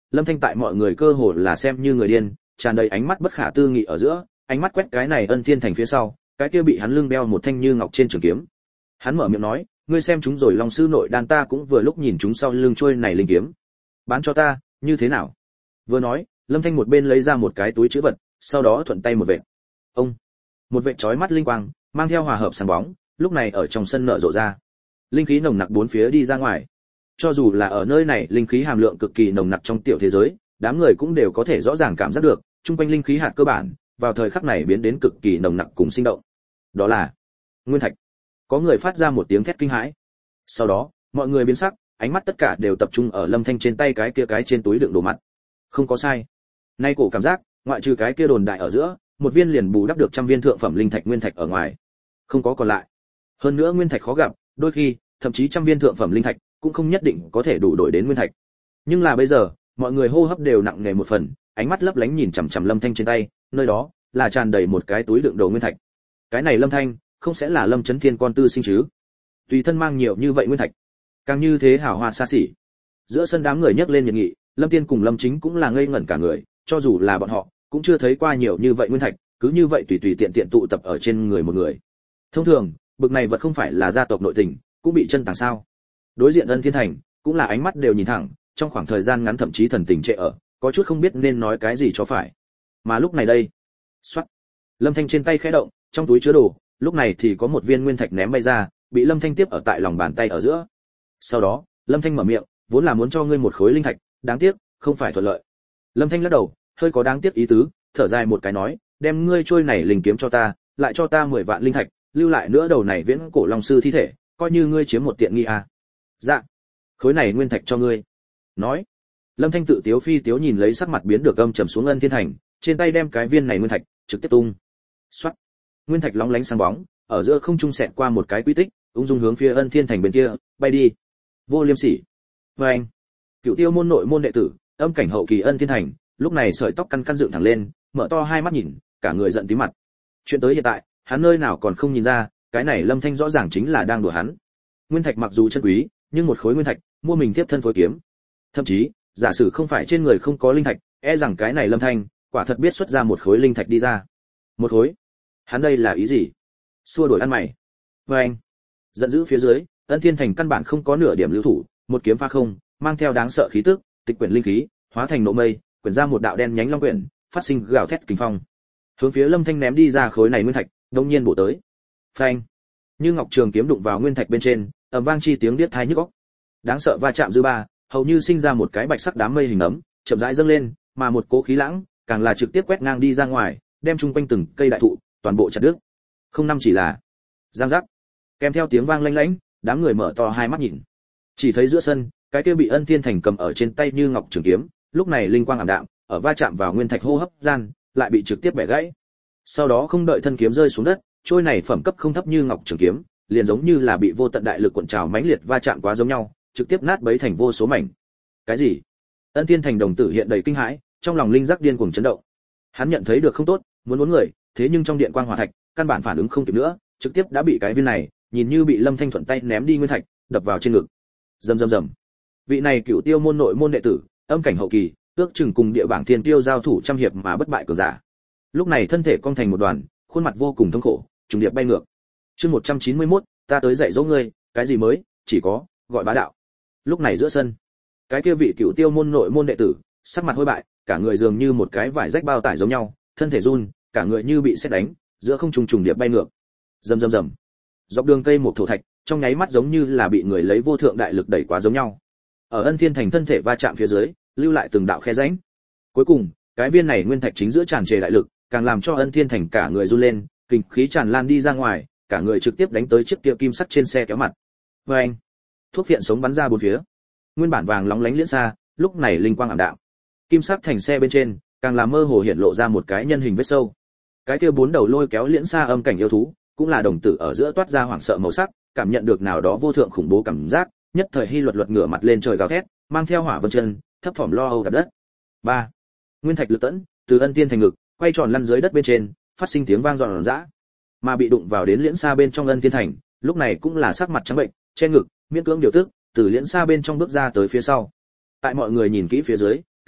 Lâm Thanh tại mọi người cơ hồ là xem như người điên, tràn đầy ánh mắt bất khả tư nghị ở giữa, ánh mắt quét cái này Ân Thiên Thành phía sau, cái kia bị hắn lưng đeo một thanh như ngọc trên trường kiếm. Hắn mở miệng nói, ngươi xem chúng rồi, Long sư nội đan ta cũng vừa lúc nhìn chúng sau lưng trôi này linh kiếm, bán cho ta, như thế nào? Vừa nói, Lâm Thanh một bên lấy ra một cái túi trữ vật, sau đó thuận tay một vệt. Ông, một vệt chói mắt linh quang, mang theo hòa hợp sáng bóng, lúc này ở trong sân nở rộ ra. Linh khí nồng nặc bốn phía đi ra ngoài. Cho dù là ở nơi này, linh khí hàm lượng cực kỳ nồng nặc trong tiểu thế giới, đám người cũng đều có thể rõ ràng cảm giác được, trung quanh linh khí hạt cơ bản, vào thời khắc này biến đến cực kỳ nồng nặc cùng sinh động. Đó là nguyên thạch. Có người phát ra một tiếng thét kinh hãi. Sau đó, mọi người biến sắc, ánh mắt tất cả đều tập trung ở Lâm Thanh trên tay cái kia cái trên túi đựng đồ mặt. Không có sai. Nay cổ cảm giác, ngoại trừ cái kia đồn đại ở giữa, một viên liền bù đắp được trăm viên thượng phẩm linh thạch nguyên thạch ở ngoài, không có còn lại. Hơn nữa nguyên thạch khó gặp, đôi khi, thậm chí trăm viên thượng phẩm linh thạch cũng không nhất định có thể đủ đổi đến nguyên thạch. Nhưng là bây giờ, mọi người hô hấp đều nặng nề một phần, ánh mắt lấp lánh nhìn chằm chằm Lâm Thanh trên tay, nơi đó là tràn đầy một cái túi đựng đồ nguyên thạch. Cái này Lâm Thanh, không sẽ là Lâm Chấn Thiên con tư sinh chứ? Tùy thân mang nhiều như vậy nguyên thạch, càng như thế hào hoa xa xỉ. Giữa sân đám người nhấc lên nhiệt nghị, Lâm Tiên cùng Lâm Chính cũng là ngây ngẩn cả người, cho dù là bọn họ cũng chưa thấy qua nhiều như vậy nguyên thạch, cứ như vậy tùy tùy tiện tiện tụ tập ở trên người một người. Thông thường, bực này vật không phải là gia tộc nội tình, cũng bị chân tàng sao? Đối diện Ân Thiên Thành, cũng là ánh mắt đều nhìn thẳng, trong khoảng thời gian ngắn thậm chí thần tình trệ ở, có chút không biết nên nói cái gì cho phải. Mà lúc này đây, xoát, Lâm Thanh trên tay khẽ động, trong túi chứa đồ, lúc này thì có một viên nguyên thạch ném bay ra, bị Lâm Thanh tiếp ở tại lòng bàn tay ở giữa. Sau đó, Lâm Thanh mở miệng, vốn là muốn cho ngươi một khối linh thạch, đáng tiếc, không phải thuận lợi. Lâm Thanh lắc đầu, hơi có đáng tiếc ý tứ, thở dài một cái nói, đem ngươi trôi này linh kiếm cho ta, lại cho ta mười vạn linh thạch, lưu lại nữa đầu này viễn cổ long sư thi thể, coi như ngươi chiếm một tiện nghi à. Dạ, khối này nguyên thạch cho ngươi. Nói, Lâm Thanh tự tiếu phi tiếu nhìn lấy sắc mặt biến được âm trầm xuống Ân Thiên Thành, trên tay đem cái viên này nguyên thạch trực tiếp tung. Xoát, nguyên thạch lóng lánh sáng bóng, ở giữa không trung xẹt qua một cái quy tích, ung dung hướng phía Ân Thiên Thành bên kia bay đi. Vô liêm sỉ. Và anh, Cựu Tiêu môn nội môn đệ tử, âm cảnh hậu kỳ Ân Thiên Thành, lúc này sợi tóc căn căn dựng thẳng lên, mở to hai mắt nhìn, cả người giận tím mặt. Chuyện tới hiện tại, hắn nơi nào còn không nhìn ra, cái này Lâm Thanh rõ ràng chính là đang đùa hắn. Nguyên thạch mặc dù chân quý, nhưng một khối nguyên thạch, mua mình tiếp thân phối kiếm. Thậm chí, giả sử không phải trên người không có linh thạch, e rằng cái này Lâm Thanh, quả thật biết xuất ra một khối linh thạch đi ra. Một khối? Hắn đây là ý gì? Xua đuổi ăn mày. Và anh, giận dữ phía dưới, Ân Thiên Thành căn bản không có nửa điểm lưu thủ, một kiếm pha không, mang theo đáng sợ khí tức, tịch quyển linh khí, hóa thành nộ mây, quyển ra một đạo đen nhánh long quyển, phát sinh gào thét kinh phong. Hướng phía Lâm Thanh ném đi ra khối này nguyên thạch, đột nhiên bổ tới. Phanh! Như ngọc trường kiếm đụng vào nguyên thạch bên trên, ầm vang chi tiếng điếc tai nhức óc. Đáng sợ va chạm dư ba, hầu như sinh ra một cái bạch sắc đám mây hình ấm, chậm rãi dâng lên, mà một cỗ khí lãng, càng là trực tiếp quét ngang đi ra ngoài, đem chung quanh từng cây đại thụ, toàn bộ chặt đứt. Không năm chỉ là giang giác. Kèm theo tiếng vang lanh lảnh, đám người mở to hai mắt nhìn. Chỉ thấy giữa sân, cái kia bị Ân Thiên Thành cầm ở trên tay như ngọc trường kiếm, lúc này linh quang ảm đạm, ở va chạm vào nguyên thạch hô hấp gian, lại bị trực tiếp bẻ gãy. Sau đó không đợi thân kiếm rơi xuống đất, trôi này phẩm cấp không thấp như ngọc trường kiếm, liền giống như là bị vô tận đại lực cuộn trào mãnh liệt va chạm quá giống nhau, trực tiếp nát bấy thành vô số mảnh. Cái gì? Ân Thiên Thành đồng tử hiện đầy kinh hãi, trong lòng linh giác điên cuồng chấn động. Hắn nhận thấy được không tốt, muốn muốn người, thế nhưng trong điện quang hỏa thạch, căn bản phản ứng không kịp nữa, trực tiếp đã bị cái viên này, nhìn như bị Lâm Thanh thuận tay ném đi nguyên thạch, đập vào trên ngực. Rầm rầm rầm. Vị này Cựu Tiêu môn nội môn đệ tử, âm cảnh hậu kỳ, ước chừng cùng địa bảng thiên tiêu giao thủ trăm hiệp mà bất bại cường giả. Lúc này thân thể cong thành một đoàn, khuôn mặt vô cùng thống khổ, trùng điệp bay ngược. Chương một trăm chín mươi mốt, ta tới dạy dỗ ngươi, cái gì mới, chỉ có gọi bá đạo. Lúc này giữa sân, cái kia vị Cựu Tiêu môn nội môn đệ tử, sắc mặt hôi bại, cả người dường như một cái vải rách bao tải giống nhau, thân thể run, cả người như bị sét đánh, giữa không trung trùng điệp bay ngược. Rầm rầm rầm. Dọc đường cây một thổ thạch, trong nháy mắt giống như là bị người lấy vô thượng đại lực đẩy quá giống nhau. Ở Ân Thiên Thành thân thể va chạm phía dưới, lưu lại từng đạo khe rãnh. Cuối cùng, cái viên này nguyên thạch chính giữa tràn trề đại lực, càng làm cho Ân Thiên Thành cả người run lên, kinh khí tràn lan đi ra ngoài, cả người trực tiếp đánh tới chiếc kia kim sắt trên xe kéo mặt. Oeng! Thuốc phiện sống bắn ra bốn phía. Nguyên bản vàng lóng lánh liễn xa, lúc này linh quang ảm đạm. Kim sắt thành xe bên trên, càng làm mơ hồ hiện lộ ra một cái nhân hình vết sâu. Cái kia bốn đầu lôi kéo liễn xa âm cảnh yêu thú, cũng là đồng tử ở giữa toát ra hoảng sợ màu sắc, cảm nhận được nào đó vô thượng khủng bố cảm giác, nhất thời hy luật luật ngửa mặt lên trời gào thét, mang theo hỏa vân chân, thấp thỏm lo âu đạp đất. ba. Nguyên thạch lực tẫn, từ Ân Tiên Thành ngực, quay tròn lăn dưới đất bên trên, phát sinh tiếng vang giòn giã. Mà bị đụng vào đến liễn xa bên trong Ân Tiên Thành, lúc này cũng là sắc mặt trắng bệnh, che ngực, miễn cưỡng điều tức, từ liễn xa bên trong bước ra tới phía sau. Tại mọi người nhìn kỹ phía dưới,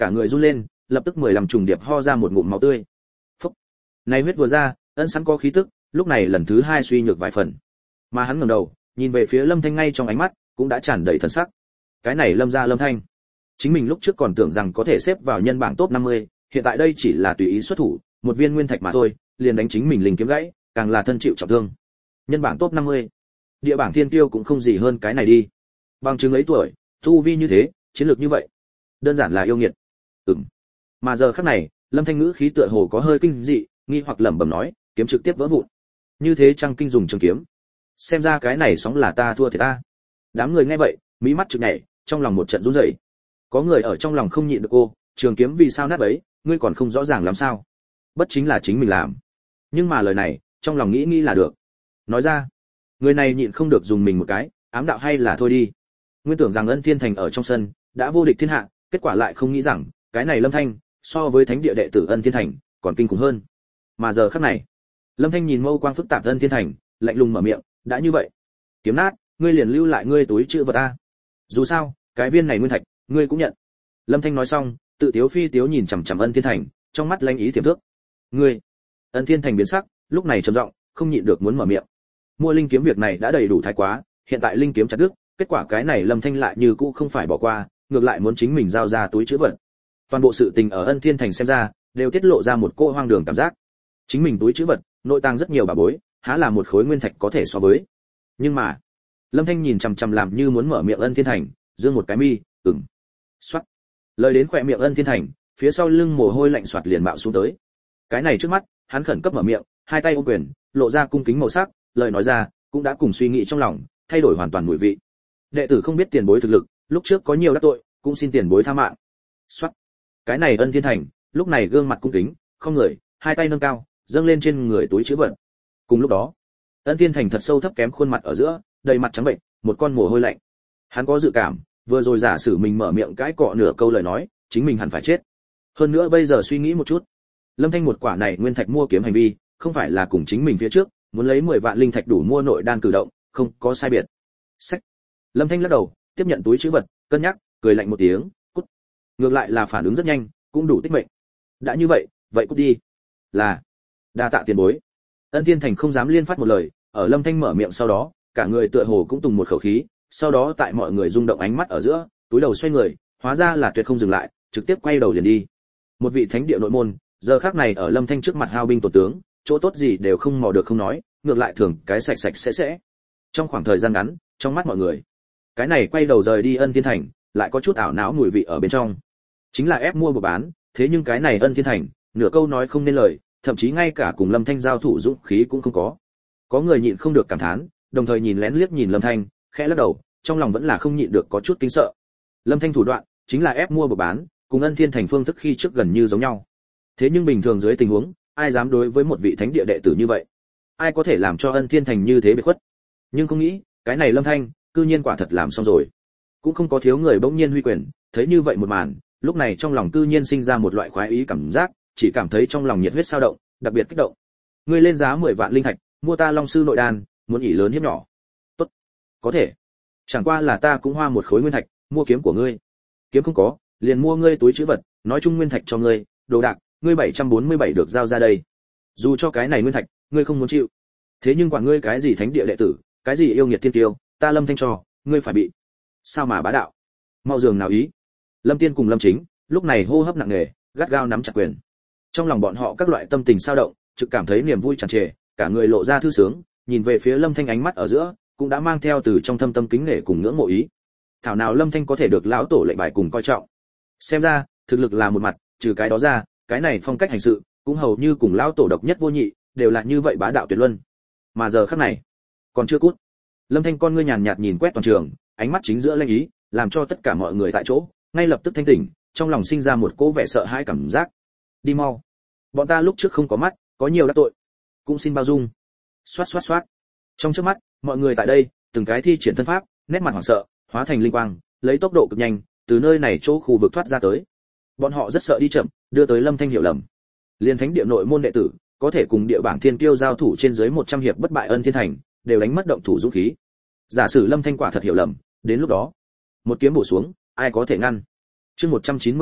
cả người run lên, lập tức mười lăm trùng điệp ho ra một ngụm máu tươi. Phốc. Này huyết vừa ra, ân sẵn có khí tức, lúc này lần thứ hai suy nhược vài phần. Mà hắn ngẩng đầu, nhìn về phía Lâm Thanh ngay trong ánh mắt cũng đã tràn đầy thần sắc. Cái này Lâm gia Lâm Thanh, chính mình lúc trước còn tưởng rằng có thể xếp vào nhân bảng top năm mươi, hiện tại đây chỉ là tùy ý xuất thủ, một viên nguyên thạch mà thôi, liền đánh chính mình linh kiếm gãy, càng là thân chịu trọng thương. Nhân bảng top năm mươi, địa bảng thiên tiêu cũng không gì hơn cái này đi. Bằng chứng ấy tuổi, tu vi như thế, chiến lược như vậy, đơn giản là yêu nghiệt. Ừm. Mà giờ khắc này, Lâm Thanh ngữ khí tựa hồ có hơi kinh dị, nghi hoặc lẩm bẩm nói, kiếm trực tiếp vỡ vụn. Như thế chăng kinh dùng trường kiếm? Xem ra cái này sóng là ta thua thì ta. Đám người nghe vậy, mí mắt trực nhảy, trong lòng một trận run rẩy. Có người ở trong lòng không nhịn được cô, trường kiếm vì sao nát bấy, ngươi còn không rõ ràng làm sao? Bất chính là chính mình làm. Nhưng mà lời này, trong lòng nghĩ nghĩ là được. Nói ra, người này nhịn không được dùng mình một cái, ám đạo hay là thôi đi. Nguyên tưởng rằng Ân Thiên Thành ở trong sân đã vô địch thiên hạ, kết quả lại không nghĩ rằng cái này Lâm Thanh so với thánh địa đệ tử Ân Thiên Thành còn kinh khủng hơn. Mà giờ khắc này, Lâm Thanh nhìn mâu quang phức tạp Ân Thiên Thành, lạnh lùng mở miệng, đã như vậy, kiếm nát, ngươi liền lưu lại ngươi túi trữ vật a. Dù sao, cái viên này nguyên thạch, ngươi cũng nhận. Lâm Thanh nói xong, tự tiếu phi tiếu nhìn chằm chằm Ân Thiên Thành, trong mắt lanh ý tiềm thước. Ngươi? Ân Thiên Thành biến sắc, lúc này trầm giọng, không nhịn được muốn mở miệng. Mua linh kiếm việc này đã đầy đủ thái quá, hiện tại linh kiếm chặt đứt, kết quả cái này Lâm Thanh lại như cũ không phải bỏ qua, ngược lại muốn chính mình giao ra túi trữ vật. Toàn bộ sự tình ở Ân Thiên Thành xem ra, đều tiết lộ ra một cô hoang đường cảm giác. Chính mình túi trữ vật, nội tàng rất nhiều bảo bối, há là một khối nguyên thạch có thể so với. Nhưng mà, Lâm Thanh nhìn chằm chằm làm như muốn mở miệng Ân Thiên Thành, giương một cái mi, ừm. Soát. Lời đến khỏe miệng Ân Thiên Thành, phía sau lưng mồ hôi lạnh xoạt liền bạo xuống tới. Cái này trước mắt, hắn khẩn cấp mở miệng, hai tay ôm quyền, lộ ra cung kính màu sắc, lời nói ra, cũng đã cùng suy nghĩ trong lòng, thay đổi hoàn toàn mùi vị. Đệ tử không biết tiền bối thực lực, lúc trước có nhiều đắc tội, cũng xin tiền bối tha mạng. Soát. Cái này Ân Thiên Thành, lúc này gương mặt cung kính, không người, hai tay nâng cao, dâng lên trên người túi trữ vật. Cùng lúc đó, Ân Thiên Thành thật sâu thấp kém khuôn mặt ở giữa, đầy mặt trắng bệnh, một con mồ hôi lạnh. Hắn có dự cảm, vừa rồi giả sử mình mở miệng cãi cọ nửa câu lời nói, chính mình hẳn phải chết. Hơn nữa bây giờ suy nghĩ một chút, Lâm Thanh một quả này nguyên thạch mua kiếm hành vi, không phải là cùng chính mình phía trước, muốn lấy mười vạn linh thạch đủ mua nội đan cử động, không có sai biệt. Sách. Lâm Thanh lắc đầu, tiếp nhận túi trữ vật, cân nhắc, cười lạnh một tiếng, cút. Ngược lại là phản ứng rất nhanh, cũng đủ tích mệnh. Đã như vậy, vậy cút đi. Là. Đa tạ tiền bối. Ân Thiên Thành không dám liên phát một lời, ở Lâm Thanh mở miệng sau đó, cả người tựa hồ cũng tùng một khẩu khí, sau đó tại mọi người rung động ánh mắt ở giữa, túi đầu xoay người, hóa ra là tuyệt không dừng lại, trực tiếp quay đầu liền đi. Một vị thánh địa nội môn, giờ khắc này ở Lâm Thanh trước mặt hao binh tổn tướng, chỗ tốt gì đều không mò được không nói, ngược lại thường cái sạch sạch sẽ sẽ. Trong khoảng thời gian ngắn, trong mắt mọi người, cái này quay đầu rời đi Ân Thiên Thành, lại có chút ảo não mùi vị ở bên trong. Chính là ép mua buộc bán, thế nhưng cái này Ân Thiên Thành, nửa câu nói không nên lời, thậm chí ngay cả cùng Lâm Thanh giao thủ dũng khí cũng không có. Có người nhịn không được cảm thán, đồng thời nhìn lén liếc nhìn Lâm Thanh, khẽ lắc đầu, trong lòng vẫn là không nhịn được có chút kinh sợ. Lâm Thanh thủ đoạn, chính là ép mua buộc bán, cùng Ân Thiên Thành phương thức khi trước gần như giống nhau. Thế nhưng bình thường dưới tình huống, ai dám đối với một vị thánh địa đệ tử như vậy? Ai có thể làm cho Ân Thiên Thành như thế biệt khuất? Nhưng không nghĩ, cái này Lâm Thanh, cư nhiên quả thật làm xong rồi. Cũng không có thiếu người bỗng nhiên huy quyền, thấy như vậy một màn, lúc này trong lòng cư nhiên sinh ra một loại khoái ý cảm giác, chỉ cảm thấy trong lòng nhiệt huyết sao động, đặc biệt kích động. Ngươi lên giá mười vạn linh thạch, mua ta Long sư nội đan, muốn ỷ lớn hiếp nhỏ. Tốt, có thể. Chẳng qua là ta cũng hoa một khối nguyên thạch, mua kiếm của ngươi. Kiếm không có, liền mua ngươi túi trữ vật, nói chung nguyên thạch cho ngươi, đồ đạc, ngươi bảy trăm bốn mươi bảy được giao ra đây. Dù cho cái này nguyên thạch, ngươi không muốn chịu. Thế nhưng quản ngươi cái gì thánh địa đệ tử, cái gì yêu nghiệt thiên tiêu, ta Lâm Thanh cho, ngươi phải bị. Sao mà bá đạo? Mau dường nào ý. Lâm Tiên cùng Lâm Chính, lúc này hô hấp nặng nề, gắt gao nắm chặt quyền. Trong lòng bọn họ các loại tâm tình sao động, trực cảm thấy niềm vui tràn trề, cả người lộ ra thư sướng, nhìn về phía Lâm Thanh ánh mắt ở giữa, cũng đã mang theo từ trong thâm tâm kính nể cùng ngưỡng mộ ý. Thảo nào Lâm Thanh có thể được lão tổ lệnh bài cùng coi trọng. Xem ra, thực lực là một mặt, trừ cái đó ra, cái này phong cách hành sự, cũng hầu như cùng lão tổ độc nhất vô nhị, đều là như vậy bá đạo tuyệt luân. Mà giờ khắc này, còn chưa cút. Lâm Thanh con ngươi nhàn nhạt nhìn quét toàn trường, ánh mắt chính giữa lanh ý, làm cho tất cả mọi người tại chỗ ngay lập tức thanh tỉnh, trong lòng sinh ra một cỗ vẻ sợ hãi cảm giác. Đi mau, bọn ta lúc trước không có mắt, có nhiều đắc tội, cũng xin bao dung. Xoát xoát xoát. Trong chớp mắt, mọi người tại đây, từng cái thi triển thân pháp, nét mặt hoảng sợ, hóa thành linh quang, lấy tốc độ cực nhanh, từ nơi này chỗ khu vực thoát ra tới. Bọn họ rất sợ đi chậm, đưa tới Lâm Thanh hiểu lầm. Liên thánh địa nội môn đệ tử, có thể cùng địa bảng thiên kiêu giao thủ trên dưới một trăm hiệp bất bại Ân Thiên Thành, đều đánh mất động thủ dũng khí. Giả sử Lâm Thanh quả thật hiểu lầm, đến lúc đó, một kiếm bổ xuống, ai có thể ngăn? Chương một trăm chín mươi hai,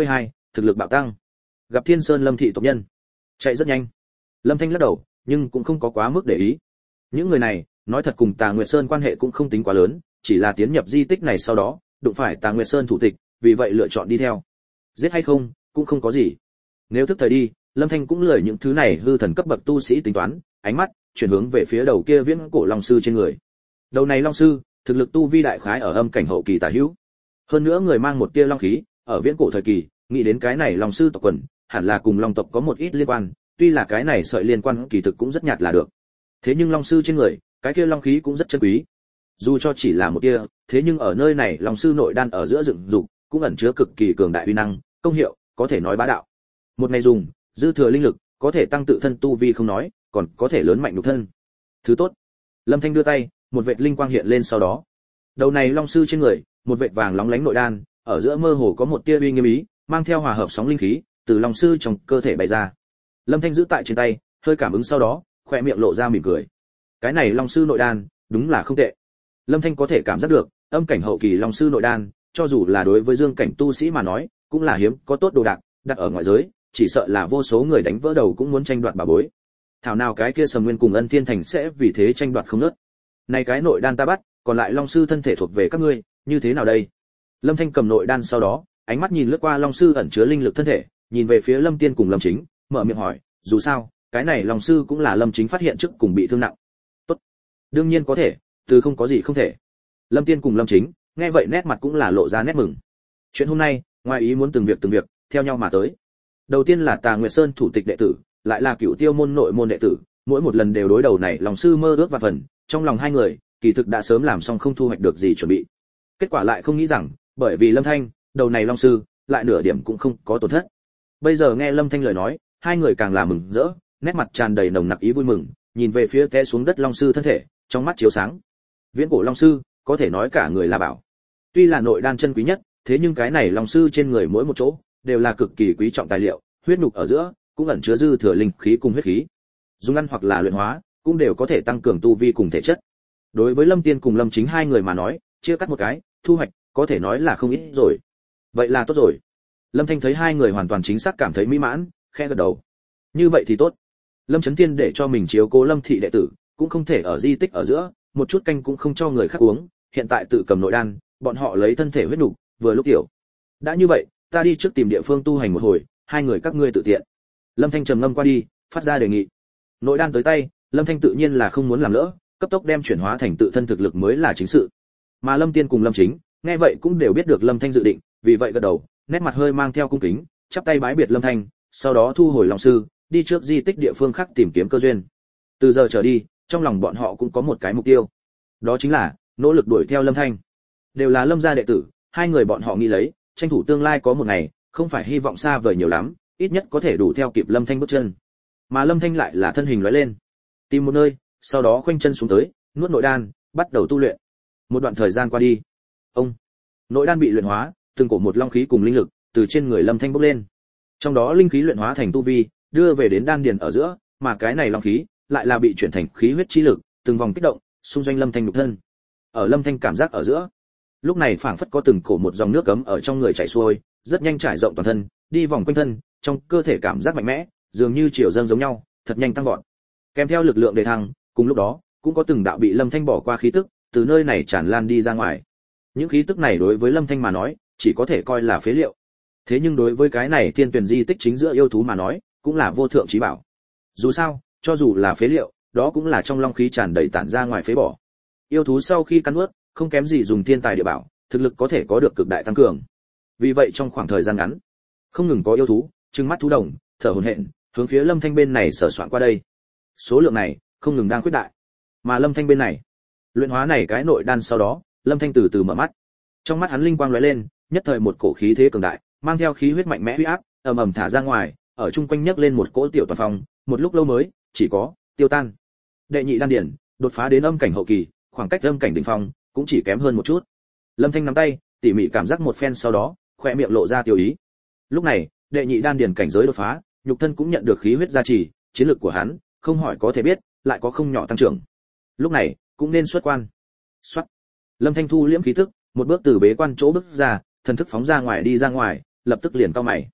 thực lực bạo tăng. Gặp Thiên Sơn Lâm thị tộc nhân, chạy rất nhanh. Lâm Thanh lắc đầu, nhưng cũng không có quá mức để ý. Những người này, nói thật cùng Tà Nguyệt Sơn quan hệ cũng không tính quá lớn, chỉ là tiến nhập di tích này sau đó, đụng phải Tà Nguyệt Sơn thủ tịch, vì vậy lựa chọn đi theo. Giết hay không, cũng không có gì. Nếu thức thời đi, Lâm Thanh cũng lười những thứ này hư thần cấp bậc tu sĩ tính toán, ánh mắt chuyển hướng về phía đầu kia viễn cổ long sư trên người. Đầu này long sư, thực lực tu vi đại khái ở âm cảnh hậu kỳ tả hữu. Hơn nữa người mang một tia long khí, ở viễn cổ thời kỳ, nghĩ đến cái này long sư tộc quần, hẳn là cùng long tộc có một ít liên quan, tuy là cái này sợi liên quan kỳ thực cũng rất nhạt là được. Thế nhưng long sư trên người, cái kia long khí cũng rất chân quý. Dù cho chỉ là một tia, thế nhưng ở nơi này long sư nội đan ở giữa dựng dục, cũng ẩn chứa cực kỳ cường đại uy năng, công hiệu có thể nói bá đạo. Một ngày dùng, dư thừa linh lực, có thể tăng tự thân tu vi không nói, còn có thể lớn mạnh nhục thân. Thứ tốt. Lâm Thanh đưa tay, một vệt linh quang hiện lên sau đó. Đầu này long sư trên người, một vệt vàng lóng lánh nội đan, ở giữa mơ hồ có một tia uy nghiêm ý, mang theo hòa hợp sóng linh khí, từ long sư trong cơ thể bày ra. Lâm Thanh giữ tại trên tay, hơi cảm ứng sau đó, khóe miệng lộ ra mỉm cười. Cái này long sư nội đan, đúng là không tệ. Lâm Thanh có thể cảm giác được, âm cảnh hậu kỳ long sư nội đan, cho dù là đối với dương cảnh tu sĩ mà nói, cũng là hiếm có tốt đồ đạc, đặt ở ngoại giới, chỉ sợ là vô số người đánh vỡ đầu cũng muốn tranh đoạt bà bối. Thảo nào cái kia Sầm Nguyên cùng Ân Thiên Thành sẽ vì thế tranh đoạt không ngớt. Này cái nội đan ta bắt, còn lại long sư thân thể thuộc về các ngươi, như thế nào đây? Lâm Thanh cầm nội đan sau đó, ánh mắt nhìn lướt qua long sư ẩn chứa linh lực thân thể, nhìn về phía Lâm Tiên cùng Lâm Chính, mở miệng hỏi, dù sao, cái này long sư cũng là Lâm Chính phát hiện trước cùng bị thương nặng. Tốt, đương nhiên có thể, từ không có gì không thể. Lâm Tiên cùng Lâm Chính, nghe vậy nét mặt cũng là lộ ra nét mừng. Chuyện hôm nay, ngoài ý muốn từng việc từng việc, theo nhau mà tới. Đầu tiên là Tà Nguyệt Sơn thủ tịch đệ tử, lại là Cửu Tiêu môn nội môn đệ tử, mỗi một lần đều đối đầu này lòng sư mơ ước và phần, trong lòng hai người, kỳ thực đã sớm làm xong không thu hoạch được gì chuẩn bị. Kết quả lại không nghĩ rằng, bởi vì Lâm Thanh, đầu này long sư, lại nửa điểm cũng không có tổn thất. Bây giờ nghe Lâm Thanh lời nói, hai người càng là mừng rỡ, nét mặt tràn đầy nồng nặc ý vui mừng, nhìn về phía té xuống đất long sư thân thể, trong mắt chiếu sáng. Viễn cổ long sư, có thể nói cả người là bảo. Tuy là nội đan chân quý nhất, thế nhưng cái này long sư trên người mỗi một chỗ đều là cực kỳ quý trọng tài liệu, huyết nục ở giữa cũng ẩn chứa dư thừa linh khí cùng huyết khí. Dùng ăn hoặc là luyện hóa, cũng đều có thể tăng cường tu vi cùng thể chất. Đối với Lâm Tiên cùng Lâm Chính hai người mà nói, chia cắt một cái, thu hoạch có thể nói là không ít rồi. Vậy là tốt rồi. Lâm Thanh thấy hai người hoàn toàn chính xác cảm thấy mỹ mãn, khẽ gật đầu. Như vậy thì tốt. Lâm Chấn Tiên để cho mình chiếu cố Lâm thị đệ tử, cũng không thể ở di tích ở giữa, một chút canh cũng không cho người khác uống, hiện tại tự cầm nội đan, bọn họ lấy thân thể huyết nục, vừa lúc tiểu. Đã như vậy, ta đi trước tìm địa phương tu hành một hồi, hai người các ngươi tự tiện. Lâm Thanh trầm ngâm qua đi, phát ra đề nghị. Nội đan tới tay, Lâm Thanh tự nhiên là không muốn làm lỡ, cấp tốc đem chuyển hóa thành tự thân thực lực mới là chính sự. Mà Lâm Tiên cùng Lâm Chính, nghe vậy cũng đều biết được Lâm Thanh dự định, vì vậy gật đầu, nét mặt hơi mang theo cung kính, chắp tay bái biệt Lâm Thanh, sau đó thu hồi lòng sư, đi trước di tích địa phương khác tìm kiếm cơ duyên. Từ giờ trở đi, trong lòng bọn họ cũng có một cái mục tiêu, đó chính là nỗ lực đuổi theo Lâm Thanh. Đều là Lâm gia đệ tử, hai người bọn họ nghĩ lấy, tranh thủ tương lai có một ngày, không phải hy vọng xa vời nhiều lắm, ít nhất có thể đủ theo kịp Lâm Thanh bước chân. Mà Lâm Thanh lại là thân hình lóe lên, tìm một nơi, sau đó khoanh chân xuống tới, nuốt nội đan, bắt đầu tu luyện. Một đoạn thời gian qua đi, ông nội đan bị luyện hóa, từng cổ một long khí cùng linh lực từ trên người Lâm Thanh bốc lên. Trong đó linh khí luyện hóa thành tu vi, đưa về đến đan điền ở giữa, mà cái này long khí lại là bị chuyển thành khí huyết chi lực, từng vòng kích động, xung doanh Lâm Thanh nhục thân. Ở Lâm Thanh cảm giác ở giữa, lúc này phảng phất có từng cổ một dòng nước cấm ở trong người chảy xuôi, rất nhanh trải rộng toàn thân, đi vòng quanh thân, trong cơ thể cảm giác mạnh mẽ, dường như chiều dâng giống nhau, thật nhanh tăng vọt. Kèm theo lực lượng đề thăng, cùng lúc đó, cũng có từng đạo bị Lâm Thanh bỏ qua khí tức, từ nơi này tràn lan đi ra ngoài. Những khí tức này đối với Lâm Thanh mà nói, chỉ có thể coi là phế liệu. Thế nhưng đối với cái này thiên tuyển di tích chính giữa yêu thú mà nói, cũng là vô thượng chí bảo. Dù sao, cho dù là phế liệu, đó cũng là trong long khí tràn đầy tản ra ngoài phế bỏ. Yêu thú sau khi cắn nuốt, không kém gì dùng thiên tài địa bảo, thực lực có thể có được cực đại tăng cường. Vì vậy trong khoảng thời gian ngắn, không ngừng có yêu thú, trừng mắt thú đồng, thở hổn hển, hướng phía Lâm Thanh bên này sở soạn qua đây. Số lượng này không ngừng đang khuyết đại. Mà Lâm Thanh bên này, luyện hóa này cái nội đan sau đó, Lâm Thanh từ từ mở mắt. Trong mắt hắn linh quang lóe lên, nhất thời một cổ khí thế cường đại, mang theo khí huyết mạnh mẽ uy áp, ầm ầm thả ra ngoài, ở chung quanh nhấc lên một cỗ tiểu toàn phong, một lúc lâu mới chỉ có tiêu tan. Đệ nhị đan điển, đột phá đến âm cảnh hậu kỳ, khoảng cách âm cảnh đỉnh phong cũng chỉ kém hơn một chút. Lâm Thanh nắm tay, tỉ mỉ cảm giác một phen sau đó, khóe miệng lộ ra tiêu ý. Lúc này, đệ nhị đan điển cảnh giới đột phá, nhục thân cũng nhận được khí huyết gia trì, chiến lực của hắn, không hỏi có thể biết, lại có không nhỏ tăng trưởng. Lúc này, cũng nên xuất quan. Soát. Lâm Thanh thu liễm khí tức, một bước từ bế quan chỗ bước ra, thần thức phóng ra ngoài đi ra ngoài, lập tức liền cau mày.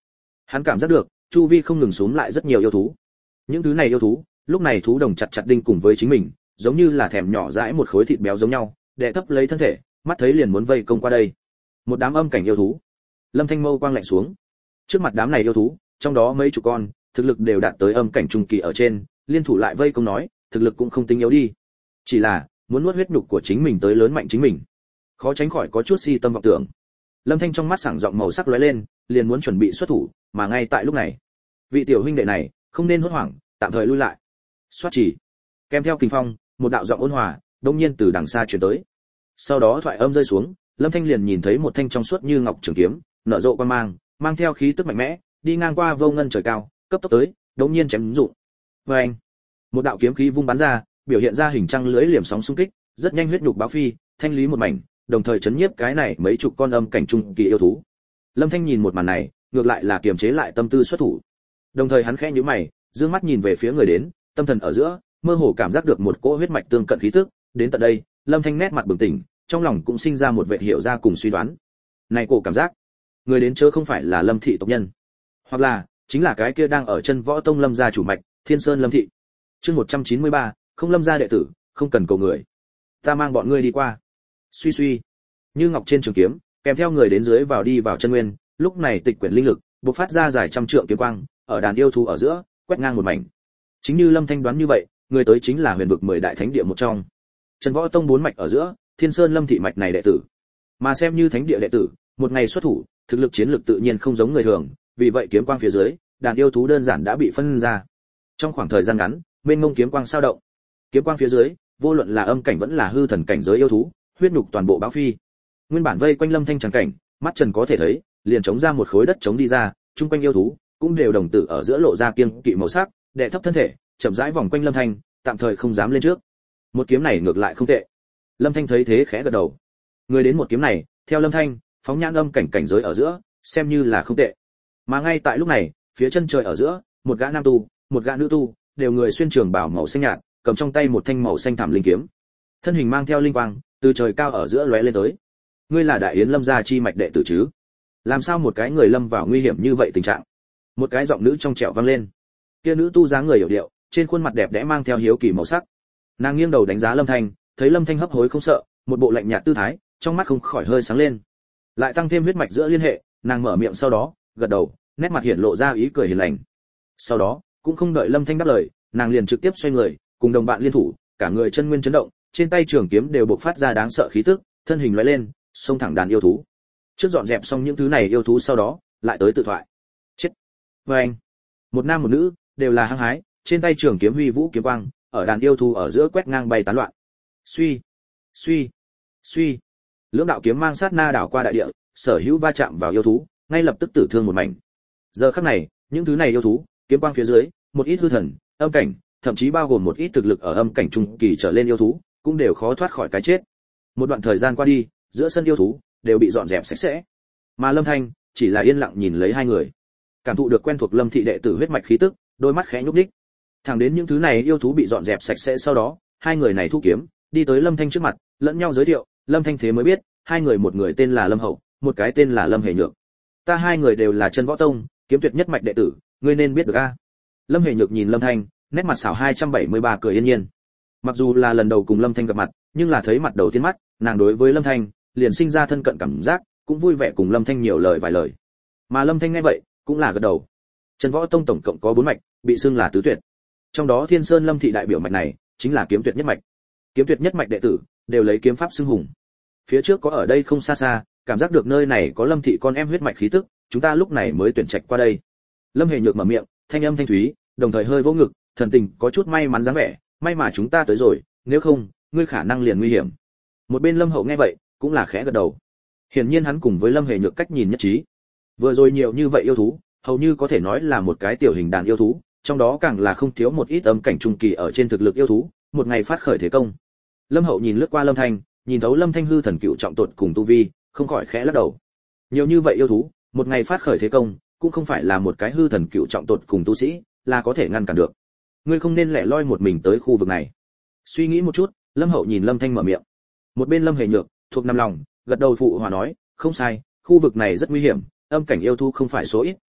Hắn cảm giác được chu vi không ngừng xúm lại rất nhiều yêu thú. Những thứ này yêu thú lúc này thú đồng chặt chặt đinh cùng với chính mình, giống như là thèm nhỏ dãi một khối thịt béo giống nhau, đè thấp lấy thân thể, mắt thấy liền muốn vây công qua đây. Một đám âm cảnh yêu thú. Lâm Thanh mâu quang lạnh xuống. Trước mặt đám này yêu thú, trong đó mấy chục con, thực lực đều đạt tới âm cảnh trung kỳ ở trên, liên thủ lại vây công nói, thực lực cũng không tính yếu đi. Chỉ là muốn nuốt huyết nhục của chính mình tới lớn mạnh chính mình, khó tránh khỏi có chút si tâm vọng tưởng. Lâm Thanh trong mắt sảng giọng màu sắc lóe lên, liền muốn chuẩn bị xuất thủ, mà ngay tại lúc này, vị tiểu huynh đệ này không nên hốt hoảng, tạm thời lui lại. Xoát chỉ, kèm theo kình phong, một đạo giọng ôn hòa đông nhiên từ đằng xa truyền tới. Sau đó thoại âm rơi xuống, Lâm Thanh liền nhìn thấy một thanh trong suốt như ngọc trường kiếm, nở rộ quang mang, mang theo khí tức mạnh mẽ, đi ngang qua vô ngân trời cao, cấp tốc tới, đống nhiên chém dụng. Oeng! Một đạo kiếm khí vung bắn ra, biểu hiện ra hình trăng lưới liềm sóng xung kích, rất nhanh huyết nhục báo phi, thanh lý một mảnh, đồng thời chấn nhiếp cái này mấy chục con âm cảnh trung kỳ yêu thú. Lâm Thanh nhìn một màn này, ngược lại là kiềm chế lại tâm tư xuất thủ. Đồng thời hắn khẽ nhíu mày, dương mắt nhìn về phía người đến, tâm thần ở giữa, mơ hồ cảm giác được một cỗ huyết mạch tương cận khí tức, đến tận đây, Lâm Thanh nét mặt bừng tỉnh, trong lòng cũng sinh ra một vẻ hiểu ra cùng suy đoán. Này cổ cảm giác, người đến chớ không phải là Lâm thị tộc nhân, hoặc là chính là cái kia đang ở chân võ tông Lâm gia chủ mạch, Thiên Sơn Lâm thị. Chương một trăm chín mươi ba, không Lâm gia đệ tử, không cần cầu người. Ta mang bọn ngươi đi qua. Suy suy, như ngọc trên trường kiếm, kèm theo người đến dưới vào đi vào chân nguyên, lúc này tịch quyển linh lực, bộc phát ra dài trăm trượng kiếm quang, ở đàn yêu thú ở giữa, quét ngang một mảnh. Chính như Lâm Thanh đoán như vậy, người tới chính là huyền vực mười đại thánh địa một trong. Chân võ tông bốn mạch ở giữa, Thiên Sơn Lâm thị mạch này đệ tử. Mà xem như thánh địa đệ tử, một ngày xuất thủ, thực lực chiến lực tự nhiên không giống người thường, vì vậy kiếm quang phía dưới, đàn yêu thú đơn giản đã bị phân ra. Trong khoảng thời gian ngắn, mênh mông kiếm quang sao động. Kiếm quang phía dưới, vô luận là âm cảnh vẫn là hư thần cảnh giới yêu thú, huyết nhục toàn bộ báo phi. Nguyên bản vây quanh Lâm Thanh trắng cảnh, mắt trần có thể thấy, liền chống ra một khối đất chống đi ra, chung quanh yêu thú cũng đều đồng tử ở giữa lộ ra kiêng kỵ màu sắc, đệ thấp thân thể, chậm rãi vòng quanh Lâm Thanh, tạm thời không dám lên trước. Một kiếm này ngược lại không tệ. Lâm Thanh thấy thế khẽ gật đầu. Người đến một kiếm này, theo Lâm Thanh, phóng nhãn âm cảnh cảnh giới ở giữa, xem như là không tệ. Mà ngay tại lúc này, phía chân trời ở giữa, một gã nam tu, một gã nữ tu, đều người xuyên trường bào màu xanh nhạt, cầm trong tay một thanh màu xanh thảm linh kiếm. Thân hình mang theo linh quang, từ trời cao ở giữa lóe lên tới. Ngươi là Đại Yến Lâm gia chi mạch đệ tử chứ? Làm sao một cái người lâm vào nguy hiểm như vậy tình trạng? Một cái giọng nữ trong trẻo vang lên. Kia nữ tu dáng người hiểu điệu, trên khuôn mặt đẹp đẽ mang theo hiếu kỳ màu sắc. Nàng nghiêng đầu đánh giá Lâm Thanh, thấy Lâm Thanh hấp hối không sợ, một bộ lạnh nhạt tư thái, trong mắt không khỏi hơi sáng lên. Lại tăng thêm huyết mạch giữa liên hệ, nàng mở miệng sau đó, gật đầu, nét mặt hiển lộ ra ý cười hiền lành. Sau đó, cũng không đợi Lâm Thanh đáp lời, nàng liền trực tiếp xoay người, cùng đồng bạn liên thủ, cả người chân nguyên chấn động, trên tay trường kiếm đều bộc phát ra đáng sợ khí tức, thân hình lóe lên, xông thẳng đàn yêu thú. Trước dọn dẹp xong những thứ này yêu thú sau đó, lại tới tự thoại. Chết. Và anh, một nam một nữ, đều là hăng hái, trên tay trường kiếm huy vũ kiếm quang, ở đàn yêu thú ở giữa quét ngang bay tán loạn. Suy, suy, suy. Lưỡng đạo kiếm mang sát na đảo qua đại địa, sở hữu va chạm vào yêu thú, ngay lập tức tử thương một mảnh. Giờ khắc này, những thứ này yêu thú, kiếm quang phía dưới, một ít hư thần, âm cảnh, thậm chí bao gồm một ít thực lực ở âm cảnh trung kỳ trở lên yêu thú, cũng đều khó thoát khỏi cái chết. Một đoạn thời gian qua đi, giữa sân yêu thú đều bị dọn dẹp sạch sẽ. Mà Lâm Thanh chỉ là yên lặng nhìn lấy hai người, cảm thụ được quen thuộc Lâm thị đệ tử huyết mạch khí tức, đôi mắt khẽ nhúc nhích. Thẳng đến những thứ này yêu thú bị dọn dẹp sạch sẽ sau đó, hai người này thu kiếm, đi tới Lâm Thanh trước mặt, lẫn nhau giới thiệu, Lâm Thanh thế mới biết, hai người một người tên là Lâm Hậu, một cái tên là Lâm Hề Nhược. Ta hai người đều là chân võ tông, kiếm tuyệt nhất mạch đệ tử, ngươi nên biết được a. Lâm Hề Nhược nhìn Lâm Thanh, nét mặt xảo hai trăm bảy mươi ba cười yên nhiên. Mặc dù là lần đầu cùng Lâm Thanh gặp mặt, nhưng là thấy mặt đầu tiên mắt, nàng đối với Lâm Thanh liền sinh ra thân cận cảm giác, cũng vui vẻ cùng Lâm Thanh nhiều lời vài lời. Mà Lâm Thanh nghe vậy, cũng là gật đầu. Chân võ tông tổng cộng có bốn mạch, bị xưng là tứ tuyệt. Trong đó Thiên Sơn Lâm thị đại biểu mạch này, chính là kiếm tuyệt nhất mạch. Kiếm tuyệt nhất mạch đệ tử đều lấy kiếm pháp xưng hùng. Phía trước có ở đây không xa xa, cảm giác được nơi này có Lâm thị con em huyết mạch khí tức, chúng ta lúc này mới tuyển trạch qua đây. Lâm Hề Nhược mở miệng, thanh âm thanh thúy, đồng thời hơi vỗ ngực, thần tình có chút may mắn dáng vẻ, may mà chúng ta tới rồi, nếu không, ngươi khả năng liền nguy hiểm. Một bên Lâm Hậu nghe vậy, cũng là khẽ gật đầu. Hiển nhiên hắn cùng với Lâm Hề Nhược cách nhìn nhất trí. Vừa rồi nhiều như vậy yêu thú, hầu như có thể nói là một cái tiểu hình đàn yêu thú, trong đó càng là không thiếu một ít âm cảnh trung kỳ ở trên thực lực yêu thú, một ngày phát khởi thế công. Lâm Hậu nhìn lướt qua Lâm Thanh, nhìn thấu Lâm Thanh hư thần cựu trọng tột cùng tu vi, không khỏi khẽ lắc đầu. Nhiều như vậy yêu thú, một ngày phát khởi thế công, cũng không phải là một cái hư thần cựu trọng tột cùng tu sĩ là có thể ngăn cản được. Ngươi không nên lẻ loi một mình tới khu vực này. Suy nghĩ một chút, Lâm Hậu nhìn Lâm Thanh mở miệng. Một bên Lâm Hề Nhược thuộc nằm lòng, gật đầu phụ hòa nói, không sai, khu vực này rất nguy hiểm, âm cảnh yêu thú không phải số ít,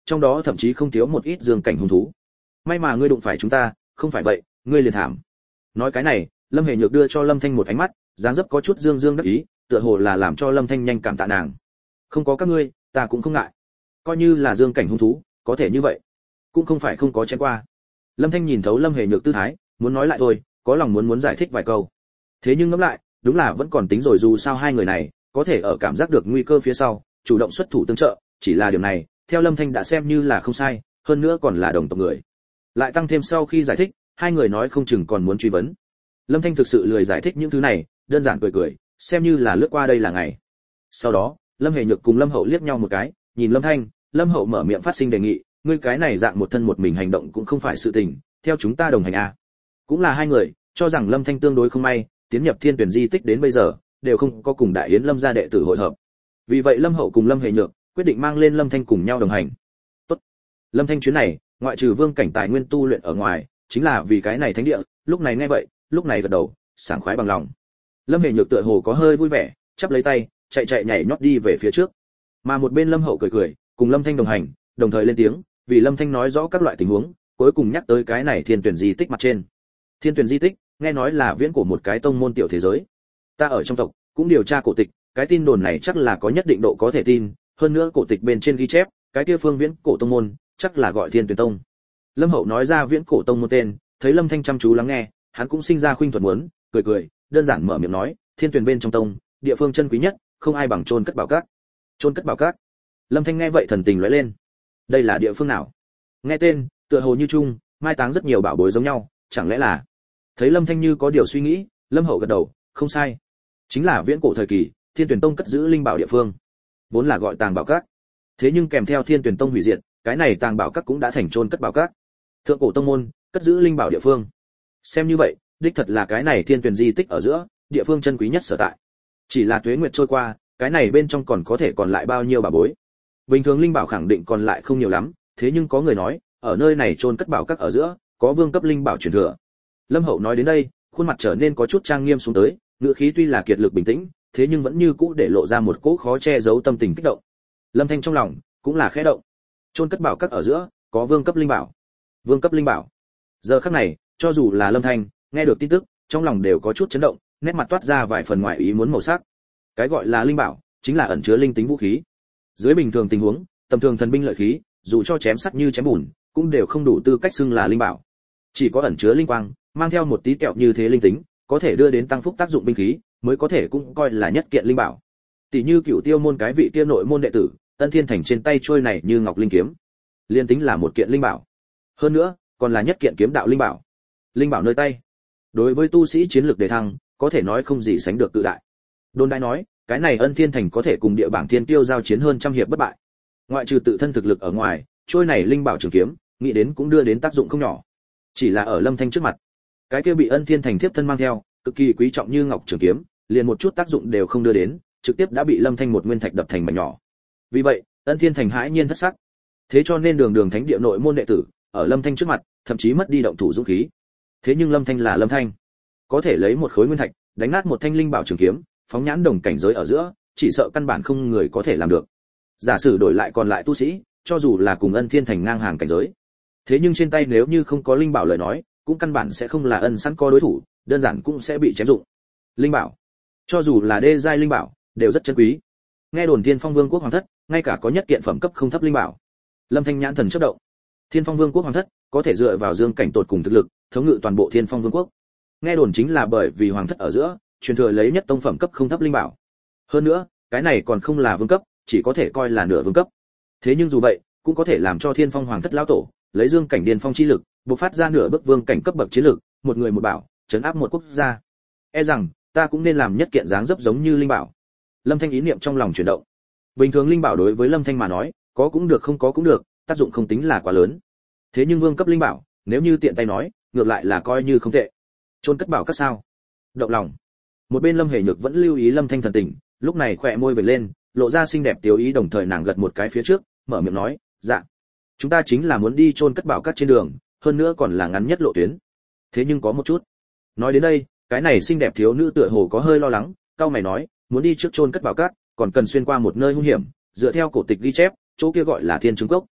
trong đó thậm chí không thiếu một ít dương cảnh hung thú. May mà ngươi đụng phải chúng ta, không phải vậy ngươi liền thảm. Nói cái này, Lâm Hề Nhược đưa cho Lâm Thanh một ánh mắt, dáng dấp có chút dương dương đắc ý, tựa hồ là làm cho Lâm Thanh nhanh cảm tạ nàng. Không có các ngươi, ta cũng không ngại. Coi như là dương cảnh hung thú, có thể như vậy, cũng không phải không có chém qua. Lâm Thanh nhìn thấu Lâm Hề Nhược tư thái, muốn nói lại thôi, có lòng muốn muốn giải thích vài câu. Thế nhưng ngẫm lại, đúng là vẫn còn tính rồi, dù sao hai người này có thể ở cảm giác được nguy cơ phía sau, chủ động xuất thủ tương trợ, chỉ là điều này, theo Lâm Thanh đã xem như là không sai, hơn nữa còn là đồng tộc người. Lại tăng thêm sau khi giải thích, hai người nói không chừng còn muốn truy vấn. Lâm Thanh thực sự lười giải thích những thứ này, đơn giản cười cười, xem như là lướt qua đây là ngày. Sau đó, Lâm Hề Nhược cùng Lâm Hậu liếc nhau một cái, nhìn Lâm Thanh, Lâm Hậu mở miệng phát sinh đề nghị, ngươi cái này dạng một thân một mình hành động cũng không phải sự tình, theo chúng ta đồng hành à. Cũng là hai người, cho rằng Lâm Thanh tương đối không may, tiến nhập Thiên Tuyển di tích đến bây giờ, đều không có cùng Đại Yến Lâm gia đệ tử hội hợp. Vì vậy Lâm Hậu cùng Lâm Hề Nhược quyết định mang lên Lâm Thanh cùng nhau đồng hành. Tốt. Lâm Thanh chuyến này, ngoại trừ vương cảnh tài nguyên tu luyện ở ngoài, chính là vì cái này thánh địa, lúc này nghe vậy, lúc này gật đầu, sảng khoái bằng lòng. Lâm Hề Nhược tựa hồ có hơi vui vẻ, chắp lấy tay, chạy chạy nhảy nhót đi về phía trước. Mà một bên Lâm Hậu cười cười, cùng Lâm Thanh đồng hành, đồng thời lên tiếng, vì Lâm Thanh nói rõ các loại tình huống, cuối cùng nhắc tới cái này Thiên Tuyển di tích mặt trên. Thiên Tuyển di tích, nghe nói là viễn cổ một cái tông môn tiểu thế giới. Ta ở trong tộc cũng điều tra cổ tịch, cái tin đồn này chắc là có nhất định độ có thể tin, hơn nữa cổ tịch bên trên ghi chép, cái kia phương viễn cổ tông môn, chắc là gọi Thiên Tuyển tông. Lâm Hậu nói ra viễn cổ tông môn tên, thấy Lâm Thanh chăm chú lắng nghe, hắn cũng sinh ra khuynh thuật muốn, cười cười, đơn giản mở miệng nói, Thiên Tuyển bên trong tông, địa phương chân quý nhất, không ai bằng chôn cất bảo các. Chôn cất bảo các. Lâm Thanh nghe vậy thần tình lóe lên. Đây là địa phương nào? Nghe tên, tựa hồ như chung, mai táng rất nhiều bảo bối giống nhau, chẳng lẽ là? Thấy Lâm Thanh như có điều suy nghĩ, Lâm Hậu gật đầu, không sai, chính là viễn cổ thời kỳ, Thiên Tuyển tông cất giữ linh bảo địa phương, vốn là gọi tàng bảo các. Thế nhưng kèm theo Thiên Tuyển tông hủy diệt, cái này tàng bảo các cũng đã thành chôn cất bảo các. Thượng cổ tông môn, cất giữ linh bảo địa phương. Xem như vậy, đích thật là cái này Thiên Tuyển di tích ở giữa, địa phương chân quý nhất sở tại. Chỉ là tuế nguyệt trôi qua, cái này bên trong còn có thể còn lại bao nhiêu bảo bối. Bình thường linh bảo khẳng định còn lại không nhiều lắm, thế nhưng có người nói, ở nơi này chôn cất bảo các ở giữa, có vương cấp linh bảo truyền thừa. Lâm Hậu nói đến đây, khuôn mặt trở nên có chút trang nghiêm xuống tới, ngữ khí tuy là kiệt lực bình tĩnh, thế nhưng vẫn như cũ để lộ ra một cỗ khó che giấu tâm tình kích động. Lâm Thanh trong lòng cũng là khẽ động. Chôn cất bảo các ở giữa, có vương cấp linh bảo. Vương cấp linh bảo. Giờ khắc này, cho dù là Lâm Thanh, nghe được tin tức, trong lòng đều có chút chấn động, nét mặt toát ra vài phần ngoại ý muốn màu sắc. Cái gọi là linh bảo, chính là ẩn chứa linh tính vũ khí. Dưới bình thường tình huống, tầm thường thần binh lợi khí, dù cho chém sắt như chém bùn, cũng đều không đủ tư cách xưng là linh bảo. Chỉ có ẩn chứa linh quang, mang theo một tí kẹo như thế linh tính, có thể đưa đến tăng phúc tác dụng binh khí, mới có thể cũng coi là nhất kiện linh bảo. Tỷ như Cửu Tiêu môn cái vị kia nội môn đệ tử, Ân Thiên Thành trên tay trôi này như ngọc linh kiếm, liên tính là một kiện linh bảo. Hơn nữa, còn là nhất kiện kiếm đạo linh bảo. Linh bảo nơi tay, đối với tu sĩ chiến lược đề thăng, có thể nói không gì sánh được tự đại. Đồn đại nói, cái này Ân Thiên Thành có thể cùng địa bảng thiên tiêu giao chiến hơn trăm hiệp bất bại. Ngoại trừ tự thân thực lực ở ngoài, trôi này linh bảo trường kiếm, nghĩ đến cũng đưa đến tác dụng không nhỏ. Chỉ là ở Lâm Thanh trước mặt, cái kia bị Ân Thiên Thành thiếp thân mang theo, cực kỳ quý trọng như ngọc trường kiếm, liền một chút tác dụng đều không đưa đến, trực tiếp đã bị Lâm Thanh một nguyên thạch đập thành mảnh nhỏ. Vì vậy, Ân Thiên Thành hãi nhiên thất sắc. Thế cho nên đường đường thánh địa nội môn đệ tử, ở Lâm Thanh trước mặt, thậm chí mất đi động thủ dũng khí. Thế nhưng Lâm Thanh là Lâm Thanh, có thể lấy một khối nguyên thạch, đánh nát một thanh linh bảo trường kiếm, phóng nhãn đồng cảnh giới ở giữa, chỉ sợ căn bản không người có thể làm được. Giả sử đổi lại còn lại tu sĩ, cho dù là cùng Ân Thiên Thành ngang hàng cảnh giới, thế nhưng trên tay nếu như không có linh bảo lời nói, cũng căn bản sẽ không là ân sẵn có đối thủ, đơn giản cũng sẽ bị chém dụng. Linh bảo, cho dù là đê giai linh bảo, đều rất chân quý. Nghe đồn Thiên Phong Vương quốc hoàng thất, ngay cả có nhất kiện phẩm cấp không thấp linh bảo. Lâm Thanh nhãn thần chớp động. Thiên Phong Vương quốc hoàng thất có thể dựa vào dương cảnh tột cùng thực lực, thống ngự toàn bộ Thiên Phong Vương quốc. Nghe đồn chính là bởi vì hoàng thất ở giữa, truyền thừa lấy nhất tông phẩm cấp không thấp linh bảo. Hơn nữa, cái này còn không là vương cấp, chỉ có thể coi là nửa vương cấp. Thế nhưng dù vậy, cũng có thể làm cho Thiên Phong hoàng thất lão tổ, lấy dương cảnh điên phong chi lực, bộc phát ra nửa bước vương cảnh cấp bậc chiến lực, một người một bảo, trấn áp một quốc gia. E rằng, ta cũng nên làm nhất kiện dáng dấp giống như linh bảo. Lâm Thanh ý niệm trong lòng chuyển động. Bình thường linh bảo đối với Lâm Thanh mà nói, có cũng được không có cũng được, tác dụng không tính là quá lớn. Thế nhưng vương cấp linh bảo, nếu như tiện tay nói, ngược lại là coi như không tệ. Chôn cất bảo các sao? Động lòng. Một bên Lâm Hề Nhược vẫn lưu ý Lâm Thanh thần tình, lúc này khỏe môi vểnh lên, lộ ra xinh đẹp tiểu ý, đồng thời nàng gật một cái phía trước, mở miệng nói, "Dạ, chúng ta chính là muốn đi chôn cất bảo các trên đường, hơn nữa còn là ngắn nhất lộ tuyến. Thế nhưng có một chút." Nói đến đây, cái này xinh đẹp thiếu nữ tựa hồ có hơi lo lắng, cau mày nói, "Muốn đi trước chôn cất bảo các, còn cần xuyên qua một nơi hung hiểm, dựa theo cổ tịch ghi chép, chỗ kia gọi là Thiên Trứng Cốc."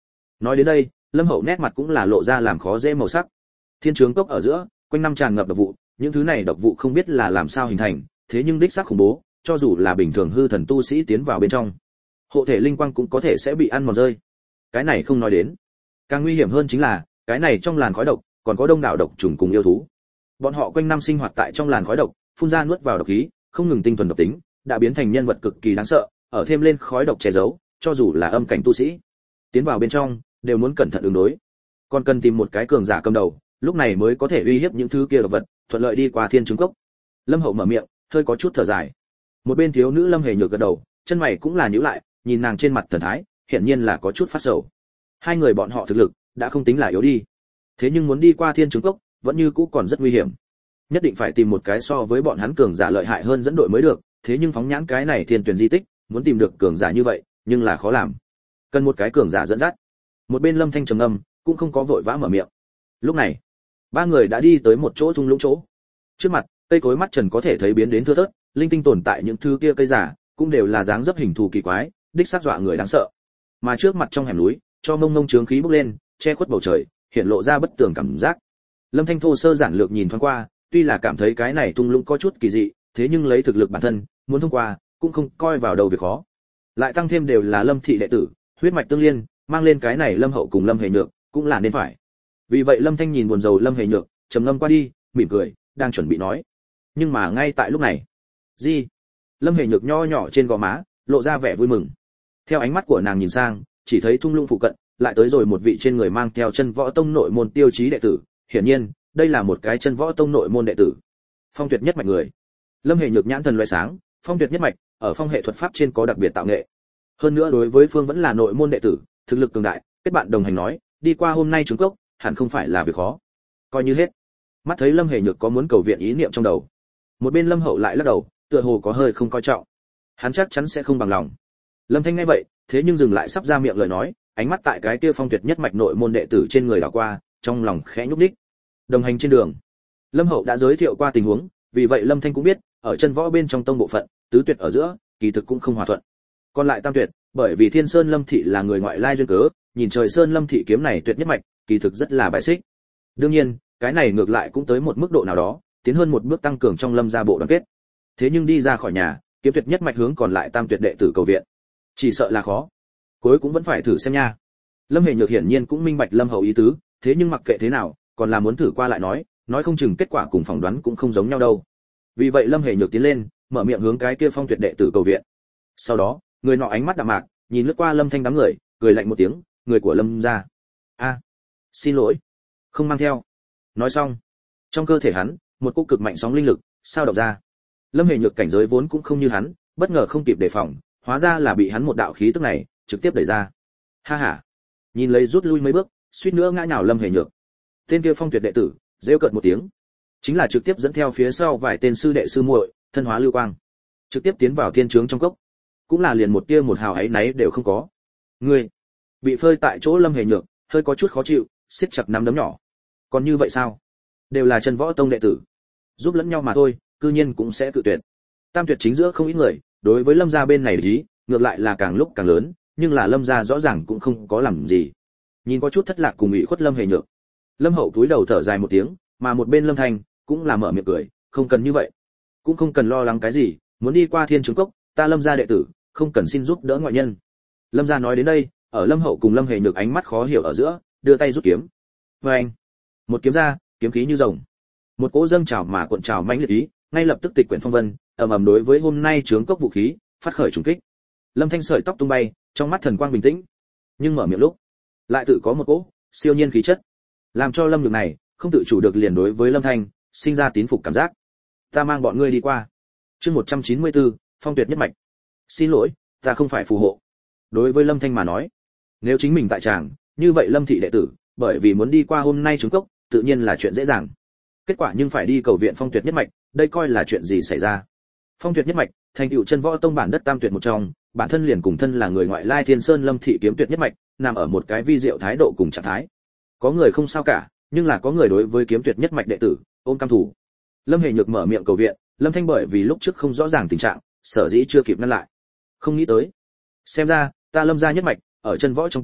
Nói đến đây, Lâm Hậu nét mặt cũng là lộ ra làm khó dễ màu sắc. Thiên Trướng Cốc ở giữa, quanh năm tràn ngập độc vụ, những thứ này độc vụ không biết là làm sao hình thành, thế nhưng đích xác khủng bố, cho dù là bình thường hư thần tu sĩ tiến vào bên trong, hộ thể linh quang cũng có thể sẽ bị ăn mòn rơi. Cái này không nói đến, càng nguy hiểm hơn chính là, cái này trong làn khói độc, còn có đông đảo độc trùng cùng yêu thú. Bọn họ quanh năm sinh hoạt tại trong làn khói độc, phun ra nuốt vào độc khí, không ngừng tinh thuần độc tính, đã biến thành nhân vật cực kỳ đáng sợ, ở thêm lên khói độc che giấu, cho dù là âm cảnh tu sĩ, tiến vào bên trong, đều muốn cẩn thận ứng đối. Còn cần tìm một cái cường giả cầm đầu, lúc này mới có thể uy hiếp những thứ kia độc vật, thuận lợi đi qua Thiên Trướng Cốc. Lâm Hậu mở miệng, hơi có chút thở dài. Một bên thiếu nữ Lâm Hề Nhược gật đầu, chân mày cũng là nhíu lại, nhìn nàng trên mặt thần thái, hiển nhiên là có chút phát sầu. Hai người bọn họ thực lực đã không tính là yếu đi, thế nhưng muốn đi qua Thiên Trướng Cốc, vẫn như cũ còn rất nguy hiểm. Nhất định phải tìm một cái so với bọn hắn cường giả lợi hại hơn dẫn đội mới được, thế nhưng phóng nhãn cái này Thiên Tuyển di tích, muốn tìm được cường giả như vậy, nhưng là khó làm. Cần một cái cường giả dẫn dắt. Một bên Lâm Thanh trầm ngâm, cũng không có vội vã mở miệng. Lúc này, ba người đã đi tới một chỗ thung lũng chỗ. Trước mặt, cây cối mắt trần có thể thấy biến đến thưa thớt, linh tinh tồn tại những thứ kia cây giả, cũng đều là dáng dấp hình thù kỳ quái, đích xác dọa người đáng sợ. Mà trước mặt trong hẻm núi, cho mông mông chướng khí bốc lên, che khuất bầu trời, hiện lộ ra bất tường cảm giác. Lâm Thanh thô sơ giản lược nhìn thoáng qua, tuy là cảm thấy cái này thung lũng có chút kỳ dị, thế nhưng lấy thực lực bản thân, muốn thông qua, cũng không coi vào đầu việc khó. Lại tăng thêm đều là Lâm thị đệ tử, huyết mạch tương liên, mang lên cái này Lâm Hậu cùng Lâm Hề Nhược, cũng là nên phải. Vì vậy Lâm Thanh nhìn buồn rầu Lâm Hề Nhược, trầm ngâm qua đi, mỉm cười, đang chuẩn bị nói. Nhưng mà ngay tại lúc này, gì? Lâm Hề Nhược nho nhỏ trên gò má, lộ ra vẻ vui mừng. Theo ánh mắt của nàng nhìn sang, chỉ thấy thung lũng phụ cận, lại tới rồi một vị trên người mang theo chân võ tông nội môn tiêu chí đệ tử, hiển nhiên, đây là một cái chân võ tông nội môn đệ tử. Phong Tuyệt Nhất Mạch người. Lâm Hề Nhược nhãn thần loại sáng, Phong Tuyệt Nhất Mạch, ở phong hệ thuật pháp trên có đặc biệt tạo nghệ. Hơn nữa đối với phương vẫn là nội môn đệ tử, thực lực cường đại, kết bạn đồng hành nói, đi qua hôm nay trướng cốc, hẳn không phải là việc khó. Coi như hết. Mắt thấy Lâm Hề Nhược có muốn cầu viện ý niệm trong đầu. Một bên Lâm Hậu lại lắc đầu, tựa hồ có hơi không coi trọng. Hắn chắc chắn sẽ không bằng lòng. Lâm Thanh nghe vậy, thế nhưng dừng lại sắp ra miệng lời nói, ánh mắt tại cái kia Phong Tuyệt Nhất Mạch nội môn đệ tử trên người đảo qua, trong lòng khẽ nhúc nhích. Đồng hành trên đường, Lâm Hậu đã giới thiệu qua tình huống, vì vậy Lâm Thanh cũng biết, ở chân võ bên trong tông bộ phận, tứ tuyệt ở giữa, kỳ thực cũng không hòa thuận. Còn lại tam tuyệt, bởi vì Thiên Sơn Lâm thị là người ngoại lai duyên cớ, nhìn trời Sơn Lâm thị kiếm này tuyệt nhất mạch, kỳ thực rất là bại xích. Đương nhiên, cái này ngược lại cũng tới một mức độ nào đó, tiến hơn một bước tăng cường trong Lâm gia bộ đoàn kết. Thế nhưng đi ra khỏi nhà, kiếm tuyệt nhất mạch hướng còn lại tam tuyệt đệ tử cầu viện, chỉ sợ là khó. Cuối cũng vẫn phải thử xem nha. Lâm Hề Nhược hiển nhiên cũng minh bạch Lâm Hậu ý tứ, thế nhưng mặc kệ thế nào, còn là muốn thử qua lại nói, nói không chừng kết quả cùng phỏng đoán cũng không giống nhau đâu. Vì vậy Lâm Hề Nhược tiến lên, mở miệng hướng cái kia Phong Tuyệt đệ tử cầu viện. Sau đó, người nọ ánh mắt đạm mạc, nhìn lướt qua Lâm Thanh đám người, cười lạnh một tiếng, người của Lâm gia. A, xin lỗi, không mang theo. Nói xong, trong cơ thể hắn, một cỗ cực mạnh sóng linh lực sao động ra. Lâm Hề Nhược cảnh giới vốn cũng không như hắn, bất ngờ không kịp đề phòng, hóa ra là bị hắn một đạo khí tức này trực tiếp đẩy ra. Ha ha. Nhìn lấy rút lui mấy bước, suýt nữa ngã nhào Lâm Hề Nhược. Tên kia Phong Tuyệt đệ tử rêu cợt một tiếng, chính là trực tiếp dẫn theo phía sau vài tên sư đệ sư muội, thân hóa lưu quang, trực tiếp tiến vào thiên trướng trong cốc, cũng là liền một tia một hào ấy náy đều không có. Ngươi bị phơi tại chỗ Lâm Hề Nhược, hơi có chút khó chịu, siết chặt nắm đấm nhỏ. Còn như vậy sao? Đều là chân võ tông đệ tử, giúp lẫn nhau mà thôi, cư nhiên cũng sẽ cự tuyệt. Tam tuyệt chính giữa không ít người, đối với Lâm gia bên này ý, ngược lại là càng lúc càng lớn, nhưng là Lâm gia rõ ràng cũng không có làm gì. Nhìn có chút thất lạc cùng ủy khuất Lâm Hề Nhược. Lâm Hậu cúi đầu thở dài một tiếng, mà một bên Lâm Thanh cũng là mở miệng cười, không cần như vậy, cũng không cần lo lắng cái gì, muốn đi qua thiên trướng cốc, ta Lâm gia đệ tử, không cần xin giúp đỡ ngoại nhân. Lâm gia nói đến đây, ở Lâm Hậu cùng Lâm Hề Nhược ánh mắt khó hiểu ở giữa, đưa tay rút kiếm. Và anh, một kiếm ra, kiếm khí như rồng, một cỗ dâng trào mà cuộn trào mãnh liệt ý, ngay lập tức tịch quyển phong vân, ầm ầm đối với hôm nay trướng cốc vũ khí, phát khởi trùng kích. Lâm Thanh sợi tóc tung bay, trong mắt thần quang bình tĩnh, nhưng mở miệng lúc, lại tự có một cỗ siêu nhiên khí chất, làm cho Lâm Nhược này không tự chủ được liền đối với Lâm Thanh sinh ra tín phục cảm giác. Ta mang bọn ngươi đi qua. Chương một trăm chín mươi tư, Phong Tuyệt nhất mạch. Xin lỗi, ta không phải phù hộ. Đối với Lâm Thanh mà nói, nếu chính mình tại tràng, như vậy Lâm thị đệ tử, bởi vì muốn đi qua hôm nay trướng cốc, tự nhiên là chuyện dễ dàng. Kết quả nhưng phải đi cầu viện Phong Tuyệt nhất mạch, đây coi là chuyện gì xảy ra? Phong Tuyệt nhất mạch, thành tựu chân võ tông bản đất tam tuyệt một trong, bản thân liền cùng thân là người ngoại lai Thiên Sơn Lâm thị kiếm tuyệt nhất mạch, nằm ở một cái vi diệu thái độ cùng trạng thái. Có người không sao cả, nhưng là có người đối với kiếm tuyệt nhất mạch đệ tử ôm cam thủ. Lâm Hề Nhược mở miệng cầu viện, Lâm Thanh bởi vì lúc trước không rõ ràng tình trạng, sở dĩ chưa kịp ngăn lại. Không nghĩ tới, xem ra ta Lâm gia nhất mạch ở chân võ trong tông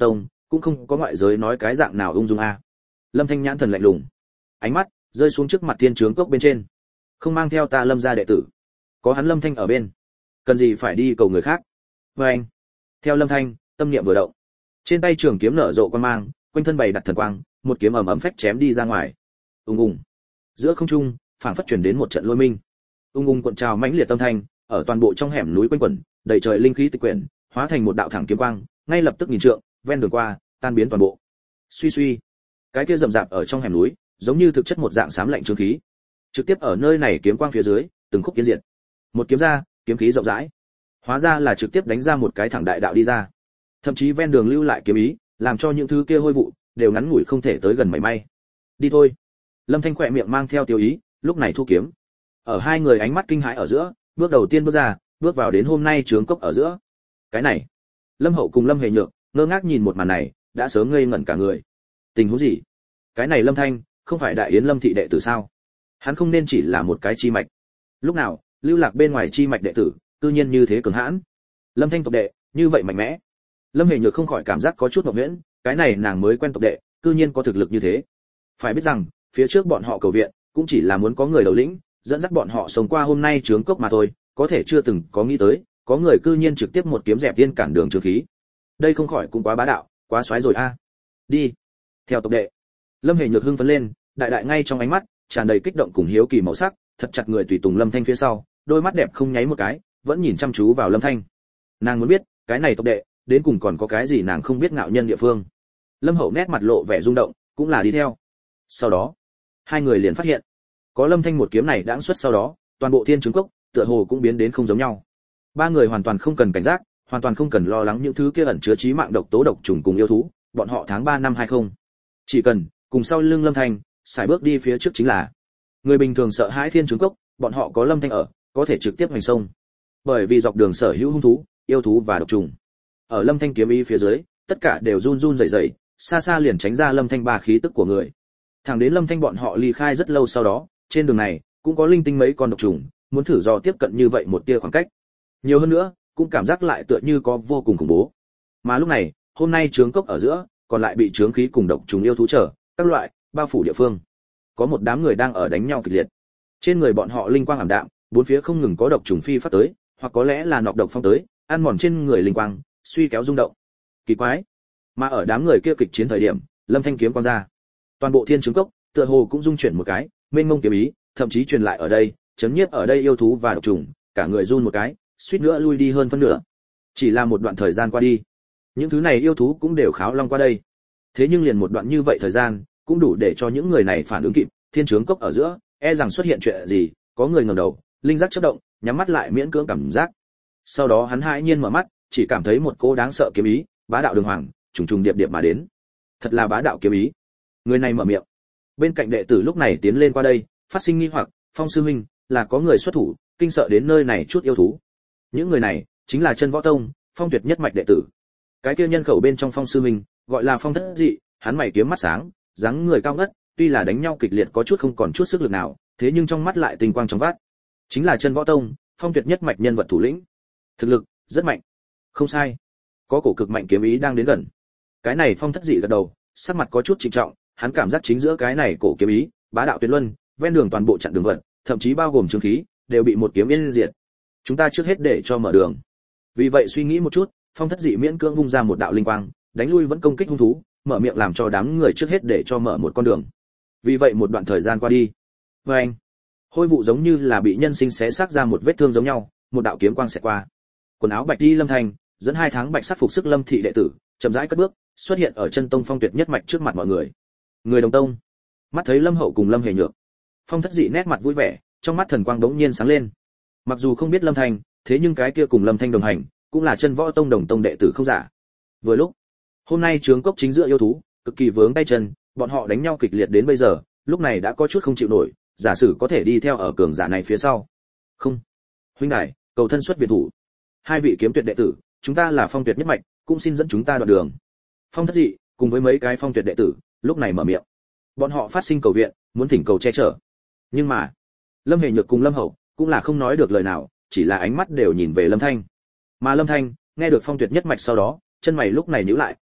cũng không có ngoại giới nói cái dạng nào ung dung a. Lâm Thanh nhãn thần lạnh lùng, ánh mắt rơi xuống trước mặt thiên trướng cốc bên trên. Không mang theo ta Lâm gia đệ tử, có hắn Lâm Thanh ở bên, cần gì phải đi cầu người khác. Và anh, theo Lâm Thanh, tâm niệm vừa động, trên tay trường kiếm nở rộ quang mang, quanh thân bày đặt thần quang, một kiếm ầm ầm phách chém đi ra ngoài. Ung ung, giữa không trung, phảng phất truyền đến một trận lôi minh. Ung ung cuộn trào mãnh liệt tâm thanh, ở toàn bộ trong hẻm núi quanh quẩn, đầy trời linh khí tịch quyển, hóa thành một đạo thẳng kiếm quang, ngay lập tức nhìn trượng, ven đường qua, tan biến toàn bộ. Suy suy, cái kia rậm rạp ở trong hẻm núi, giống như thực chất một dạng xám lạnh trướng khí, trực tiếp ở nơi này kiếm quang phía dưới, từng khúc kiến diệt. Một kiếm ra, kiếm khí rộng rãi, hóa ra là trực tiếp đánh ra một cái thẳng đại đạo đi ra. Thậm chí ven đường lưu lại kiếm ý, làm cho những thứ kia hôi vụ đều ngắn ngủi không thể tới gần mảy may. Đi thôi. Lâm Thanh khỏe miệng mang theo tiêu ý, lúc này thu kiếm. Ở hai người ánh mắt kinh hãi ở giữa, bước đầu tiên bước ra, bước vào đến hôm nay trướng cốc ở giữa. Cái này, Lâm Hậu cùng Lâm Hề Nhược ngơ ngác nhìn một màn này, đã sớm ngây ngẩn cả người. Tình huống gì? Cái này Lâm Thanh, không phải đại yến Lâm thị đệ tử sao? Hắn không nên chỉ là một cái chi mạch. Lúc nào, lưu lạc bên ngoài chi mạch đệ tử, tự nhiên như thế cường hãn. Lâm Thanh tộc đệ, như vậy mạnh mẽ. Lâm Hề Nhược không khỏi cảm giác có chút ngộp nghễn, cái này nàng mới quen tộc đệ, tự nhiên có thực lực như thế. Phải biết rằng, phía trước bọn họ cầu viện, cũng chỉ là muốn có người đầu lĩnh, dẫn dắt bọn họ sống qua hôm nay trướng cốc mà thôi, có thể chưa từng có nghĩ tới, có người cư nhiên trực tiếp một kiếm dẹp tiên cản đường trướng khí. Đây không khỏi cũng quá bá đạo, quá xoáy rồi a. Đi. Theo tộc đệ. Lâm Hề Nhược hưng phấn lên, đại đại ngay trong ánh mắt tràn đầy kích động cùng hiếu kỳ màu sắc, thật chặt người tùy tùng Lâm Thanh phía sau, đôi mắt đẹp không nháy một cái, vẫn nhìn chăm chú vào Lâm Thanh. Nàng muốn biết, cái này tộc đệ, đến cùng còn có cái gì nàng không biết ngạo nhân địa phương. Lâm Hậu nét mặt lộ vẻ rung động, cũng là đi theo. Sau đó, hai người liền phát hiện, có Lâm Thanh một kiếm này đãng xuất sau đó, toàn bộ thiên trướng cốc, tựa hồ cũng biến đến không giống nhau. Ba người hoàn toàn không cần cảnh giác, hoàn toàn không cần lo lắng những thứ kia ẩn chứa chí mạng độc tố độc trùng cùng yêu thú, bọn họ tháng ba năm hai không. Chỉ cần cùng sau lưng Lâm Thanh, xài bước đi phía trước chính là. Người bình thường sợ hãi thiên trướng cốc, bọn họ có Lâm Thanh ở, có thể trực tiếp hành sông. Bởi vì dọc đường sở hữu hung thú, yêu thú và độc trùng. Ở Lâm Thanh kiếm ý phía dưới, tất cả đều run run rẩy rẩy, xa xa liền tránh ra Lâm Thanh ba khí tức của người. Thẳng đến Lâm Thanh bọn họ ly khai rất lâu sau đó, trên đường này cũng có linh tinh mấy con độc trùng, muốn thử dò tiếp cận như vậy một tia khoảng cách. Nhiều hơn nữa, cũng cảm giác lại tựa như có vô cùng khủng bố. Mà lúc này, hôm nay trướng cốc ở giữa, còn lại bị trướng khí cùng độc trùng yêu thú trở, các loại bao phủ địa phương. Có một đám người đang ở đánh nhau kịch liệt. Trên người bọn họ linh quang ảm đạm, bốn phía không ngừng có độc trùng phi phát tới, hoặc có lẽ là nọc độc phong tới, ăn mòn trên người linh quang, suy kéo rung động. Kỳ quái. Mà ở đám người kia kịch chiến thời điểm, Lâm Thanh kiếm quang ra. Toàn bộ thiên trướng cốc, tựa hồ cũng rung chuyển một cái, mênh mông kiếm ý, thậm chí truyền lại ở đây, chấn nhiếp ở đây yêu thú và độc trùng, cả người run một cái, suýt nữa lui đi hơn phân nửa. Chỉ là một đoạn thời gian qua đi, những thứ này yêu thú cũng đều kháo long qua đây. Thế nhưng liền một đoạn như vậy thời gian, cũng đủ để cho những người này phản ứng kịp, thiên trướng cốc ở giữa, e rằng xuất hiện chuyện gì, có người ngẩng đầu, linh giác chớp động, nhắm mắt lại miễn cưỡng cảm giác. Sau đó hắn hãi nhiên mở mắt, chỉ cảm thấy một cỗ đáng sợ kiếm ý, bá đạo đường hoàng, trùng trùng điệp điệp mà đến. Thật là bá đạo kiếm ý. Người này mở miệng. Bên cạnh đệ tử lúc này tiến lên qua đây, phát sinh nghi hoặc, Phong sư huynh, là có người xuất thủ, kinh sợ đến nơi này chút yêu thú. Những người này chính là Chân Võ Tông, Phong Tuyệt nhất mạch đệ tử. Cái kia nhân khẩu bên trong Phong sư huynh, gọi là Phong Thất Dị, hắn mày kiếm mắt sáng, dáng người cao ngất, tuy là đánh nhau kịch liệt có chút không còn chút sức lực nào, thế nhưng trong mắt lại tinh quang trong vắt. Chính là Chân Võ Tông, Phong Tuyệt nhất mạch nhân vật thủ lĩnh. Thực lực rất mạnh. Không sai. Có cổ cực mạnh kiếm ý đang đến gần. Cái này Phong Thất Dị gật đầu, sắc mặt có chút trịnh trọng, hắn cảm giác chính giữa cái này cổ kiếm ý, bá đạo tuyệt luân, ven đường toàn bộ chặn đường vận, thậm chí bao gồm trường khí, đều bị một kiếm yên diệt. Chúng ta trước hết để cho mở đường. Vì vậy suy nghĩ một chút, Phong Thất Dị miễn cưỡng vung ra một đạo linh quang, đánh lui vẫn công kích hung thú, mở miệng làm cho đám người trước hết để cho mở một con đường. Vì vậy một đoạn thời gian qua đi, và anh, hôi vụ giống như là bị nhân sinh xé xác ra một vết thương giống nhau, một đạo kiếm quang xẹt qua. Quần áo bạch y Lâm Thành, dẫn hai tháng bạch sắc phục sức Lâm thị đệ tử, chậm rãi cất bước, xuất hiện ở chân tông Phong Tuyệt nhất mạch trước mặt mọi người. Người đồng tông. Mắt thấy Lâm Hậu cùng Lâm Hề Nhược, Phong Thất Dị nét mặt vui vẻ, trong mắt thần quang đống nhiên sáng lên. Mặc dù không biết Lâm Thanh, thế nhưng cái kia cùng Lâm Thanh đồng hành, cũng là Chân Võ Tông đồng tông đệ tử không giả. Vừa lúc, hôm nay trướng cốc chính giữa yêu thú, cực kỳ vướng tay chân, bọn họ đánh nhau kịch liệt đến bây giờ, lúc này đã có chút không chịu nổi, giả sử có thể đi theo ở cường giả này phía sau. Không. Huynh đài, cầu thân xuất việt thủ. Hai vị kiếm tuyệt đệ tử, chúng ta là Phong Tuyệt nhất mạch, cũng xin dẫn chúng ta đoạn đường. Phong Thất Dị cùng với mấy cái Phong Tuyệt đệ tử, lúc này mở miệng. Bọn họ phát sinh cầu viện, muốn thỉnh cầu che chở. Nhưng mà, Lâm Hề Nhược cùng Lâm Hậu cũng là không nói được lời nào, chỉ là ánh mắt đều nhìn về Lâm Thanh. Mà Lâm Thanh, nghe được Phong Tuyệt nhất mạch sau đó, chân mày lúc này nhíu lại,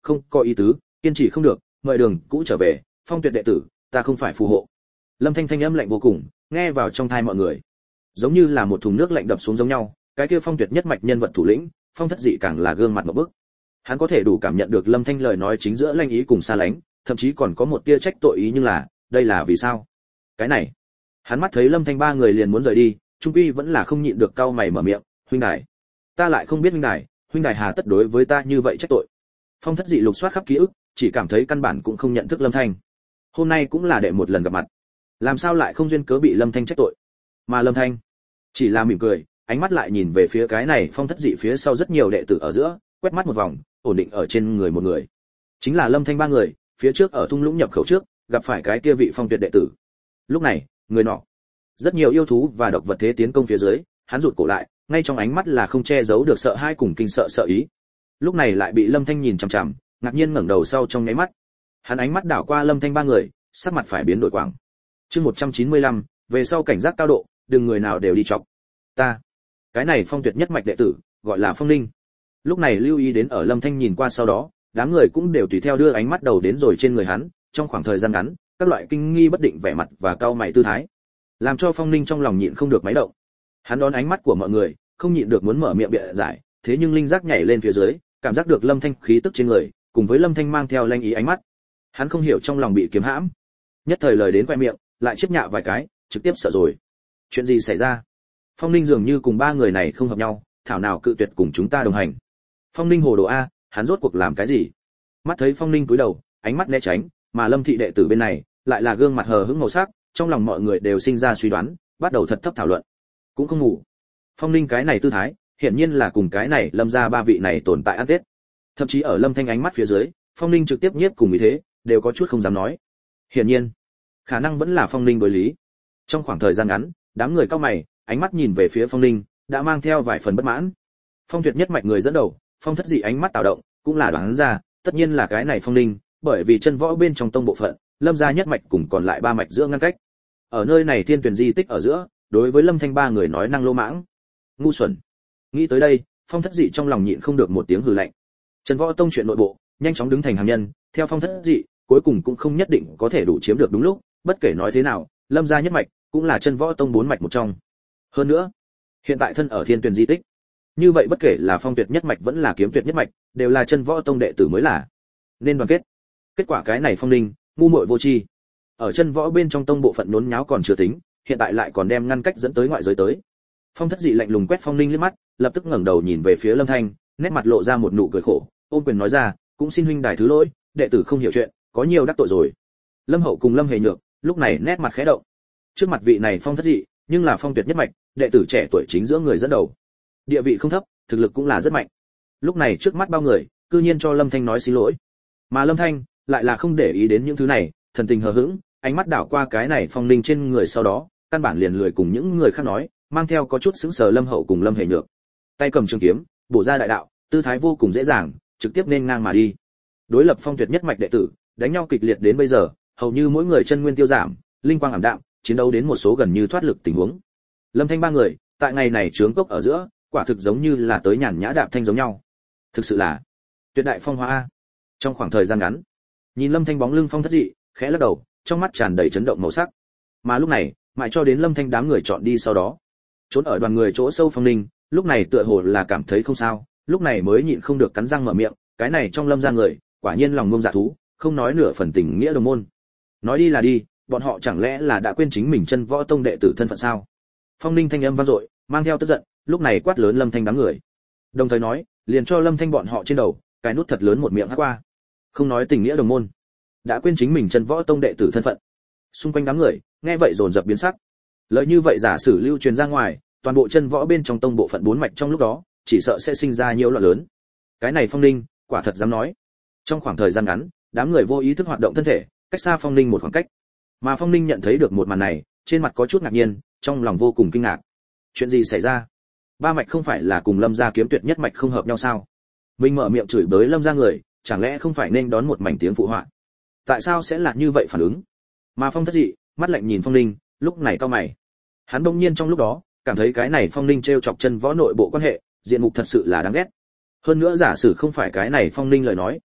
không có ý tứ, kiên trì không được, mời đường cũ trở về, Phong Tuyệt đệ tử, ta không phải phù hộ. Lâm Thanh thanh âm lạnh vô cùng, nghe vào trong tai mọi người, giống như là một thùng nước lạnh đập xuống giống nhau, cái kia Phong Tuyệt nhất mạch nhân vật thủ lĩnh, Phong Thất Dị càng là gương mặt ngộp bức. Hắn có thể đủ cảm nhận được Lâm Thanh lời nói chính giữa lanh ý cùng xa lánh, thậm chí còn có một tia trách tội ý, nhưng là, đây là vì sao? Cái này, hắn mắt thấy Lâm Thanh ba người liền muốn rời đi, trung quy vẫn là không nhịn được cau mày mở miệng, huynh đài, ta lại không biết huynh đài, huynh đài hà tất đối với ta như vậy trách tội. Phong Thất Dị lục soát khắp ký ức, chỉ cảm thấy căn bản cũng không nhận thức Lâm Thanh. Hôm nay cũng là đệ một lần gặp mặt, làm sao lại không duyên cớ bị Lâm Thanh trách tội? Mà Lâm Thanh chỉ là mỉm cười, ánh mắt lại nhìn về phía cái này Phong Thất Dị phía sau rất nhiều đệ tử ở giữa, quét mắt một vòng, ổn định ở trên người một người. Chính là Lâm Thanh ba người, phía trước ở thung lũng nhập khẩu trước, gặp phải cái kia vị Phong Tuyệt đệ tử. Lúc này, người nọ, rất nhiều yêu thú và độc vật thế tiến công phía dưới, hắn rụt cổ lại, ngay trong ánh mắt là không che giấu được sợ hãi cùng kinh sợ sợ ý. Lúc này lại bị Lâm Thanh nhìn chằm chằm, ngạc nhiên ngẩng đầu sau trong nháy mắt. Hắn ánh mắt đảo qua Lâm Thanh ba người, sắc mặt phải biến đổi quảng. Chương một trăm chín mươi lăm, về sau cảnh giác cao độ, đừng người nào đều đi chọc. Ta, cái này Phong Tuyệt nhất mạch đệ tử, gọi là Phong Ninh. Lúc này lưu ý đến ở Lâm Thanh nhìn qua sau đó, đám người cũng đều tùy theo đưa ánh mắt đầu đến rồi trên người hắn, trong khoảng thời gian ngắn, các loại kinh nghi bất định vẻ mặt và cau mày tư thái, làm cho Phong Ninh trong lòng nhịn không được máy động. Hắn đón ánh mắt của mọi người, không nhịn được muốn mở miệng biện giải, thế nhưng linh giác nhảy lên phía dưới, cảm giác được Lâm Thanh khí tức trên người, cùng với Lâm Thanh mang theo lanh ý ánh mắt. Hắn không hiểu trong lòng bị kiếm hãm, nhất thời lời đến quay miệng, lại chiếp nhạ vài cái, trực tiếp sợ rồi. Chuyện gì xảy ra? Phong Ninh dường như cùng ba người này không hợp nhau, thảo nào cự tuyệt cùng chúng ta đồng hành. Phong Ninh hồ đồ a, hắn rốt cuộc làm cái gì? Mắt thấy Phong Ninh cúi đầu, ánh mắt né tránh, mà Lâm thị đệ tử bên này, lại là gương mặt hờ hững màu sắc, trong lòng mọi người đều sinh ra suy đoán, bắt đầu thật thấp thảo luận. Cũng không ngủ. Phong Ninh cái này tư thái, hiển nhiên là cùng cái này Lâm gia ba vị này tồn tại ăn tết. Thậm chí ở Lâm Thanh ánh mắt phía dưới, Phong Ninh trực tiếp nhiếp cùng ý thế, đều có chút không dám nói. Hiển nhiên, khả năng vẫn là Phong Ninh đối lý. Trong khoảng thời gian ngắn, đám người cao mày, ánh mắt nhìn về phía Phong Ninh, đã mang theo vài phần bất mãn. Phong Tuyệt nhất mạch người dẫn đầu, Phong Thất Dị ánh mắt tạo động, cũng là đoán ra, tất nhiên là cái này Phong Ninh, bởi vì chân võ bên trong tông bộ phận, Lâm gia nhất mạch cùng còn lại ba mạch giữa ngăn cách. Ở nơi này thiên tuyển di tích ở giữa, đối với Lâm Thanh ba người nói năng lô mãng, ngu xuẩn. Nghĩ tới đây, Phong Thất Dị trong lòng nhịn không được một tiếng hừ lạnh. Chân võ tông chuyện nội bộ, nhanh chóng đứng thành hàng nhân, theo Phong Thất Dị, cuối cùng cũng không nhất định có thể đủ chiếm được đúng lúc, bất kể nói thế nào, Lâm gia nhất mạch cũng là chân võ tông bốn mạch một trong. Hơn nữa, hiện tại thân ở thiên tuyển di tích, như vậy bất kể là Phong Tuyệt nhất mạch vẫn là Kiếm Tuyệt nhất mạch, đều là chân võ tông đệ tử mới là, nên đoàn kết. Kết quả cái này Phong Ninh, ngu muội vô tri, ở chân võ bên trong tông bộ phận nốn nháo còn chưa tính, hiện tại lại còn đem ngăn cách dẫn tới ngoại giới tới. Phong Thất Dị lạnh lùng quét Phong Ninh liếc mắt, lập tức ngẩng đầu nhìn về phía Lâm Thanh, nét mặt lộ ra một nụ cười khổ, ôm quyền nói ra, cũng xin huynh đài thứ lỗi, đệ tử không hiểu chuyện, có nhiều đắc tội rồi. Lâm Hậu cùng Lâm Hề Nhược, lúc này nét mặt khẽ động. Trước mặt vị này Phong Thất Dị, nhưng là Phong Tuyệt nhất mạch, đệ tử trẻ tuổi chính giữa người dẫn đầu, địa vị không thấp, thực lực cũng là rất mạnh. Lúc này trước mắt bao người, cư nhiên cho Lâm Thanh nói xin lỗi, mà Lâm Thanh lại là không để ý đến những thứ này, thần tình hờ hững, ánh mắt đảo qua cái này Phong Ninh trên người sau đó, căn bản liền lười cùng những người khác nói, mang theo có chút sững sờ Lâm Hậu cùng Lâm Hề Nhược, tay cầm trường kiếm, bổ ra đại đạo, tư thái vô cùng dễ dàng, trực tiếp nên ngang mà đi. Đối lập Phong Tuyệt nhất mạch đệ tử, đánh nhau kịch liệt đến bây giờ, hầu như mỗi người chân nguyên tiêu giảm, linh quang ảm đạm, chiến đấu đến một số gần như thoát lực tình huống. Lâm Thanh ba người, tại ngày này trướng cốc ở giữa, quả thực giống như là tới nhàn nhã đạp thanh giống nhau. Thực sự là tuyệt đại phong hoa a. Trong khoảng thời gian ngắn, nhìn Lâm Thanh bóng lưng Phong Thất Dị, khẽ lắc đầu, trong mắt tràn đầy chấn động màu sắc. Mà lúc này, mãi cho đến Lâm Thanh đám người chọn đi sau đó, trốn ở đoàn người chỗ sâu Phong Ninh, lúc này tựa hồ là cảm thấy không sao, lúc này mới nhịn không được cắn răng mở miệng, cái này trong Lâm gia người, quả nhiên lòng ngông dạ thú, không nói nửa phần tình nghĩa đồng môn. Nói đi là đi, bọn họ chẳng lẽ là đã quên chính mình chân võ tông đệ tử thân phận sao? Phong Ninh thanh âm vang dội, mang theo tức giận, lúc này quát lớn Lâm Thanh đám người. Đồng thời nói, liền cho Lâm Thanh bọn họ trên đầu, cái nút thật lớn một miệng hắt qua. Không nói tình nghĩa đồng môn, đã quên chính mình chân võ tông đệ tử thân phận. Xung quanh đám người, nghe vậy dồn dập biến sắc. Lời như vậy giả sử lưu truyền ra ngoài, toàn bộ chân võ bên trong tông bộ phận bốn mạch trong lúc đó, chỉ sợ sẽ sinh ra nhiều loạn lớn. Cái này Phong Ninh, quả thật dám nói. Trong khoảng thời gian ngắn, đám người vô ý thức hoạt động thân thể, cách xa Phong Ninh một khoảng cách. Mà Phong Ninh nhận thấy được một màn này, trên mặt có chút ngạc nhiên, trong lòng vô cùng kinh ngạc. Chuyện gì xảy ra? Ba mạch không phải là cùng Lâm gia Kiếm Tuyệt nhất mạch không hợp nhau sao? Mình mở miệng chửi bới Lâm gia người, chẳng lẽ không phải nên đón một mảnh tiếng phụ họa? Tại sao sẽ là như vậy phản ứng? Mà Phong Thất Dị, mắt lạnh nhìn Phong Ninh, lúc này cau mày. Hắn bỗng nhiên trong lúc đó, cảm thấy cái này Phong Ninh trêu chọc chân võ nội bộ quan hệ, diện mục thật sự là đáng ghét. Hơn nữa giả sử không phải cái này Phong Ninh lời nói,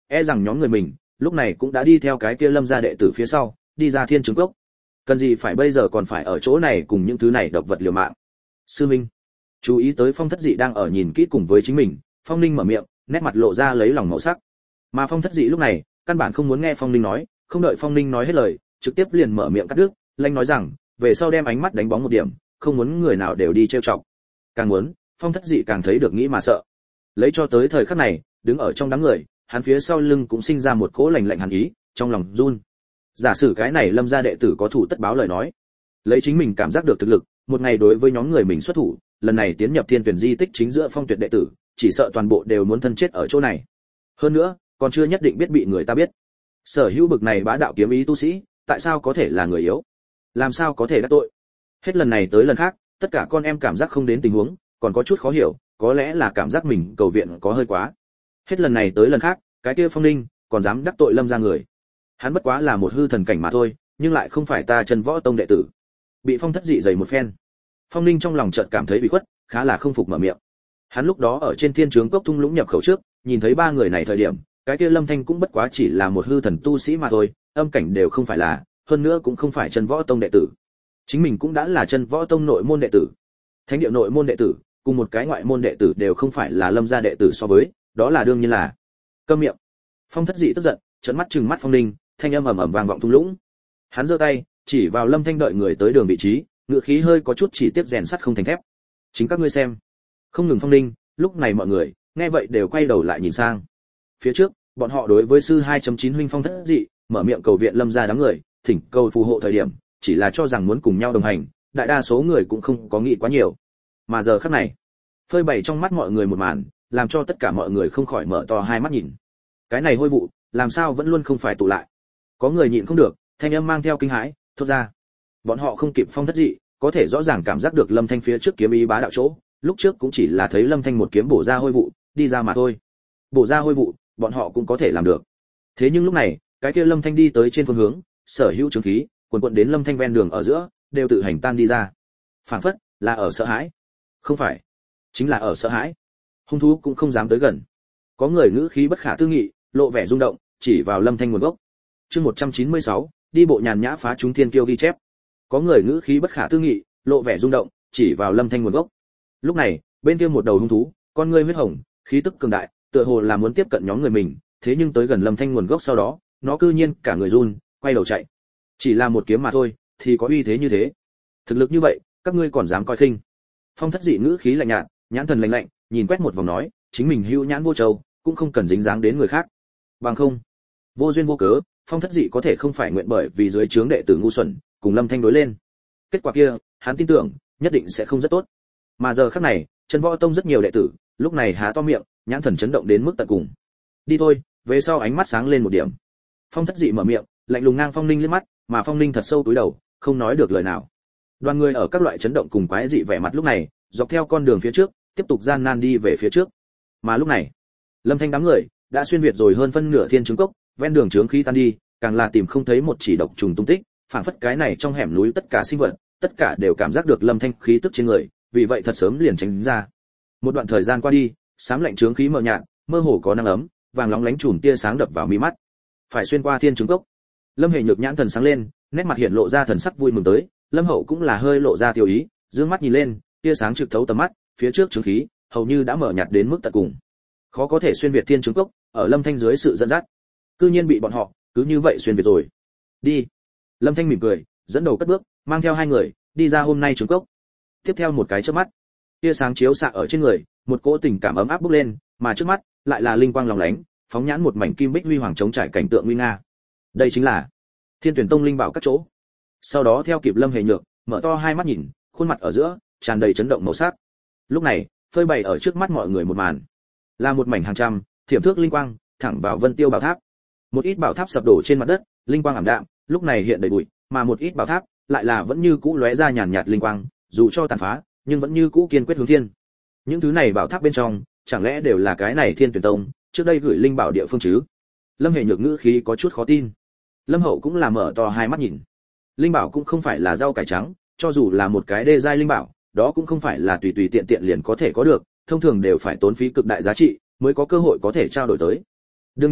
e rằng nhóm người mình lúc này cũng đã đi theo cái kia lâm gia đệ tử phía sau đi ra thiên trướng cốc. Cần gì phải bây giờ còn phải ở chỗ này cùng những thứ này độc vật liều mạng. Sư minh, chú ý tới Phong Thất Dị đang ở nhìn kỹ cùng với chính mình, Phong Ninh mở miệng, nét mặt lộ ra lấy lòng màu sắc. Mà Phong Thất Dị lúc này căn bản không muốn nghe Phong Ninh nói, không đợi Phong Ninh nói hết lời, trực tiếp liền mở miệng cắt đứt, lanh nói rằng, về sau đem ánh mắt đánh bóng một điểm, không muốn người nào đều đi trêu chọc. Càng muốn, Phong Thất Dị càng thấy được nghĩ mà sợ. Lấy cho tới thời khắc này, đứng ở trong đám người, hắn phía sau lưng cũng sinh ra một cỗ lạnh lạnh hàn ý, trong lòng run. Giả sử cái này Lâm gia đệ tử có thủ tất báo lời nói, lấy chính mình cảm giác được thực lực, một ngày đối với nhóm người mình xuất thủ, lần này tiến nhập Thiên Tuyển di tích chính giữa Phong Tuyệt đệ tử, chỉ sợ toàn bộ đều muốn thân chết ở chỗ này. Hơn nữa, còn chưa nhất định biết bị người ta biết. Sở hữu bực này bá đạo kiếm ý tu sĩ, tại sao có thể là người yếu? Làm sao có thể đắc tội? Hết lần này tới lần khác, tất cả con em cảm giác không đến tình huống, còn có chút khó hiểu, có lẽ là cảm giác mình cầu viện có hơi quá. Hết lần này tới lần khác, cái kia Phong Ninh còn dám đắc tội Lâm gia người. Hắn bất quá là một hư thần cảnh mà thôi, nhưng lại không phải ta Chân Võ Tông đệ tử. Bị Phong Thất Dị giày một phen, Phong Ninh trong lòng chợt cảm thấy bị khuất, khá là không phục mở miệng. Hắn lúc đó ở trên Thiên Trướng Cốc thung lũng nhập khẩu trước, nhìn thấy ba người này thời điểm, cái kia Lâm Thanh cũng bất quá chỉ là một hư thần tu sĩ mà thôi, âm cảnh đều không phải là, hơn nữa cũng không phải Chân Võ Tông đệ tử. Chính mình cũng đã là Chân Võ Tông nội môn đệ tử. Thánh địa nội môn đệ tử, cùng một cái ngoại môn đệ tử đều không phải là Lâm gia đệ tử so với, đó là đương nhiên là. Câm miệng. Phong Thất Dị tức giận, trợn mắt trừng mắt Phong Ninh, thanh âm ầm ầm vang vọng thung lũng. Hắn giơ tay, chỉ vào Lâm Thanh đợi người tới đường vị trí, ngựa khí hơi có chút chỉ tiếp rèn sắt không thành thép. Chính các ngươi xem. Không ngừng Phong Ninh, lúc này mọi người nghe vậy đều quay đầu lại nhìn sang. Phía trước, bọn họ đối với sư hai chấm chín huynh Phong Thất Dị, mở miệng cầu viện Lâm gia đám người, thỉnh cầu phù hộ thời điểm, chỉ là cho rằng muốn cùng nhau đồng hành, đại đa số người cũng không có nghĩ quá nhiều. Mà giờ khắc này, phơi bày trong mắt mọi người một màn, làm cho tất cả mọi người không khỏi mở to hai mắt nhìn. Cái này hôi vụ, làm sao vẫn luôn không phải tụ lại? Có người nhịn không được, thanh âm mang theo kinh hãi, thốt ra. Bọn họ không kịp Phong Thất Dị, có thể rõ ràng cảm giác được Lâm Thanh phía trước kiếm ý bá đạo chỗ, lúc trước cũng chỉ là thấy Lâm Thanh một kiếm bổ ra hôi vụ, đi ra mà thôi. Bổ ra hôi vụ, bọn họ cũng có thể làm được. Thế nhưng lúc này, cái kia Lâm Thanh đi tới trên phương hướng, sở hữu chứng khí, quần quần đến Lâm Thanh ven đường ở giữa, đều tự hành tan đi ra. Phảng phất là ở sợ hãi. Không phải, chính là ở sợ hãi. Hung thú cũng không dám tới gần. Có người ngữ khí bất khả tư nghị, lộ vẻ rung động, chỉ vào Lâm Thanh nguồn gốc. Chương một trăm chín mươi sáu, đi bộ nhàn nhã phá chúng thiên kiêu ghi chép. Có người ngữ khí bất khả tư nghị, lộ vẻ rung động, chỉ vào Lâm Thanh nguồn gốc. Lúc này, bên kia một đầu hung thú, con ngươi huyết hồng, khí tức cường đại, tựa hồ là muốn tiếp cận nhóm người mình, thế nhưng tới gần Lâm Thanh nguồn gốc sau đó, nó cư nhiên cả người run, quay đầu chạy. Chỉ là một kiếm mà thôi, thì có uy thế như thế. Thực lực như vậy, các ngươi còn dám coi khinh? Phong Thất Dị ngữ khí lạnh nhạt, nhãn thần lạnh lạnh, nhìn quét một vòng nói, chính mình hữu nhãn vô châu, cũng không cần dính dáng đến người khác. Bằng không, vô duyên vô cớ, Phong Thất Dị có thể không phải nguyện bởi vì dưới trướng đệ tử ngu xuẩn, cùng Lâm Thanh đối lên. Kết quả kia, hắn tin tưởng, nhất định sẽ không rất tốt. Mà giờ khắc này, Chân Võ Tông rất nhiều đệ tử, lúc này há to miệng, nhãn thần chấn động đến mức tận cùng. Đi thôi, về sau ánh mắt sáng lên một điểm. Phong Thất Dị mở miệng, lạnh lùng ngang Phong Ninh liếc mắt, mà Phong Ninh thật sâu cúi đầu, không nói được lời nào. Đoàn người ở các loại chấn động cùng quái dị vẻ mặt lúc này, dọc theo con đường phía trước, tiếp tục gian nan đi về phía trước. Mà lúc này, Lâm Thanh đám người đã xuyên việt rồi hơn phân nửa Thiên Trướng Cốc, ven đường trướng khí tan đi, càng là tìm không thấy một chỉ độc trùng tung tích, phảng phất cái này trong hẻm núi tất cả sinh vật, tất cả đều cảm giác được Lâm Thanh khí tức trên người, vì vậy thật sớm liền tránh ra. Một đoạn thời gian qua đi, xám lạnh trướng khí mờ nhạt, mơ hồ có nắng ấm, vàng lóng lánh chùm tia sáng đập vào mi mắt. Phải xuyên qua Thiên Trướng Cốc. Lâm Hề Nhược nhãn thần sáng lên, nét mặt hiện lộ ra thần sắc vui mừng tới, Lâm Hậu cũng là hơi lộ ra tiêu ý, dương mắt nhìn lên, tia sáng trực thấu tầm mắt, phía trước trướng khí hầu như đã mở nhạt đến mức tận cùng. Khó có thể xuyên việt Thiên Trướng Cốc, ở Lâm Thanh dưới sự dẫn dắt, cư nhiên bị bọn họ cứ như vậy xuyên việt rồi. Đi. Lâm Thanh mỉm cười, dẫn đầu cất bước, mang theo hai người đi ra hôm nay trướng cốc. Tiếp theo một cái chớp mắt, tia sáng chiếu xạ ở trên người, một cỗ tình cảm ấm áp bốc lên, mà trước mắt lại là linh quang lóng lánh, phóng nhãn một mảnh kim bích huy hoàng chống trải cảnh tượng nguy nga. Đây chính là Thiên Tuyển Tông linh bảo các chỗ. Sau đó theo kịp Lâm Hề Nhược, mở to hai mắt nhìn, khuôn mặt ở giữa tràn đầy chấn động màu sắc. Lúc này, phơi bày ở trước mắt mọi người một màn, là một mảnh hàng trăm, thiểm thước linh quang, thẳng vào Vân Tiêu bảo tháp. Một ít bảo tháp sập đổ trên mặt đất, linh quang ảm đạm, lúc này hiện đầy bụi, mà một ít bảo tháp lại là vẫn như cũ lóe ra nhàn nhạt linh quang, dù cho tàn phá, nhưng vẫn như cũ kiên quyết hướng thiên. Những thứ này bảo tháp bên trong, chẳng lẽ đều là cái này Thiên Tuyển Tông trước đây gửi linh bảo địa phương chứ? Lâm Hề Nhược ngữ khí có chút khó tin. Lâm Hậu cũng là mở to hai mắt nhìn. Linh bảo cũng không phải là rau cải trắng, cho dù là một cái đê giai linh bảo, đó cũng không phải là tùy tùy tiện tiện liền có thể có được, thông thường đều phải tốn phí cực đại giá trị mới có cơ hội có thể trao đổi tới. Đương nhiên,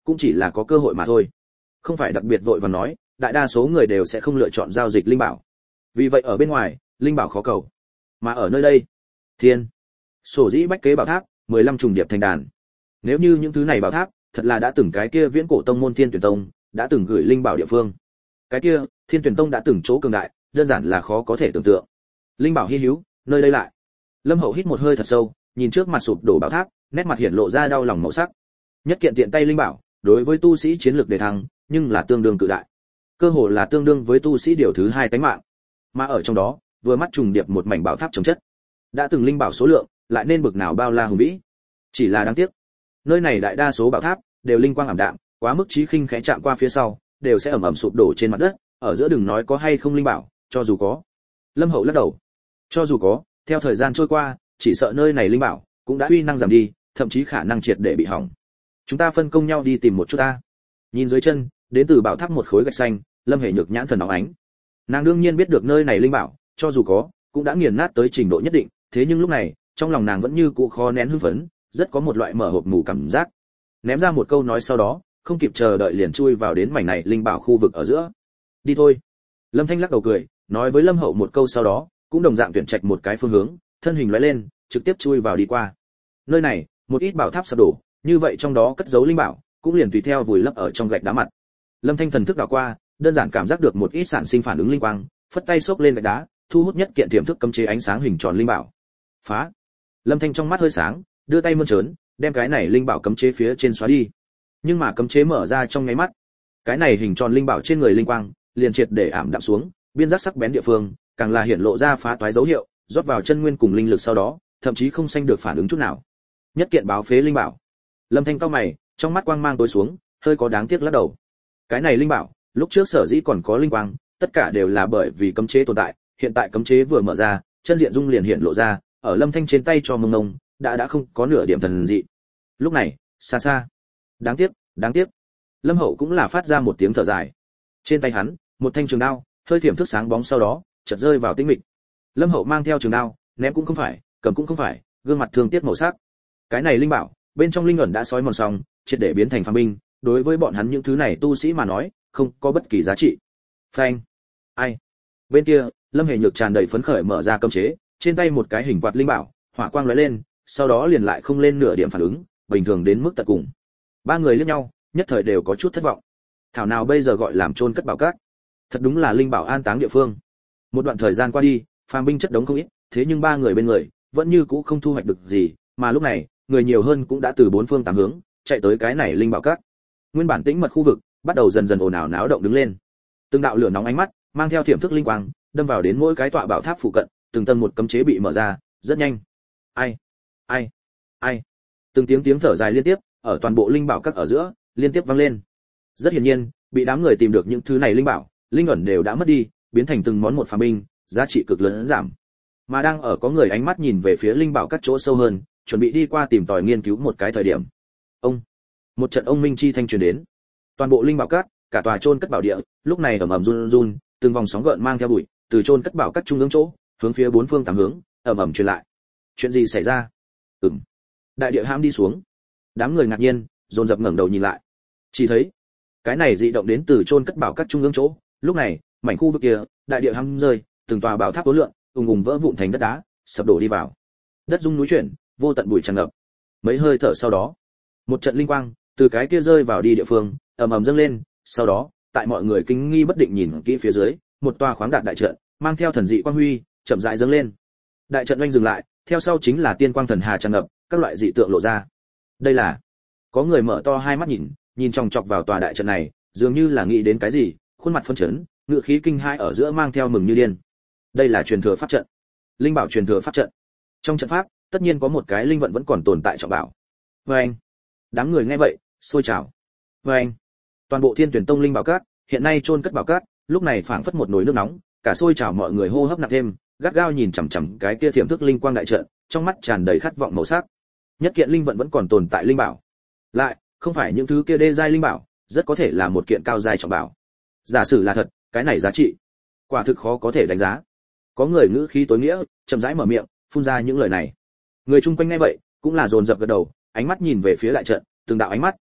cũng chỉ là có cơ hội mà thôi, không phải đặc biệt vội vàng nói, đại đa số người đều sẽ không lựa chọn giao dịch linh bảo. Vì vậy ở bên ngoài, linh bảo khó cầu, mà ở nơi đây, thiên, sổ dĩ bách kế bảo tháp, mười lăm trùng điệp thành đàn. Nếu như những thứ này bảo tháp, thật là đã từng cái kia viễn cổ tông môn Thiên Tuyển Tông, đã từng gửi linh bảo địa phương. Cái kia, Thiên Tuyển Tông đã từng chỗ cường đại, đơn giản là khó có thể tưởng tượng. Linh bảo hi hữu, nơi đây lại. Lâm Hậu hít một hơi thật sâu, nhìn trước mặt sụp đổ bảo tháp, nét mặt hiện lộ ra đau lòng màu sắc. Nhất kiện tiện tay linh bảo, đối với tu sĩ chiến lược đề thăng, nhưng là tương đương cự đại. Cơ hồ là tương đương với tu sĩ điều thứ hai tánh mạng. Mà ở trong đó, vừa mắt trùng điệp một mảnh bảo tháp chống chất. Đã từng linh bảo số lượng, lại nên bực nào bao la hùng vĩ. Chỉ là đáng tiếc, nơi này đại đa số bảo tháp đều linh quang ảm đạm, quá mức chí khinh khẽ chạm qua phía sau, đều sẽ ẩm ẩm sụp đổ trên mặt đất, ở giữa đừng nói có hay không linh bảo, cho dù có. Lâm Hậu lắc đầu. Cho dù có, theo thời gian trôi qua, chỉ sợ nơi này linh bảo cũng đã uy năng giảm đi, thậm chí khả năng triệt để bị hỏng. Chúng ta phân công nhau đi tìm một chút ta. Nhìn dưới chân, đến từ bảo tháp một khối gạch xanh, Lâm Hề Nhược nhãn thần nóng ánh. Nàng đương nhiên biết được nơi này linh bảo, cho dù có, cũng đã nghiền nát tới trình độ nhất định, thế nhưng lúc này, trong lòng nàng vẫn như cũ khó nén hưng phấn, rất có một loại mở hộp mù cảm giác. Ném ra một câu nói sau đó, không kịp chờ đợi liền chui vào đến mảnh này linh bảo khu vực ở giữa. Đi thôi. Lâm Thanh lắc đầu cười, nói với Lâm Hậu một câu sau đó, cũng đồng dạng tuyển trạch một cái phương hướng, thân hình lóe lên, trực tiếp chui vào đi qua. Nơi này, một ít bảo tháp sập đổ, như vậy trong đó cất giấu linh bảo, cũng liền tùy theo vùi lấp ở trong gạch đá mặt. Lâm Thanh thần thức đảo qua, đơn giản cảm giác được một ít sản sinh phản ứng linh quang, phất tay xốc lên gạch đá, thu hút nhất kiện tiềm thức cấm chế ánh sáng hình tròn linh bảo. Phá. Lâm Thanh trong mắt hơi sáng, đưa tay mơn trớn, đem cái này linh bảo cấm chế phía trên xóa đi. Nhưng mà cấm chế mở ra trong nháy mắt, cái này hình tròn linh bảo trên người linh quang liền triệt để ảm đạm xuống, biên giác sắc bén địa phương, càng là hiện lộ ra phá toái dấu hiệu, rót vào chân nguyên cùng linh lực sau đó, thậm chí không sanh được phản ứng chút nào. Nhất kiện báo phế linh bảo. Lâm Thanh cau mày, trong mắt quang mang tối xuống, hơi có đáng tiếc lắc đầu. Cái này linh bảo, lúc trước sở dĩ còn có linh quang, tất cả đều là bởi vì cấm chế tồn tại, hiện tại cấm chế vừa mở ra, chân diện dung liền hiện lộ ra, ở Lâm Thanh trên tay cho mông mông, đã đã không có nửa điểm thần dị. Lúc này, xa xa, đáng tiếc, đáng tiếc. Lâm Hậu cũng là phát ra một tiếng thở dài. Trên tay hắn, một thanh trường đao, hơi thiểm thức sáng bóng sau đó, chợt rơi vào tĩnh mịch. Lâm Hậu mang theo trường đao, ném cũng không phải, cầm cũng không phải, gương mặt thương tiếc màu sắc. Cái này linh bảo, bên trong linh ẩn đã sói mòn xong, triệt để biến thành phàm binh, đối với bọn hắn những thứ này tu sĩ mà nói, không có bất kỳ giá trị. Phanh. Ai? Bên kia, Lâm Hề Nhược tràn đầy phấn khởi mở ra cấm chế, trên tay một cái hình quạt linh bảo, hỏa quang lóe lên, sau đó liền lại không lên nửa điểm phản ứng, bình thường đến mức tận cùng. Ba người liếc nhau, nhất thời đều có chút thất vọng. Thảo nào bây giờ gọi làm chôn cất bảo cát, thật đúng là linh bảo an táng địa phương. Một đoạn thời gian qua đi, phàm binh chất đống không ít, thế nhưng ba người bên người vẫn như cũ không thu hoạch được gì, mà lúc này, người nhiều hơn cũng đã từ bốn phương tám hướng chạy tới cái này linh bảo cát. Nguyên bản tĩnh mật khu vực bắt đầu dần dần ồn ào náo động đứng lên. Từng đạo lửa nóng ánh mắt mang theo thiểm thức linh quang, đâm vào đến mỗi cái tọa bảo tháp phụ cận, từng tầng một cấm chế bị mở ra, rất nhanh. Ai, ai, ai. Từng tiếng tiếng thở dài liên tiếp ở toàn bộ linh bảo các ở giữa liên tiếp vang lên. Rất hiển nhiên, bị đám người tìm được những thứ này linh bảo, linh ẩn đều đã mất đi, biến thành từng món một phàm binh, giá trị cực lớn giảm. Mà đang ở có người ánh mắt nhìn về phía linh bảo các chỗ sâu hơn, chuẩn bị đi qua tìm tòi nghiên cứu một cái thời điểm. Ông, một trận ông minh chi thanh truyền đến. Toàn bộ linh bảo các, cả tòa chôn cất bảo địa, lúc này ầm ầm run run, từng vòng sóng gợn mang theo bụi, từ chôn cất bảo các trung ương chỗ, hướng phía bốn phương tám hướng, ầm ầm truyền lại. Chuyện gì xảy ra? Ừm. Đại địa hãm đi xuống. Đám người ngạc nhiên, dồn dập ngẩng đầu nhìn lại. Chỉ thấy, cái này dị động đến từ chôn cất bảo các trung ương chỗ, lúc này, mảnh khu vực kia, đại địa hãm rơi, từng tòa bảo tháp tối lượng, ùng ùng vỡ vụn thành đất đá, sập đổ đi vào. Đất rung núi chuyển, vô tận bụi tràn ngập. Mấy hơi thở sau đó, một trận linh quang từ cái kia rơi vào đi địa phương, ầm ầm dâng lên, sau đó, tại mọi người kinh nghi bất định nhìn kỹ phía dưới, một tòa khoáng đạt đại trận, mang theo thần dị quang huy, chậm rãi dâng lên. Đại trận oanh dừng lại, theo sau chính là tiên quang thần hà tràn ngập, các loại dị tượng lộ ra. Đây là, có người mở to hai mắt nhìn, nhìn chòng chọc vào tòa đại trận này, dường như là nghĩ đến cái gì, khuôn mặt phân chấn, ngựa khí kinh hai ở giữa mang theo mừng như điên. Đây là truyền thừa pháp trận, linh bảo truyền thừa pháp trận. Trong trận pháp, tất nhiên có một cái linh vận vẫn còn tồn tại trọng bảo. Và anh, đám người nghe vậy, sôi trào. Và anh, toàn bộ Thiên Tuyển Tông linh bảo cát, hiện nay chôn cất bảo cát, lúc này phảng phất một nồi nước nóng, cả sôi trào mọi người hô hấp nặng thêm, gắt gao nhìn chằm chằm cái kia tiềm thức linh quang đại trận, trong mắt tràn đầy khát vọng màu sắc. Nhất kiện linh vận vẫn còn tồn tại linh bảo, lại không phải những thứ kia đê giai linh bảo, rất có thể là một kiện cao giai trọng bảo. Giả sử là thật, cái này giá trị quả thực khó có thể đánh giá. Có người ngữ khí tối nghĩa, chậm rãi mở miệng, phun ra những lời này. Người chung quanh nghe vậy, cũng là dồn dập gật đầu, ánh mắt nhìn về phía đại trận, từng đạo ánh mắt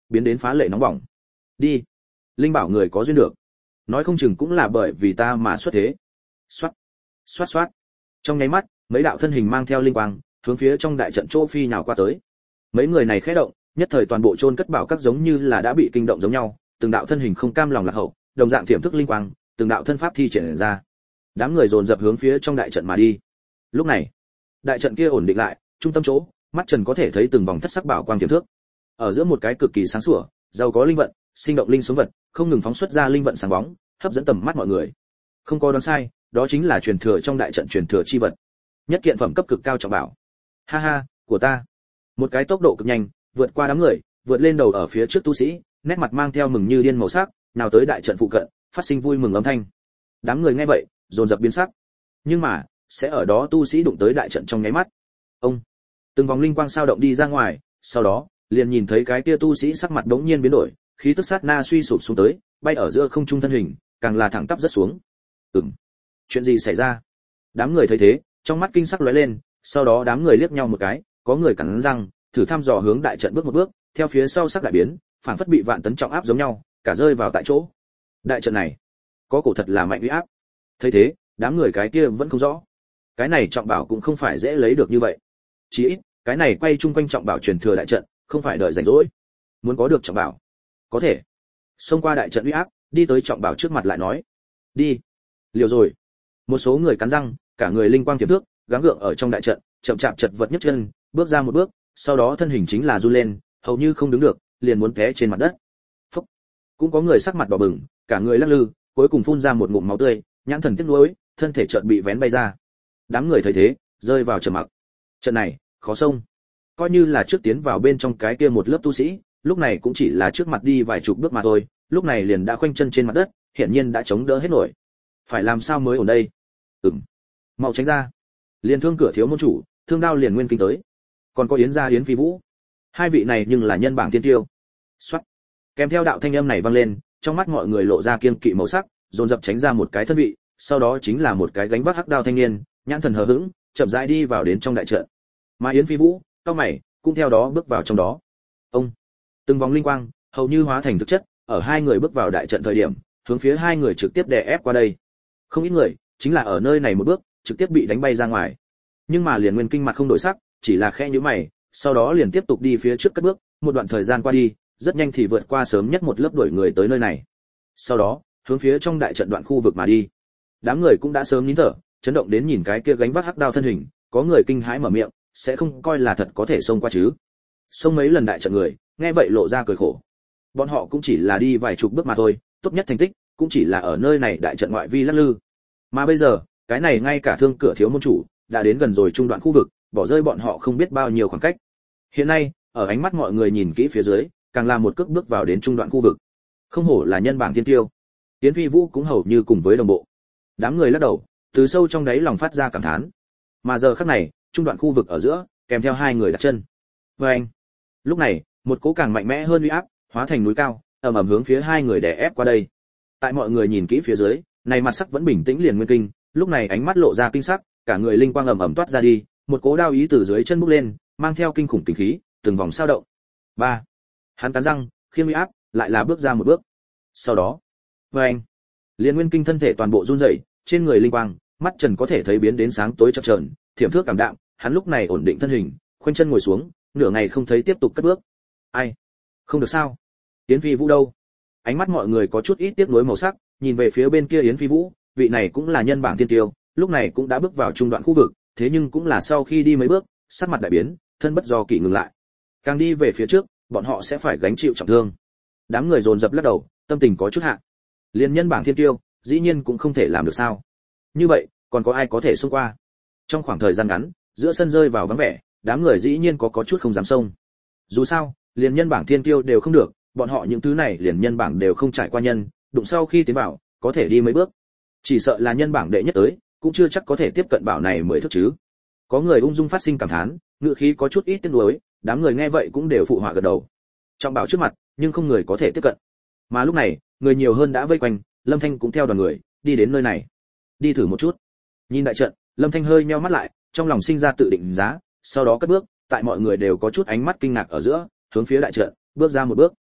biến đến phá lệ nóng bỏng. Đi, linh bảo người có duyên được, nói không chừng cũng là bởi vì ta mà xuất thế. Xoát, xoát xoát. Trong nháy mắt, mấy đạo thân hình mang theo linh quang, hướng phía trong đại trận chỗ phi nhào qua tới. Mấy người này khẽ động, nhất thời toàn bộ chôn cất bảo các giống như là đã bị kinh động giống nhau, từng đạo thân hình không cam lòng lạc hậu, đồng dạng tiềm thức linh quang, từng đạo thân pháp thi triển ra. Đám người dồn dập hướng phía trong đại trận mà đi. Lúc này, đại trận kia ổn định lại, trung tâm chỗ, mắt Trần có thể thấy từng vòng thất sắc bảo quang tiềm thước. Ở giữa một cái cực kỳ sáng sủa, giàu có linh vận, sinh động linh sống vật, không ngừng phóng xuất ra linh vận sáng bóng, hấp dẫn tầm mắt mọi người. Không có đoán sai, đó chính là truyền thừa trong đại trận truyền thừa chi vật. Nhất kiện phẩm cấp cực cao trọng bảo. Ha ha, của ta. Một cái tốc độ cực nhanh, vượt qua đám người, vượt lên đầu ở phía trước tu sĩ, nét mặt mang theo mừng như điên màu sắc, nào tới đại trận phụ cận, phát sinh vui mừng âm thanh. Đám người nghe vậy, dồn dập biến sắc. Nhưng mà, sẽ ở đó tu sĩ đụng tới đại trận trong nháy mắt. Ông, từng vòng linh quang sao động đi ra ngoài, sau đó, liền nhìn thấy cái kia tu sĩ sắc mặt đống nhiên biến đổi, khí tức sát na suy sụp xuống tới, bay ở giữa không trung thân hình, càng là thẳng tắp rất xuống. Ừm, chuyện gì xảy ra? Đám người thấy thế, trong mắt kinh sắc lóe lên, sau đó đám người liếc nhau một cái, có người cắn răng, thử thăm dò hướng đại trận bước một bước, theo phía sau sắc đại biến, phản phất bị vạn tấn trọng áp giống nhau, cả rơi vào tại chỗ. Đại trận này, có cổ thật là mạnh uy áp. Thấy thế, đám người cái kia vẫn không rõ. Cái này trọng bảo cũng không phải dễ lấy được như vậy. Chỉ ít, cái này quay chung quanh trọng bảo truyền thừa đại trận, không phải đợi rảnh rỗi. Muốn có được trọng bảo, có thể xông qua đại trận uy áp, đi tới trọng bảo trước mặt lại nói, đi. Liều rồi. Một số người cắn răng, cả người linh quang tiềm thước, gắng gượng ở trong đại trận, chậm chạp chật vật nhất chân, bước ra một bước, sau đó thân hình chính là run lên, hầu như không đứng được, liền muốn té trên mặt đất. Phúc. Cũng có người sắc mặt đỏ bừng, cả người lắc lư, cuối cùng phun ra một ngụm máu tươi, nhãn thần tiếc nuối, thân thể chợt bị vén bay ra. Đám người thấy thế, rơi vào trầm mặc. Trận này, khó xông. Coi như là trước tiến vào bên trong cái kia một lớp tu sĩ, lúc này cũng chỉ là trước mặt đi vài chục bước mà thôi, lúc này liền đã khoanh chân trên mặt đất, hiển nhiên đã chống đỡ hết nổi. Phải làm sao mới ổn đây? Ừm. Mau tránh ra. Liền Thương cửa thiếu môn chủ, thương đao liền nguyên kinh tới. Còn có Yến gia Yến Phi Vũ. Hai vị này nhưng là nhân bảng tiên tiêu. Soát. Kèm theo đạo thanh âm này vang lên, trong mắt mọi người lộ ra kiêng kỵ màu sắc, dồn dập tránh ra một cái thân vị, sau đó chính là một cái gánh vác hắc đao thanh niên, nhãn thần hờ hững, chậm rãi đi vào đến trong đại trận. Mà Yến Phi Vũ, cao mày, cũng theo đó bước vào trong đó. Ông, từng vòng linh quang, hầu như hóa thành thực chất, ở hai người bước vào đại trận thời điểm, hướng phía hai người trực tiếp đè ép qua đây. Không ít người, chính là ở nơi này một bước, trực tiếp bị đánh bay ra ngoài. Nhưng mà liền nguyên kinh mặt không đổi sắc, chỉ là khẽ nhíu mày, sau đó liền tiếp tục đi phía trước cất bước, một đoạn thời gian qua đi, rất nhanh thì vượt qua sớm nhất một lớp đuổi người tới nơi này. Sau đó, hướng phía trong đại trận đoạn khu vực mà đi. Đám người cũng đã sớm nín thở, chấn động đến nhìn cái kia gánh vác hắc đao thân hình, có người kinh hãi mở miệng, sẽ không coi là thật có thể xông qua chứ? Xông mấy lần đại trận người, nghe vậy lộ ra cười khổ. Bọn họ cũng chỉ là đi vài chục bước mà thôi, tốt nhất thành tích cũng chỉ là ở nơi này đại trận ngoại vi lắc lư. Mà bây giờ, cái này ngay cả Thương cửa thiếu môn chủ đã đến gần rồi trung đoạn khu vực, bỏ rơi bọn họ không biết bao nhiêu khoảng cách. Hiện nay, ở ánh mắt mọi người nhìn kỹ phía dưới, càng là một cước bước vào đến trung đoạn khu vực. Không hổ là nhân bảng tiên tiêu. Tiến Phi Vũ cũng hầu như cùng với đồng bộ. Đám người lắc đầu, từ sâu trong đáy lòng phát ra cảm thán. Mà giờ khắc này, trung đoạn khu vực ở giữa, kèm theo hai người đặt chân. Và anh, lúc này, một cỗ càng mạnh mẽ hơn uy áp, hóa thành núi cao, ầm ầm hướng phía hai người đè ép qua đây. Tại mọi người nhìn kỹ phía dưới, này mặt sắc vẫn bình tĩnh liền nguyên kinh, lúc này ánh mắt lộ ra kinh sắc, cả người linh quang ầm ầm toát ra đi, một cỗ đao ý từ dưới chân bốc lên, mang theo kinh khủng kinh khí, từng vòng sao động. Ba, hắn cắn răng, khiêng uy áp, lại là bước ra một bước. Sau đó, và anh, liền nguyên kinh thân thể toàn bộ run rẩy, trên người linh quang, mắt Trần có thể thấy biến đến sáng tối chập chờn, thiểm thước cảm đạm, hắn lúc này ổn định thân hình, khoanh chân ngồi xuống, nửa ngày không thấy tiếp tục cất bước. Ai? Không được sao? Yến Phi Vũ đâu? Ánh mắt mọi người có chút ít tiếc nuối màu sắc, nhìn về phía bên kia Yến Phi Vũ, vị này cũng là nhân bảng tiên tiêu, lúc này cũng đã bước vào trung đoạn khu vực, thế nhưng cũng là sau khi đi mấy bước, sắc mặt đại biến, thân bất do kỷ ngừng lại. Càng đi về phía trước, bọn họ sẽ phải gánh chịu trọng thương. Đám người dồn dập lắc đầu, tâm tình có chút hạ. Liên nhân bảng thiên tiêu, dĩ nhiên cũng không thể làm được sao? Như vậy, còn có ai có thể xông qua? Trong khoảng thời gian ngắn, giữa sân rơi vào vắng vẻ, đám người dĩ nhiên có có chút không dám xông. Dù sao, liền nhân bảng thiên tiêu đều không được, bọn họ những thứ này liền nhân bảng đều không trải qua nhân, đụng sau khi tiến vào, có thể đi mấy bước. Chỉ sợ là nhân bảng đệ nhất tới, cũng chưa chắc có thể tiếp cận bảo này mới thức chứ. Có người ung dung phát sinh cảm thán, ngữ khí có chút ít tiếc nuối, đám người nghe vậy cũng đều phụ họa gật đầu. Trong bảo trước mặt, nhưng không người có thể tiếp cận. Mà lúc này, người nhiều hơn đã vây quanh, Lâm Thanh cũng theo đoàn người, đi đến nơi này. Đi thử một chút. Nhìn đại trận, Lâm Thanh hơi nheo mắt lại, trong lòng sinh ra tự định giá, sau đó cất bước, tại mọi người đều có chút ánh mắt kinh ngạc ở giữa, hướng phía đại trận, bước ra một bước.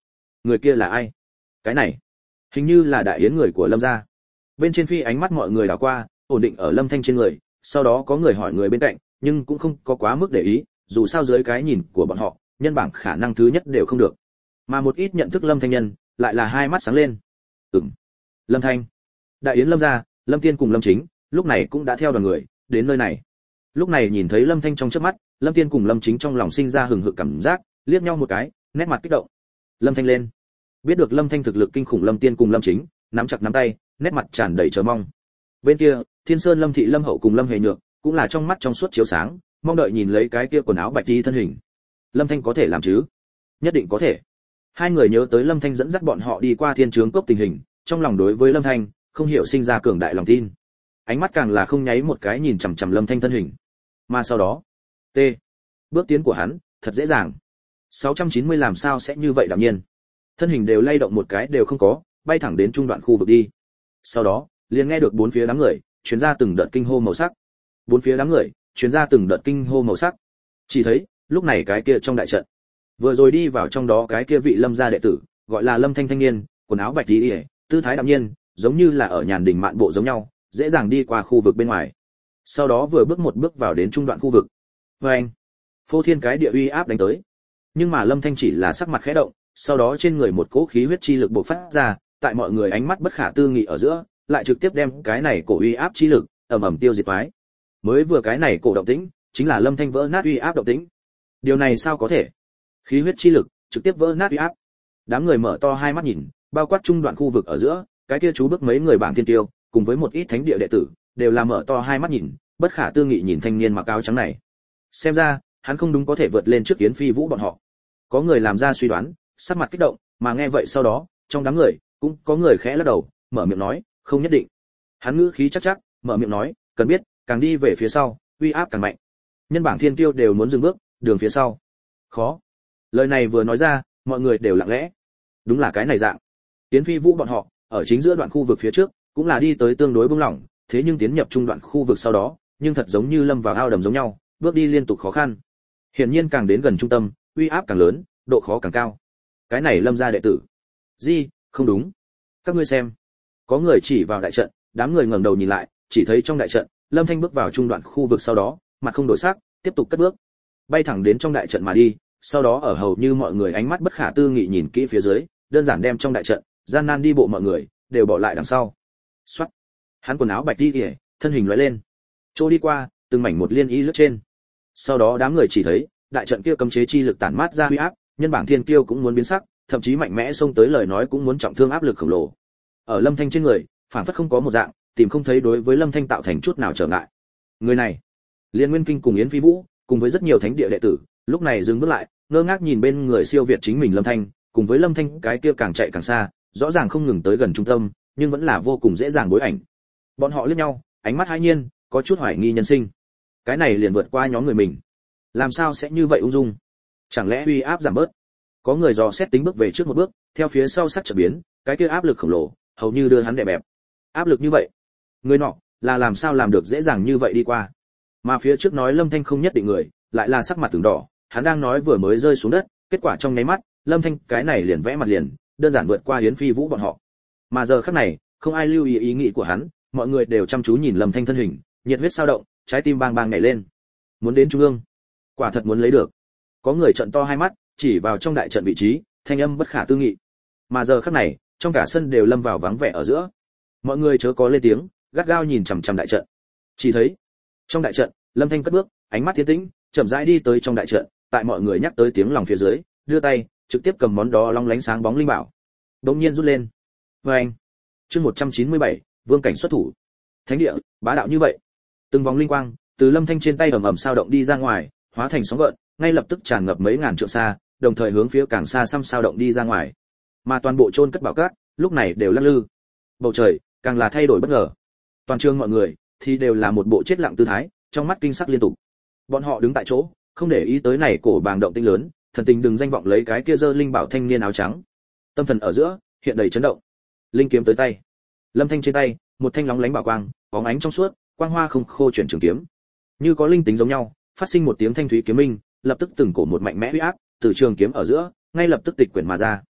người kia là ai? Cái này, hình như là đại yến người của Lâm gia. Bên trên phi ánh mắt mọi người đảo qua, ổn định ở Lâm Thanh trên người, sau đó có người hỏi người bên cạnh, nhưng cũng không có quá mức để ý, dù sao dưới cái nhìn của bọn họ, nhân bảng khả năng thứ nhất đều không được. Mà một ít nhận thức Lâm Thanh nhân, lại là hai mắt sáng lên. Ừm. Lâm Thanh. Đại yến Lâm gia, Lâm Tiên cùng Lâm Chính, lúc này cũng đã theo đoàn người đến nơi này. Lúc này nhìn thấy Lâm Thanh trong chớp mắt, Lâm Tiên cùng Lâm Chính trong lòng sinh ra hừng hực cảm giác, liếc nhau một cái, nét mặt kích động. Lâm Thanh lên. Biết được Lâm Thanh thực lực kinh khủng, Lâm Tiên cùng Lâm Chính nắm chặt nắm tay, nét mặt tràn đầy chờ mong. Bên kia, Thiên Sơn Lâm Thị Lâm Hậu cùng Lâm Hề Nhược cũng là trong mắt trong suốt chiếu sáng, mong đợi nhìn lấy cái kia quần áo bạch y thân hình. Lâm Thanh có thể làm chứ? Nhất định có thể. Hai người nhớ tới Lâm Thanh dẫn dắt bọn họ đi qua Thiên Trướng Cốc tình hình, trong lòng đối với Lâm Thanh không hiểu sinh ra cường đại lòng tin. Ánh mắt càng là không nháy một cái nhìn chằm chằm Lâm Thanh thân hình. Mà sau đó, t, bước tiến của hắn thật dễ dàng. sáu trăm chín mươi làm sao sẽ như vậy đạm nhiên. Thân hình đều lay động một cái đều không có, bay thẳng đến trung đoạn khu vực đi. Sau đó, liền nghe được bốn phía đám người truyền ra từng đợt kinh hô màu sắc. Bốn phía đám người truyền ra từng đợt kinh hô màu sắc. Chỉ thấy, lúc này cái kia trong đại trận, vừa rồi đi vào trong đó cái kia vị Lâm gia đệ tử, gọi là Lâm Thanh thanh niên, quần áo bạch y, tư thái đạm nhiên, giống như là ở nhàn đình mạn bộ giống nhau, dễ dàng đi qua khu vực bên ngoài. Sau đó vừa bước một bước vào đến trung đoạn khu vực. Oeng! Phô thiên cái địa uy áp đánh tới. Nhưng mà Lâm Thanh chỉ là sắc mặt khẽ động, sau đó trên người một cỗ khí huyết chi lực bộc phát ra, tại mọi người ánh mắt bất khả tư nghị ở giữa, lại trực tiếp đem cái này cổ uy áp chi lực ầm ầm tiêu diệt toái. Mới vừa cái này cổ động tĩnh, chính là Lâm Thanh vỡ nát uy áp động tĩnh. Điều này sao có thể? Khí huyết chi lực trực tiếp vỡ nát uy áp. Đám người mở to hai mắt nhìn, bao quát trung đoạn khu vực ở giữa, cái kia chú bước mấy người bảng thiên tiêu, cùng với một ít thánh địa đệ tử, đều là mở to hai mắt nhìn, bất khả tư nghị nhìn thanh niên mặc áo trắng này. Xem ra, hắn không đúng có thể vượt lên trước Yến Phi Vũ bọn họ. Có người làm ra suy đoán, sắc mặt kích động, mà nghe vậy sau đó, trong đám người cũng có người khẽ lắc đầu, mở miệng nói, không nhất định. Hắn ngữ khí chắc chắc, mở miệng nói, cần biết, càng đi về phía sau, uy áp càng mạnh. Nhân bảng thiên tiêu đều muốn dừng bước, đường phía sau khó. Lời này vừa nói ra, mọi người đều lặng lẽ. Đúng là cái này dạng. Yến Phi Vũ bọn họ ở chính giữa đoạn khu vực phía trước, cũng là đi tới tương đối bướng lỏng, thế nhưng tiến nhập trung đoạn khu vực sau đó, nhưng thật giống như lâm vào ao đầm giống nhau, bước đi liên tục khó khăn. Hiển nhiên càng đến gần trung tâm, uy áp càng lớn, độ khó càng cao. Cái này Lâm gia đệ tử. Gì, không đúng. Các ngươi xem. Có người chỉ vào đại trận, đám người ngẩng đầu nhìn lại, chỉ thấy trong đại trận, Lâm Thanh bước vào trung đoạn khu vực sau đó, mặt không đổi sắc, tiếp tục cất bước, bay thẳng đến trong đại trận mà đi, sau đó ở hầu như mọi người ánh mắt bất khả tư nghị nhìn kỹ phía dưới, đơn giản đem trong đại trận, gian nan đi bộ mọi người đều bỏ lại đằng sau. Soát. Hắn quần áo bạch đi kìa, thân hình lóe lên, trôi đi qua, từng mảnh một liên y lướt trên. Sau đó đám người chỉ thấy, đại trận kia cấm chế chi lực tản mát ra uy áp, nhân bảng thiên kiêu cũng muốn biến sắc, thậm chí mạnh mẽ xông tới lời nói cũng muốn trọng thương áp lực khổng lồ. Ở Lâm Thanh trên người, phản phất không có một dạng, tìm không thấy đối với Lâm Thanh tạo thành chút nào trở ngại. Người này, Liên Nguyên Kinh cùng Yến Phi Vũ, cùng với rất nhiều thánh địa đệ tử, lúc này dừng bước lại, ngơ ngác nhìn bên người siêu việt chính mình Lâm Thanh, cùng với Lâm Thanh cái kia càng chạy càng xa, rõ ràng không ngừng tới gần trung tâm, nhưng vẫn là vô cùng dễ dàng bối ảnh. Bọn họ liếc nhau, ánh mắt hãi nhiên, có chút hoài nghi nhân sinh. Cái này liền vượt qua nhóm người mình, làm sao sẽ như vậy ung dung? Chẳng lẽ uy áp giảm bớt? Có người dò xét tính bước về trước một bước, theo phía sau sắc chợt biến, cái kia áp lực khổng lồ, hầu như đưa hắn đè bẹp. Áp lực như vậy, người nọ là làm sao làm được dễ dàng như vậy đi qua? Mà phía trước nói Lâm Thanh không nhất định người, lại là sắc mặt từng đỏ, hắn đang nói vừa mới rơi xuống đất, kết quả trong nháy mắt, Lâm Thanh cái này liền vẽ mặt liền, đơn giản vượt qua Yến Phi Vũ bọn họ. Mà giờ khắc này, không ai lưu ý ý nghĩ của hắn, mọi người đều chăm chú nhìn Lâm Thanh thân hình, nhiệt huyết sao động, trái tim bang bang nhảy lên. Muốn đến trung ương, quả thật muốn lấy được. Có người trợn to hai mắt, chỉ vào trong đại trận vị trí, thanh âm bất khả tư nghị. Mà giờ khắc này, trong cả sân đều lâm vào vắng vẻ ở giữa. Mọi người chớ có lên tiếng, gắt gao nhìn chằm chằm đại trận. Chỉ thấy, trong đại trận, Lâm Thanh cất bước, ánh mắt thiên tĩnh, chậm rãi đi tới trong đại trận, tại mọi người nhắc tới tiếng lòng phía dưới, đưa tay, trực tiếp cầm món đó long lánh sáng bóng linh bảo. Đột nhiên rút lên. Oeng. Chương một trăm chín mươi bảy, Vương cảnh xuất thủ. Thánh địa, bá đạo như vậy. Từng vòng linh quang từ Lâm Thanh trên tay ầm ầm sao động đi ra ngoài, hóa thành sóng gợn, ngay lập tức tràn ngập mấy ngàn trượng xa, đồng thời hướng phía càng xa xăm sao động đi ra ngoài. Mà toàn bộ chôn cất bảo cát, lúc này đều lắc lư. Bầu trời càng là thay đổi bất ngờ. Toàn trường mọi người thì đều là một bộ chết lặng tư thái, trong mắt kinh sắc liên tục. Bọn họ đứng tại chỗ, không để ý tới này cổ bàng động tinh lớn, thần tình đừng danh vọng lấy cái kia dơ linh bảo thanh niên áo trắng. Tâm thần ở giữa hiện đầy chấn động. Linh kiếm tới tay. Lâm Thanh trên tay, một thanh lóng lánh bảo quang, bóng ánh trong suốt, quang hoa không khô chuyển trường kiếm. Như có linh tính giống nhau, phát sinh một tiếng thanh thúy kiếm minh, lập tức từng cổ một mạnh mẽ uy áp, từ trường kiếm ở giữa, ngay lập tức tịch quyển mà ra.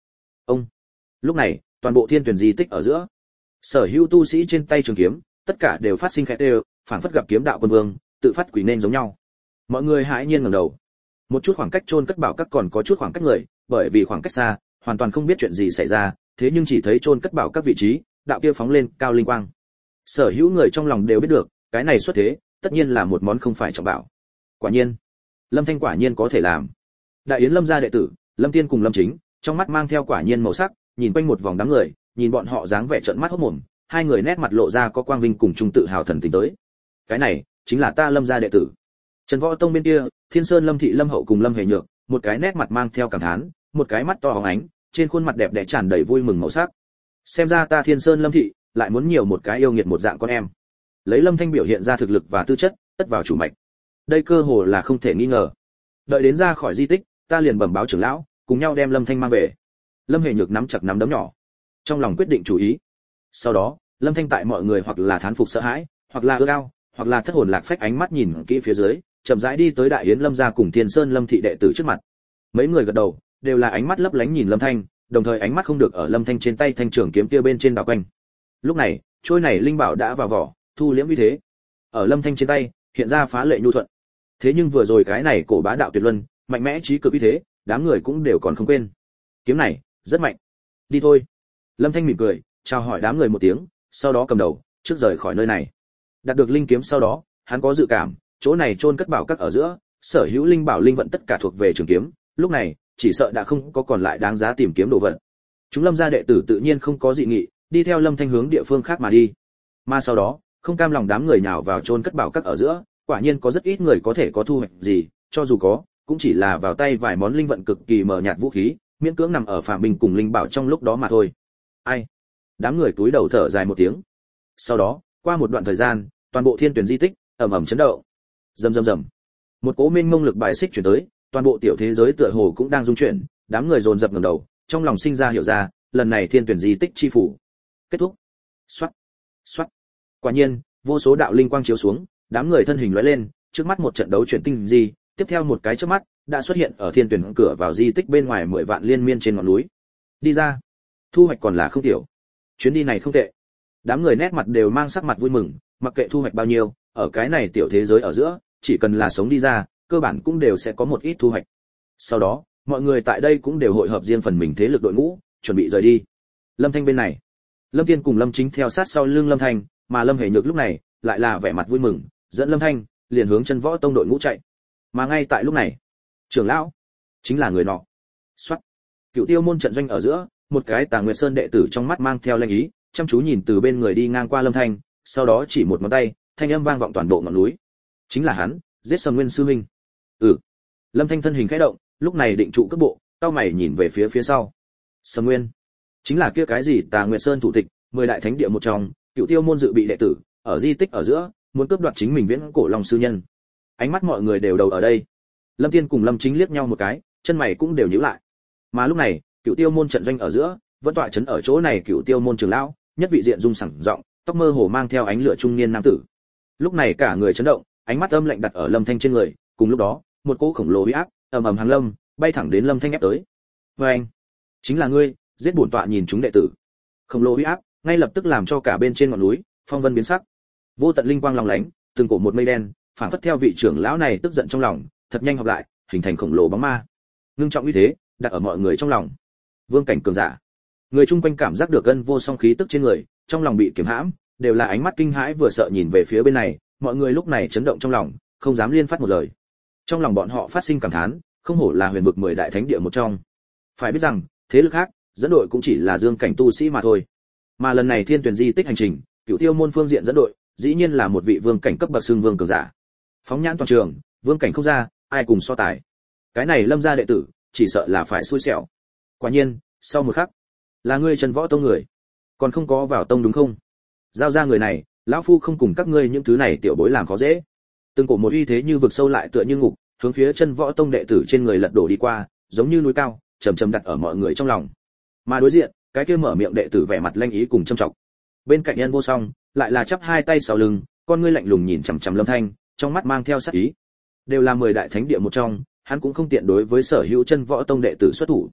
Ông. Lúc này, toàn bộ thiên tuyển di tích ở giữa, sở hữu tu sĩ trên tay trường kiếm, tất cả đều phát sinh khẽ đều, phảng phất gặp kiếm đạo quân vương, tự phát quỳ nên giống nhau. Mọi người hãi nhiên ngẩng đầu. Một chút khoảng cách chôn cất bảo các còn có chút khoảng cách người, bởi vì khoảng cách xa, hoàn toàn không biết chuyện gì xảy ra, thế nhưng chỉ thấy chôn cất bảo các vị trí, đạo kia phóng lên cao linh quang. Sở hữu người trong lòng đều biết được, cái này xuất thế, tất nhiên là một món không phải trọng bảo. Quả nhiên, Lâm Thanh quả nhiên có thể làm. Đại yến Lâm gia đệ tử, Lâm Tiên cùng Lâm Chính, trong mắt mang theo quả nhiên màu sắc, nhìn quanh một vòng đám người, nhìn bọn họ dáng vẻ trợn mắt hốt mồm, hai người nét mặt lộ ra có quang vinh cùng trung tự hào thần tình tới. Cái này, chính là ta Lâm gia đệ tử. Trần Võ Tông bên kia, Thiên Sơn Lâm Thị Lâm Hậu cùng Lâm Hề Nhược, một cái nét mặt mang theo cảm thán, một cái mắt to hóng ánh, trên khuôn mặt đẹp đẽ tràn đầy vui mừng màu sắc. Xem ra ta Thiên Sơn Lâm Thị lại muốn nhiều một cái yêu nghiệt một dạng con em. Lấy Lâm Thanh biểu hiện ra thực lực và tư chất, tất vào chủ mạch. Đây cơ hồ là không thể nghi ngờ. Đợi đến ra khỏi di tích, ta liền bẩm báo trưởng lão, cùng nhau đem Lâm Thanh mang về. Lâm Hề Nhược nắm chặt nắm đấm nhỏ, trong lòng quyết định chủ ý. Sau đó, Lâm Thanh tại mọi người hoặc là thán phục sợ hãi, hoặc là ưa ao, hoặc là thất hồn lạc phách ánh mắt nhìn kỹ phía dưới, chậm rãi đi tới Đại Yến Lâm gia cùng Thiên Sơn Lâm Thị đệ tử trước mặt. Mấy người gật đầu, đều là ánh mắt lấp lánh nhìn Lâm Thanh, đồng thời ánh mắt không được ở Lâm Thanh trên tay thanh trường kiếm kia bên trên đảo quanh. Lúc này, trôi này linh bảo đã vào vỏ, thu liễm uy thế. Ở Lâm Thanh trên tay, hiện ra phá lệ nhu thuận. Thế nhưng vừa rồi cái này cổ bá đạo tuyệt luân, mạnh mẽ trí cực uy thế, đám người cũng đều còn không quên. Kiếm này, rất mạnh. Đi thôi. Lâm Thanh mỉm cười, chào hỏi đám người một tiếng, sau đó cầm đầu, trước rời khỏi nơi này. Đạt được linh kiếm sau đó, hắn có dự cảm, chỗ này chôn cất bảo các ở giữa, sở hữu linh bảo linh vận tất cả thuộc về trường kiếm, lúc này, chỉ sợ đã không có còn lại đáng giá tìm kiếm đồ vật. Chúng Lâm gia đệ tử tự nhiên không có dị nghị, đi theo Lâm Thanh hướng địa phương khác mà đi. Mà sau đó, không cam lòng đám người nhào vào chôn cất bảo các ở giữa, quả nhiên có rất ít người có thể có thu hoạch gì, cho dù có, cũng chỉ là vào tay vài món linh vận cực kỳ mờ nhạt vũ khí, miễn cưỡng nằm ở phàm binh cùng linh bảo trong lúc đó mà thôi. Ai? Đám người túi đầu thở dài một tiếng. Sau đó, qua một đoạn thời gian, toàn bộ thiên tuyển di tích ầm ầm chấn động. Rầm rầm rầm. Một cỗ mênh mông lực bài xích chuyển tới, toàn bộ tiểu thế giới tựa hồ cũng đang rung chuyển, đám người dồn dập ngẩng đầu, trong lòng sinh ra hiểu ra, lần này thiên tuyển di tích chi phủ kết thúc. Soát, soát. Quả nhiên, vô số đạo linh quang chiếu xuống, đám người thân hình lóe lên, trước mắt một trận đấu chuyển tinh gì, tiếp theo một cái chớp mắt, đã xuất hiện ở thiên tuyển cửa vào di tích bên ngoài mười vạn liên miên trên ngọn núi. Đi ra, thu hoạch còn là không tiểu. Chuyến đi này không tệ. Đám người nét mặt đều mang sắc mặt vui mừng, mặc kệ thu hoạch bao nhiêu, ở cái này tiểu thế giới ở giữa, chỉ cần là sống đi ra, cơ bản cũng đều sẽ có một ít thu hoạch. Sau đó, mọi người tại đây cũng đều hội hợp riêng phần mình thế lực đội ngũ, chuẩn bị rời đi. Lâm Thanh bên này, Lâm Tiên cùng Lâm Chính theo sát sau lưng Lâm Thanh, mà Lâm Hề Nhược lúc này lại là vẻ mặt vui mừng, dẫn Lâm Thanh liền hướng Chân Võ Tông đội ngũ chạy. Mà ngay tại lúc này, trưởng lão chính là người nọ. Soát. Cựu Tiêu môn trận doanh ở giữa, một cái Tà Nguyệt Sơn đệ tử trong mắt mang theo lanh ý, chăm chú nhìn từ bên người đi ngang qua Lâm Thanh, sau đó chỉ một ngón tay, thanh âm vang vọng toàn bộ ngọn núi. Chính là hắn, giết Sầm Nguyên sư huynh. Ừ. Lâm Thanh thân hình khẽ động, lúc này định trụ cước bộ, cau mày nhìn về phía phía sau. Sầm Nguyên, chính là kia cái gì Tà Nguyệt Sơn thủ tịch, mười đại thánh địa một trong, Cựu Tiêu môn dự bị đệ tử, ở di tích ở giữa, muốn cướp đoạt chính mình Viễn Cổ Long sư nhân. Ánh mắt mọi người đều đầu ở đây. Lâm Tiên cùng Lâm Chính liếc nhau một cái, chân mày cũng đều nhíu lại. Mà lúc này, Cựu Tiêu môn trận doanh ở giữa, vẫn tọa trấn ở chỗ này Cựu Tiêu môn trưởng lão, nhất vị diện dung sẳng rộng, tóc mơ hồ mang theo ánh lửa trung niên nam tử. Lúc này cả người chấn động, ánh mắt âm lạnh đặt ở Lâm Thanh trên người, cùng lúc đó, một cỗ khổng lồ uy áp ầm ầm hàng lâm, bay thẳng đến Lâm Thanh ép tới. Và anh, chính là ngươi, giết bổn tọa nhìn chúng đệ tử. Khổng lồ uy áp, ngay lập tức làm cho cả bên trên ngọn núi, phong vân biến sắc. Vô tận linh quang long lánh, từng cổ một mây đen, phản phất theo vị trưởng lão này tức giận trong lòng, thật nhanh hợp lại, hình thành khổng lồ bóng ma. Ngưng trọng uy thế, đặt ở mọi người trong lòng. Vương cảnh cường giả. Người chung quanh cảm giác được gân vô song khí tức trên người, trong lòng bị kiềm hãm, đều là ánh mắt kinh hãi vừa sợ nhìn về phía bên này, mọi người lúc này chấn động trong lòng, không dám liên phát một lời. Trong lòng bọn họ phát sinh cảm thán, không hổ là huyền vực mười đại thánh địa một trong. Phải biết rằng, thế lực khác, dẫn đội cũng chỉ là dương cảnh tu sĩ mà thôi. Mà lần này thiên tuyển di tích hành trình, Cựu Tiêu môn phương diện dẫn đội, dĩ nhiên là một vị vương cảnh cấp bậc xưng vương cường giả. Phóng nhãn toàn trường, vương cảnh không ra, ai cùng so tài. Cái này Lâm gia đệ tử, chỉ sợ là phải xui xẻo. Quả nhiên, sau một khắc, là ngươi Trần Võ Tông người, còn không có vào tông đúng không? Giao ra người này, lão phu không cùng các ngươi những thứ này tiểu bối làm khó dễ. Từng cổ một uy thế như vực sâu lại tựa như ngục, hướng phía Chân Võ Tông đệ tử trên người lật đổ đi qua, giống như núi cao, trầm trầm đặt ở mọi người trong lòng. Mà đối diện, cái kia mở miệng đệ tử vẻ mặt lanh ý cùng châm trọng. Bên cạnh Nhân Vô Song, lại là chắp hai tay sau lưng, con ngươi lạnh lùng nhìn chằm chằm Lâm Thanh, trong mắt mang theo sát ý. Đều là mười đại thánh địa một trong, hắn cũng không tiện đối với sở hữu Chân Võ Tông đệ tử xuất thủ.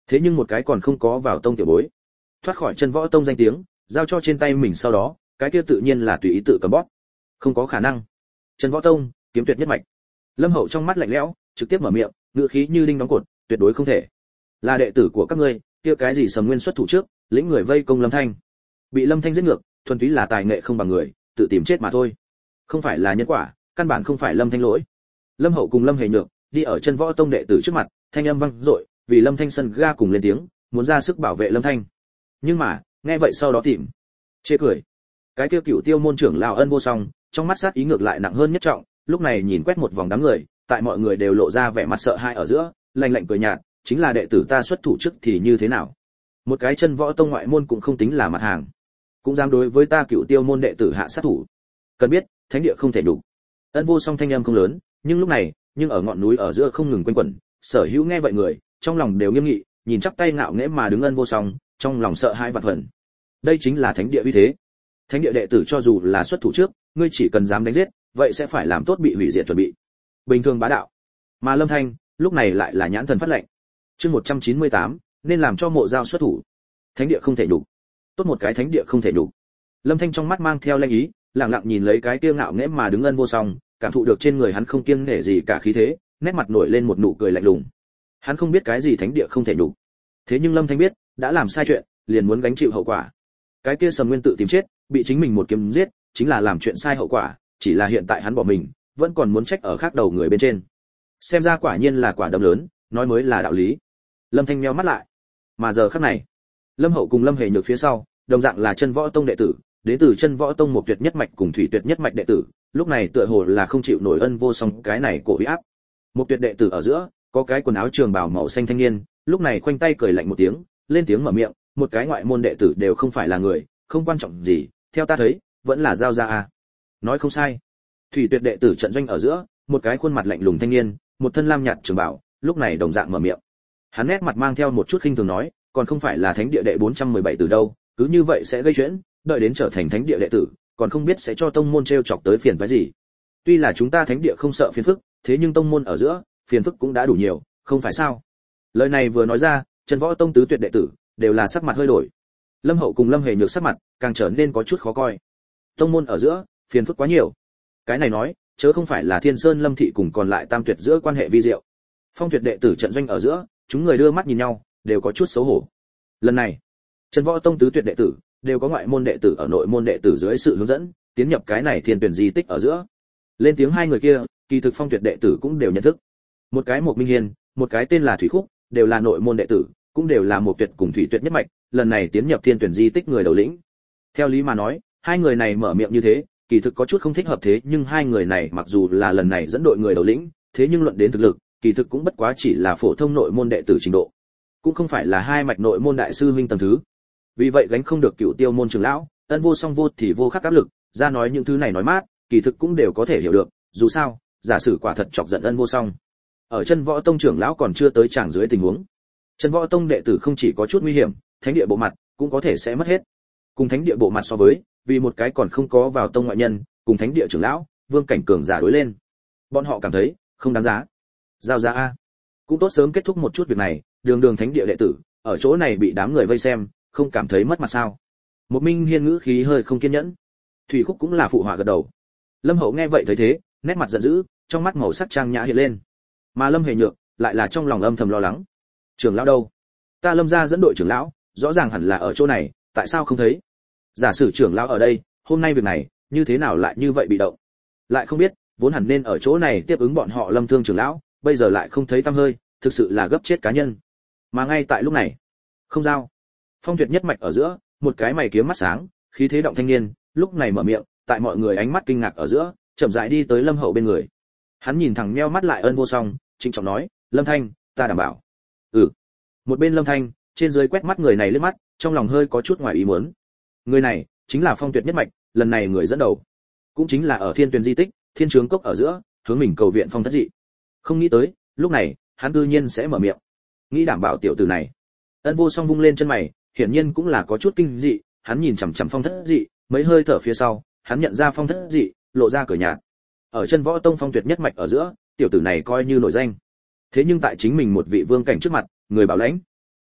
Thế nhưng một cái còn không có vào tông tiểu bối, thoát khỏi chân võ tông danh tiếng, giao cho trên tay mình sau đó, cái kia tự nhiên là tùy ý tự cầm bóp. Không có khả năng. Chân võ tông, kiếm tuyệt nhất mạch. Lâm Hậu trong mắt lạnh lẽo, trực tiếp mở miệng, ngữ khí như đinh đóng cột, tuyệt đối không thể. Là đệ tử của các ngươi, kia cái gì Sầm Nguyên xuất thủ trước, lĩnh người vây công Lâm Thanh. Bị Lâm Thanh giết ngược, thuần túy là tài nghệ không bằng người, tự tìm chết mà thôi. Không phải là nhân quả, căn bản không phải Lâm Thanh lỗi. Lâm Hậu cùng Lâm Hề Nhược đi ở chân võ tông đệ tử trước mặt, thanh âm vang dội, vì Lâm Thanh sân ga cùng lên tiếng, muốn ra sức bảo vệ Lâm Thanh. Nhưng mà, nghe vậy sau đó tìm chê cười. Cái kia Cửu Tiêu môn trưởng lão Ân Vô Song, trong mắt sát ý ngược lại nặng hơn nhất trọng, lúc này nhìn quét một vòng đám người, tại mọi người đều lộ ra vẻ mặt sợ hãi ở giữa, lạnh lạnh cười nhạt, chính là đệ tử ta xuất thủ trước thì như thế nào? Một cái chân võ tông ngoại môn cũng không tính là mặt hàng, cũng dám đối với ta Cửu Tiêu môn đệ tử hạ sát thủ. Cần biết, thánh địa không thể đủ. Ân Vô Song thanh âm không lớn, nhưng lúc này, nhưng ở ngọn núi ở giữa không ngừng quanh quẩn, sở hữu nghe vậy người, trong lòng đều nghiêm nghị, nhìn chắp tay ngạo nghễ mà đứng Ân Vô Song, trong lòng sợ hãi vạn phần. Đây chính là thánh địa uy thế. Thánh địa đệ tử cho dù là xuất thủ trước, ngươi chỉ cần dám đánh giết, vậy sẽ phải làm tốt bị hủy diệt chuẩn bị. Bình thường bá đạo. Mà Lâm Thanh, lúc này lại là nhãn thần phát lệnh. Chương một trăm chín mươi tám, nên làm cho Mộ Giao xuất thủ. Thánh địa không thể đủ. Tốt một cái thánh địa không thể đủ. Lâm Thanh trong mắt mang theo lanh ý, lặng lặng nhìn lấy cái kia ngạo nghễ mà đứng Ân Vô Song, cảm thụ được trên người hắn không kiêng nể gì cả khí thế, nét mặt nổi lên một nụ cười lạnh lùng. Hắn không biết cái gì thánh địa không thể đủ. Thế nhưng Lâm Thanh biết, đã làm sai chuyện, liền muốn gánh chịu hậu quả. Cái kia Sầm Nguyên tự tìm chết, bị chính mình một kiếm giết, chính là làm chuyện sai hậu quả, chỉ là hiện tại hắn bỏ mình, vẫn còn muốn trách ở khác đầu người bên trên. Xem ra quả nhiên là quả đấm lớn, nói mới là đạo lý. Lâm Thanh nheo mắt lại. Mà giờ khắc này, Lâm Hậu cùng Lâm Hề Nhược phía sau, đồng dạng là chân võ tông đệ tử, đến từ chân võ tông một tuyệt nhất mạch cùng thủy tuyệt nhất mạch đệ tử, lúc này tựa hồ là không chịu nổi Ân Vô Song cái này cổ uy áp. Một tuyệt đệ tử ở giữa, có cái quần áo trường bào màu xanh thanh niên, lúc này khoanh tay cười lạnh một tiếng, lên tiếng mở miệng, một cái ngoại môn đệ tử đều không phải là người, không quan trọng gì, theo ta thấy, vẫn là giao ra a. Nói không sai. Thủy tuyệt đệ tử trận doanh ở giữa, một cái khuôn mặt lạnh lùng thanh niên, một thân lam nhạt trường bào, lúc này đồng dạng mở miệng. Hắn nét mặt mang theo một chút khinh thường nói, còn không phải là thánh địa đệ bốn trăm mười bảy từ đâu, cứ như vậy sẽ gây chuyện, đợi đến trở thành thánh địa đệ tử, còn không biết sẽ cho tông môn trêu chọc tới phiền phức gì. Tuy là chúng ta thánh địa không sợ phiền phức, thế nhưng tông môn ở giữa, phiền phức cũng đã đủ nhiều, không phải sao? Lời này vừa nói ra, Trần Võ tông tứ tuyệt đệ tử đều là sắc mặt hơi đổi. Lâm Hậu cùng Lâm Hề Nhược sắc mặt càng trở nên có chút khó coi. Tông môn ở giữa, phiền phức quá nhiều. Cái này nói, chớ không phải là Thiên Sơn Lâm thị cùng còn lại tam tuyệt giữa quan hệ vi diệu. Phong tuyệt đệ tử trận doanh ở giữa, chúng người đưa mắt nhìn nhau, đều có chút xấu hổ. Lần này, Trần Võ tông tứ tuyệt đệ tử đều có ngoại môn đệ tử ở nội môn đệ tử dưới sự hướng dẫn, tiến nhập cái này thiên tuyển di tích ở giữa. Lên tiếng hai người kia, kỳ thực phong tuyệt đệ tử cũng đều nhận thức. Một cái một Minh Hiên, một cái tên là Thủy Khúc, đều là nội môn đệ tử, cũng đều là một tuyệt cùng thủy tuyệt nhất mạch, lần này tiến nhập thiên tuyển di tích người đầu lĩnh. Theo lý mà nói, hai người này mở miệng như thế, kỳ thực có chút không thích hợp thế, nhưng hai người này mặc dù là lần này dẫn đội người đầu lĩnh, thế nhưng luận đến thực lực, kỳ thực cũng bất quá chỉ là phổ thông nội môn đệ tử trình độ, cũng không phải là hai mạch nội môn đại sư huynh tầng thứ. Vì vậy gánh không được Cửu Tiêu môn trưởng lão, Ân Vô Song vô thì vô khắc áp lực, ra nói những thứ này nói mát, kỳ thực cũng đều có thể hiểu được, dù sao, giả sử quả thật chọc giận Ân Vô Song. Ở chân võ tông trưởng lão còn chưa tới tràng dưới tình huống, chân võ tông đệ tử không chỉ có chút nguy hiểm, thánh địa bộ mặt cũng có thể sẽ mất hết. Cùng thánh địa bộ mặt so với, vì một cái còn không có vào tông ngoại nhân, cùng thánh địa trưởng lão, vương cảnh cường giả đối lên, bọn họ cảm thấy không đáng giá. Giao ra a, cũng tốt sớm kết thúc một chút việc này, đường đường thánh địa đệ tử, ở chỗ này bị đám người vây xem, không cảm thấy mất mặt sao? Một Minh Hiên ngữ khí hơi không kiên nhẫn. Thủy Khúc cũng là phụ họa gật đầu. Lâm Hậu nghe vậy thấy thế, nét mặt giận dữ, trong mắt màu sắc trang nhã hiện lên. Mà Lâm Hề Nhược lại là trong lòng âm thầm lo lắng. Trưởng lão đâu? Ta Lâm gia dẫn đội trưởng lão, rõ ràng hẳn là ở chỗ này, tại sao không thấy? Giả sử trưởng lão ở đây, hôm nay việc này, như thế nào lại như vậy bị động? Lại không biết, vốn hẳn nên ở chỗ này tiếp ứng bọn họ Lâm Thương trưởng lão, bây giờ lại không thấy tăm hơi, thực sự là gấp chết cá nhân. Mà ngay tại lúc này, không giao. Phong tuyệt nhất mạch ở giữa, một cái mày kiếm mắt sáng, khí thế động thanh niên, lúc này mở miệng, tại mọi người ánh mắt kinh ngạc ở giữa, chậm rãi đi tới Lâm Hậu bên người. Hắn nhìn thẳng nheo mắt lại Ân Vô Song, trịnh trọng nói, Lâm Thanh, ta đảm bảo. Ừ. Một bên Lâm Thanh, trên dưới quét mắt người này liếc mắt, trong lòng hơi có chút ngoài ý muốn. Người này chính là Phong tuyệt nhất mạch, lần này người dẫn đầu, cũng chính là ở Thiên Tuyền di tích, Thiên Trướng cốc ở giữa, hướng mình cầu viện Phong thất dị. Không nghĩ tới, lúc này, hắn tự nhiên sẽ mở miệng. Nghĩ đảm bảo tiểu tử này. Ân Vô Song vung lên chân mày, hiển nhiên cũng là có chút kinh dị, hắn nhìn chằm chằm Phong thất dị, mấy hơi thở phía sau, hắn nhận ra Phong thất dị, lộ ra cười nhạt. Ở chân võ tông Phong tuyệt nhất mạch ở giữa, tiểu tử này coi như nổi danh. Thế nhưng tại chính mình một vị vương cảnh trước mặt, người bảo lãnh.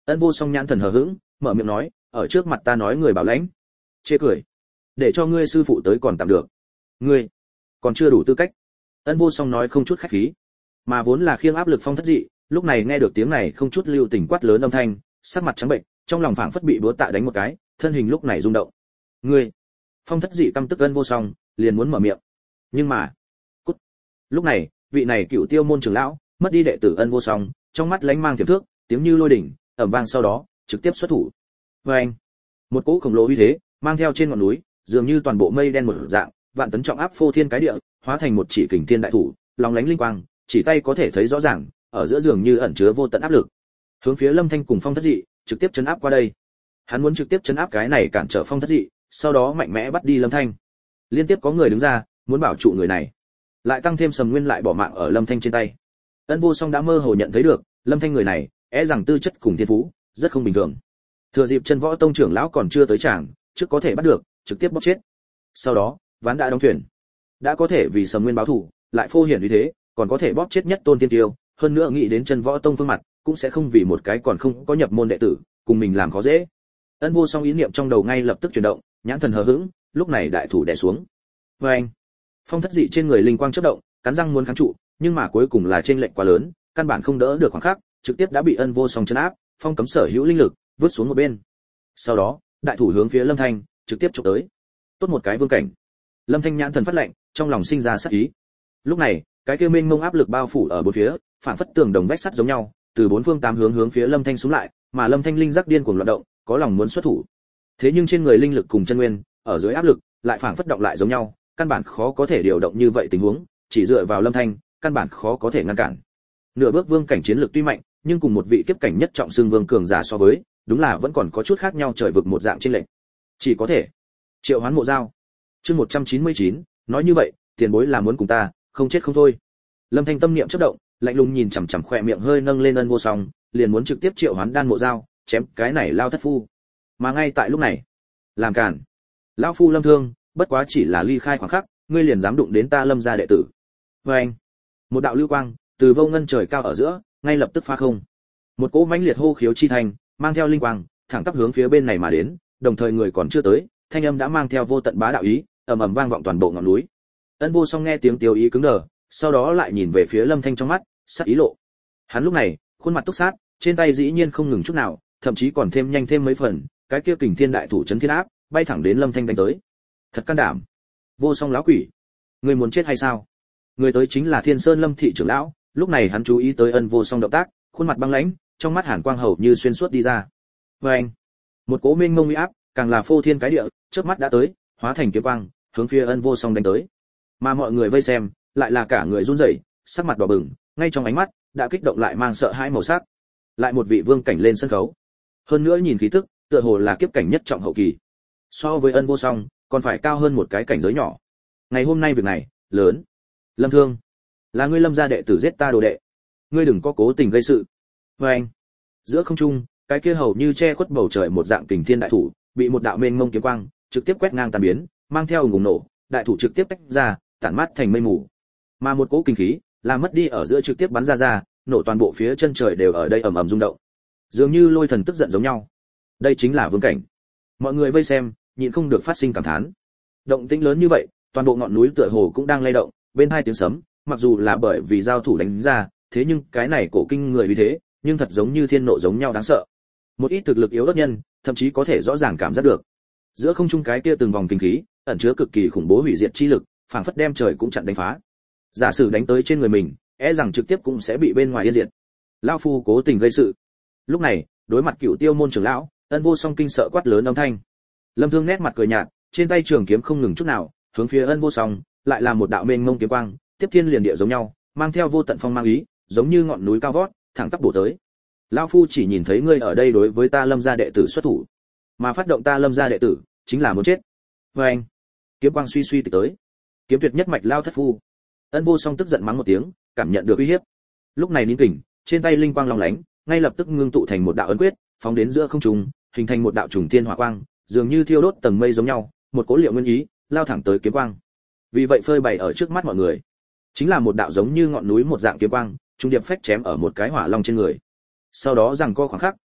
Ân Vô Song nhãn thần hờ hững, mở miệng nói, ở trước mặt ta nói người bảo lãnh, chê cười, để cho ngươi sư phụ tới còn tạm được, ngươi còn chưa đủ tư cách. Ân Vô Song nói không chút khách khí, mà vốn là khiêng áp lực Phong Thất Dị, lúc này nghe được tiếng này không chút lưu tình quát lớn âm thanh, sắc mặt trắng bệnh, trong lòng phảng phất bị búa tạ đánh một cái, thân hình lúc này rung động. Ngươi, Phong Thất Dị căm tức Ân Vô Song, liền muốn mở miệng, nhưng mà, cút. Lúc này, vị này cựu tiêu môn trưởng lão, mất đi đệ tử Ân Vô Song, trong mắt lánh mang tiềm thước, tiếng như lôi đỉnh, ầm vang sau đó, trực tiếp xuất thủ. Và anh, một cỗ khổng lồ uy thế, mang theo trên ngọn núi, dường như toàn bộ mây đen một dạng, vạn tấn trọng áp phô thiên cái địa, hóa thành một chỉ kình thiên đại thủ, lóng lánh linh quang, chỉ tay có thể thấy rõ ràng, ở giữa dường như ẩn chứa vô tận áp lực. Hướng phía Lâm Thanh cùng Phong Thất Dị, trực tiếp chấn áp qua đây. Hắn muốn trực tiếp chấn áp cái này cản trở Phong Thất Dị, sau đó mạnh mẽ bắt đi Lâm Thanh. Liên tiếp có người đứng ra, muốn bảo trụ người này. Lại tăng thêm Sầm Nguyên lại bỏ mạng ở Lâm Thanh trên tay. Ân Vô Song đã mơ hồ nhận thấy được, Lâm Thanh người này, é e rằng tư chất cùng thiên phú rất không bình thường. Thừa dịp Chân Võ Tông trưởng lão còn chưa tới tràng, trước có thể bắt được, trực tiếp bóp chết. Sau đó, ván đã đóng thuyền. Đã có thể vì Sầm Nguyên báo thù, lại phô hiển như thế, còn có thể bóp chết nhất tôn tiên tiêu, hơn nữa nghĩ đến Chân Võ Tông phương mặt, cũng sẽ không vì một cái còn không có nhập môn đệ tử, cùng mình làm khó dễ. Ân Vô Song ý niệm trong đầu ngay lập tức chuyển động, nhãn thần hờ hững, lúc này đại thủ đè xuống. Và anh, Phong Thất Dị trên người linh quang chớp động, cắn răng muốn kháng trụ, nhưng mà cuối cùng là trên lệnh quá lớn, căn bản không đỡ được khoảng khắc, trực tiếp đã bị Ân Vô Song chấn áp, phong cấm sở hữu linh lực, vứt xuống một bên. Sau đó, đại thủ hướng phía Lâm Thanh, trực tiếp chụp tới. Tốt một cái vương cảnh. Lâm Thanh nhãn thần phát lạnh, trong lòng sinh ra sát ý. Lúc này, cái kia mênh mông áp lực bao phủ ở bốn phía, phản phất tường đồng vách sắt giống nhau, từ bốn phương tám hướng hướng phía Lâm Thanh xuống lại, mà Lâm Thanh linh giác điên cuồng loạn động, có lòng muốn xuất thủ. Thế nhưng trên người linh lực cùng chân nguyên, ở dưới áp lực, lại phản phất động lại giống nhau, căn bản khó có thể điều động như vậy tình huống, chỉ dựa vào Lâm Thanh, căn bản khó có thể ngăn cản. Nửa bước vương cảnh chiến lược tuy mạnh, nhưng cùng một vị kiếp cảnh nhất trọng xương vương cường giả so với, đúng là vẫn còn có chút khác nhau trời vực một dạng trên lệnh. Chỉ có thể triệu hoán mộ dao. Chương một trăm chín mươi chín, nói như vậy, tiền bối là muốn cùng ta, không chết không thôi. Lâm Thanh tâm niệm chớp động, lạnh lùng nhìn chằm chằm khóe miệng hơi nâng lên Ân Vô Song, liền muốn trực tiếp triệu hoán đan mộ dao, chém cái này lao thất phu. Mà ngay tại lúc này, làm cản. Lão phu Lâm Thương, bất quá chỉ là ly khai khoảng khắc, ngươi liền dám đụng đến ta Lâm gia đệ tử. Và anh, một đạo lưu quang từ vô ngân trời cao ở giữa, ngay lập tức phá không. Một cỗ mãnh liệt hô khiếu chi thành, mang theo linh quang, thẳng tắp hướng phía bên này mà đến, đồng thời người còn chưa tới, thanh âm đã mang theo vô tận bá đạo ý, ầm ầm vang vọng toàn bộ ngọn núi. Ân Vô Song nghe tiếng tiêu ý cứng đờ, sau đó lại nhìn về phía Lâm Thanh trong mắt, sắc ý lộ. Hắn lúc này, khuôn mặt túc sát, trên tay dĩ nhiên không ngừng chút nào, thậm chí còn thêm nhanh thêm mấy phần, cái kia kình thiên đại thủ chấn thiên áp, bay thẳng đến Lâm Thanh đánh tới. Thật can đảm. Vô Song lão quỷ, ngươi muốn chết hay sao? Người tới chính là Thiên Sơn Lâm thị trưởng lão, lúc này hắn chú ý tới Ân Vô Song động tác, khuôn mặt băng lãnh, trong mắt hàn quang hầu như xuyên suốt đi ra. Và anh, một cỗ mênh mông uy áp, càng là phô thiên cái địa, chớp mắt đã tới, hóa thành kiếm quang, hướng phía Ân Vô Song đánh tới. Mà mọi người vây xem, lại là cả người run rẩy, sắc mặt đỏ bừng, ngay trong ánh mắt đã kích động lại mang sợ hãi màu sắc. Lại một vị vương cảnh lên sân khấu. Hơn nữa nhìn khí tức, tựa hồ là kiếp cảnh nhất trọng hậu kỳ. So với Ân Vô Song, còn phải cao hơn một cái cảnh giới nhỏ. Ngày hôm nay việc này, lớn. Lâm Thương, là ngươi Lâm gia đệ tử giết ta đồ đệ. Ngươi đừng có cố tình gây sự. Và anh, giữa không trung, cái kia hầu như che khuất bầu trời một dạng kình thiên đại thủ, bị một đạo mênh mông kiếm quang trực tiếp quét ngang tàn biến, mang theo ùng ùng nổ, đại thủ trực tiếp tách ra, tản mát thành mây mù. Mà một cỗ kinh khí, làm mất đi ở giữa trực tiếp bắn ra ra, nổ toàn bộ phía chân trời đều ở đây ầm ầm rung động. Dường như lôi thần tức giận giống nhau. Đây chính là vương cảnh. Mọi người vây xem, nhịn không được phát sinh cảm thán. Động tĩnh lớn như vậy, toàn bộ ngọn núi tựa hồ cũng đang lay động, bên hai tiếng sấm, mặc dù là bởi vì giao thủ đánh ra, thế nhưng cái này cổ kinh người vì thế, nhưng thật giống như thiên nộ giống nhau đáng sợ. Một ít thực lực yếu ớt nhân, thậm chí có thể rõ ràng cảm giác được. Giữa không trung cái kia từng vòng kinh khí, ẩn chứa cực kỳ khủng bố hủy diệt chi lực, phảng phất đem trời cũng chặn đánh phá. Giả sử đánh tới trên người mình, e rằng trực tiếp cũng sẽ bị bên ngoài yên diệt. Lão phu cố tình gây sự. Lúc này, đối mặt Cửu Tiêu môn trưởng lão, Ân Vô Song kinh sợ quát lớn âm thanh. Lâm Thương nét mặt cười nhạt, trên tay trường kiếm không ngừng chút nào, hướng phía Ân Vô Song, lại là một đạo mênh mông kiếm quang, tiếp thiên liền địa giống nhau, mang theo vô tận phong mang ý, giống như ngọn núi cao vót, thẳng tắp bổ tới. Lão phu chỉ nhìn thấy ngươi ở đây đối với ta Lâm gia đệ tử xuất thủ, mà phát động ta Lâm gia đệ tử, chính là muốn chết. Và anh, kiếm quang suy suy tịch tới. Kiếm tuyệt nhất mạch lao thất phu. Ân Vô Song tức giận mắng một tiếng, cảm nhận được uy hiếp. Lúc này nín kình, trên tay linh quang long lánh, ngay lập tức ngưng tụ thành một đạo ấn quyết, phóng đến giữa không trung, hình thành một đạo trùng thiên hỏa quang, dường như thiêu đốt tầng mây giống nhau, một cỗ liệu nguyên ý, lao thẳng tới kiếm quang. Vì vậy phơi bày ở trước mắt mọi người, chính là một đạo giống như ngọn núi một dạng kiếm quang, trung điệp phách chém ở một cái hỏa long trên người. Sau đó rằng co khoảng khắc,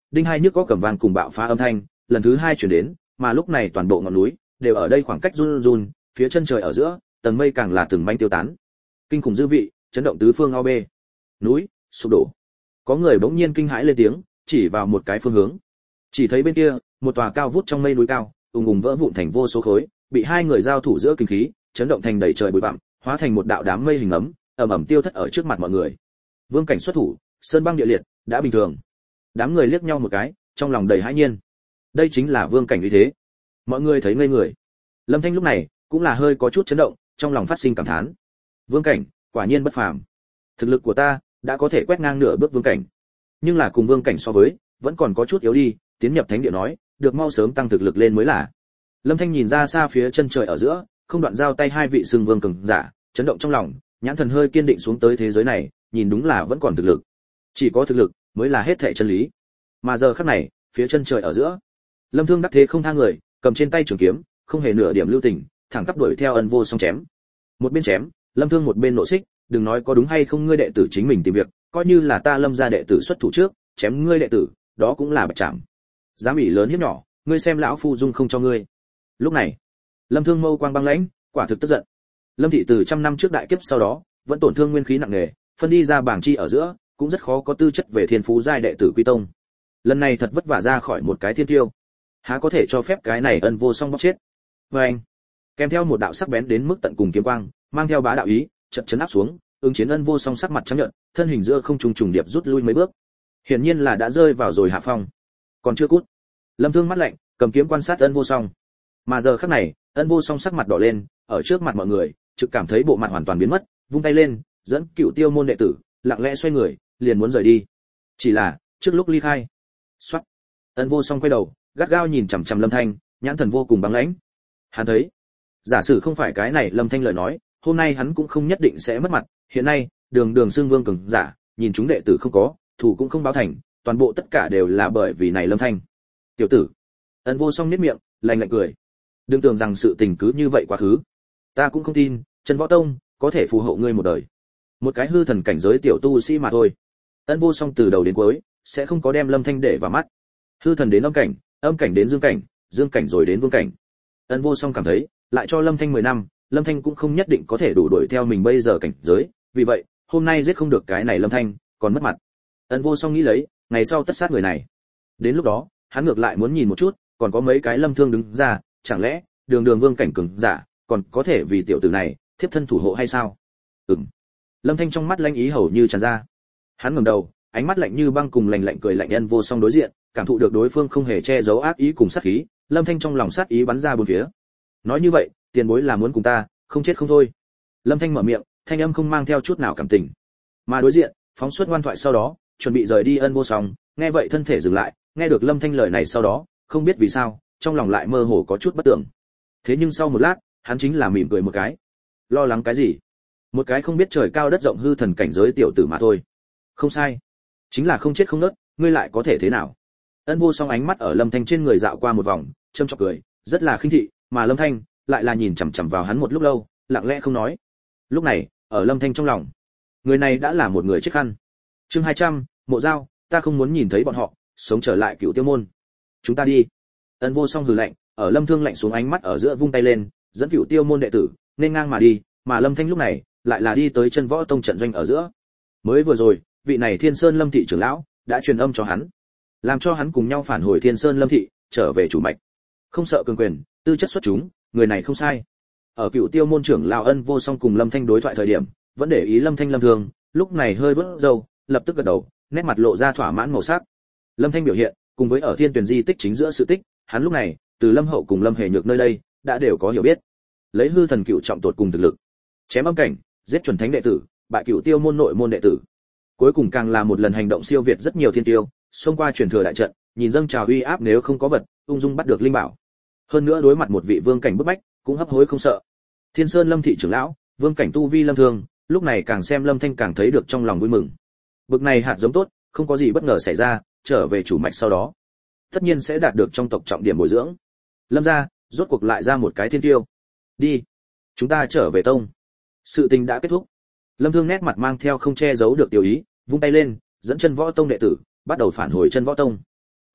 đinh hai nhức có cầm vang cùng bạo phá âm thanh lần thứ hai chuyển đến, mà lúc này toàn bộ ngọn núi đều ở đây khoảng cách run run, phía chân trời ở giữa tầng mây càng là từng manh tiêu tán, kinh khủng dư vị chấn động tứ phương ao bê, núi sụp đổ. Có người bỗng nhiên kinh hãi lên tiếng, chỉ vào một cái phương hướng. Chỉ thấy bên kia một tòa cao vút trong mây núi cao ùng ùng vỡ vụn thành vô số khối, bị hai người giao thủ giữa kinh khí chấn động thành đầy trời bụi bặm, hóa thành một đạo đám mây hình ấm, ầm ầm tiêu thất ở trước mặt mọi người. Vương cảnh xuất thủ, sơn băng địa liệt, đã bình thường. Đám người liếc nhau một cái, trong lòng đầy hãi nhiên. Đây chính là vương cảnh uy thế. Mọi người thấy ngây người. Lâm Thanh lúc này cũng là hơi có chút chấn động, trong lòng phát sinh cảm thán. Vương cảnh, quả nhiên bất phàm. Thực lực của ta đã có thể quét ngang nửa bước vương cảnh. Nhưng là cùng vương cảnh so với, vẫn còn có chút yếu đi, tiến nhập thánh địa nói, được mau sớm tăng thực lực lên mới là. Lâm Thanh nhìn ra xa phía chân trời ở giữa, không đoạn giao tay hai vị xưng vương cường giả, chấn động trong lòng, nhãn thần hơi kiên định xuống tới thế giới này, nhìn đúng là vẫn còn thực lực. Chỉ có thực lực mới là hết thảy chân lý. Mà giờ khắc này, phía chân trời ở giữa, Lâm Thương đắc thế không tha người, cầm trên tay trường kiếm, không hề nửa điểm lưu tình, thẳng tắp đuổi theo Ân Vô Song chém. Một bên chém, Lâm Thương một bên nộ xích, đừng nói có đúng hay không ngươi đệ tử chính mình tìm việc, coi như là ta Lâm gia đệ tử xuất thủ trước, chém ngươi đệ tử, đó cũng là bạch trảm. Dám ủy lớn hiếp nhỏ, ngươi xem lão phu dung không cho ngươi. Lúc này, Lâm Thương mâu quang băng lãnh, quả thực tức giận. Lâm thị từ trăm năm trước đại kiếp sau đó, vẫn tổn thương nguyên khí nặng nề, phân đi ra bảng chi ở giữa, cũng rất khó có tư chất về thiên phú giai đệ tử quy tông. Lần này thật vất vả ra khỏi một cái thiên tiêu, há có thể cho phép cái này Ân Vô Song bóc chết. Và anh, kèm theo một đạo sắc bén đến mức tận cùng kiếm quang, mang theo bá đạo ý, chợt chấn áp xuống, ứng chiến Ân Vô Song sắc mặt trắng nhợt, thân hình giữa không trùng trùng điệp rút lui mấy bước. Hiển nhiên là đã rơi vào rồi hạ phong. Còn chưa cút. Lâm Thương mắt lạnh, cầm kiếm quan sát Ân Vô Song. Mà giờ khắc này, Ân Vô Song sắc mặt đỏ lên, ở trước mặt mọi người, trực cảm thấy bộ mặt hoàn toàn biến mất, vung tay lên, dẫn Cựu Tiêu môn đệ tử, lặng lẽ xoay người, liền muốn rời đi. Chỉ là, trước lúc ly khai, xoát. Ân Vô Song quay đầu, gắt gao nhìn chằm chằm Lâm Thanh, nhãn thần vô cùng băng lãnh. Hắn thấy, giả sử không phải cái này Lâm Thanh lời nói, hôm nay hắn cũng không nhất định sẽ mất mặt, hiện nay, đường đường xương vương cường giả, nhìn chúng đệ tử không có, thủ cũng không báo thành, toàn bộ tất cả đều là bởi vì này Lâm Thanh. Tiểu tử. Ân Vô Song nhếch miệng, lạnh lạnh cười. Đừng tưởng rằng sự tình cứ như vậy quá khứ. Ta cũng không tin, Trần Võ Tông có thể phù hộ ngươi một đời. Một cái hư thần cảnh giới tiểu tu sĩ mà thôi. Ân Vô Song từ đầu đến cuối sẽ không có đem Lâm Thanh để vào mắt. Hư thần đến âm cảnh, âm cảnh đến dương cảnh, dương cảnh rồi đến vương cảnh. Ân Vô Song cảm thấy, lại cho Lâm Thanh mười năm, Lâm Thanh cũng không nhất định có thể đủ đuổi theo mình bây giờ cảnh giới, vì vậy, hôm nay giết không được cái này Lâm Thanh, còn mất mặt. Ân Vô Song nghĩ lấy, ngày sau tất sát người này. Đến lúc đó, hắn ngược lại muốn nhìn một chút, còn có mấy cái Lâm Thương đứng ra, chẳng lẽ, đường đường vương cảnh cường giả, còn có thể vì tiểu tử này, thiếp thân thủ hộ hay sao? Ừm. Lâm Thanh trong mắt lanh ý hầu như tràn ra. Hắn ngẩng đầu, ánh mắt lạnh như băng cùng lạnh lạnh cười lạnh Ân Vô Song đối diện, cảm thụ được đối phương không hề che giấu ác ý cùng sát khí, Lâm Thanh trong lòng sát ý bắn ra bốn phía. Nói như vậy, tiền bối là muốn cùng ta, không chết không thôi. Lâm Thanh mở miệng, thanh âm không mang theo chút nào cảm tình. Mà đối diện, phóng xuất ngoan thoại sau đó, chuẩn bị rời đi Ân Vô Song, nghe vậy thân thể dừng lại, nghe được Lâm Thanh lời này sau đó, không biết vì sao, trong lòng lại mơ hồ có chút bất tưởng. Thế nhưng sau một lát, hắn chính là mỉm cười một cái. Lo lắng cái gì? Một cái không biết trời cao đất rộng hư thần cảnh giới tiểu tử mà thôi. Không sai, chính là không chết không nứt, ngươi lại có thể thế nào? Ân Vô Song ánh mắt ở Lâm Thanh trên người dạo qua một vòng, châm chọc cười, rất là khinh thị, mà Lâm Thanh lại là nhìn chằm chằm vào hắn một lúc lâu, lặng lẽ không nói. Lúc này, ở Lâm Thanh trong lòng, người này đã là một người chết khăn. Chương hai trăm, Mộ Giao, ta không muốn nhìn thấy bọn họ sống trở lại Cựu Tiêu môn. Chúng ta đi. Ân Vô Song hừ lạnh, ở Lâm Thương lạnh xuống ánh mắt ở giữa vung tay lên, dẫn Cựu Tiêu môn đệ tử nên ngang mà đi, mà Lâm Thanh lúc này lại là đi tới Chân Võ Tông trận doanh ở giữa. Mới vừa rồi, vị này Thiên Sơn Lâm thị trưởng lão đã truyền âm cho hắn, làm cho hắn cùng nhau phản hồi Thiên Sơn Lâm thị, trở về chủ mạch. Không sợ cường quyền, tư chất xuất chúng, người này không sai. Ở Cựu Tiêu môn trưởng lão Ân Vô Song cùng Lâm Thanh đối thoại thời điểm, vẫn để ý Lâm Thanh Lâm Thương, lúc này hơi vớt râu, lập tức gật đầu, nét mặt lộ ra thỏa mãn màu sắc. Lâm Thanh biểu hiện, cùng với ở Thiên Tuyển di tích chính giữa sự tích, hắn lúc này, từ Lâm Hậu cùng Lâm Hề Nhược nơi đây, đã đều có hiểu biết. Lấy hư thần cựu trọng tột cùng thực lực, chém âm cảnh, giết chuẩn thánh đệ tử, bại Cựu Tiêu môn nội môn đệ tử. Cuối cùng càng là một lần hành động siêu việt rất nhiều thiên tiêu, xông qua truyền thừa đại trận, nhìn dâng trào uy áp nếu không có vật, ung dung bắt được linh bảo. Hơn nữa đối mặt một vị vương cảnh bức bách, cũng hấp hối không sợ. Thiên Sơn Lâm thị trưởng lão, vương cảnh tu vi Lâm Thương, lúc này càng xem Lâm Thanh càng thấy được trong lòng vui mừng. Bực này hạt giống tốt, không có gì bất ngờ xảy ra, trở về chủ mạch sau đó, tất nhiên sẽ đạt được trong tộc trọng điểm bồi dưỡng. Lâm gia, rốt cuộc lại ra một cái thiên tiêu. Đi, chúng ta trở về tông. Sự tình đã kết thúc. Lâm Thương nét mặt mang theo không che giấu được tiểu ý, vung tay lên, dẫn Chân Võ Tông đệ tử, bắt đầu phản hồi Chân Võ Tông.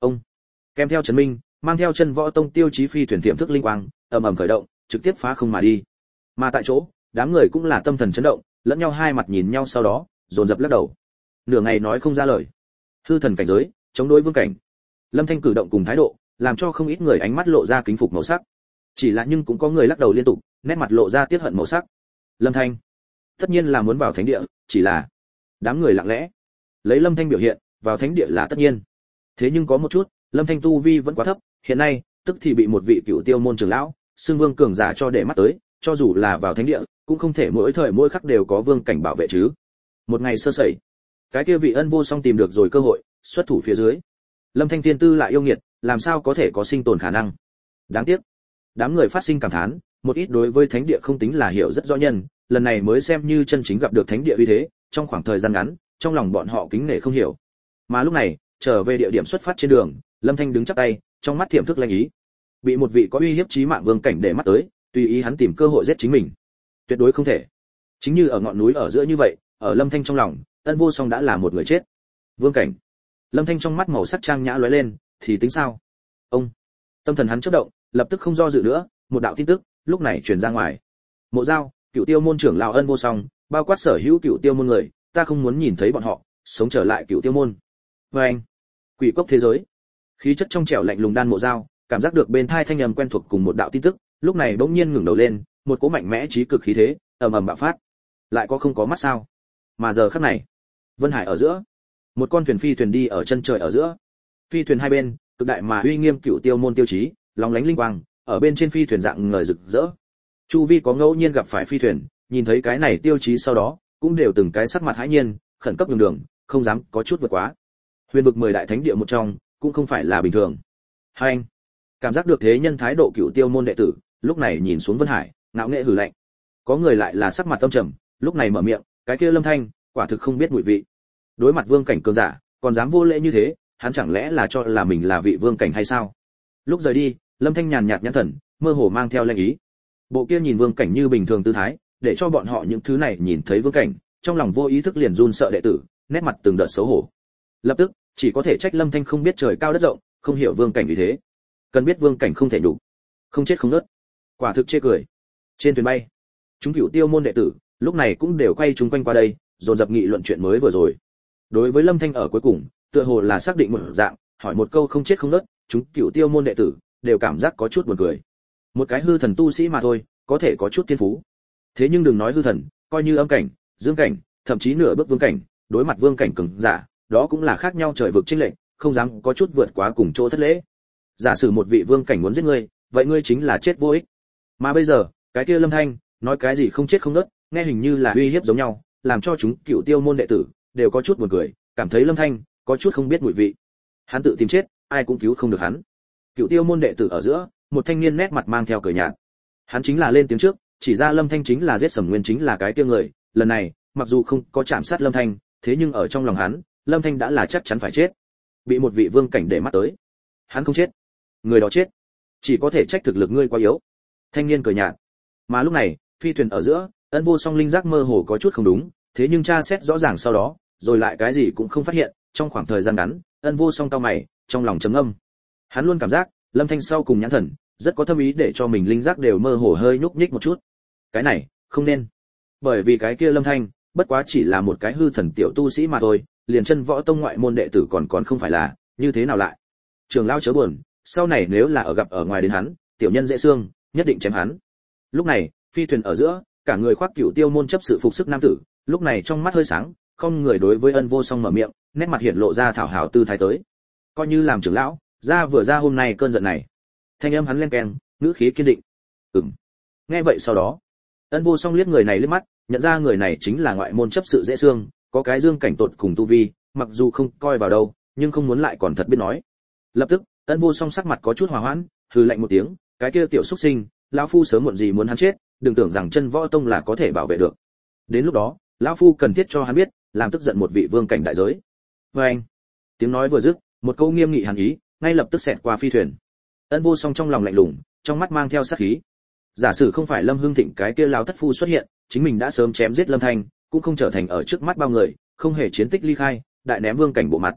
Ông kèm theo Trần Minh, mang theo chân võ tông tiêu chí phi thuyền tiềm thức linh quang, ầm ầm khởi động, trực tiếp phá không mà đi. Mà tại chỗ, đám người cũng là tâm thần chấn động, lẫn nhau hai mặt nhìn nhau sau đó, dồn dập lắc đầu. Nửa ngày nói không ra lời. Hư thần cảnh giới, chống đối vương cảnh. Lâm Thanh cử động cùng thái độ, làm cho không ít người ánh mắt lộ ra kính phục màu sắc. Chỉ là nhưng cũng có người lắc đầu liên tục, nét mặt lộ ra tiếc hận màu sắc. Lâm Thanh, tất nhiên là muốn vào thánh địa, chỉ là đám người lặng lẽ. Lấy Lâm Thanh biểu hiện, vào thánh địa là tất nhiên. Thế nhưng có một chút, Lâm Thanh tu vi vẫn quá thấp, hiện nay, tức thì bị một vị cựu tiêu môn trưởng lão, xưng vương cường giả cho để mắt tới, cho dù là vào thánh địa, cũng không thể mỗi thời mỗi khắc đều có vương cảnh bảo vệ chứ. Một ngày sơ sẩy, cái kia vị Ân Vô Song tìm được rồi cơ hội, xuất thủ phía dưới. Lâm Thanh tiên tư lại yêu nghiệt, làm sao có thể có sinh tồn khả năng. Đáng tiếc, đám người phát sinh cảm thán, một ít đối với thánh địa không tính là hiểu rất rõ nhân, lần này mới xem như chân chính gặp được thánh địa uy thế, trong khoảng thời gian ngắn, trong lòng bọn họ kính nể không hiểu. Mà lúc này, trở về địa điểm xuất phát trên đường, Lâm Thanh đứng chắp tay, trong mắt thiểm thức lanh ý. Bị một vị có uy hiếp chí mạng vương cảnh để mắt tới, tùy ý hắn tìm cơ hội giết chính mình. Tuyệt đối không thể. Chính như ở ngọn núi ở giữa như vậy, ở Lâm Thanh trong lòng, Ân Vô Song đã là một người chết. Vương cảnh. Lâm Thanh trong mắt màu sắc trang nhã lóe lên, thì tính sao? Ông. Tâm thần hắn chớp động, lập tức không do dự nữa, một đạo tin tức lúc này truyền ra ngoài. Mộ Giao, Cựu Tiêu môn trưởng lão Ân Vô Song, bao quát sở hữu Cựu Tiêu môn người, ta không muốn nhìn thấy bọn họ sống trở lại Cựu Tiêu môn. Và anh. Quỷ cốc thế giới. Khí chất trong trẻo lạnh lùng đan Mộ Giao, cảm giác được bên thai thanh âm quen thuộc cùng một đạo tin tức, lúc này bỗng nhiên ngẩng đầu lên, một cỗ mạnh mẽ trí cực khí thế ầm ầm bạo phát. Lại có không có mắt sao? Mà giờ khắc này, Vân Hải ở giữa, một con thuyền phi thuyền đi ở chân trời ở giữa. Phi thuyền hai bên, cực đại mà uy nghiêm Cựu Tiêu môn tiêu chí, lóng lánh linh quang, ở bên trên phi thuyền dạng ngời rực rỡ. Chu vi có ngẫu nhiên gặp phải phi thuyền, nhìn thấy cái này tiêu chí sau đó, cũng đều từng cái sắc mặt hãi nhiên, khẩn cấp nhường đường, không dám có chút vượt quá. Huyền vực mười đại thánh địa một trong, cũng không phải là bình thường. Hai anh, cảm giác được thế nhân thái độ Cựu Tiêu môn đệ tử, lúc này nhìn xuống Vân Hải, ngạo nghễ hừ lạnh. Có người lại là sắc mặt tâm trầm, lúc này mở miệng, cái kia Lâm Thanh, quả thực không biết mùi vị. Đối mặt vương cảnh cường giả, còn dám vô lễ như thế, hắn chẳng lẽ là cho là mình là vị vương cảnh hay sao? Lúc rời đi, Lâm Thanh nhàn nhạt nhãn thần, mơ hồ mang theo lệnh ý. Bộ kia nhìn vương cảnh như bình thường tư thái, để cho bọn họ những thứ này nhìn thấy vương cảnh, trong lòng vô ý thức liền run sợ đệ tử, nét mặt từng đợt xấu hổ. Lập tức, chỉ có thể trách Lâm Thanh không biết trời cao đất rộng, không hiểu vương cảnh vì thế. Cần biết vương cảnh không thể đủ, không chết không nứt. Quả thực chê cười. Trên thuyền bay, chúng Cựu Tiêu môn đệ tử, lúc này cũng đều quay chung quanh qua đây, dồn dập nghị luận chuyện mới vừa rồi. Đối với Lâm Thanh ở cuối cùng, tựa hồ là xác định một dạng, hỏi một câu không chết không nứt, chúng Cựu Tiêu môn đệ tử đều cảm giác có chút buồn cười. Một cái hư thần tu sĩ mà thôi, có thể có chút thiên phú. Thế nhưng đừng nói hư thần, coi như âm cảnh, dương cảnh, thậm chí nửa bước vương cảnh, đối mặt vương cảnh cường giả, đó cũng là khác nhau trời vực chênh lệch, không dám có chút vượt quá cùng chỗ thất lễ. Giả sử một vị vương cảnh muốn giết ngươi, vậy ngươi chính là chết vô ích. Mà bây giờ, cái kia Lâm Thanh, nói cái gì không chết không nứt, nghe hình như là uy hiếp giống nhau, làm cho chúng Cựu Tiêu môn đệ tử đều có chút buồn cười, cảm thấy Lâm Thanh có chút không biết mùi vị. Hắn tự tìm chết, ai cũng cứu không được hắn. Cựu Tiêu môn đệ tử ở giữa, một thanh niên nét mặt mang theo cười nhạt. Hắn chính là lên tiếng trước, chỉ ra Lâm Thanh chính là giết Sầm Nguyên chính là cái kia người, lần này, mặc dù không có chạm sát Lâm Thanh, thế nhưng ở trong lòng hắn, Lâm Thanh đã là chắc chắn phải chết. Bị một vị vương cảnh để mắt tới, hắn không chết, người đó chết, chỉ có thể trách thực lực ngươi quá yếu. Thanh niên cười nhạt. Mà lúc này, phi thuyền ở giữa, Ân Vô Song linh giác mơ hồ có chút không đúng, thế nhưng tra xét rõ ràng sau đó, rồi lại cái gì cũng không phát hiện, trong khoảng thời gian ngắn, Ân Vô Song cau mày, trong lòng trầm ngâm. Hắn luôn cảm giác, Lâm Thanh sau cùng nhãn thần, rất có thâm ý để cho mình linh giác đều mơ hồ hơi nhúc nhích một chút. Cái này, không nên. Bởi vì cái kia Lâm Thanh, bất quá chỉ là một cái hư thần tiểu tu sĩ mà thôi, liền chân võ tông ngoại môn đệ tử còn còn không phải là, như thế nào lại? Trường lão chớ buồn, sau này nếu là ở gặp ở ngoài đến hắn, tiểu nhân dễ xương, nhất định chém hắn. Lúc này, phi thuyền ở giữa, cả người khoác Cựu Tiêu môn chấp sự phục sức nam tử, lúc này trong mắt hơi sáng, không người đối với Ân Vô Song mở miệng, nét mặt hiện lộ ra thảo hảo tư thái tới. Coi như làm trưởng lão, ra vừa ra hôm nay cơn giận này. Thanh âm hắn lên keng, ngữ khí kiên định. Ừm. Nghe vậy sau đó, Ân Vô Song liếc người này liếc mắt, nhận ra người này chính là ngoại môn chấp sự dễ xương, có cái dương cảnh tột cùng tu vi, mặc dù không coi vào đâu, nhưng không muốn lại còn thật biết nói. Lập tức, Ân Vô Song sắc mặt có chút hòa hoãn, hừ lạnh một tiếng, cái kia tiểu xuất sinh, lão phu sớm muộn gì muốn hắn chết, đừng tưởng rằng chân võ tông là có thể bảo vệ được. Đến lúc đó, lão phu cần thiết cho hắn biết, làm tức giận một vị vương cảnh đại giới. Và anh, tiếng nói vừa dứt, một câu nghiêm nghị hàn ý, ngay lập tức xẹt qua phi thuyền. Ân Vô Song trong lòng lạnh lùng, trong mắt mang theo sát khí. Giả sử không phải Lâm Hưng Thịnh cái kia lão thất phu xuất hiện, chính mình đã sớm chém giết Lâm Thanh, cũng không trở thành ở trước mắt bao người, không hề chiến tích ly khai, đại ném vương cảnh bộ mặt.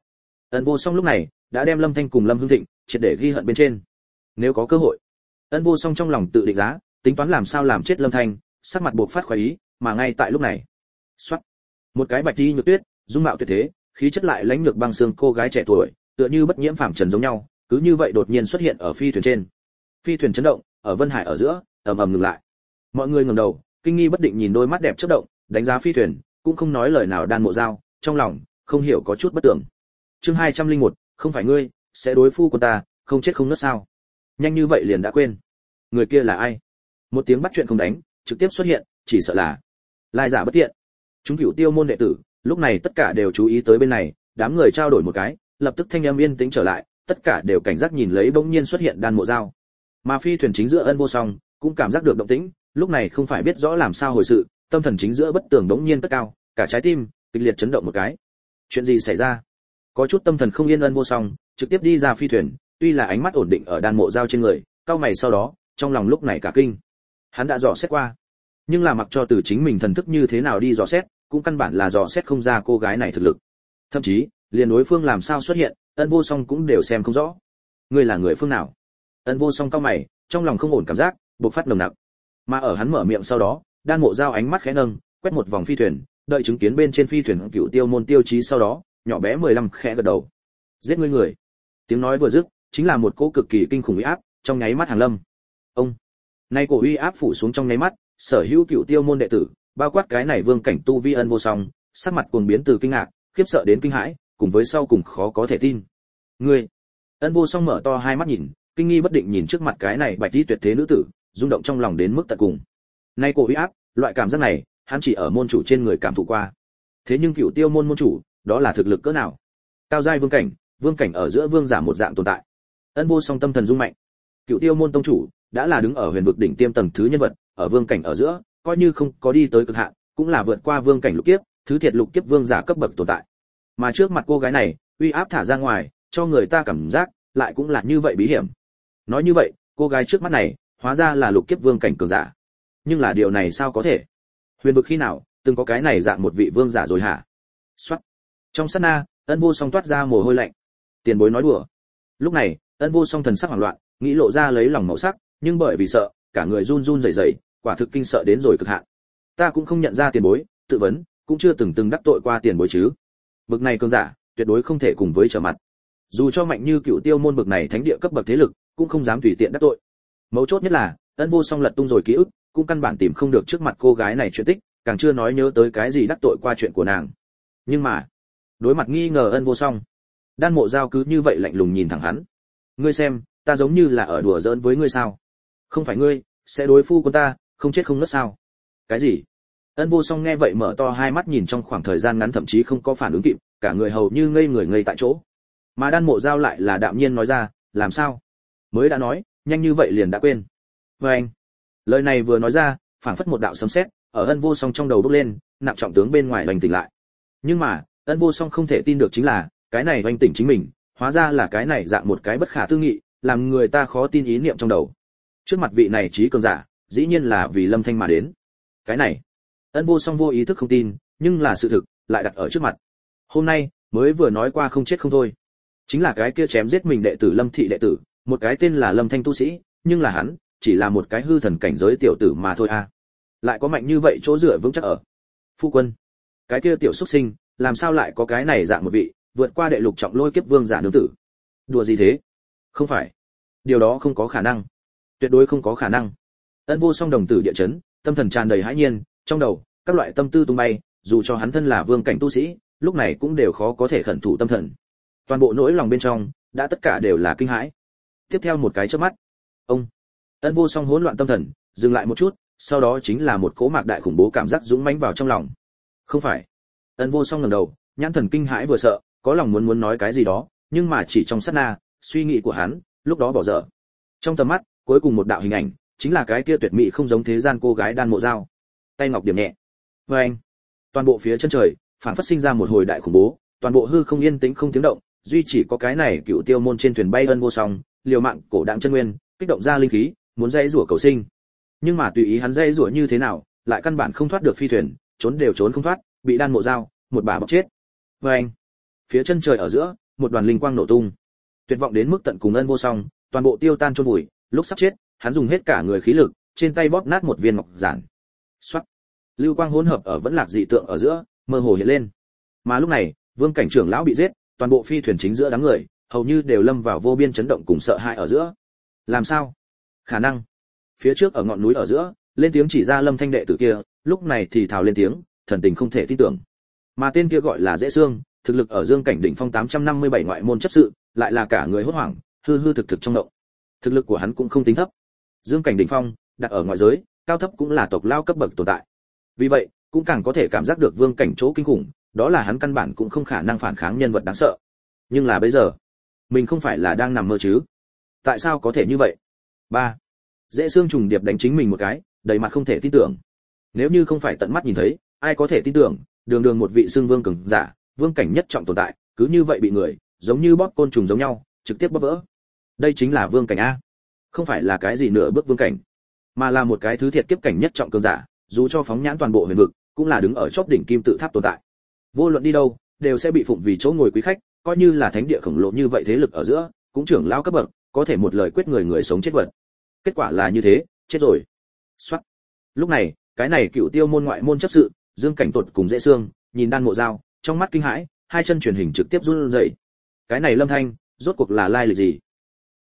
Ân Vô Song lúc này đã đem Lâm Thanh cùng Lâm Hưng Thịnh triệt để ghi hận bên trên. Nếu có cơ hội, Ân Vô Song trong lòng tự định giá, tính toán làm sao làm chết Lâm Thanh, sắc mặt buộc phát khoái ý, mà ngay tại lúc này, xoát, một cái bạch y nhược tuyết, dung mạo tuyệt thế, khí chất lại lãnh nhược băng xương cô gái trẻ tuổi, tựa như bất nhiễm phàm trần giống nhau, cứ như vậy đột nhiên xuất hiện ở phi thuyền trên. Phi thuyền chấn động, ở Vân Hải ở giữa, ầm ầm ngừng lại. Mọi người ngẩng đầu, kinh nghi bất định nhìn đôi mắt đẹp chớp động, đánh giá phi thuyền, cũng không nói lời nào. Đan Mộ Dao, trong lòng không hiểu có chút bất tưởng. Chương hai trăm lẻ một, không phải ngươi sẽ đối phu của ta, không chết không ngất sao? Nhanh như vậy liền đã quên. Người kia là ai? Một tiếng bắt chuyện không đánh, trực tiếp xuất hiện, chỉ sợ là lai giả bất tiện. Chúng Cửu Tiêu môn đệ tử, lúc này tất cả đều chú ý tới bên này, đám người trao đổi một cái, lập tức thanh âm yên tĩnh trở lại, tất cả đều cảnh giác nhìn lấy bỗng nhiên xuất hiện Đan Mộ Dao. Mà phi thuyền chính giữa Ân Vô Song cũng cảm giác được động tĩnh, lúc này không phải biết rõ làm sao hồi sự, tâm thần chính giữa bất tường bỗng nhiên cất cao, cả trái tim kịch liệt chấn động một cái. Chuyện gì xảy ra? Có chút tâm thần không yên Ân Vô Song trực tiếp đi ra phi thuyền, tuy là ánh mắt ổn định ở Đan Mộ Dao trên người, cau mày sau đó, trong lòng lúc này cả kinh. Hắn đã dò xét qua, nhưng là mặc cho từ chính mình thần thức như thế nào đi dò xét, cũng căn bản là dò xét không ra cô gái này thực lực. Thậm chí, liền đối phương làm sao xuất hiện, Ân Vô Song cũng đều xem không rõ. Ngươi là người phương nào? Ân Vô Song cau mày, trong lòng không ổn cảm giác bộc phát nồng nặc. Mà ở hắn mở miệng sau đó, Đan Mộ Dao ánh mắt khẽ nâng, quét một vòng phi thuyền, đợi chứng kiến bên trên phi thuyền Cửu Tiêu môn tiêu chí sau đó, nhỏ bé mười lăm khẽ gật đầu. Giết ngươi người. Tiếng nói vừa dứt, chính là một cỗ cực kỳ kinh khủng uy áp, trong nháy mắt hàng lâm. Ông. Nay cổ uy áp phủ xuống trong nháy mắt, sở hữu Cửu Tiêu môn đệ tử, bao quát cái này vương cảnh tu vi Ân Vô Song, sắc mặt cuồng biến từ kinh ngạc, khiếp sợ đến kinh hãi, cùng với sau cùng khó có thể tin. Ngươi. Ân Vô Song mở to hai mắt nhìn, kinh nghi bất định nhìn trước mặt cái này bạch y tuyệt thế nữ tử, rung động trong lòng đến mức tận cùng. Nay cổ uy áp, loại cảm giác này, hắn chỉ ở môn chủ trên người cảm thụ qua. Thế nhưng Cửu Tiêu môn môn chủ, đó là thực lực cỡ nào? Cao giai vương cảnh, vương cảnh ở giữa vương giả một dạng tồn tại. Ân Vô Song tâm thần rung mạnh. Cửu Tiêu môn tông chủ, đã là đứng ở huyền vực đỉnh tiêm tầng thứ nhân vật, ở vương cảnh ở giữa, coi như không có đi tới cực hạn, cũng là vượt qua vương cảnh lục kiếp, thứ thiệt lục kiếp vương giả cấp bậc tồn tại. Mà trước mặt cô gái này, uy áp thả ra ngoài, cho người ta cảm giác lại cũng là như vậy bí hiểm. Nói như vậy, cô gái trước mắt này, hóa ra là lục kiếp vương cảnh cường giả. Nhưng là điều này sao có thể? Huyền vực khi nào từng có cái này dạng một vị vương giả rồi hả? Soát. Trong sát na, Ân Vô Song toát ra mồ hôi lạnh. Tiền bối nói đùa. Lúc này, Ân Vô Song thần sắc hoảng loạn, nghĩ lộ ra lấy lòng màu sắc, nhưng bởi vì sợ, cả người run run rẩy rẩy, quả thực kinh sợ đến rồi cực hạn. Ta cũng không nhận ra tiền bối, tự vấn, cũng chưa từng từng đắc tội qua tiền bối chứ. Bực này cường giả, tuyệt đối không thể cùng với trở mặt. Dù cho mạnh như Cửu Tiêu môn bực này thánh địa cấp bậc thế lực, cũng không dám tùy tiện đắc tội. Mấu chốt nhất là, Ân Vô Song lật tung rồi ký ức, cũng căn bản tìm không được trước mặt cô gái này chuyện tích, càng chưa nói nhớ tới cái gì đắc tội qua chuyện của nàng. Nhưng mà, đối mặt nghi ngờ Ân Vô Song, Đan Mộ Dao cứ như vậy lạnh lùng nhìn thẳng hắn. Ngươi xem, ta giống như là ở đùa giỡn với ngươi sao? Không phải ngươi sẽ đối phu của ta, không chết không ngất sao? Cái gì? Ân Vô Song nghe vậy mở to hai mắt nhìn, trong khoảng thời gian ngắn thậm chí không có phản ứng kịp, cả người hầu như ngây người ngây tại chỗ. Mà Đan Mộ Dao lại là đạm nhiên nói ra, làm sao? Mới đã nói, nhanh như vậy liền đã quên. Và anh, lời này vừa nói ra, phảng phất một đạo sấm sét, ở Ân Vô Song trong đầu bốc lên, nặng trọng tướng bên ngoài hoành tỉnh lại. Nhưng mà, Ân Vô Song không thể tin được chính là, cái này hoành tỉnh chính mình, hóa ra là cái này dạng một cái bất khả tư nghị, làm người ta khó tin ý niệm trong đầu. Trước mặt vị này trí cường giả, dĩ nhiên là vì Lâm Thanh mà đến. Cái này, Ân Vô Song vô ý thức không tin, nhưng là sự thực lại đặt ở trước mặt. Hôm nay, mới vừa nói qua không chết không thôi, chính là cái kia chém giết mình đệ tử Lâm thị đệ tử, một cái tên là Lâm Thanh tu sĩ, nhưng là hắn chỉ là một cái hư thần cảnh giới tiểu tử mà thôi a. À. Lại có mạnh như vậy chỗ dựa vững chắc ở. Phu quân, cái kia tiểu xuất sinh, làm sao lại có cái này dạng một vị, vượt qua đệ lục trọng lôi kiếp vương giả nương tử. Đùa gì thế? Không phải. Điều đó không có khả năng. Tuyệt đối không có khả năng. Ân Vô Song đồng tử địa chấn, tâm thần tràn đầy hãi nhiên, trong đầu, các loại tâm tư tung bay, dù cho hắn thân là vương cảnh tu sĩ, lúc này cũng đều khó có thể khẩn thủ tâm thần. Toàn bộ nỗi lòng bên trong, đã tất cả đều là kinh hãi. Tiếp theo một cái chớp mắt, ông Ân Vô Song hỗn loạn tâm thần, dừng lại một chút, sau đó chính là một cỗ mạc đại khủng bố cảm giác dũng mãnh vào trong lòng. Không phải. Ân Vô Song ngẩng đầu, nhãn thần kinh hãi vừa sợ, có lòng muốn muốn nói cái gì đó, nhưng mà chỉ trong sát na, suy nghĩ của hắn lúc đó bỏ dở. Trong tầm mắt, cuối cùng một đạo hình ảnh, chính là cái kia tuyệt mỹ không giống thế gian cô gái Đan Mộ Dao. Tay ngọc điểm nhẹ. Và anh, toàn bộ phía chân trời, phản phát sinh ra một hồi đại khủng bố, toàn bộ hư không yên tĩnh không tiếng động, duy chỉ có cái này Cửu Tiêu môn trên thuyền bay Ân Vô Song, liều mạng cổ đạm chân nguyên, kích động ra linh khí, muốn dây rủa cầu sinh. Nhưng mà tùy ý hắn dây rủa như thế nào, lại căn bản không thoát được phi thuyền, trốn đều trốn không thoát, bị Đan Mộ Dao một bà bóp chết. Và anh, phía chân trời ở giữa, một đoàn linh quang nổ tung. Tuyệt vọng đến mức tận cùng ân vô song, toàn bộ tiêu tan chôn vùi, lúc sắp chết, hắn dùng hết cả người khí lực, trên tay bóp nát một viên ngọc giản. Soát. Lưu quang hỗn hợp ở vẫn lạc dị tượng ở giữa, mơ hồ hiện lên. Mà lúc này, Vương cảnh trưởng lão bị giết, toàn bộ phi thuyền chính giữa đám người, hầu như đều lâm vào vô biên chấn động cùng sợ hãi ở giữa. Làm sao? Khả năng. Phía trước ở ngọn núi ở giữa, lên tiếng chỉ ra Lâm Thanh đệ tử kia, lúc này thì thào lên tiếng, thần tình không thể tin tưởng. Mà tên kia gọi là Dễ Xương, thực lực ở Dương cảnh đỉnh phong tám trăm năm mươi bảy ngoại môn chấp sự, lại là cả người hốt hoảng, hư hư thực thực trong động. Thực lực của hắn cũng không tính thấp. Dương cảnh đỉnh phong, đặt ở ngoại giới, cao thấp cũng là tộc lao cấp bậc tồn tại. Vì vậy, cũng càng có thể cảm giác được Vương cảnh chỗ kinh khủng, đó là hắn căn bản cũng không khả năng phản kháng nhân vật đáng sợ. Nhưng là bây giờ, mình không phải là đang nằm mơ chứ? Tại sao có thể như vậy? Ba. Dễ Xương trùng điệp đánh chính mình một cái, đầy mặt không thể tin tưởng. Nếu như không phải tận mắt nhìn thấy, ai có thể tin tưởng, đường đường một vị xương vương cường giả, vương cảnh nhất trọng tồn tại, cứ như vậy bị người, giống như bóp côn trùng giống nhau, trực tiếp bóp vỡ. Đây chính là vương cảnh a. Không phải là cái gì nửa bước vương cảnh, mà là một cái thứ thiệt kiếp cảnh nhất trọng cường giả, dù cho phóng nhãn toàn bộ huyền vực, cũng là đứng ở chóp đỉnh kim tự tháp tồn tại. Vô luận đi đâu, đều sẽ bị phụng vì chỗ ngồi quý khách, coi như là thánh địa khổng lồ như vậy thế lực ở giữa, cũng trưởng lão cấp bậc, có thể một lời quyết người người sống chết vật. Kết quả là như thế, chết rồi. Soát. Lúc này, cái này cựu tiêu môn ngoại môn chấp sự, Dương cảnh tột cùng Dễ Xương, nhìn đan mộ dao, trong mắt kinh hãi, hai chân truyền hình trực tiếp run rẩy. Cái này Lâm Thanh, rốt cuộc là lai lịch gì?